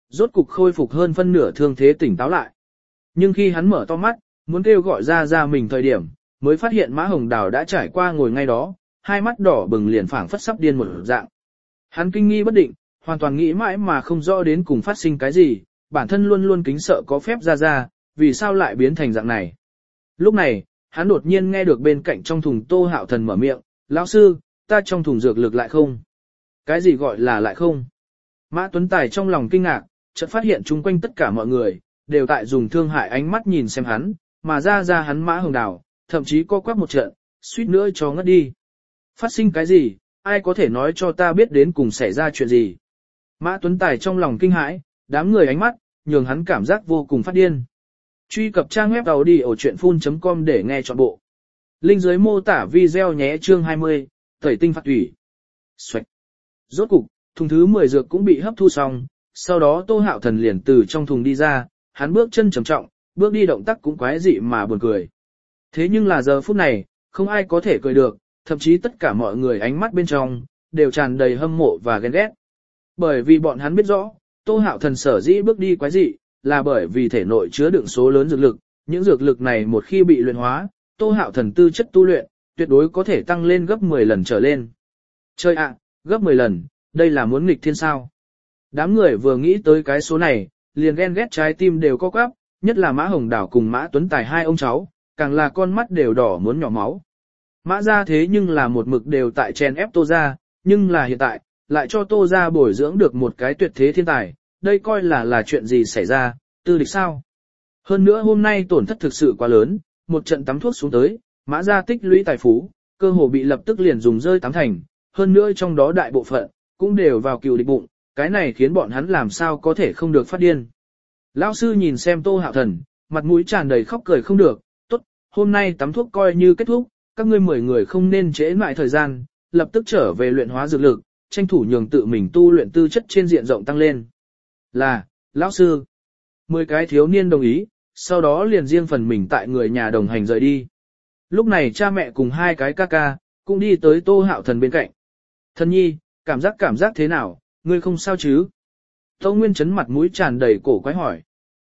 rốt cục khôi phục hơn phân nửa thương thế tỉnh táo lại. Nhưng khi hắn mở to mắt, muốn kêu gọi ra mình thời điểm, mới phát hiện Mã Hồng Đào đã trải qua ngồi ngay đó, hai mắt đỏ bừng liền phảng phất sắp điên một dạng. Hắn kinh nghi bất định, hoàn toàn nghĩ mãi mà không rõ đến cùng phát sinh cái gì, bản thân luôn luôn kính sợ có phép ra, vì sao lại biến thành dạng này. Lúc này, hắn đột nhiên nghe được bên cạnh trong thùng Tô Hạo Thần mở miệng, lão sư, ta trong thùng dược lực lại không. Cái gì gọi là lại không? Mã Tuấn Tài trong lòng kinh ngạc, chợt phát hiện chung quanh tất cả mọi người, đều tại dùng thương hại ánh mắt nhìn xem hắn, mà ra hắn Mã Hồng Đào, thậm chí co quắp một trận, suýt nữa cho ngất đi. Phát sinh cái gì, ai có thể nói cho ta biết đến cùng xảy ra chuyện gì? Mã Tuấn Tài trong lòng kinh hãi, đám người ánh mắt, nhường hắn cảm giác vô cùng phát điên. Truy cập trang web audiochuyenphun.com để nghe trọn bộ. Link dưới mô tả video nhé chương 20, tẩy tinh phạt thủy. Xoạch. Rốt cục, thùng thứ 10 dược cũng bị hấp thu xong, sau đó Tô Hạo Thần liền từ trong thùng đi ra, hắn bước chân trầm trọng, bước đi động tác cũng quái dị mà buồn cười. Thế nhưng là giờ phút này, không ai có thể cười được, thậm chí tất cả mọi người ánh mắt bên trong, đều tràn đầy hâm mộ và ghen ghét. Bởi vì bọn hắn biết rõ, Tô Hạo Thần sở dĩ bước đi quái dị, là bởi vì thể nội chứa đựng số lớn dược lực, những dược lực này một khi bị luyện hóa, Tô Hạo Thần tư chất tu luyện, tuyệt đối có thể tăng lên gấp 10 lần trở lên. Chơi ạ, gấp 10 lần, đây là muốn nghịch thiên sao. Đám người vừa nghĩ tới cái số này, liền ghen ghét trái tim đều co quắp, nhất là Mã Hồng Đào cùng Mã Tuấn Tài hai ông cháu, càng là con mắt đều đỏ muốn nhỏ máu. Mã gia thế nhưng là một mực đều tại chèn ép Tô gia, nhưng là hiện tại, lại cho Tô gia bồi dưỡng được một cái tuyệt thế thiên tài, đây coi là chuyện gì xảy ra, tư địch sao. Hơn nữa hôm nay tổn thất thực sự quá lớn, một trận tắm thuốc xuống tới, Mã gia tích lũy tài phú, cơ hồ bị lập tức liền dùng rơi tám thành, hơn nữa trong đó đại bộ phận, cũng đều vào cừu địch bụng, cái này khiến bọn hắn làm sao có thể không được phát điên. Lão sư nhìn xem Tô Hạo Thần, mặt mũi tràn đầy khóc cười không được, tốt, hôm nay tắm thuốc coi như kết thúc, các ngươi 10 người không nên trễ lại thời gian, lập tức trở về luyện hóa dược lực, tranh thủ nhường tự mình tu luyện tư chất trên diện rộng tăng lên. Là, lão sư. 10 cái thiếu niên đồng ý, sau đó liền riêng phần mình tại người nhà đồng hành rời đi. Lúc này cha mẹ cùng hai cái ca ca, cũng đi tới Tô Hạo Thần bên cạnh. Thần nhi, cảm giác thế nào, ngươi không sao chứ? Tô Nguyên Chấn mặt mũi tràn đầy cổ quái hỏi.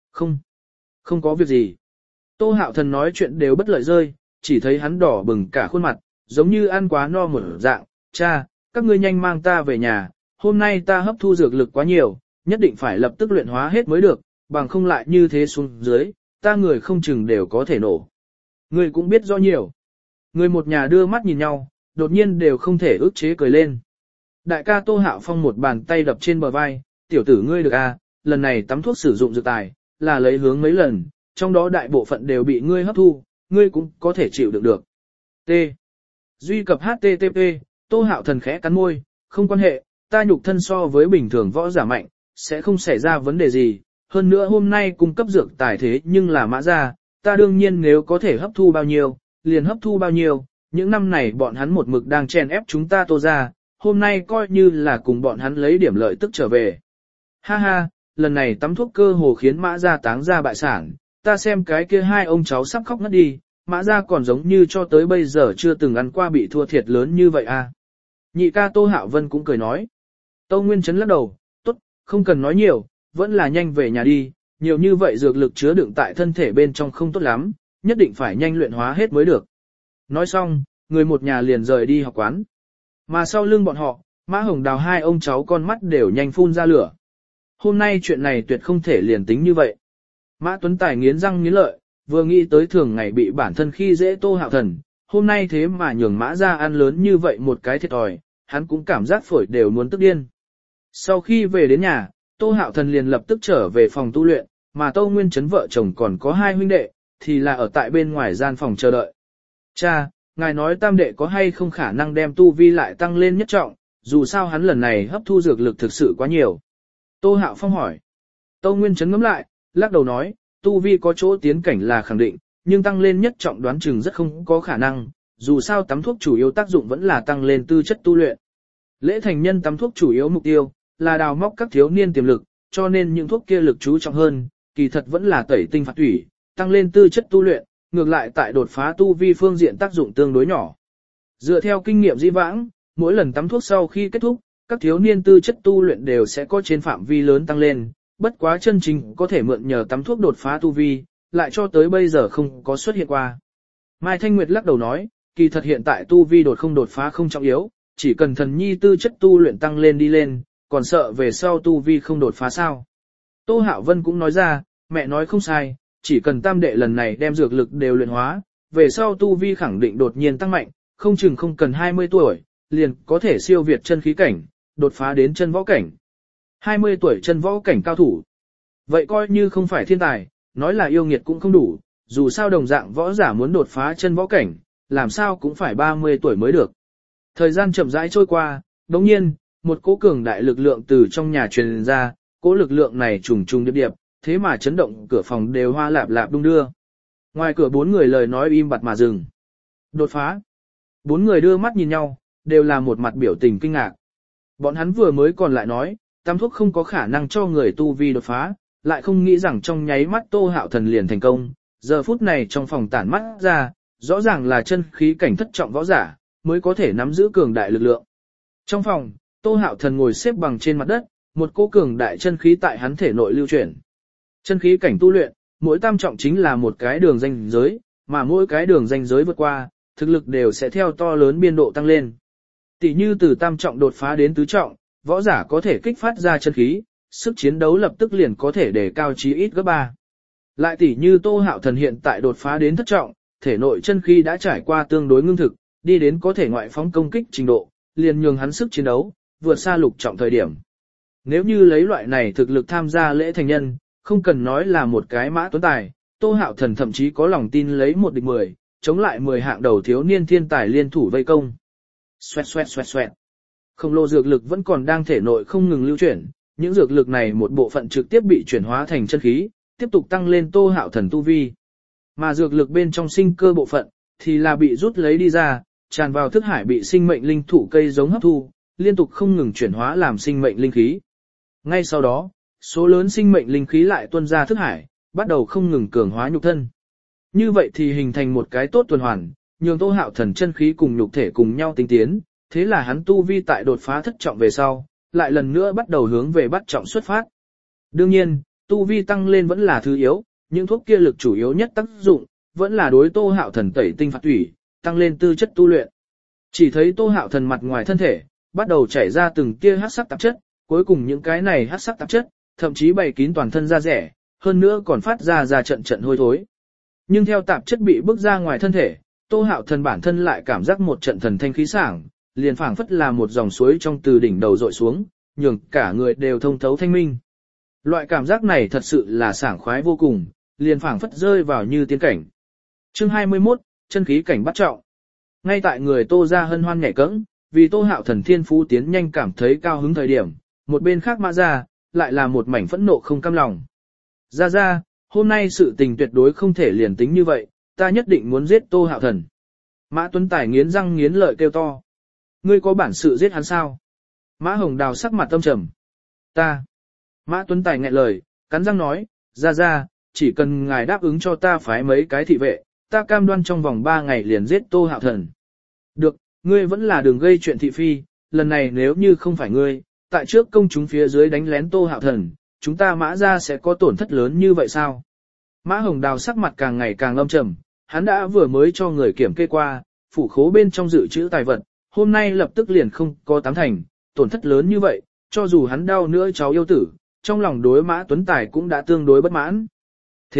Không có việc gì. Tô Hạo Thần nói chuyện đều bất lợi rơi, chỉ thấy hắn đỏ bừng cả khuôn mặt, giống như ăn quá no một dạng. Cha, các ngươi nhanh mang ta về nhà, hôm nay ta hấp thu dược lực quá nhiều, nhất định phải lập tức luyện hóa hết mới được, bằng không lại như thế xuống dưới, ta người không chừng đều có thể nổ. Ngươi cũng biết rõ nhiều. Người một nhà đưa mắt nhìn nhau, đột nhiên đều không thể ức chế cười lên. Đại ca Tô Hạo Phong một bàn tay đập trên bờ vai, tiểu tử ngươi được à, lần này tắm thuốc sử dụng dược tài, là lấy hướng mấy lần, trong đó đại bộ phận đều bị ngươi hấp thu, ngươi cũng có thể chịu đựng được. T. Duy cập HTTP, Tô Hạo Thần khẽ cắn môi, không quan hệ, ta nhục thân so với bình thường võ giả mạnh, sẽ không xảy ra vấn đề gì, hơn nữa hôm nay cung cấp dược tài thế nhưng là Mã gia, ta đương nhiên nếu có thể hấp thu bao nhiêu, liền hấp thu bao nhiêu, những năm này bọn hắn một mực đang chèn ép chúng ta Tô gia, hôm nay coi như là cùng bọn hắn lấy điểm lợi tức trở về. Ha ha, lần này tắm thuốc cơ hồ khiến Mã gia táng ra bại sản, ta xem cái kia hai ông cháu sắp khóc ngất đi, Mã gia còn giống như cho tới bây giờ chưa từng ăn qua bị thua thiệt lớn như vậy à. Nhị ca Tô Hạo Vân cũng cười nói. Tô Nguyên Chấn lắc đầu, tốt, không cần nói nhiều, vẫn là nhanh về nhà đi, nhiều như vậy dược lực chứa đựng tại thân thể bên trong không tốt lắm, nhất định phải nhanh luyện hóa hết mới được. Nói xong, người một nhà liền rời đi học quán. Mà sau lưng bọn họ, Mã Hồng Đào hai ông cháu con mắt đều nhanh phun ra lửa. Hôm nay chuyện này tuyệt không thể liền tính như vậy. Mã Tuấn Tài nghiến răng nghiến lợi, vừa nghĩ tới thường ngày bị bản thân khi dễ Tô Hạo Thần, hôm nay thế mà nhường Mã ra ăn lớn như vậy một cái thiệt thòi, hắn cũng cảm giác phổi đều muốn tức điên. Sau khi về đến nhà, Tô Hạo Thần liền lập tức trở về phòng tu luyện, mà Tô Nguyên Chấn vợ chồng còn có hai huynh đệ, thì là ở tại bên ngoài gian phòng chờ đợi. Cha, ngài nói tam đệ có hay không khả năng đem tu vi lại tăng lên nhất trọng, dù sao hắn lần này hấp thu dược lực thực sự quá nhiều. Tô Hạo Phong hỏi. Tô Nguyên Chấn ngẫm lại, lắc đầu nói, tu vi có chỗ tiến cảnh là khẳng định, nhưng tăng lên nhất trọng đoán chừng rất không có khả năng, dù sao tắm thuốc chủ yếu tác dụng vẫn là tăng lên tư chất tu luyện. Lễ thành nhân tắm thuốc chủ yếu mục tiêu là đào móc các thiếu niên tiềm lực, cho nên những thuốc kia lực chú trọng hơn, kỳ thật vẫn là tẩy tinh phạt thủy, tăng lên tư chất tu luyện, ngược lại tại đột phá tu vi phương diện tác dụng tương đối nhỏ. Dựa theo kinh nghiệm dĩ vãng, mỗi lần tắm thuốc sau khi kết thúc, các thiếu niên tư chất tu luyện đều sẽ có trên phạm vi lớn tăng lên, bất quá chân chính có thể mượn nhờ tắm thuốc đột phá tu vi, lại cho tới bây giờ không có xuất hiện qua. Mai Thanh Nguyệt lắc đầu nói, kỳ thật hiện tại tu vi đột không đột phá không trọng yếu, chỉ cần thần nhi tư chất tu luyện tăng lên đi lên, còn sợ về sau tu vi không đột phá sao. Tô Hạo Vân cũng nói ra, mẹ nói không sai, chỉ cần tam đệ lần này đem dược lực đều luyện hóa, về sau tu vi khẳng định đột nhiên tăng mạnh, không chừng không cần 20 tuổi, liền có thể siêu việt chân khí cảnh, đột phá đến chân võ cảnh. 20 tuổi chân võ cảnh cao thủ. Vậy coi như không phải thiên tài, nói là yêu nghiệt cũng không đủ, dù sao đồng dạng võ giả muốn đột phá chân võ cảnh, làm sao cũng phải 30 tuổi mới được. Thời gian chậm rãi trôi qua, đồng nhiên, một cỗ cường đại lực lượng từ trong nhà truyền ra, cỗ lực lượng này trùng trùng điệp điệp, thế mà chấn động cửa phòng đều hoa lạp lạp đung đưa. Ngoài cửa 4 người lời nói im bặt mà dừng. Đột phá. 4 người đưa mắt nhìn nhau, đều là một mặt biểu tình kinh ngạc. Bọn hắn vừa mới còn lại nói, tam thuốc không có khả năng cho người tu vi đột phá, lại không nghĩ rằng trong nháy mắt Tô Hạo Thần liền thành công. Giờ phút này trong phòng tản mắt ra, rõ ràng là chân khí cảnh thất trọng võ giả, mới có thể nắm giữ cường đại lực lượng. Trong phòng, Tô Hạo Thần ngồi xếp bằng trên mặt đất, một cỗ cường đại chân khí tại hắn thể nội lưu chuyển. Chân khí cảnh tu luyện, mỗi tam trọng chính là một cái đường ranh giới, mà mỗi cái đường ranh giới vượt qua, thực lực đều sẽ theo to lớn biên độ tăng lên. Tỷ như từ tam trọng đột phá đến tứ trọng, võ giả có thể kích phát ra chân khí, sức chiến đấu lập tức liền có thể đề cao chí ít gấp 3. Lại tỷ như Tô Hạo Thần hiện tại đột phá đến thất trọng, thể nội chân khí đã trải qua tương đối ngưng thực, đi đến có thể ngoại phóng công kích trình độ, liền nhường hắn sức chiến đấu vượt xa lục trọng thời điểm. Nếu như lấy loại này thực lực tham gia lễ thành nhân, không cần nói là một cái Mã Tuấn Tài, Tô Hạo Thần thậm chí có lòng tin lấy 1 địch 10, chống lại 10 hạng đầu thiếu niên thiên tài liên thủ vây công. Xoẹt xoẹt xoẹt xoẹt. Khổng lồ dược lực vẫn còn đang thể nội không ngừng lưu chuyển, những dược lực này một bộ phận trực tiếp bị chuyển hóa thành chân khí, tiếp tục tăng lên Tô Hạo Thần tu vi. Mà dược lực bên trong sinh cơ bộ phận thì là bị rút lấy đi ra, tràn vào thức hải bị sinh mệnh linh thủ cây giống hấp thu, liên tục không ngừng chuyển hóa làm sinh mệnh linh khí. Ngay sau đó, số lớn sinh mệnh linh khí lại tuôn ra thức hải, bắt đầu không ngừng cường hóa nhục thân. Như vậy thì hình thành một cái tốt tuần hoàn, nhường Tô Hạo Thần chân khí cùng nhục thể cùng nhau tinh tiến, thế là hắn tu vi tại đột phá thất trọng về sau, lại lần nữa bắt đầu hướng về bắt trọng xuất phát. Đương nhiên, tu vi tăng lên vẫn là thứ yếu, những thuốc kia lực chủ yếu nhất tác dụng, vẫn là đối Tô Hạo Thần tẩy tinh phạt thủy, tăng lên tư chất tu luyện. Chỉ thấy Tô Hạo Thần mặt ngoài thân thể, bắt đầu chảy ra từng tia hắc sắc tạp chất, cuối cùng những cái này hắc sắc tạp chất, thậm chí bày kín toàn thân da rẻ, hơn nữa còn phát ra trận trận hôi thối. Nhưng theo tạp chất bị bức ra ngoài thân thể, Tô Hạo Thần bản thân lại cảm giác một trận thần thanh khí sảng, liền phảng phất là một dòng suối trong từ đỉnh đầu dội xuống, nhường cả người đều thông thấu thanh minh. Loại cảm giác này thật sự là sảng khoái vô cùng, liền phảng phất rơi vào như tiên cảnh. Chương 21, chân khí cảnh bắt trọng. Ngay tại người Tô ra hân hoan nhảy cẫng, vì Tô Hạo Thần thiên phú tiến nhanh cảm thấy cao hứng thời điểm, một bên khác Mã gia lại là một mảnh phẫn nộ không cam lòng. Ra, hôm nay sự tình tuyệt đối không thể liền tính như vậy, ta nhất định muốn giết Tô Hạo Thần. Mã Tuấn Tài nghiến răng nghiến lợi kêu to. Ngươi có bản sự giết hắn sao? Mã Hồng Đào sắc mặt âm trầm. Ta. Mã Tuấn Tài nghẹn lời, cắn răng nói, ra, chỉ cần ngài đáp ứng cho ta phái mấy cái thị vệ, ta cam đoan trong vòng 3 ngày liền giết Tô Hạo Thần. Được, ngươi vẫn là đừng gây chuyện thị phi, lần này nếu như không phải ngươi, tại trước công chúng phía dưới đánh lén Tô Hạo Thần, chúng ta Mã gia sẽ có tổn thất lớn như vậy sao? Mã Hồng Đào sắc mặt càng ngày càng âm trầm, hắn đã vừa mới cho người kiểm kê qua, phủ khố bên trong dự trữ tài vật, hôm nay lập tức liền không có 8 thành, tổn thất lớn như vậy, cho dù hắn đau nữa cháu yêu tử, trong lòng đối Mã Tuấn Tài cũng đã tương đối bất mãn. Thế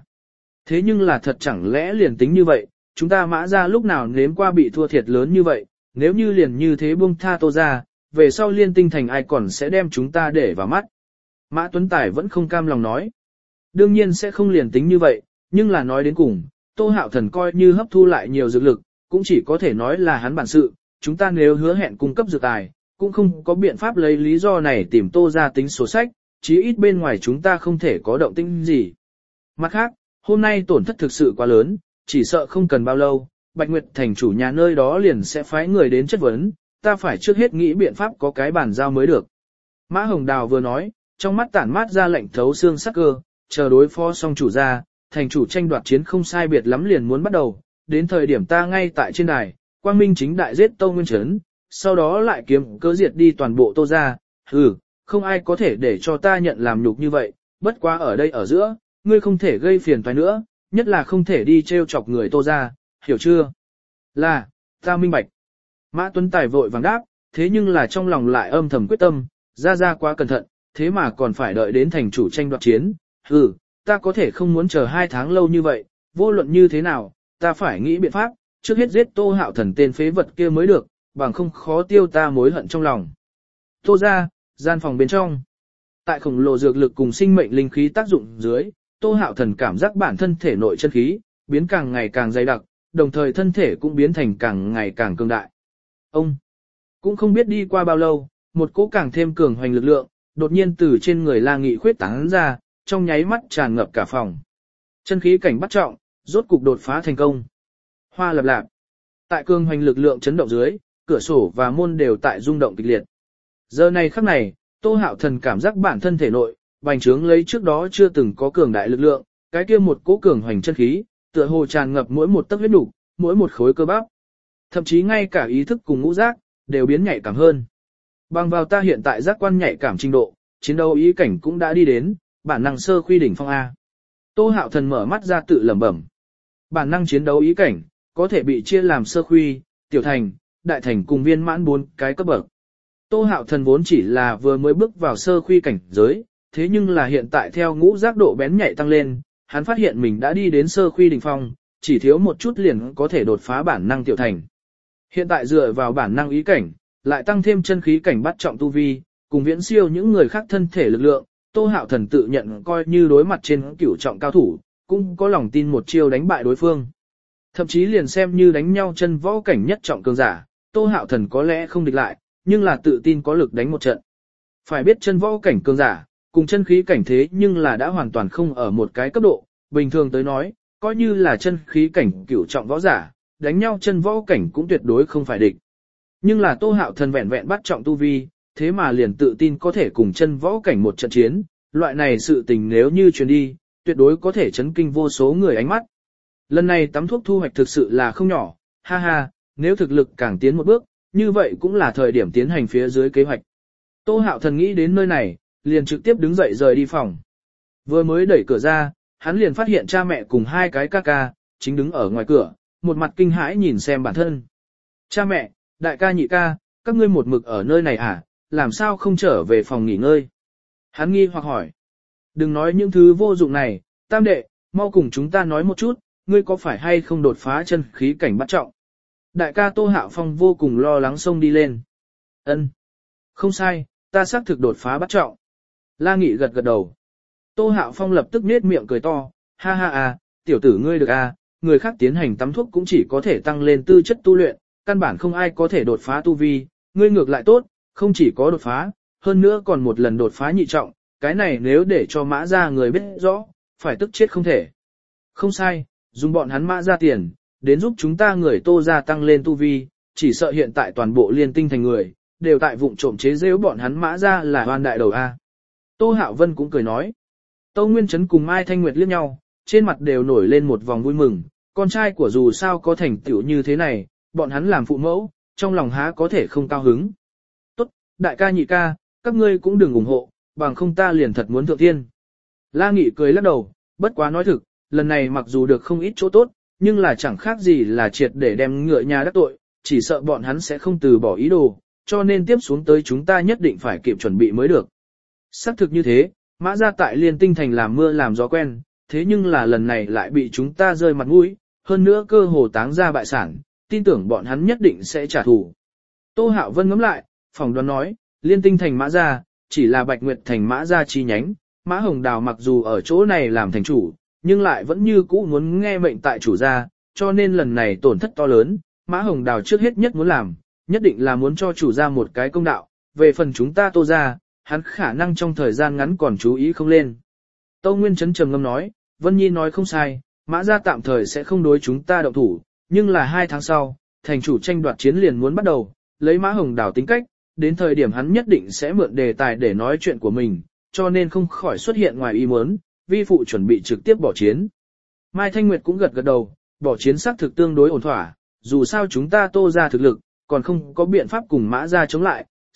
nhưng là thật chẳng lẽ liền tính như vậy, chúng ta Mã gia lúc nào nếm qua bị thua thiệt lớn như vậy, nếu như liền như thế buông tha Tô gia, về sau Liên Tinh Thành ai còn sẽ đem chúng ta để vào mắt. Mã Tuấn Tài vẫn không cam lòng nói. Đương nhiên sẽ không liền tính như vậy, nhưng là nói đến cùng, Tô Hạo Thần coi như hấp thu lại nhiều dược lực, cũng chỉ có thể nói là hắn bản sự, chúng ta nếu hứa hẹn cung cấp dược tài, cũng không có biện pháp lấy lý do này tìm Tô ra tính sổ sách, chí ít bên ngoài chúng ta không thể có động tĩnh gì. Mặt khác, hôm nay tổn thất thực sự quá lớn, chỉ sợ không cần bao lâu, Bạch Nguyệt thành chủ nhà nơi đó liền sẽ phái người đến chất vấn, ta phải trước hết nghĩ biện pháp có cái bàn giao mới được. Mã Hồng Đào vừa nói, trong mắt tản mát ra lạnh thấu xương sắc cơ, chờ đối phó xong chủ ra, thành chủ tranh đoạt chiến không sai biệt lắm liền muốn bắt đầu, đến thời điểm ta ngay tại trên đài, quang minh chính đại giết Tô Nguyên Trấn, sau đó lại kiếm cớ diệt đi toàn bộ Tô gia, không ai có thể để cho ta nhận làm nhục như vậy, bất quá ở đây ở giữa, ngươi không thể gây phiền toái nữa, nhất là không thể đi trêu chọc người Tô gia, hiểu chưa? Là, ta minh bạch. Mã Tuấn Tài vội vàng đáp, thế nhưng là trong lòng lại âm thầm quyết tâm, ra quá cẩn thận, thế mà còn phải đợi đến thành chủ tranh đoạt chiến. Ta có thể không muốn chờ 2 tháng lâu như vậy, vô luận như thế nào, ta phải nghĩ biện pháp, trước hết giết Tô Hạo Thần tên phế vật kia mới được, bằng không khó tiêu ta mối hận trong lòng. Tô ra, gian phòng bên trong. Tại khổng lồ dược lực cùng sinh mệnh linh khí tác dụng dưới, Tô Hạo Thần cảm giác bản thân thể nội chân khí, biến càng ngày càng dày đặc, đồng thời thân thể cũng biến thành càng ngày càng cường đại. Ông cũng không biết đi qua bao lâu, một cỗ càng thêm cường hoành lực lượng, đột nhiên từ trên người La Nghị khuyết tán ra, trong nháy mắt tràn ngập cả phòng. Chân khí cảnh bắt trọng, rốt cục đột phá thành công. Hoa lập lạp. Tại cường hoành lực lượng chấn động dưới, cửa sổ và môn đều tại rung động kịch liệt. Giờ này khắc này, Tô Hạo Thần cảm giác bản thân thể nội, bành trướng lấy trước đó chưa từng có cường đại lực lượng, cái kia một cỗ cường hoành chân khí, tựa hồ tràn ngập mỗi một tấc huyết nục, mỗi một khối cơ bắp. Thậm chí ngay cả ý thức cùng ngũ giác, đều biến nhạy cảm hơn. Bằng vào ta hiện tại giác quan nhạy cảm trình độ, chiến đấu ý cảnh cũng đã đi đến, bản năng sơ khuy đỉnh phong A. Tô Hạo Thần mở mắt ra tự lẩm bẩm. Bản năng chiến đấu ý cảnh, có thể bị chia làm sơ khuy, tiểu thành, đại thành cùng viên mãn 4 cái cấp bậc. Tô Hạo Thần vốn chỉ là vừa mới bước vào sơ khuy cảnh giới, thế nhưng là hiện tại theo ngũ giác độ bén nhạy tăng lên, hắn phát hiện mình đã đi đến sơ khuy đỉnh phong, chỉ thiếu một chút liền có thể đột phá bản năng tiểu thành. Hiện tại dựa vào bản năng ý cảnh, lại tăng thêm chân khí cảnh bắt trọng tu vi, cùng viễn siêu những người khác thân thể lực lượng, Tô Hạo Thần tự nhận coi như đối mặt trên cửu trọng cao thủ, cũng có lòng tin một chiêu đánh bại đối phương. Thậm chí liền xem như đánh nhau chân võ cảnh nhất trọng cường giả, Tô Hạo Thần có lẽ không địch lại, nhưng là tự tin có lực đánh một trận. Phải biết chân võ cảnh cường giả, cùng chân khí cảnh thế nhưng là đã hoàn toàn không ở một cái cấp độ, bình thường tới nói, coi như là chân khí cảnh cửu trọng võ giả, đánh nhau chân võ cảnh cũng tuyệt đối không phải địch. Nhưng là Tô Hạo Thần vẹn vẹn bắt trọng tu vi, thế mà liền tự tin có thể cùng chân võ cảnh một trận chiến, loại này sự tình nếu như truyền đi, tuyệt đối có thể chấn kinh vô số người ánh mắt. Lần này tắm thuốc thu hoạch thực sự là không nhỏ, ha ha, nếu thực lực càng tiến một bước, như vậy cũng là thời điểm tiến hành phía dưới kế hoạch. Tô Hạo Thần nghĩ đến nơi này, liền trực tiếp đứng dậy rời đi phòng. Vừa mới đẩy cửa ra, hắn liền phát hiện cha mẹ cùng 2 cái ca ca, chính đứng ở ngoài cửa, một mặt kinh hãi nhìn xem bản thân. Cha mẹ, đại ca nhị ca, các ngươi một mực ở nơi này à, làm sao không trở về phòng nghỉ ngơi? Hắn nghi hoặc hỏi. Đừng nói những thứ vô dụng này, tam đệ, mau cùng chúng ta nói một chút, ngươi có phải hay không đột phá chân khí cảnh bắt trọng? Đại ca Tô Hạo Phong vô cùng lo lắng xông đi lên. Ân, không sai, ta xác thực đột phá bắt trọng. La Nghị gật gật đầu. Tô Hạo Phong lập tức nết miệng cười to, ha ha à, tiểu tử ngươi được à, người khác tiến hành tắm thuốc cũng chỉ có thể tăng lên tư chất tu luyện, căn bản không ai có thể đột phá tu vi, ngươi ngược lại tốt, không chỉ có đột phá, hơn nữa còn một lần đột phá nhị trọng, cái này nếu để cho Mã gia người biết rõ, phải tức chết không thể. Không sai, dùng bọn hắn Mã gia tiền, đến giúp chúng ta người Tô gia tăng lên tu vi, chỉ sợ hiện tại toàn bộ liên tinh thành người, đều tại vụng trộm chế giễu bọn hắn Mã gia là oan đại đầu a. Tô Hạo Vân cũng cười nói. Tô Nguyên Trấn cùng Mai Thanh Nguyệt liếc nhau, trên mặt đều nổi lên một vòng vui mừng, con trai của dù sao có thành tựu như thế này, bọn hắn làm phụ mẫu, trong lòng há có thể không cao hứng. Tốt, đại ca nhị ca, các ngươi cũng đừng ủng hộ, bằng không ta liền thật muốn thượng thiên. La Nghị cười lắc đầu, bất quá nói thực, lần này mặc dù được không ít chỗ tốt, nhưng là chẳng khác gì là triệt để đem ngựa nhà đắc tội, chỉ sợ bọn hắn sẽ không từ bỏ ý đồ, cho nên tiếp xuống tới chúng ta nhất định phải kịp chuẩn bị mới được. Xác thực như thế, Mã gia tại Liên Tinh thành làm mưa làm gió quen, thế nhưng là lần này lại bị chúng ta rơi mặt mũi, hơn nữa cơ hồ táng ra bại sản, tin tưởng bọn hắn nhất định sẽ trả thù. Tô Hạo Vân ngẫm lại, phỏng đoán nói, Liên Tinh thành Mã gia, chỉ là Bạch Nguyệt thành Mã gia chi nhánh, Mã Hồng Đào mặc dù ở chỗ này làm thành chủ, nhưng lại vẫn như cũ muốn nghe mệnh tại chủ gia, cho nên lần này tổn thất to lớn, Mã Hồng Đào trước hết nhất muốn làm, nhất định là muốn cho chủ gia một cái công đạo, về phần chúng ta Tô gia, hắn khả năng trong thời gian ngắn còn chú ý không lên. Tô Nguyên Trấn trầm ngâm nói, Vân Nhi nói không sai, Mã gia tạm thời sẽ không đối chúng ta động thủ, nhưng là 2 tháng sau, thành chủ tranh đoạt chiến liền muốn bắt đầu, lấy Mã Hồng Đào tính cách, đến thời điểm hắn nhất định sẽ mượn đề tài để nói chuyện của mình, cho nên không khỏi xuất hiện ngoài ý muốn, vi phụ chuẩn bị trực tiếp bỏ chiến. Mai Thanh Nguyệt cũng gật gật đầu, bỏ chiến xác thực tương đối ổn thỏa, dù sao chúng ta Tô gia thực lực, còn không có biện pháp cùng Mã gia chống lại,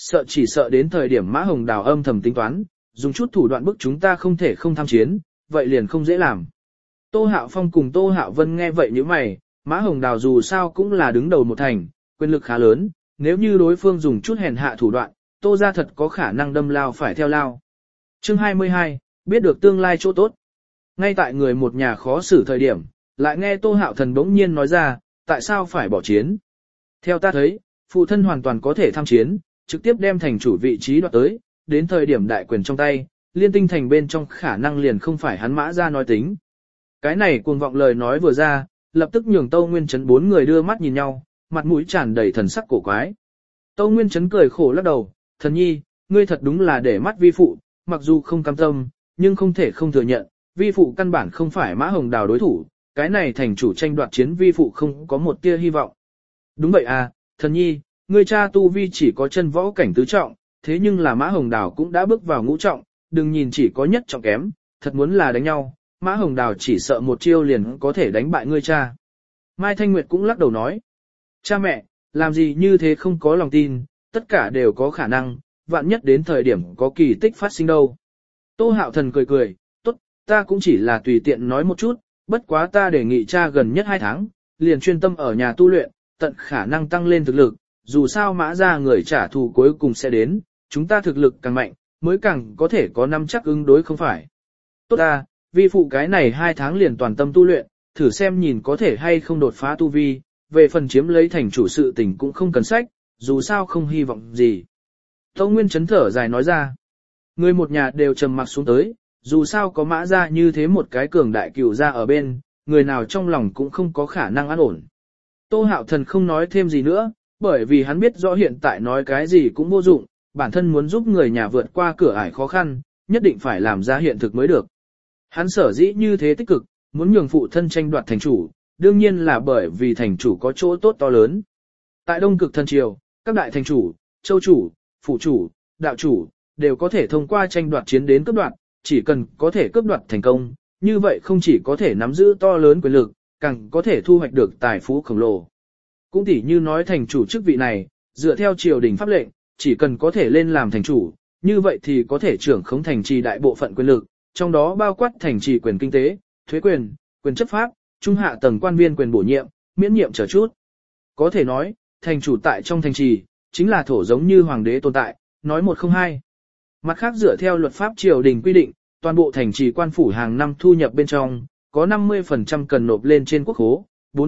sợ chỉ sợ đến thời điểm Mã Hồng Đào âm thầm tính toán, dùng chút thủ đoạn bức chúng ta không thể không tham chiến, vậy liền không dễ làm. Tô Hạo Phong cùng Tô Hạo Vân nghe vậy như mày, Mã Hồng Đào dù sao cũng là đứng đầu một thành, quyền lực khá lớn, nếu như đối phương dùng chút hèn hạ thủ đoạn, Tô ra thật có khả năng đâm lao phải theo lao. Chương 22, biết được tương lai chỗ tốt. Ngay tại người một nhà khó xử thời điểm, lại nghe Tô Hạo Thần bỗng nhiên nói ra, tại sao phải bỏ chiến. Theo ta thấy, phụ thân hoàn toàn có thể tham chiến, trực tiếp đem thành chủ vị trí đoạt tới, đến thời điểm đại quyền trong tay, Liên Tinh thành bên trong khả năng liền không phải hắn Mã ra nói tính. Cái này cuồng vọng lời nói vừa ra, lập tức nhường Tâu Nguyên Chấn bốn người đưa mắt nhìn nhau, mặt mũi tràn đầy thần sắc cổ quái. Tâu Nguyên Chấn cười khổ lắc đầu, thần nhi, ngươi thật đúng là để mắt vi phụ, mặc dù không cam tâm, nhưng không thể không thừa nhận, vi phụ căn bản không phải Mã Hồng Đào đối thủ, cái này thành chủ tranh đoạt chiến vi phụ không có một tia hy vọng. Đúng vậy à, thần nhi, ngươi cha tu vi chỉ có chân võ cảnh tứ trọng, thế nhưng là Mã Hồng Đào cũng đã bước vào ngũ trọng, đừng nhìn chỉ có nhất trọng kém, thật muốn là đánh nhau, Mã Hồng Đào chỉ sợ một chiêu liền có thể đánh bại ngươi cha. Mai Thanh Nguyệt cũng lắc đầu nói, cha mẹ, làm gì như thế không có lòng tin, tất cả đều có khả năng, vạn nhất đến thời điểm có kỳ tích phát sinh đâu. Tô Hạo Thần cười cười, tốt, ta cũng chỉ là tùy tiện nói một chút, bất quá ta đề nghị cha gần nhất 2 tháng, liền chuyên tâm ở nhà tu luyện, tận khả năng tăng lên thực lực, dù sao Mã ra người trả thù cuối cùng sẽ đến, chúng ta thực lực càng mạnh, mới càng có thể có năm chắc ứng đối không phải. Tốt ta, vi phụ cái này 2 tháng liền toàn tâm tu luyện, thử xem nhìn có thể hay không đột phá tu vi, về phần chiếm lấy thành chủ sự tình cũng không cần sách, dù sao không hy vọng gì. Tâu Nguyên Chấn thở dài nói ra, người một nhà đều trầm mặc xuống tới, dù sao có Mã ra như thế một cái cường đại cửu ra ở bên, người nào trong lòng cũng không có khả năng an ổn. Tô Hạo Thần không nói thêm gì nữa, bởi vì hắn biết rõ hiện tại nói cái gì cũng vô dụng, bản thân muốn giúp người nhà vượt qua cửa ải khó khăn, nhất định phải làm ra hiện thực mới được. Hắn sở dĩ như thế tích cực, muốn nhường phụ thân tranh đoạt thành chủ, đương nhiên là bởi vì thành chủ có chỗ tốt to lớn. Tại Đông Cực Thần Triều, các đại thành chủ, châu chủ, phủ chủ, đạo chủ, đều có thể thông qua tranh đoạt chiến đến cướp đoạt, chỉ cần có thể cướp đoạt thành công, như vậy không chỉ có thể nắm giữ to lớn quyền lực, càng có thể thu hoạch được tài phú khổng lồ. Cũng tỉ như nói thành chủ chức vị này, dựa theo triều đình pháp lệnh, chỉ cần có thể lên làm thành chủ, như vậy thì có thể trưởng khống thành trì đại bộ phận quyền lực, trong đó bao quát thành trì quyền kinh tế, thuế quyền, quyền chấp pháp, trung hạ tầng quan viên quyền bổ nhiệm, miễn nhiệm chờ chút. Có thể nói, thành chủ tại trong thành trì, chính là thổ giống như hoàng đế tồn tại, nói một không hai. Mặt khác dựa theo luật pháp triều đình quy định, toàn bộ thành trì quan phủ hàng năm thu nhập bên trong, có 50% cần nộp lên trên quốc khố,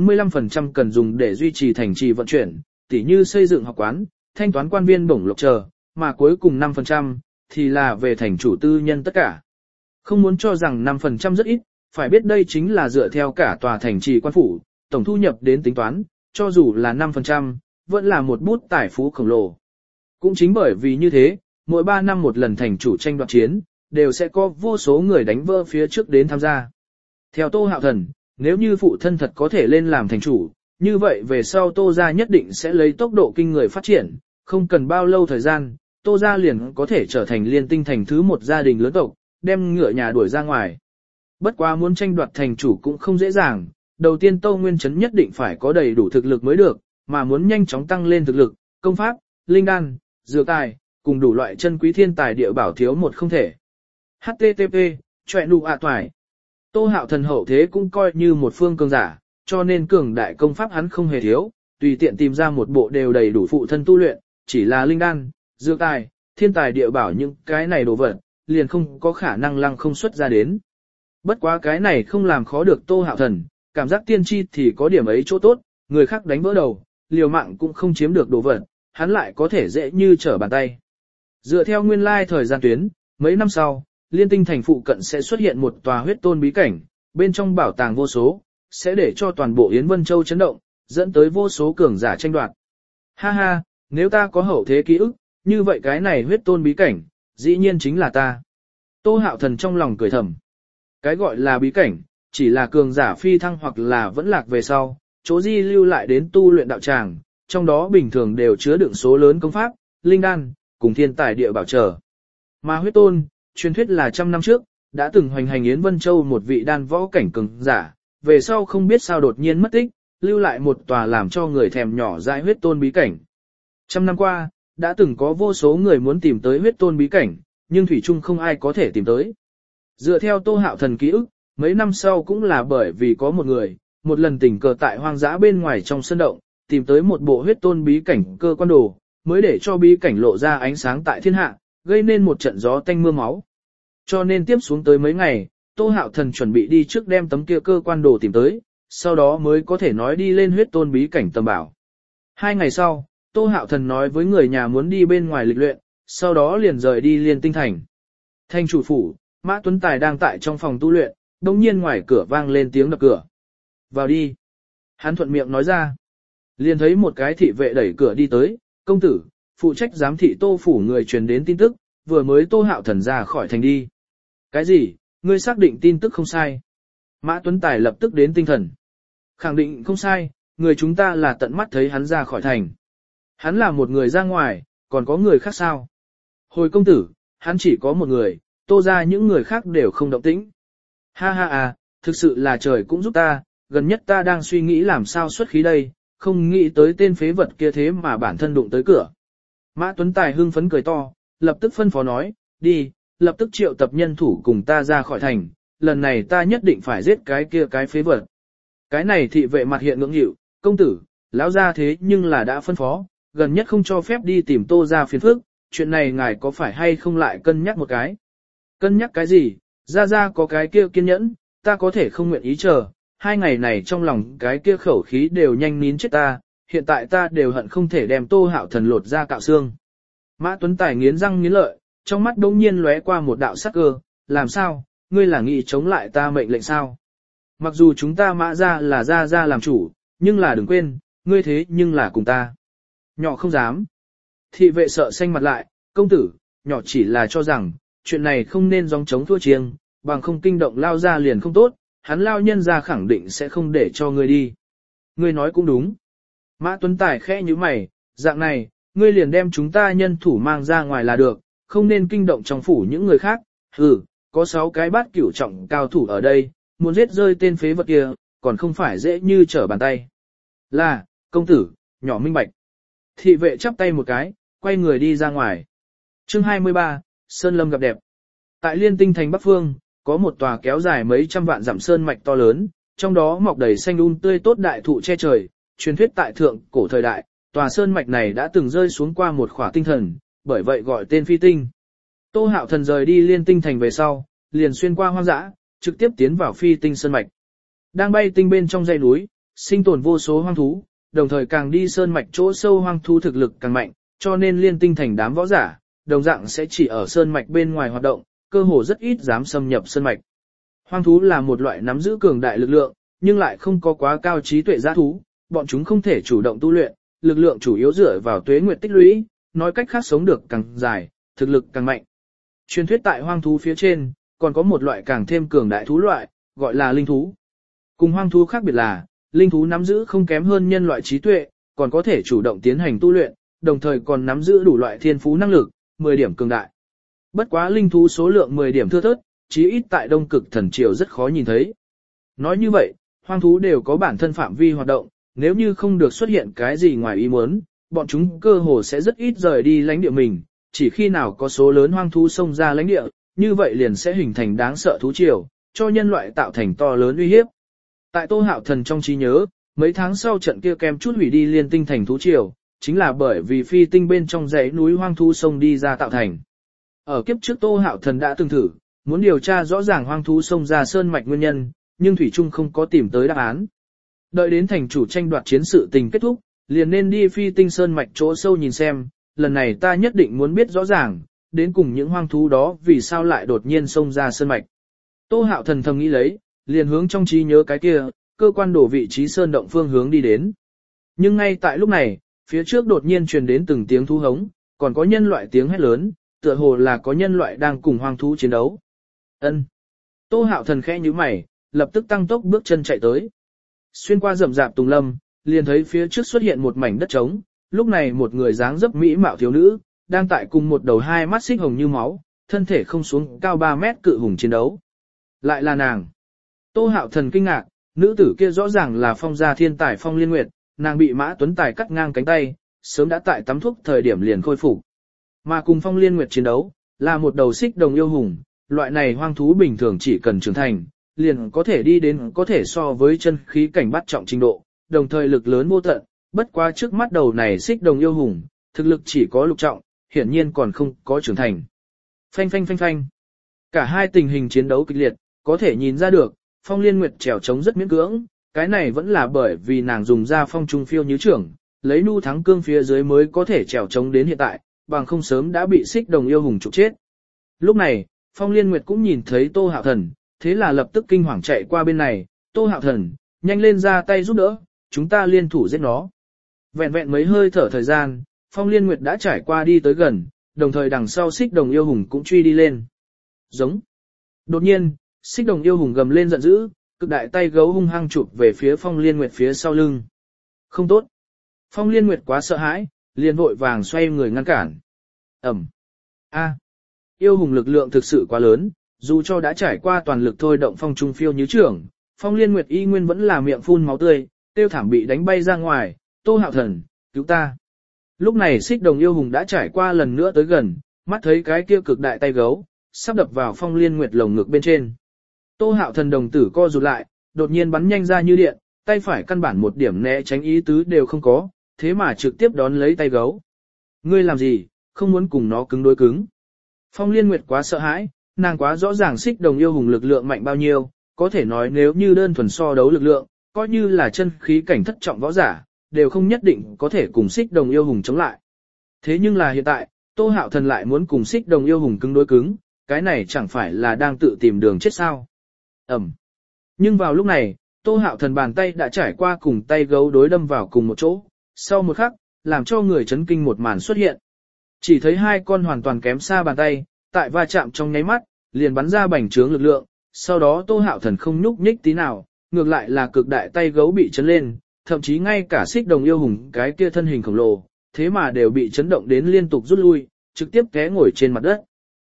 45% cần dùng để duy trì thành trì vận chuyển, tỉ như xây dựng học quán, thanh toán quan viên bổng lộc chờ, mà cuối cùng 5% thì là về thành chủ tư nhân tất cả. Không muốn cho rằng 5% rất ít, phải biết đây chính là dựa theo cả tòa thành trì quan phủ, tổng thu nhập đến tính toán, cho dù là 5%, vẫn là một bút tài phú khổng lồ. Cũng chính bởi vì như thế, mỗi 3 năm một lần thành chủ tranh đoạt chiến, đều sẽ có vô số người đánh vỡ phía trước đến tham gia. Theo Tô Hạo Thần, nếu như phụ thân thật có thể lên làm thành chủ, như vậy về sau Tô gia nhất định sẽ lấy tốc độ kinh người phát triển, không cần bao lâu thời gian, Tô gia liền có thể trở thành Liên Tinh thành thứ một gia đình lớn tộc, đem ngựa nhà đuổi ra ngoài. Bất quá muốn tranh đoạt thành chủ cũng không dễ dàng, đầu tiên Tô Nguyên Chấn nhất định phải có đầy đủ thực lực mới được, mà muốn nhanh chóng tăng lên thực lực, công pháp, linh đan, dược tài, cùng đủ loại chân quý thiên tài địa bảo thiếu một không thể. HTTP, chọe nụ ạ toài. Tô Hạo Thần hậu thế cũng coi như một phương cường giả, cho nên cường đại công pháp hắn không hề thiếu, tùy tiện tìm ra một bộ đều đầy đủ phụ thân tu luyện, chỉ là linh đan, dược tài, thiên tài địa bảo những cái này đồ vật, liền không có khả năng lăng không xuất ra đến. Bất quá cái này không làm khó được Tô Hạo Thần, cảm giác tiên tri thì có điểm ấy chỗ tốt, người khác đánh vỡ đầu, liều mạng cũng không chiếm được đồ vật, hắn lại có thể dễ như trở bàn tay. Dựa theo nguyên lai thời gian tuyến, mấy năm sau, Liên Tinh thành phụ cận sẽ xuất hiện một tòa huyết tôn bí cảnh, bên trong bảo tàng vô số, sẽ để cho toàn bộ Yến Vân Châu chấn động, dẫn tới vô số cường giả tranh đoạt. Ha ha, nếu ta có hậu thế ký ức, như vậy cái này huyết tôn bí cảnh, dĩ nhiên chính là ta. Tô Hạo Thần trong lòng cười thầm. Cái gọi là bí cảnh, chỉ là cường giả phi thăng hoặc là vẫn lạc về sau, chỗ di lưu lại đến tu luyện đạo tràng, trong đó bình thường đều chứa đựng số lớn công pháp, linh đan, cùng thiên tài địa bảo trở. Mà huyết tôn, truyền thuyết là 100 năm trước, đã từng hoành hành Yến Vân Châu một vị đan võ cảnh cường giả, về sau không biết sao đột nhiên mất tích, lưu lại một tòa làm cho người thèm nhỏ dại huyết tôn bí cảnh. 100 năm qua, đã từng có vô số người muốn tìm tới huyết tôn bí cảnh, nhưng thủy chung không ai có thể tìm tới. Dựa theo Tô Hạo Thần ký ức, mấy năm sau cũng là bởi vì có một người, một lần tình cờ tại hoang dã bên ngoài trong sân động, tìm tới một bộ huyết tôn bí cảnh cơ quan đồ, mới để cho bí cảnh lộ ra ánh sáng tại thiên hạ, gây nên một trận gió tanh mưa máu. Cho nên tiếp xuống tới mấy ngày, Tô Hạo Thần chuẩn bị đi trước đem tấm kia cơ quan đồ tìm tới, sau đó mới có thể nói đi lên huyết tôn bí cảnh tầm bảo. 2 ngày sau, Tô Hạo Thần nói với người nhà muốn đi bên ngoài lịch luyện, sau đó liền rời đi Liên Tinh Thành. Thành chủ phủ, Mã Tuấn Tài đang tại trong phòng tu luyện, đồng nhiên ngoài cửa vang lên tiếng đập cửa. Vào đi. Hắn thuận miệng nói ra. Liền thấy một cái thị vệ đẩy cửa đi tới, công tử, phụ trách giám thị Tô phủ người truyền đến tin tức, vừa mới Tô Hạo Thần ra khỏi thành đi. Cái gì, ngươi xác định tin tức không sai? Mã Tuấn Tài lập tức đến tinh thần. Khẳng định không sai, người chúng ta là tận mắt thấy hắn ra khỏi thành. Hắn là một người ra ngoài, còn có người khác sao? Hồi công tử, hắn chỉ có một người, Tô ra những người khác đều không động tĩnh. Ha ha à, thực sự là trời cũng giúp ta, gần nhất ta đang suy nghĩ làm sao xuất khí đây, không nghĩ tới tên phế vật kia thế mà bản thân đụng tới cửa. Mã Tuấn Tài hưng phấn cười to, lập tức phân phó nói, đi, lập tức triệu tập nhân thủ cùng ta ra khỏi thành, lần này ta nhất định phải giết cái kia cái phế vật. Cái này thị vệ mặt hiện ngưỡng nghịu, công tử, lão ra thế nhưng là đã phân phó, gần nhất không cho phép đi tìm Tô ra phiền phức, chuyện này ngài có phải hay không lại cân nhắc một cái. Cân nhắc cái gì, ra có cái kia kiên nhẫn, ta có thể không nguyện ý chờ, 2 ngày này trong lòng cái kia khẩu khí đều nhanh nín chết ta, hiện tại ta đều hận không thể đem Tô Hạo Thần lột ra cạo xương. Mã Tuấn Tài nghiến răng nghiến lợi, trong mắt đống nhiên lóe qua một đạo sắc cơ, làm sao, ngươi là nghĩ chống lại ta mệnh lệnh sao? Mặc dù chúng ta Mã ra là ra làm chủ, nhưng là đừng quên, ngươi thế nhưng là cùng ta. Nhỏ không dám. Thị vệ sợ xanh mặt lại, công tử, nhỏ chỉ là cho rằng, chuyện này không nên gióng chống thua chiêng, bằng không kinh động lao ra liền không tốt, hắn lao nhân ra khẳng định sẽ không để cho ngươi đi. Ngươi nói cũng đúng. Mã Tuấn Tài khẽ như mày, dạng này, ngươi liền đem chúng ta nhân thủ mang ra ngoài là được, không nên kinh động trong phủ những người khác. Có 6 cái bát cửu trọng cao thủ ở đây, muốn giết rơi tên phế vật kia, còn không phải dễ như trở bàn tay. Là, công tử, nhỏ minh bạch. Thị vệ chắp tay một cái, quay người đi ra ngoài. Chương 23, Sơn Lâm gặp đẹp. Tại Liên Tinh Thành Bắc Phương, có một tòa kéo dài mấy trăm vạn dặm sơn mạch to lớn, trong đó mọc đầy xanh tươi tốt đại thụ che trời, truyền thuyết tại thượng cổ thời đại, tòa sơn mạch này đã từng rơi xuống qua một khỏa tinh thần, bởi vậy gọi tên Phi Tinh. Tô Hạo Thần rời đi Liên Tinh Thành về sau, liền xuyên qua hoang dã, trực tiếp tiến vào Phi Tinh sơn mạch. Đang bay tinh bên trong dãy núi, sinh tồn vô số hoang thú, đồng thời càng đi sơn mạch chỗ sâu hoang thú thực lực càng mạnh, cho nên Liên Tinh Thành đám võ giả, đồng dạng sẽ chỉ ở sơn mạch bên ngoài hoạt động, cơ hồ rất ít dám xâm nhập sơn mạch. Hoang thú là một loại nắm giữ cường đại lực lượng, nhưng lại không có quá cao trí tuệ dã thú, bọn chúng không thể chủ động tu luyện, lực lượng chủ yếu dựa vào tuế nguyệt tích lũy, nói cách khác sống được càng dài, thực lực càng mạnh. Truyền thuyết tại hoang thú phía trên, còn có một loại càng thêm cường đại thú loại, gọi là linh thú. Cùng hoang thú khác biệt là, linh thú nắm giữ không kém hơn nhân loại trí tuệ, còn có thể chủ động tiến hành tu luyện, đồng thời còn nắm giữ đủ loại thiên phú năng lực, 10 điểm cường đại. Bất quá linh thú số lượng 10 điểm thưa thớt, chí ít tại Đông Cực Thần Triều rất khó nhìn thấy. Nói như vậy, hoang thú đều có bản thân phạm vi hoạt động, nếu như không được xuất hiện cái gì ngoài ý muốn, bọn chúng cơ hồ sẽ rất ít rời đi lãnh địa mình, chỉ khi nào có số lớn hoang thú xông ra lãnh địa, như vậy liền sẽ hình thành đáng sợ thú triều, cho nhân loại tạo thành to lớn uy hiếp. Tại Tô Hạo Thần trong trí nhớ, mấy tháng sau trận kia kem chút hủy đi Liên Tinh Thành thú triều, chính là bởi vì Phi Tinh bên trong dãy núi hoang thú xông đi ra tạo thành. Ở kiếp trước Tô Hạo Thần đã từng thử, muốn điều tra rõ ràng hoang thú xông ra sơn mạch nguyên nhân, nhưng thủy chung không có tìm tới đáp án. Đợi đến thành chủ tranh đoạt chiến sự tình kết thúc, liền nên đi Phi Tinh sơn mạch chỗ sâu nhìn xem, lần này ta nhất định muốn biết rõ ràng, đến cùng những hoang thú đó vì sao lại đột nhiên xông ra sơn mạch. Tô Hạo Thần thầm nghĩ lấy, liền hướng trong trí nhớ cái kia, cơ quan đổ vị trí sơn động phương hướng đi đến. Nhưng ngay tại lúc này, phía trước đột nhiên truyền đến từng tiếng thú hống, còn có nhân loại tiếng hét lớn, tựa hồ là có nhân loại đang cùng hoang thú chiến đấu. Ân. Tô Hạo Thần khẽ nhíu mày, lập tức tăng tốc bước chân chạy tới. Xuyên qua rậm rạp tùng lâm, liền thấy phía trước xuất hiện một mảnh đất trống, lúc này một người dáng dấp mỹ mạo thiếu nữ, đang tại cùng một đầu hai mắt xích hồng như máu, thân thể không xuống cao 3 mét cự hùng chiến đấu. Lại là nàng. Tô Hạo Thần kinh ngạc, nữ tử kia rõ ràng là Phong gia thiên tài Phong Liên Nguyệt, nàng bị Mã Tuấn Tài cắt ngang cánh tay, sớm đã tại tắm thuốc thời điểm liền khôi phục. Mà cùng Phong Liên Nguyệt chiến đấu, là một đầu xích đồng yêu hùng, loại này hoang thú bình thường chỉ cần trưởng thành, liền có thể đi đến có thể so với chân khí cảnh bắt trọng trình độ, đồng thời lực lớn vô tận, bất quá trước mắt đầu này xích đồng yêu hùng, thực lực chỉ có lục trọng, hiển nhiên còn không có trưởng thành. Phanh phanh phanh phanh. Cả hai tình hình chiến đấu kịch liệt, có thể nhìn ra được, Phong Liên Nguyệt trèo chống rất miễn cưỡng, cái này vẫn là bởi vì nàng dùng ra phong trung phiêu như trưởng, lấy nu thắng cương phía dưới mới có thể trèo chống đến hiện tại, bằng không sớm đã bị xích đồng yêu hùng trục chết. Lúc này, Phong Liên Nguyệt cũng nhìn thấy Tô Hạo Thần, thế là lập tức kinh hoàng chạy qua bên này, Tô Hạo Thần, nhanh lên ra tay giúp đỡ, chúng ta liên thủ giết nó. Vẹn vẹn mấy hơi thở thời gian, Phong Liên Nguyệt đã trải qua đi tới gần, đồng thời đằng sau xích đồng yêu hùng cũng truy đi lên. Giống. Đột nhiên, xích đồng yêu hùng gầm lên giận dữ, cực đại tay gấu hung hăng chụp về phía Phong Liên Nguyệt phía sau lưng. Không tốt. Phong Liên Nguyệt quá sợ hãi, liền vội vàng xoay người ngăn cản. Ẩm. A. Yêu hùng lực lượng thực sự quá lớn, dù cho đã trải qua toàn lực thôi động phong trung phiêu như trưởng, Phong Liên Nguyệt y nguyên vẫn là miệng phun máu tươi, tiêu thảm bị đánh bay ra ngoài, Tô Hạo Thần, cứu ta. Lúc này xích đồng yêu hùng đã trải qua lần nữa tới gần, mắt thấy cái kia cực đại tay gấu, sắp đập vào Phong Liên Nguyệt lồng ngực bên trên. Tô Hạo Thần đồng tử co rụt lại, đột nhiên bắn nhanh ra như điện, tay phải căn bản một điểm né tránh ý tứ đều không có, thế mà trực tiếp đón lấy tay gấu. Ngươi làm gì, không muốn cùng nó cứng đối cứng. Phong Liên Nguyệt quá sợ hãi, nàng quá rõ ràng xích đồng yêu hùng lực lượng mạnh bao nhiêu, có thể nói nếu như đơn thuần so đấu lực lượng, coi như là chân khí cảnh thất trọng võ giả, đều không nhất định có thể cùng xích đồng yêu hùng chống lại. Thế nhưng là hiện tại, Tô Hạo Thần lại muốn cùng xích đồng yêu hùng cứng đối cứng, cái này chẳng phải là đang tự tìm đường chết sao. Ẩm. Nhưng vào lúc này, Tô Hạo Thần bàn tay đã trải qua cùng tay gấu đối đâm vào cùng một chỗ, sau một khắc, làm cho người chấn kinh một màn xuất hiện. Chỉ thấy hai con hoàn toàn kém xa bàn tay, tại va chạm trong nháy mắt, liền bắn ra bành trướng lực lượng, sau đó Tô Hạo Thần không nhúc nhích tí nào, ngược lại là cực đại tay gấu bị chấn lên, thậm chí ngay cả xích đồng yêu hùng cái kia thân hình khổng lồ, thế mà đều bị chấn động đến liên tục rút lui, trực tiếp té ngồi trên mặt đất.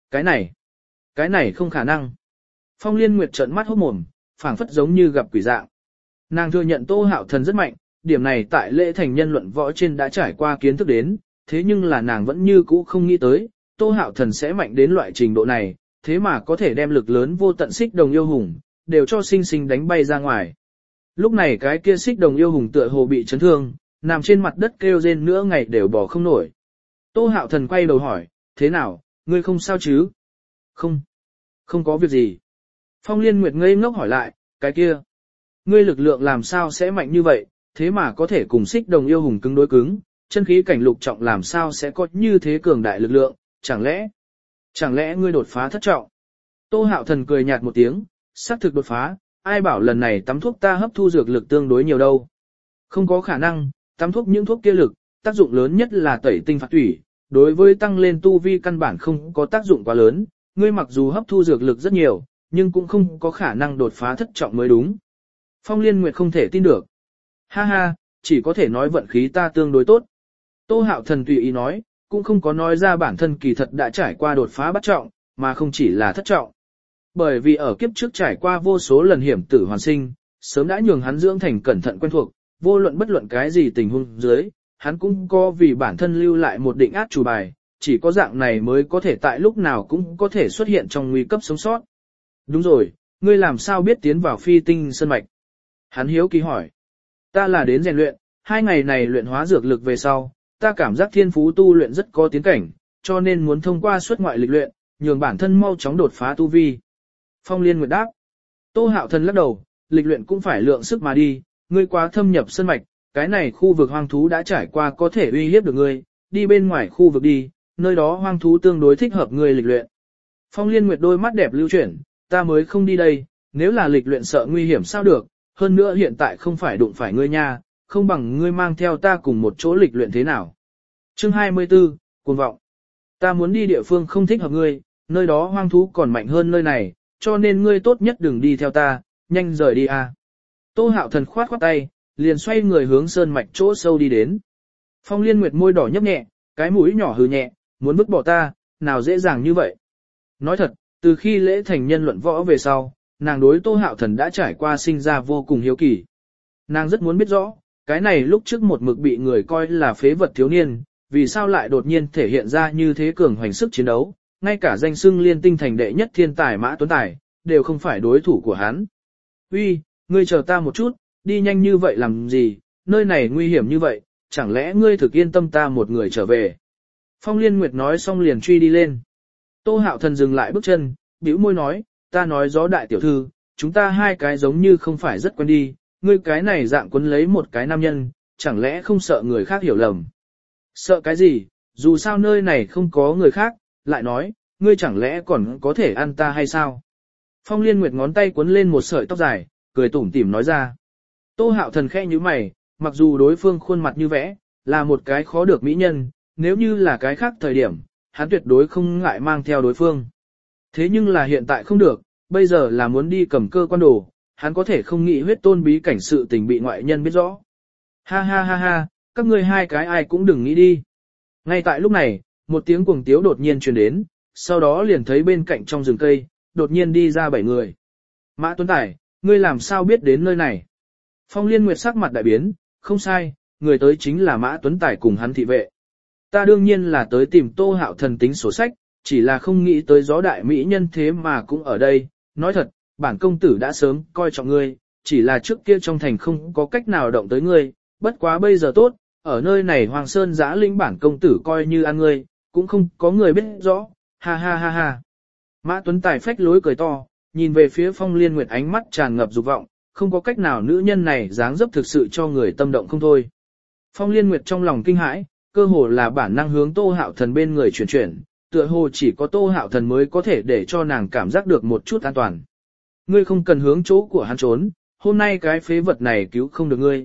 Cái này không khả năng. Phong Liên Nguyệt trợn mắt hốt mồm, phảng phất giống như gặp quỷ dạng. Nàng thừa nhận Tô Hạo Thần rất mạnh, điểm này tại lễ thành nhân luận võ trên đã trải qua kiến thức đến, thế nhưng là nàng vẫn như cũ không nghĩ tới, Tô Hạo Thần sẽ mạnh đến loại trình độ này, thế mà có thể đem lực lớn vô tận xích đồng yêu hùng, đều cho sinh sinh đánh bay ra ngoài. Lúc này cái kia xích đồng yêu hùng tựa hồ bị chấn thương, nằm trên mặt đất kêu rên nữa ngày đều bò không nổi. Tô Hạo Thần quay đầu hỏi, thế nào, ngươi không sao chứ? Không có việc gì. Phong Liên Nguyệt ngây ngốc hỏi lại, cái kia, ngươi lực lượng làm sao sẽ mạnh như vậy, thế mà có thể cùng xích đồng yêu hùng cứng đối cứng, chân khí cảnh lục trọng làm sao sẽ có như thế cường đại lực lượng, chẳng lẽ ngươi đột phá thất trọng? Tô Hạo Thần cười nhạt một tiếng, xác thực đột phá, ai bảo lần này tắm thuốc ta hấp thu dược lực tương đối nhiều đâu. Không có khả năng, tắm thuốc những thuốc kia lực, tác dụng lớn nhất là tẩy tinh phạt thủy, đối với tăng lên tu vi căn bản không có tác dụng quá lớn, ngươi mặc dù hấp thu dược lực rất nhiều, nhưng cũng không có khả năng đột phá thất trọng mới đúng. Phong Liên Nguyệt không thể tin được. Ha ha, chỉ có thể nói vận khí ta tương đối tốt. Tô Hạo Thần tùy ý nói, cũng không có nói ra bản thân kỳ thật đã trải qua đột phá bắt trọng, mà không chỉ là thất trọng. Bởi vì ở kiếp trước trải qua vô số lần hiểm tử hoàn sinh, sớm đã nhường hắn dưỡng thành cẩn thận quen thuộc, vô luận bất luận cái gì tình huống dưới, hắn cũng có vì bản thân lưu lại một định át chủ bài, chỉ có dạng này mới có thể tại lúc nào cũng có thể xuất hiện trong nguy cấp sống sót. Đúng rồi, ngươi làm sao biết tiến vào phi tinh sơn mạch? Hắn hiếu kỳ hỏi. Ta là đến rèn luyện, 2 ngày này luyện hóa dược lực về sau, ta cảm giác thiên phú tu luyện rất có tiến cảnh, cho nên muốn thông qua xuất ngoại lịch luyện, nhường bản thân mau chóng đột phá tu vi. Phong Liên Nguyệt đáp. Tô Hạo Thần lắc đầu, lịch luyện cũng phải lượng sức mà đi, ngươi quá thâm nhập sơn mạch, cái này khu vực hoang thú đã trải qua có thể uy hiếp được ngươi, đi bên ngoài khu vực đi, nơi đó hoang thú tương đối thích hợp ngươi lịch luyện. Phong Liên Nguyệt đôi mắt đẹp lưu chuyển, ta mới không đi đây, nếu là lịch luyện sợ nguy hiểm sao được, hơn nữa hiện tại không phải đụng phải ngươi nha, không bằng ngươi mang theo ta cùng một chỗ lịch luyện thế nào. Chương 24, cuồng vọng. Ta muốn đi địa phương không thích hợp ngươi, nơi đó hoang thú còn mạnh hơn nơi này, cho nên ngươi tốt nhất đừng đi theo ta, nhanh rời đi a. Tô Hạo Thần khoát khoát tay, liền xoay người hướng sơn mạch chỗ sâu đi đến. Phong Liên Nguyệt môi đỏ nhấp nhẹ, cái mũi nhỏ hừ nhẹ, muốn vứt bỏ ta, nào dễ dàng như vậy. Nói thật, từ khi lễ thành nhân luận võ về sau, nàng đối Tô Hạo Thần đã trải qua sinh ra vô cùng hiếu kỳ. Nàng rất muốn biết rõ, cái này lúc trước một mực bị người coi là phế vật thiếu niên, vì sao lại đột nhiên thể hiện ra như thế cường hoành sức chiến đấu, ngay cả danh xưng liên tinh thành đệ nhất thiên tài Mã Tuấn Tài, đều không phải đối thủ của hắn. Uy, ngươi chờ ta một chút, đi nhanh như vậy làm gì, nơi này nguy hiểm như vậy, chẳng lẽ ngươi thực yên tâm ta một người trở về. Phong Liên Nguyệt nói xong liền truy đi lên. Tô Hạo Thần dừng lại bước chân, bĩu môi nói, ta nói gió đại tiểu thư, chúng ta hai cái giống như không phải rất quen đi, ngươi cái này dạng quấn lấy một cái nam nhân, chẳng lẽ không sợ người khác hiểu lầm. Sợ cái gì, dù sao nơi này không có người khác, lại nói, ngươi chẳng lẽ còn có thể ăn ta hay sao? Phong Liên Nguyệt ngón tay quấn lên một sợi tóc dài, cười tủm tỉm nói ra. Tô Hạo Thần khẽ như mày, mặc dù đối phương khuôn mặt như vẽ, là một cái khó được mỹ nhân, nếu như là cái khác thời điểm, hắn tuyệt đối không ngại mang theo đối phương. Thế nhưng là hiện tại không được, bây giờ là muốn đi cầm cơ quan đồ, hắn có thể không nghĩ huyết tôn bí cảnh sự tình bị ngoại nhân biết rõ. Ha ha ha ha, các ngươi hai cái ai cũng đừng nghĩ đi. Ngay tại lúc này, một tiếng cuồng tiếu đột nhiên truyền đến, sau đó liền thấy bên cạnh trong rừng cây, đột nhiên đi ra 7 người. Mã Tuấn Tài, ngươi làm sao biết đến nơi này? Phong Liên Nguyệt sắc mặt đại biến, không sai, người tới chính là Mã Tuấn Tài cùng hắn thị vệ. Ta đương nhiên là tới tìm Tô Hạo Thần tính sổ sách, chỉ là không nghĩ tới gió đại mỹ nhân thế mà cũng ở đây. Nói thật, bản công tử đã sớm coi trọng ngươi, chỉ là trước kia trong thành không có cách nào động tới ngươi, bất quá bây giờ tốt, ở nơi này Hoàng Sơn giã linh bản công tử coi như ăn ngươi, cũng không có người biết rõ, ha ha ha ha. Mã Tuấn Tài phách lối cười to, nhìn về phía Phong Liên Nguyệt ánh mắt tràn ngập dục vọng, không có cách nào nữ nhân này dáng dấp thực sự cho người tâm động không thôi. Phong Liên Nguyệt trong lòng kinh hãi, cơ hồ là bản năng hướng Tô Hạo Thần bên người chuyển, tựa hồ chỉ có Tô Hạo Thần mới có thể để cho nàng cảm giác được một chút an toàn. Ngươi không cần hướng chỗ của hắn trốn, hôm nay cái phế vật này cứu không được ngươi,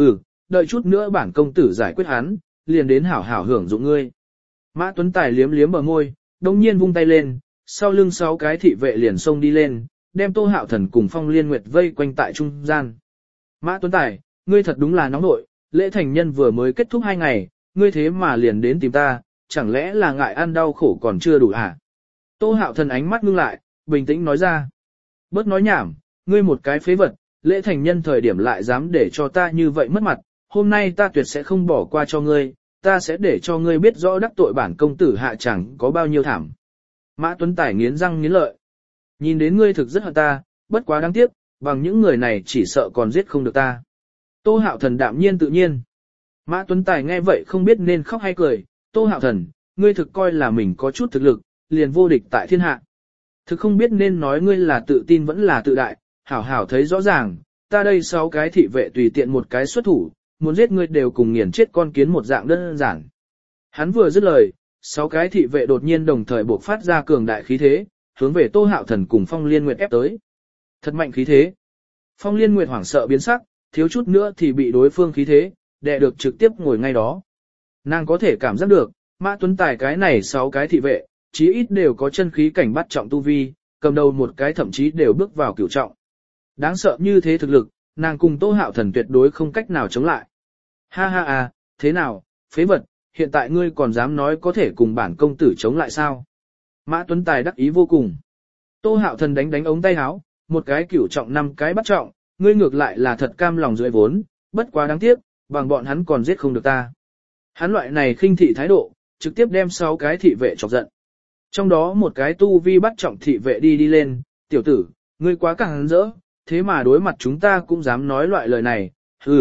đợi chút nữa bản công tử giải quyết hắn, liền đến hảo hảo hưởng dụng ngươi. Mã Tuấn Tài liếm liếm bờ môi, đồng nhiên vung tay lên, sau lưng 6 cái thị vệ liền xông đi lên, đem Tô Hạo Thần cùng Phong Liên Nguyệt vây quanh tại trung gian. Mã Tuấn Tài, ngươi thật đúng là nóng nội, lễ thành nhân vừa mới kết thúc 2 ngày, ngươi thế mà liền đến tìm ta, chẳng lẽ là ngại ăn đau khổ còn chưa đủ hả? Tô Hạo Thần ánh mắt ngưng lại, bình tĩnh nói ra. Bớt nói nhảm, ngươi một cái phế vật, lễ thành nhân thời điểm lại dám để cho ta như vậy mất mặt, hôm nay ta tuyệt sẽ không bỏ qua cho ngươi, ta sẽ để cho ngươi biết rõ đắc tội bản công tử hạ chẳng có bao nhiêu thảm. Mã Tuấn Tài nghiến răng nghiến lợi. Nhìn đến ngươi thực rất hận ta, bất quá đáng tiếc, bằng những người này chỉ sợ còn giết không được ta. Tô Hạo Thần đạm nhiên tự nhiên. Mã Tuấn Tài nghe vậy không biết nên khóc hay cười, Tô Hạo Thần, ngươi thực coi là mình có chút thực lực, liền vô địch tại thiên hạ. Thực không biết nên nói ngươi là tự tin vẫn là tự đại, hảo hảo thấy rõ ràng, ta đây 6 cái thị vệ tùy tiện một cái xuất thủ, muốn giết ngươi đều cùng nghiền chết con kiến một dạng đơn giản. Hắn vừa dứt lời, 6 cái thị vệ đột nhiên đồng thời bộc phát ra cường đại khí thế, hướng về Tô Hạo Thần cùng Phong Liên Nguyệt ép tới. Thật mạnh khí thế. Phong Liên Nguyệt hoảng sợ biến sắc, thiếu chút nữa thì bị đối phương khí thế, đè được trực tiếp ngồi ngay đó. Nàng có thể cảm giác được, Mã Tuấn Tài cái này 6 cái thị vệ, chí ít đều có chân khí cảnh bắt trọng tu vi, cầm đầu một cái thậm chí đều bước vào cửu trọng. Đáng sợ như thế thực lực, nàng cùng Tô Hạo Thần tuyệt đối không cách nào chống lại. Ha ha à, thế nào, phế vật, hiện tại ngươi còn dám nói có thể cùng bản công tử chống lại sao? Mã Tuấn Tài đắc ý vô cùng. Tô Hạo Thần đánh ống tay áo, một cái cửu trọng 5 cái bắt trọng, ngươi ngược lại là thật cam lòng dưới vốn, bất quá đáng tiếc, bằng bọn hắn còn giết không được ta. Hắn loại này khinh thị thái độ, trực tiếp đem 6 cái thị vệ chọc giận. Trong đó một cái tu vi bắt trọng thị vệ đi lên, tiểu tử, ngươi quá càng rỡ, thế mà đối mặt chúng ta cũng dám nói loại lời này,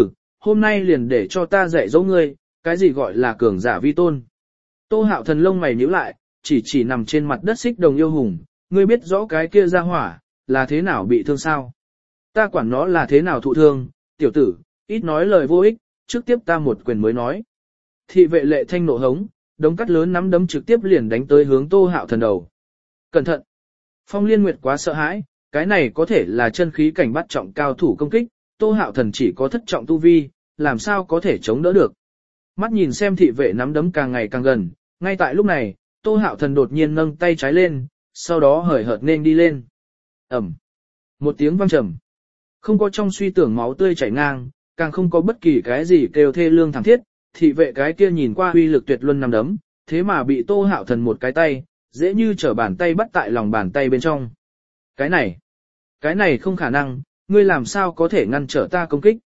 hôm nay liền để cho ta dạy dỗ ngươi, cái gì gọi là cường giả vi tôn. Tô Hạo Thần lông mày nhíu lại, chỉ nằm trên mặt đất xích đồng yêu hùng, ngươi biết rõ cái kia ra hỏa, là thế nào bị thương sao? Ta quản nó là thế nào thụ thương, tiểu tử, ít nói lời vô ích, trước tiếp ta một quyền mới nói. Thị vệ lệ thanh nộ hống, đống cắt lớn nắm đấm trực tiếp liền đánh tới hướng Tô Hạo Thần đầu. Cẩn thận! Phong Liên Nguyệt quá sợ hãi, cái này có thể là chân khí cảnh bắt trọng cao thủ công kích, Tô Hạo Thần chỉ có thất trọng tu vi, làm sao có thể chống đỡ được. Mắt nhìn xem thị vệ nắm đấm càng ngày càng gần, ngay tại lúc này, Tô Hạo Thần đột nhiên nâng tay trái lên, sau đó hời hợt nên đi lên. Ẩm! Một tiếng vang trầm. Không có trong suy tưởng máu tươi chảy ngang, càng không có bất kỳ cái gì kêu thê lương thảm thiết, thị vệ cái kia nhìn qua uy lực tuyệt luân nắm đấm, thế mà bị Tô Hạo Thần một cái tay, dễ như trở bàn tay bắt tại lòng bàn tay bên trong. Cái này không khả năng, ngươi làm sao có thể ngăn trở ta công kích?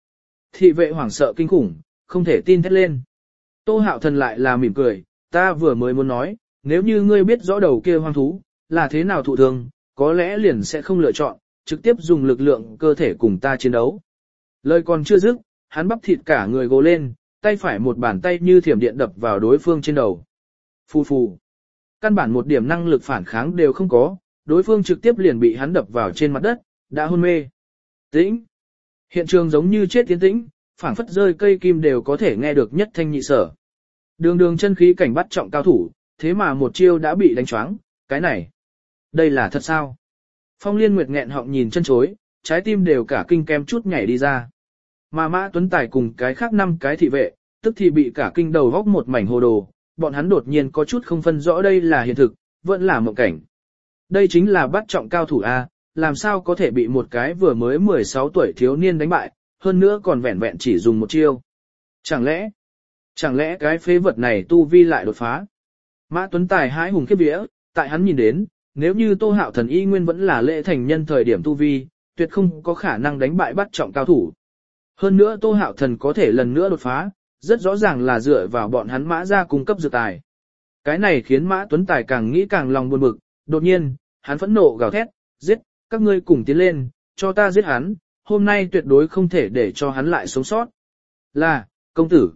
Thị vệ hoảng sợ kinh khủng, không thể tin thét lên. Tô Hạo Thần lại là mỉm cười, ta vừa mới muốn nói, nếu như ngươi biết rõ đầu kia hoang thú, là thế nào thụ thương, có lẽ liền sẽ không lựa chọn, trực tiếp dùng lực lượng cơ thể cùng ta chiến đấu. Lời còn chưa dứt, hắn bắp thịt cả người gồ lên, tay phải một bàn tay như thiểm điện đập vào đối phương trên đầu. Phù phù. Căn bản một điểm năng lực phản kháng đều không có, đối phương trực tiếp liền bị hắn đập vào trên mặt đất, đã hôn mê. Tĩnh. Hiện trường giống như chết tiến tĩnh, phảng phất rơi cây kim đều có thể nghe được nhất thanh nhị sở. Đường đường chân khí cảnh bắt trọng cao thủ, thế mà một chiêu đã bị đánh choáng, cái này. Đây là thật sao? Phong Liên Nguyệt nghẹn họng nhìn chân chối, trái tim đều cả kinh kem chút nhảy đi ra. Mà Mã Tuấn Tài cùng cái khác 5 cái thị vệ, tức thì bị cả kinh đầu góc một mảnh hồ đồ, bọn hắn đột nhiên có chút không phân rõ đây là hiện thực, vẫn là mộng cảnh. Đây chính là bắt trọng cao thủ A, làm sao có thể bị một cái vừa mới 16 tuổi thiếu niên đánh bại, hơn nữa còn vẹn vẹn chỉ dùng một chiêu. Chẳng lẽ cái phế vật này tu vi lại đột phá? Mã Tuấn Tài hái hùng khiếp vía, tại hắn nhìn đến, nếu như Tô Hạo Thần y nguyên vẫn là lễ thành nhân thời điểm tu vi, tuyệt không có khả năng đánh bại bắt trọng cao thủ. Hơn nữa Tô Hạo Thần có thể lần nữa đột phá, rất rõ ràng là dựa vào bọn hắn Mã ra cung cấp dược tài. Cái này khiến Mã Tuấn Tài càng nghĩ càng lòng buồn bực, đột nhiên, hắn phẫn nộ gào thét, giết, các ngươi cùng tiến lên, cho ta giết hắn, hôm nay tuyệt đối không thể để cho hắn lại sống sót. Là, công tử.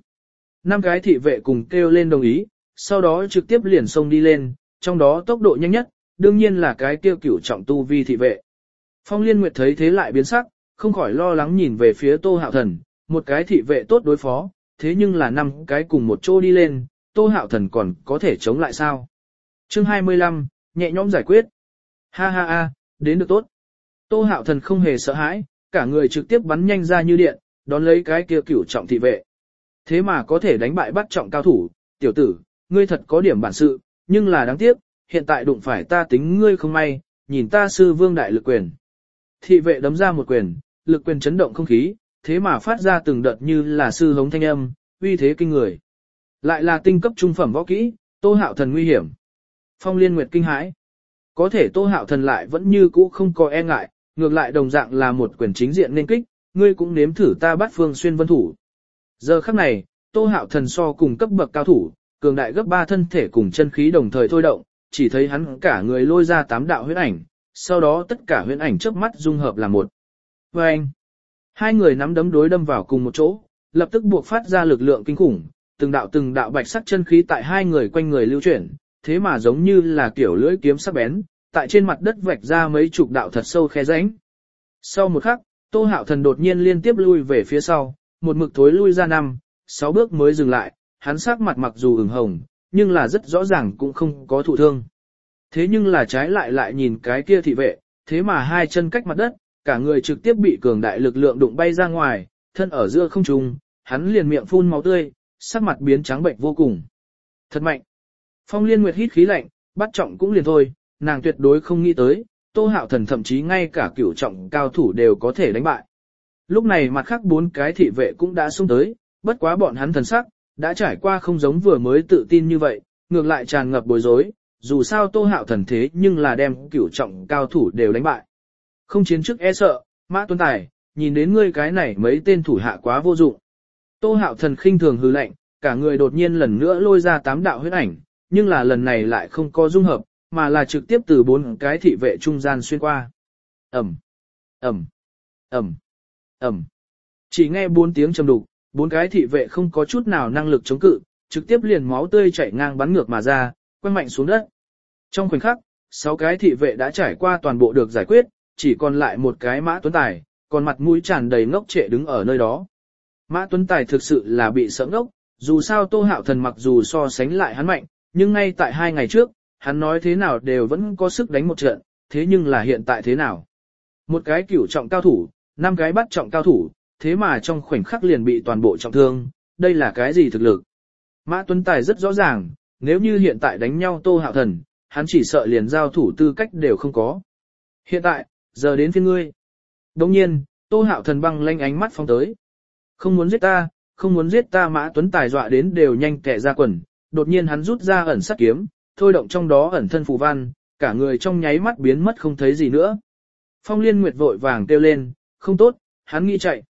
5 cái thị vệ cùng kêu lên đồng ý, sau đó trực tiếp liền xông đi lên, trong đó tốc độ nhanh nhất, đương nhiên là cái kêu cửu trọng tu vi thị vệ. Phong Liên Nguyệt thấy thế lại biến sắc, không khỏi lo lắng nhìn về phía Tô Hạo Thần, một cái thị vệ tốt đối phó, thế nhưng là 5 cái cùng một chỗ đi lên, Tô Hạo Thần còn có thể chống lại sao? Chương 25, nhẹ nhõm giải quyết. Ha ha ha, đến được tốt. Tô Hạo Thần không hề sợ hãi, cả người trực tiếp bắn nhanh ra như điện, đón lấy cái kia cửu trọng thị vệ. Thế mà có thể đánh bại bắt trọng cao thủ, tiểu tử, ngươi thật có điểm bản sự, nhưng là đáng tiếc, hiện tại đụng phải ta tính ngươi không may, nhìn ta sư vương đại lực quyền. Thị vệ đấm ra một quyền, lực quyền chấn động không khí, thế mà phát ra từng đợt như là sư hống thanh âm, uy thế kinh người. Lại là tinh cấp trung phẩm võ kỹ, Tô Hạo Thần nguy hiểm. Phong Liên Nguyệt kinh hãi. Có thể Tô Hạo Thần lại vẫn như cũ không có e ngại, ngược lại đồng dạng là một quyền chính diện nên kích, ngươi cũng nếm thử ta bắt phương xuyên vân thủ. Giờ khắc này, Tô Hạo Thần so cùng cấp bậc cao thủ, cường đại gấp 3 thân thể cùng chân khí đồng thời thôi động, chỉ thấy hắn cả người lôi ra 8 đạo huyễn ảnh, sau đó tất cả huyễn ảnh chớp mắt dung hợp là một. Và anh, hai người nắm đấm đối đâm vào cùng một chỗ, lập tức buộc phát ra lực lượng kinh khủng, từng đạo bạch sắc chân khí tại hai người quanh người lưu chuyển, thế mà giống như là kiểu lưỡi kiếm sắc bén, tại trên mặt đất vạch ra mấy chục đạo thật sâu khe rãnh. Sau một khắc, Tô Hạo Thần đột nhiên liên tiếp lui về phía sau, một mực thối lui ra 5-6 bước mới dừng lại, hắn sắc mặt mặc dù ửng hồng, nhưng là rất rõ ràng cũng không có thụ thương. Thế nhưng là trái lại nhìn cái kia thị vệ, thế mà hai chân cách mặt đất, cả người trực tiếp bị cường đại lực lượng đụng bay ra ngoài, thân ở giữa không trung, hắn liền miệng phun máu tươi, sắc mặt biến trắng bệnh vô cùng. Thật mạnh. Phong Liên Nguyệt hít khí lạnh, bắt trọng cũng liền thôi, nàng tuyệt đối không nghĩ tới, Tô Hạo Thần thậm chí ngay cả cửu trọng cao thủ đều có thể đánh bại. Lúc này mặt khác 4 cái thị vệ cũng đã xông tới, bất quá bọn hắn thần sắc, đã trải qua không giống vừa mới tự tin như vậy, ngược lại tràn ngập bối rối, dù sao Tô Hạo Thần thế nhưng là đem cửu trọng cao thủ đều đánh bại. Không chiến trước e sợ, Mã Tuấn Tài, nhìn đến ngươi cái này mấy tên thủ hạ quá vô dụng. Tô Hạo Thần khinh thường hừ lạnh, cả người đột nhiên lần nữa lôi ra 8 đạo huyết ảnh, nhưng là lần này lại không có dung hợp, mà là trực tiếp từ 4 cái thị vệ trung gian xuyên qua. Ầm, ầm, ầm, ầm. Chỉ nghe 4 tiếng trầm đục, 4 cái thị vệ không có chút nào năng lực chống cự, trực tiếp liền máu tươi chảy ngang bắn ngược mà ra, quăng mạnh xuống đất. Trong khoảnh khắc, 6 cái thị vệ đã trải qua toàn bộ được giải quyết, chỉ còn lại một cái Mã Tuấn Tài, còn mặt mũi tràn đầy ngốc trệ đứng ở nơi đó. Mã Tuấn Tài thực sự là bị sợ ngốc, dù sao Tô Hạo Thần mặc dù so sánh lại hắn mạnh, nhưng ngay tại 2 ngày trước, hắn nói thế nào đều vẫn có sức đánh một trận, thế nhưng là hiện tại thế nào? Một cái cửu trọng cao thủ, 5 cái bắt trọng cao thủ, thế mà trong khoảnh khắc liền bị toàn bộ trọng thương, đây là cái gì thực lực? Mã Tuấn Tài rất rõ ràng, nếu như hiện tại đánh nhau Tô Hạo Thần, hắn chỉ sợ liền giao thủ tư cách đều không có. Hiện tại, giờ đến phiên ngươi. Đồng nhiên, Tô Hạo Thần băng lanh ánh mắt phóng tới. Không muốn giết ta Mã Tuấn Tài dọa đến đều nhanh kẻ ra quần, đột nhiên hắn rút ra ẩn sát kiếm, thôi động trong đó ẩn thân phù văn, cả người trong nháy mắt biến mất không thấy gì nữa. Phong Liên Nguyệt vội vàng kêu lên, không tốt, hắn nghĩ chạy.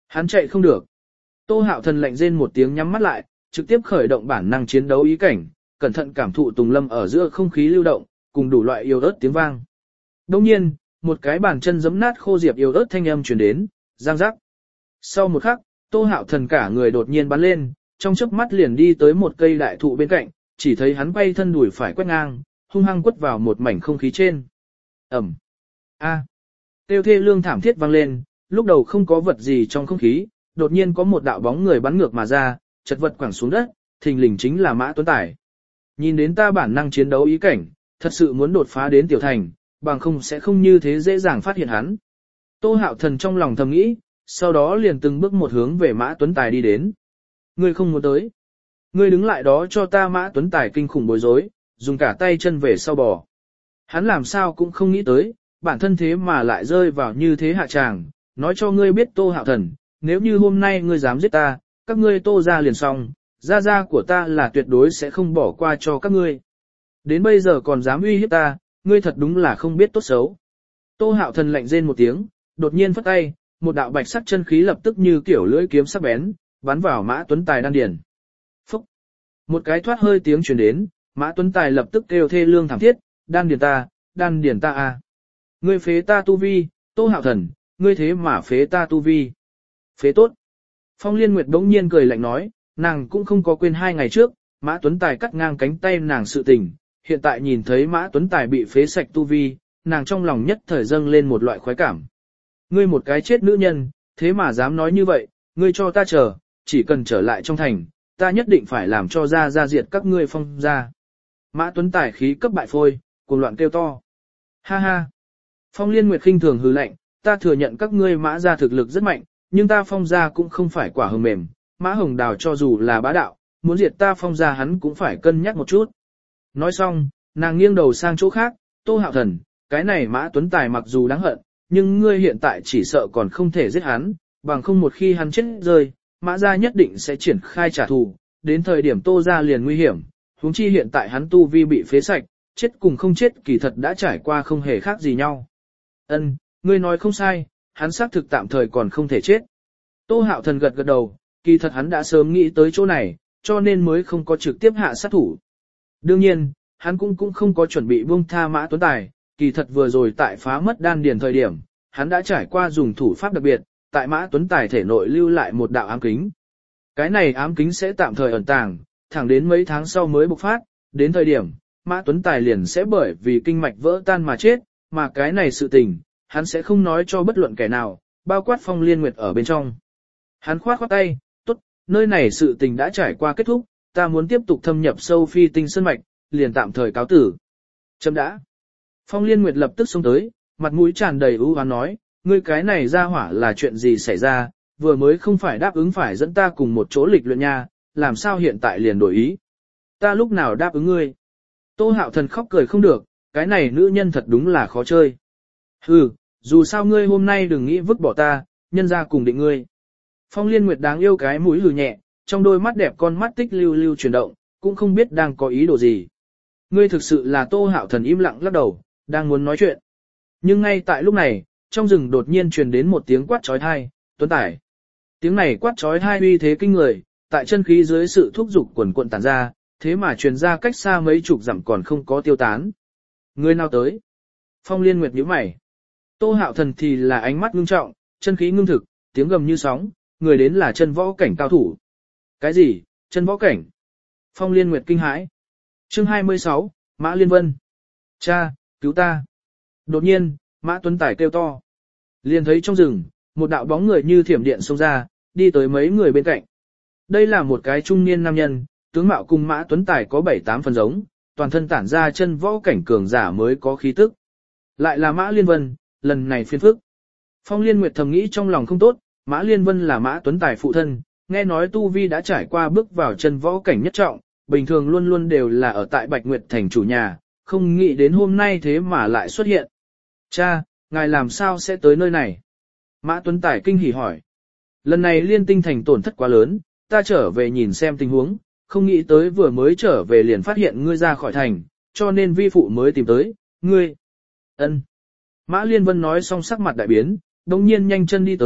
Hắn chạy không được. Tô Hạo Thần lạnh rên một tiếng nhắm mắt lại, trực tiếp khởi động bản năng chiến đấu ý cảnh, cẩn thận cảm thụ Tùng Lâm ở giữa không khí lưu động, cùng đủ loại yêu ớt tiếng vang. Đồng nhiên, một cái bàn chân giẫm nát khô diệp yêu ớt thanh âm truyền đến, giang giác. Sau một khắc, Tô Hạo Thần cả người đột nhiên bắn lên, trong chớp mắt liền đi tới một cây đại thụ bên cạnh, chỉ thấy hắn quay thân đùi phải quét ngang, hung hăng quất vào một mảnh không khí trên. Ẩm. A. Tiêu thê lương thảm thiết vang lên, lúc đầu không có vật gì trong không khí, đột nhiên có một đạo bóng người bắn ngược mà ra, chật vật quẳng xuống đất, thình lình chính là Mã Tuấn Tài. Nhìn đến ta bản năng chiến đấu ý cảnh, thật sự muốn đột phá đến tiểu thành, bằng không sẽ không như thế dễ dàng phát hiện hắn. Tô Hạo Thần trong lòng thầm nghĩ, sau đó liền từng bước một hướng về Mã Tuấn Tài đi đến. Ngươi không muốn tới. Ngươi đứng lại đó cho ta. Mã Tuấn Tài kinh khủng bối rối, dùng cả tay chân về sau bò. Hắn làm sao cũng không nghĩ tới, bản thân thế mà lại rơi vào như thế hạ tràng, nói cho ngươi biết Tô Hạo Thần, nếu như hôm nay ngươi dám giết ta, các ngươi Tô ra liền xong, gia của ta là tuyệt đối sẽ không bỏ qua cho các ngươi. Đến bây giờ còn dám uy hiếp ta, ngươi thật đúng là không biết tốt xấu. Tô Hạo Thần lạnh rên một tiếng, đột nhiên phất tay, một đạo bạch sắc chân khí lập tức như kiểu lưỡi kiếm sắc bén, bắn vào Mã Tuấn Tài đan điền. Phúc! Một cái thoát hơi tiếng truyền đến, Mã Tuấn Tài lập tức kêu thê lương thảm thiết, đan điền ta à. Ngươi phế ta tu vi, Tô Hạo Thần, ngươi thế mà phế ta tu vi. Phế tốt. Phong Liên Nguyệt đống nhiên cười lạnh nói, nàng cũng không có quên 2 ngày trước, Mã Tuấn Tài cắt ngang cánh tay nàng sự tình, hiện tại nhìn thấy Mã Tuấn Tài bị phế sạch tu vi, nàng trong lòng nhất thời dâng lên một loại khoái cảm. Ngươi một cái chết nữ nhân, thế mà dám nói như vậy, ngươi cho ta chờ, chỉ cần trở lại trong thành, ta nhất định phải làm cho ra diệt các ngươi Phong ra. Mã Tuấn Tài khí cấp bại phôi, cuồng loạn kêu to. Ha ha. Phong Liên Nguyệt khinh thường hừ lạnh, ta thừa nhận các ngươi Mã gia thực lực rất mạnh, nhưng ta Phong gia cũng không phải quả hồng mềm, Mã Hồng Đào cho dù là bá đạo, muốn diệt ta Phong gia hắn cũng phải cân nhắc một chút. Nói xong, nàng nghiêng đầu sang chỗ khác, Tô Hạo Thần, cái này Mã Tuấn Tài mặc dù đáng hận, nhưng ngươi hiện tại chỉ sợ còn không thể giết hắn, bằng không một khi hắn chết rơi, Mã gia nhất định sẽ triển khai trả thù, đến thời điểm Tô gia liền nguy hiểm, huống chi hiện tại hắn tu vi bị phế sạch, chết cùng không chết kỳ thật đã trải qua không hề khác gì nhau. Ân, ngươi nói không sai, hắn xác thực tạm thời còn không thể chết. Tô Hạo Thần gật gật đầu, kỳ thật hắn đã sớm nghĩ tới chỗ này, cho nên mới không có trực tiếp hạ sát thủ. Đương nhiên, hắn cũng không có chuẩn bị buông tha Mã Tuấn Tài, kỳ thật vừa rồi tại phá mất đan điền thời điểm, hắn đã trải qua dùng thủ pháp đặc biệt, tại Mã Tuấn Tài thể nội lưu lại một đạo ám kính. Cái này ám kính sẽ tạm thời ẩn tàng, thẳng đến mấy tháng sau mới bộc phát, đến thời điểm, Mã Tuấn Tài liền sẽ bởi vì kinh mạch vỡ tan mà chết, mà cái này sự tình, hắn sẽ không nói cho bất luận kẻ nào, bao quát Phong Liên Nguyệt ở bên trong. Hắn khoát khoát tay, tốt, nơi này sự tình đã trải qua kết thúc, ta muốn tiếp tục thâm nhập sâu phi tinh sơn mạch, liền tạm thời cáo tử. Chấm đã. Phong Liên Nguyệt lập tức xông tới, mặt mũi tràn đầy ưu hoán nói, ngươi cái này ra hỏa là chuyện gì xảy ra, vừa mới không phải đáp ứng phải dẫn ta cùng một chỗ lịch luyện nha, làm sao hiện tại liền đổi ý. Ta lúc nào đáp ứng ngươi. Tô Hạo Thần khóc cười không được, cái này nữ nhân thật đúng là khó chơi. Hừ, dù sao ngươi hôm nay đừng nghĩ vứt bỏ ta, nhân ra cùng định ngươi. Phong Liên Nguyệt đáng yêu cái mũi hừ nhẹ, trong đôi mắt đẹp con mắt tích lưu lưu chuyển động, cũng không biết đang có ý đồ gì. Ngươi thực sự là Tô Hạo Thần im lặng lắc đầu, đang muốn nói chuyện. Nhưng ngay tại lúc này, trong rừng đột nhiên truyền đến một tiếng quát trói thai, Tuấn Tài. Tiếng này quát trói thai uy thế kinh người, tại chân khí dưới sự thúc giục quần cuộn tản ra, thế mà truyền ra cách xa mấy chục dặm còn không có tiêu tán. Người nào tới? Phong Liên Nguyệt nhíu mày. Tô Hạo Thần thì là ánh mắt ngưng trọng, chân khí ngưng thực, tiếng gầm như sóng, người đến là chân võ cảnh cao thủ. Cái gì? Chân võ cảnh? Phong Liên Nguyệt kinh hãi. Chương 26, Mã Liên Vân. Cha, cứu ta. Đột nhiên, Mã Tuấn Tài kêu to. Liền thấy trong rừng, một đạo bóng người như thiểm điện xông ra, đi tới mấy người bên cạnh. Đây là một cái trung niên nam nhân, tướng mạo cùng Mã Tuấn Tài có 7-8 phần giống, toàn thân tản ra chân võ cảnh cường giả mới có khí tức. Lại là Mã Liên Vân, lần này phiền phức. Phong Liên Nguyệt thầm nghĩ trong lòng không tốt, Mã Liên Vân là Mã Tuấn Tài phụ thân, nghe nói Tu Vi đã trải qua bước vào chân võ cảnh nhất trọng, bình thường luôn luôn đều là ở tại Bạch Nguyệt thành chủ nhà, không nghĩ đến hôm nay thế mà lại xuất hiện. Cha, ngài làm sao sẽ tới nơi này? Mã Tuấn Tài kinh hỉ hỏi. Lần này Liên Tinh thành tổn thất quá lớn, ta trở về nhìn xem tình huống, không nghĩ tới vừa mới trở về liền phát hiện ngươi ra khỏi thành, cho nên vi phụ mới tìm tới, ngươi. Ân. Mã Liên Vân nói xong sắc mặt đại biến, đồng nhiên nhanh chân đi tới,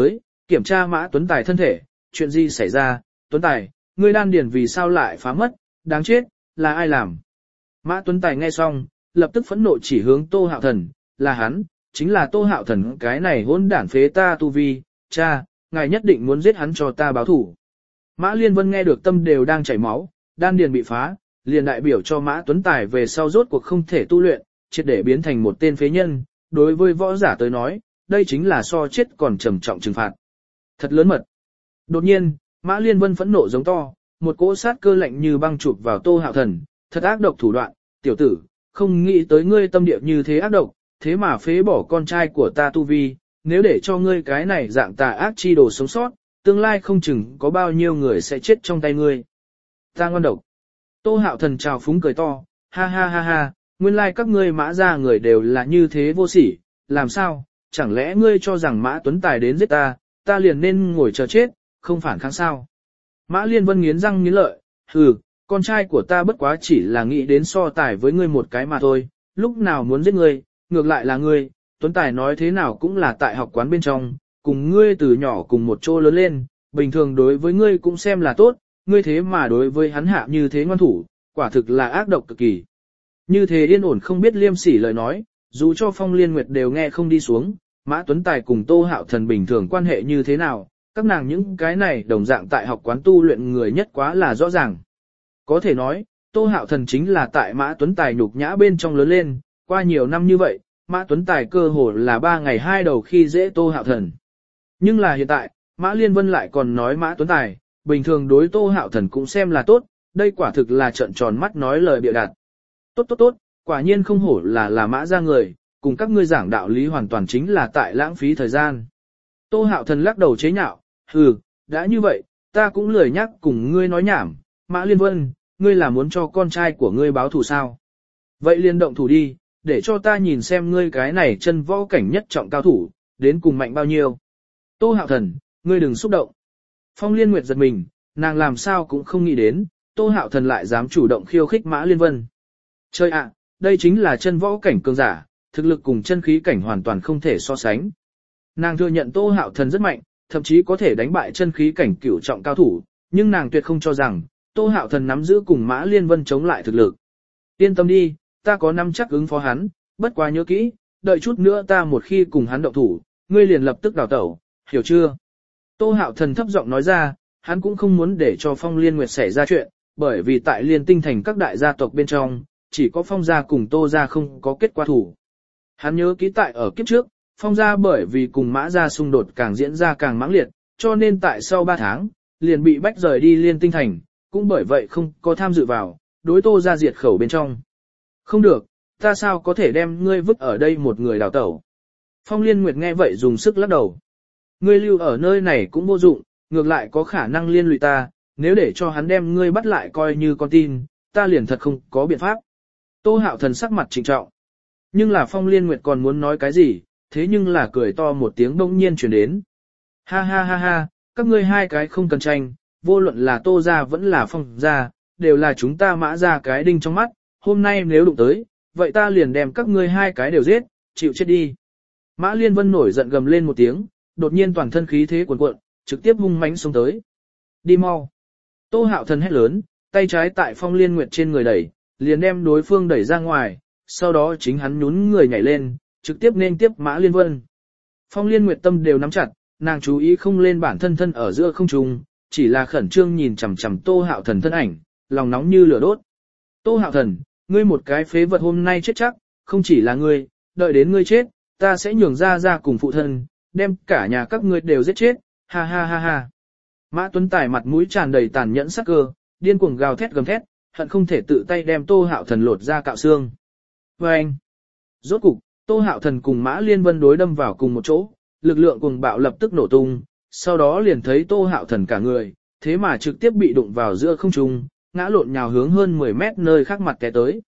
kiểm tra Mã Tuấn Tài thân thể, chuyện gì xảy ra, Tuấn Tài, ngươi đan điền vì sao lại phá mất, đáng chết, là ai làm. Mã Tuấn Tài nghe xong, lập tức phẫn nộ chỉ hướng Tô Hạo Thần, là hắn, chính là Tô Hạo Thần cái này hỗn đản phế ta tu vi, cha, ngài nhất định muốn giết hắn cho ta báo thủ. Mã Liên Vân nghe được tâm đều đang chảy máu, đan điền bị phá, liền đại biểu cho Mã Tuấn Tài về sau rốt cuộc không thể tu luyện, triệt để biến thành một tên phế nhân, đối với võ giả tới nói, đây chính là so chết còn trầm trọng trừng phạt. Thật lớn mật. Đột nhiên, Mã Liên Vân phẫn nộ giống to, một cỗ sát cơ lạnh như băng chụp vào Tô Hạo Thần, thật ác độc thủ đoạn, tiểu tử, không nghĩ tới ngươi tâm địa như thế ác độc, thế mà phế bỏ con trai của ta tu vi, nếu để cho ngươi cái này dạng tà ác chi đồ sống sót, tương lai không chừng có bao nhiêu người sẽ chết trong tay ngươi. Ta ngon độc. Tô Hạo Thần trào phúng cười to, ha ha ha ha, nguyên lai các ngươi Mã gia người đều là như thế vô sỉ, làm sao, chẳng lẽ ngươi cho rằng Mã Tuấn Tài đến giết ta, ta liền nên ngồi chờ chết, không phản kháng sao. Mã Liên Vân nghiến răng nghiến lợi, hừ, con trai của ta bất quá chỉ là nghĩ đến so tài với ngươi một cái mà thôi, lúc nào muốn giết ngươi, ngược lại là ngươi, Tuấn Tài nói thế nào cũng là tại học quán bên trong, cùng ngươi từ nhỏ cùng một chỗ lớn lên, bình thường đối với ngươi cũng xem là tốt, ngươi thế mà đối với hắn hạ như thế ngoan thủ, quả thực là ác độc cực kỳ. Như thế yên ổn không biết liêm sỉ lời nói, dù cho Phong Liên Nguyệt đều nghe không đi xuống, Mã Tuấn Tài cùng Tô Hạo Thần bình thường quan hệ như thế nào, các nàng những cái này đồng dạng tại học quán tu luyện người nhất quá là rõ ràng. Có thể nói, Tô Hạo Thần chính là tại Mã Tuấn Tài nhục nhã bên trong lớn lên, qua nhiều năm như vậy, Mã Tuấn Tài cơ hồ là 3 ngày 2 đầu khi dễ Tô Hạo Thần. Nhưng là hiện tại, Mã Liên Vân lại còn nói Mã Tuấn Tài, bình thường đối Tô Hạo Thần cũng xem là tốt, đây quả thực là trợn tròn mắt nói lời bịa đặt. Tốt tốt tốt, quả nhiên không hổ là Mã gia người, cùng các ngươi giảng đạo lý hoàn toàn chính là tại lãng phí thời gian. Tô Hạo Thần lắc đầu chế nhạo, hừ, đã như vậy, ta cũng lười nhắc cùng ngươi nói nhảm, Mã Liên Vân, ngươi là muốn cho con trai của ngươi báo thù sao? Vậy liền động thủ đi, để cho ta nhìn xem ngươi cái này chân võ cảnh nhất trọng cao thủ, đến cùng mạnh bao nhiêu. Tô Hạo Thần, ngươi đừng xúc động. Phong Liên Nguyệt giật mình, nàng làm sao cũng không nghĩ đến, Tô Hạo Thần lại dám chủ động khiêu khích Mã Liên Vân. Chơi ạ, đây chính là chân võ cảnh cường giả, thực lực cùng chân khí cảnh hoàn toàn không thể so sánh. Nàng thừa nhận Tô Hạo Thần rất mạnh, thậm chí có thể đánh bại chân khí cảnh cửu trọng cao thủ, nhưng nàng tuyệt không cho rằng, Tô Hạo Thần nắm giữ cùng Mã Liên Vân chống lại thực lực. Yên tâm đi, ta có nắm chắc ứng phó hắn, bất quá nhớ kỹ, đợi chút nữa ta một khi cùng hắn động thủ, ngươi liền lập tức đào tẩu, hiểu chưa? Tô Hạo Thần thấp giọng nói ra, hắn cũng không muốn để cho Phong Liên Nguyệt xảy ra chuyện, bởi vì tại Liên Tinh Thành các đại gia tộc bên trong, chỉ có Phong gia cùng Tô gia không có kết quả thủ. Hắn nhớ kỹ tại ở kiếp trước, Phong gia bởi vì cùng Mã gia xung đột càng diễn ra càng mãng liệt, cho nên tại sau 3 tháng, liền bị bách rời đi Liên Tinh Thành, cũng bởi vậy không có tham dự vào, đối Tô gia diệt khẩu bên trong. Không được, ta sao có thể đem ngươi vứt ở đây một người đào tẩu. Phong Liên Nguyệt nghe vậy dùng sức lắc đầu. Ngươi lưu ở nơi này cũng vô dụng, ngược lại có khả năng liên lụy ta, nếu để cho hắn đem ngươi bắt lại coi như con tin, ta liền thật không có biện pháp. Tô Hạo Thần sắc mặt trịnh trọng. Nhưng là Phong Liên Nguyệt còn muốn nói cái gì, thế nhưng là cười to một tiếng bỗng nhiên truyền đến. Ha ha ha ha, các ngươi hai cái không cần tranh, vô luận là Tô gia vẫn là Phong gia, đều là chúng ta Mã gia cái đinh trong mắt, hôm nay nếu đụng tới, vậy ta liền đem các ngươi hai cái đều giết, chịu chết đi. Mã Liên Vân nổi giận gầm lên một tiếng, đột nhiên toàn thân khí thế cuồn cuộn, trực tiếp hung mãnh xông tới. Đi mau. Tô Hạo Thần hét lớn, tay trái tại Phong Liên Nguyệt trên người đẩy, liền đem đối phương đẩy ra ngoài, sau đó chính hắn nhún người nhảy lên, trực tiếp nên tiếp Mã Liên Vân. Phong Liên Nguyệt tâm đều nắm chặt, nàng chú ý không lên bản thân thân ở giữa không trung, chỉ là khẩn trương nhìn chằm chằm Tô Hạo Thần thân ảnh, lòng nóng như lửa đốt. Tô Hạo Thần, ngươi một cái phế vật hôm nay chết chắc, không chỉ là ngươi, đợi đến ngươi chết, ta sẽ nhường ra cùng phụ thân, đem cả nhà các ngươi đều giết chết, ha ha ha ha. Mã Tuấn Tài mặt mũi tràn đầy tàn nhẫn sắc cơ, điên cuồng gào thét gầm thét, hận không thể tự tay đem Tô Hạo Thần lột ra cạo xương. Và anh, rốt cục, Tô Hạo Thần cùng Mã Liên Vân đối đâm vào cùng một chỗ, lực lượng cuồng bạo lập tức nổ tung, sau đó liền thấy Tô Hạo Thần cả người, thế mà trực tiếp bị đụng vào giữa không trung, ngã lộn nhào hướng hơn 10 mét nơi khác mặt té tới.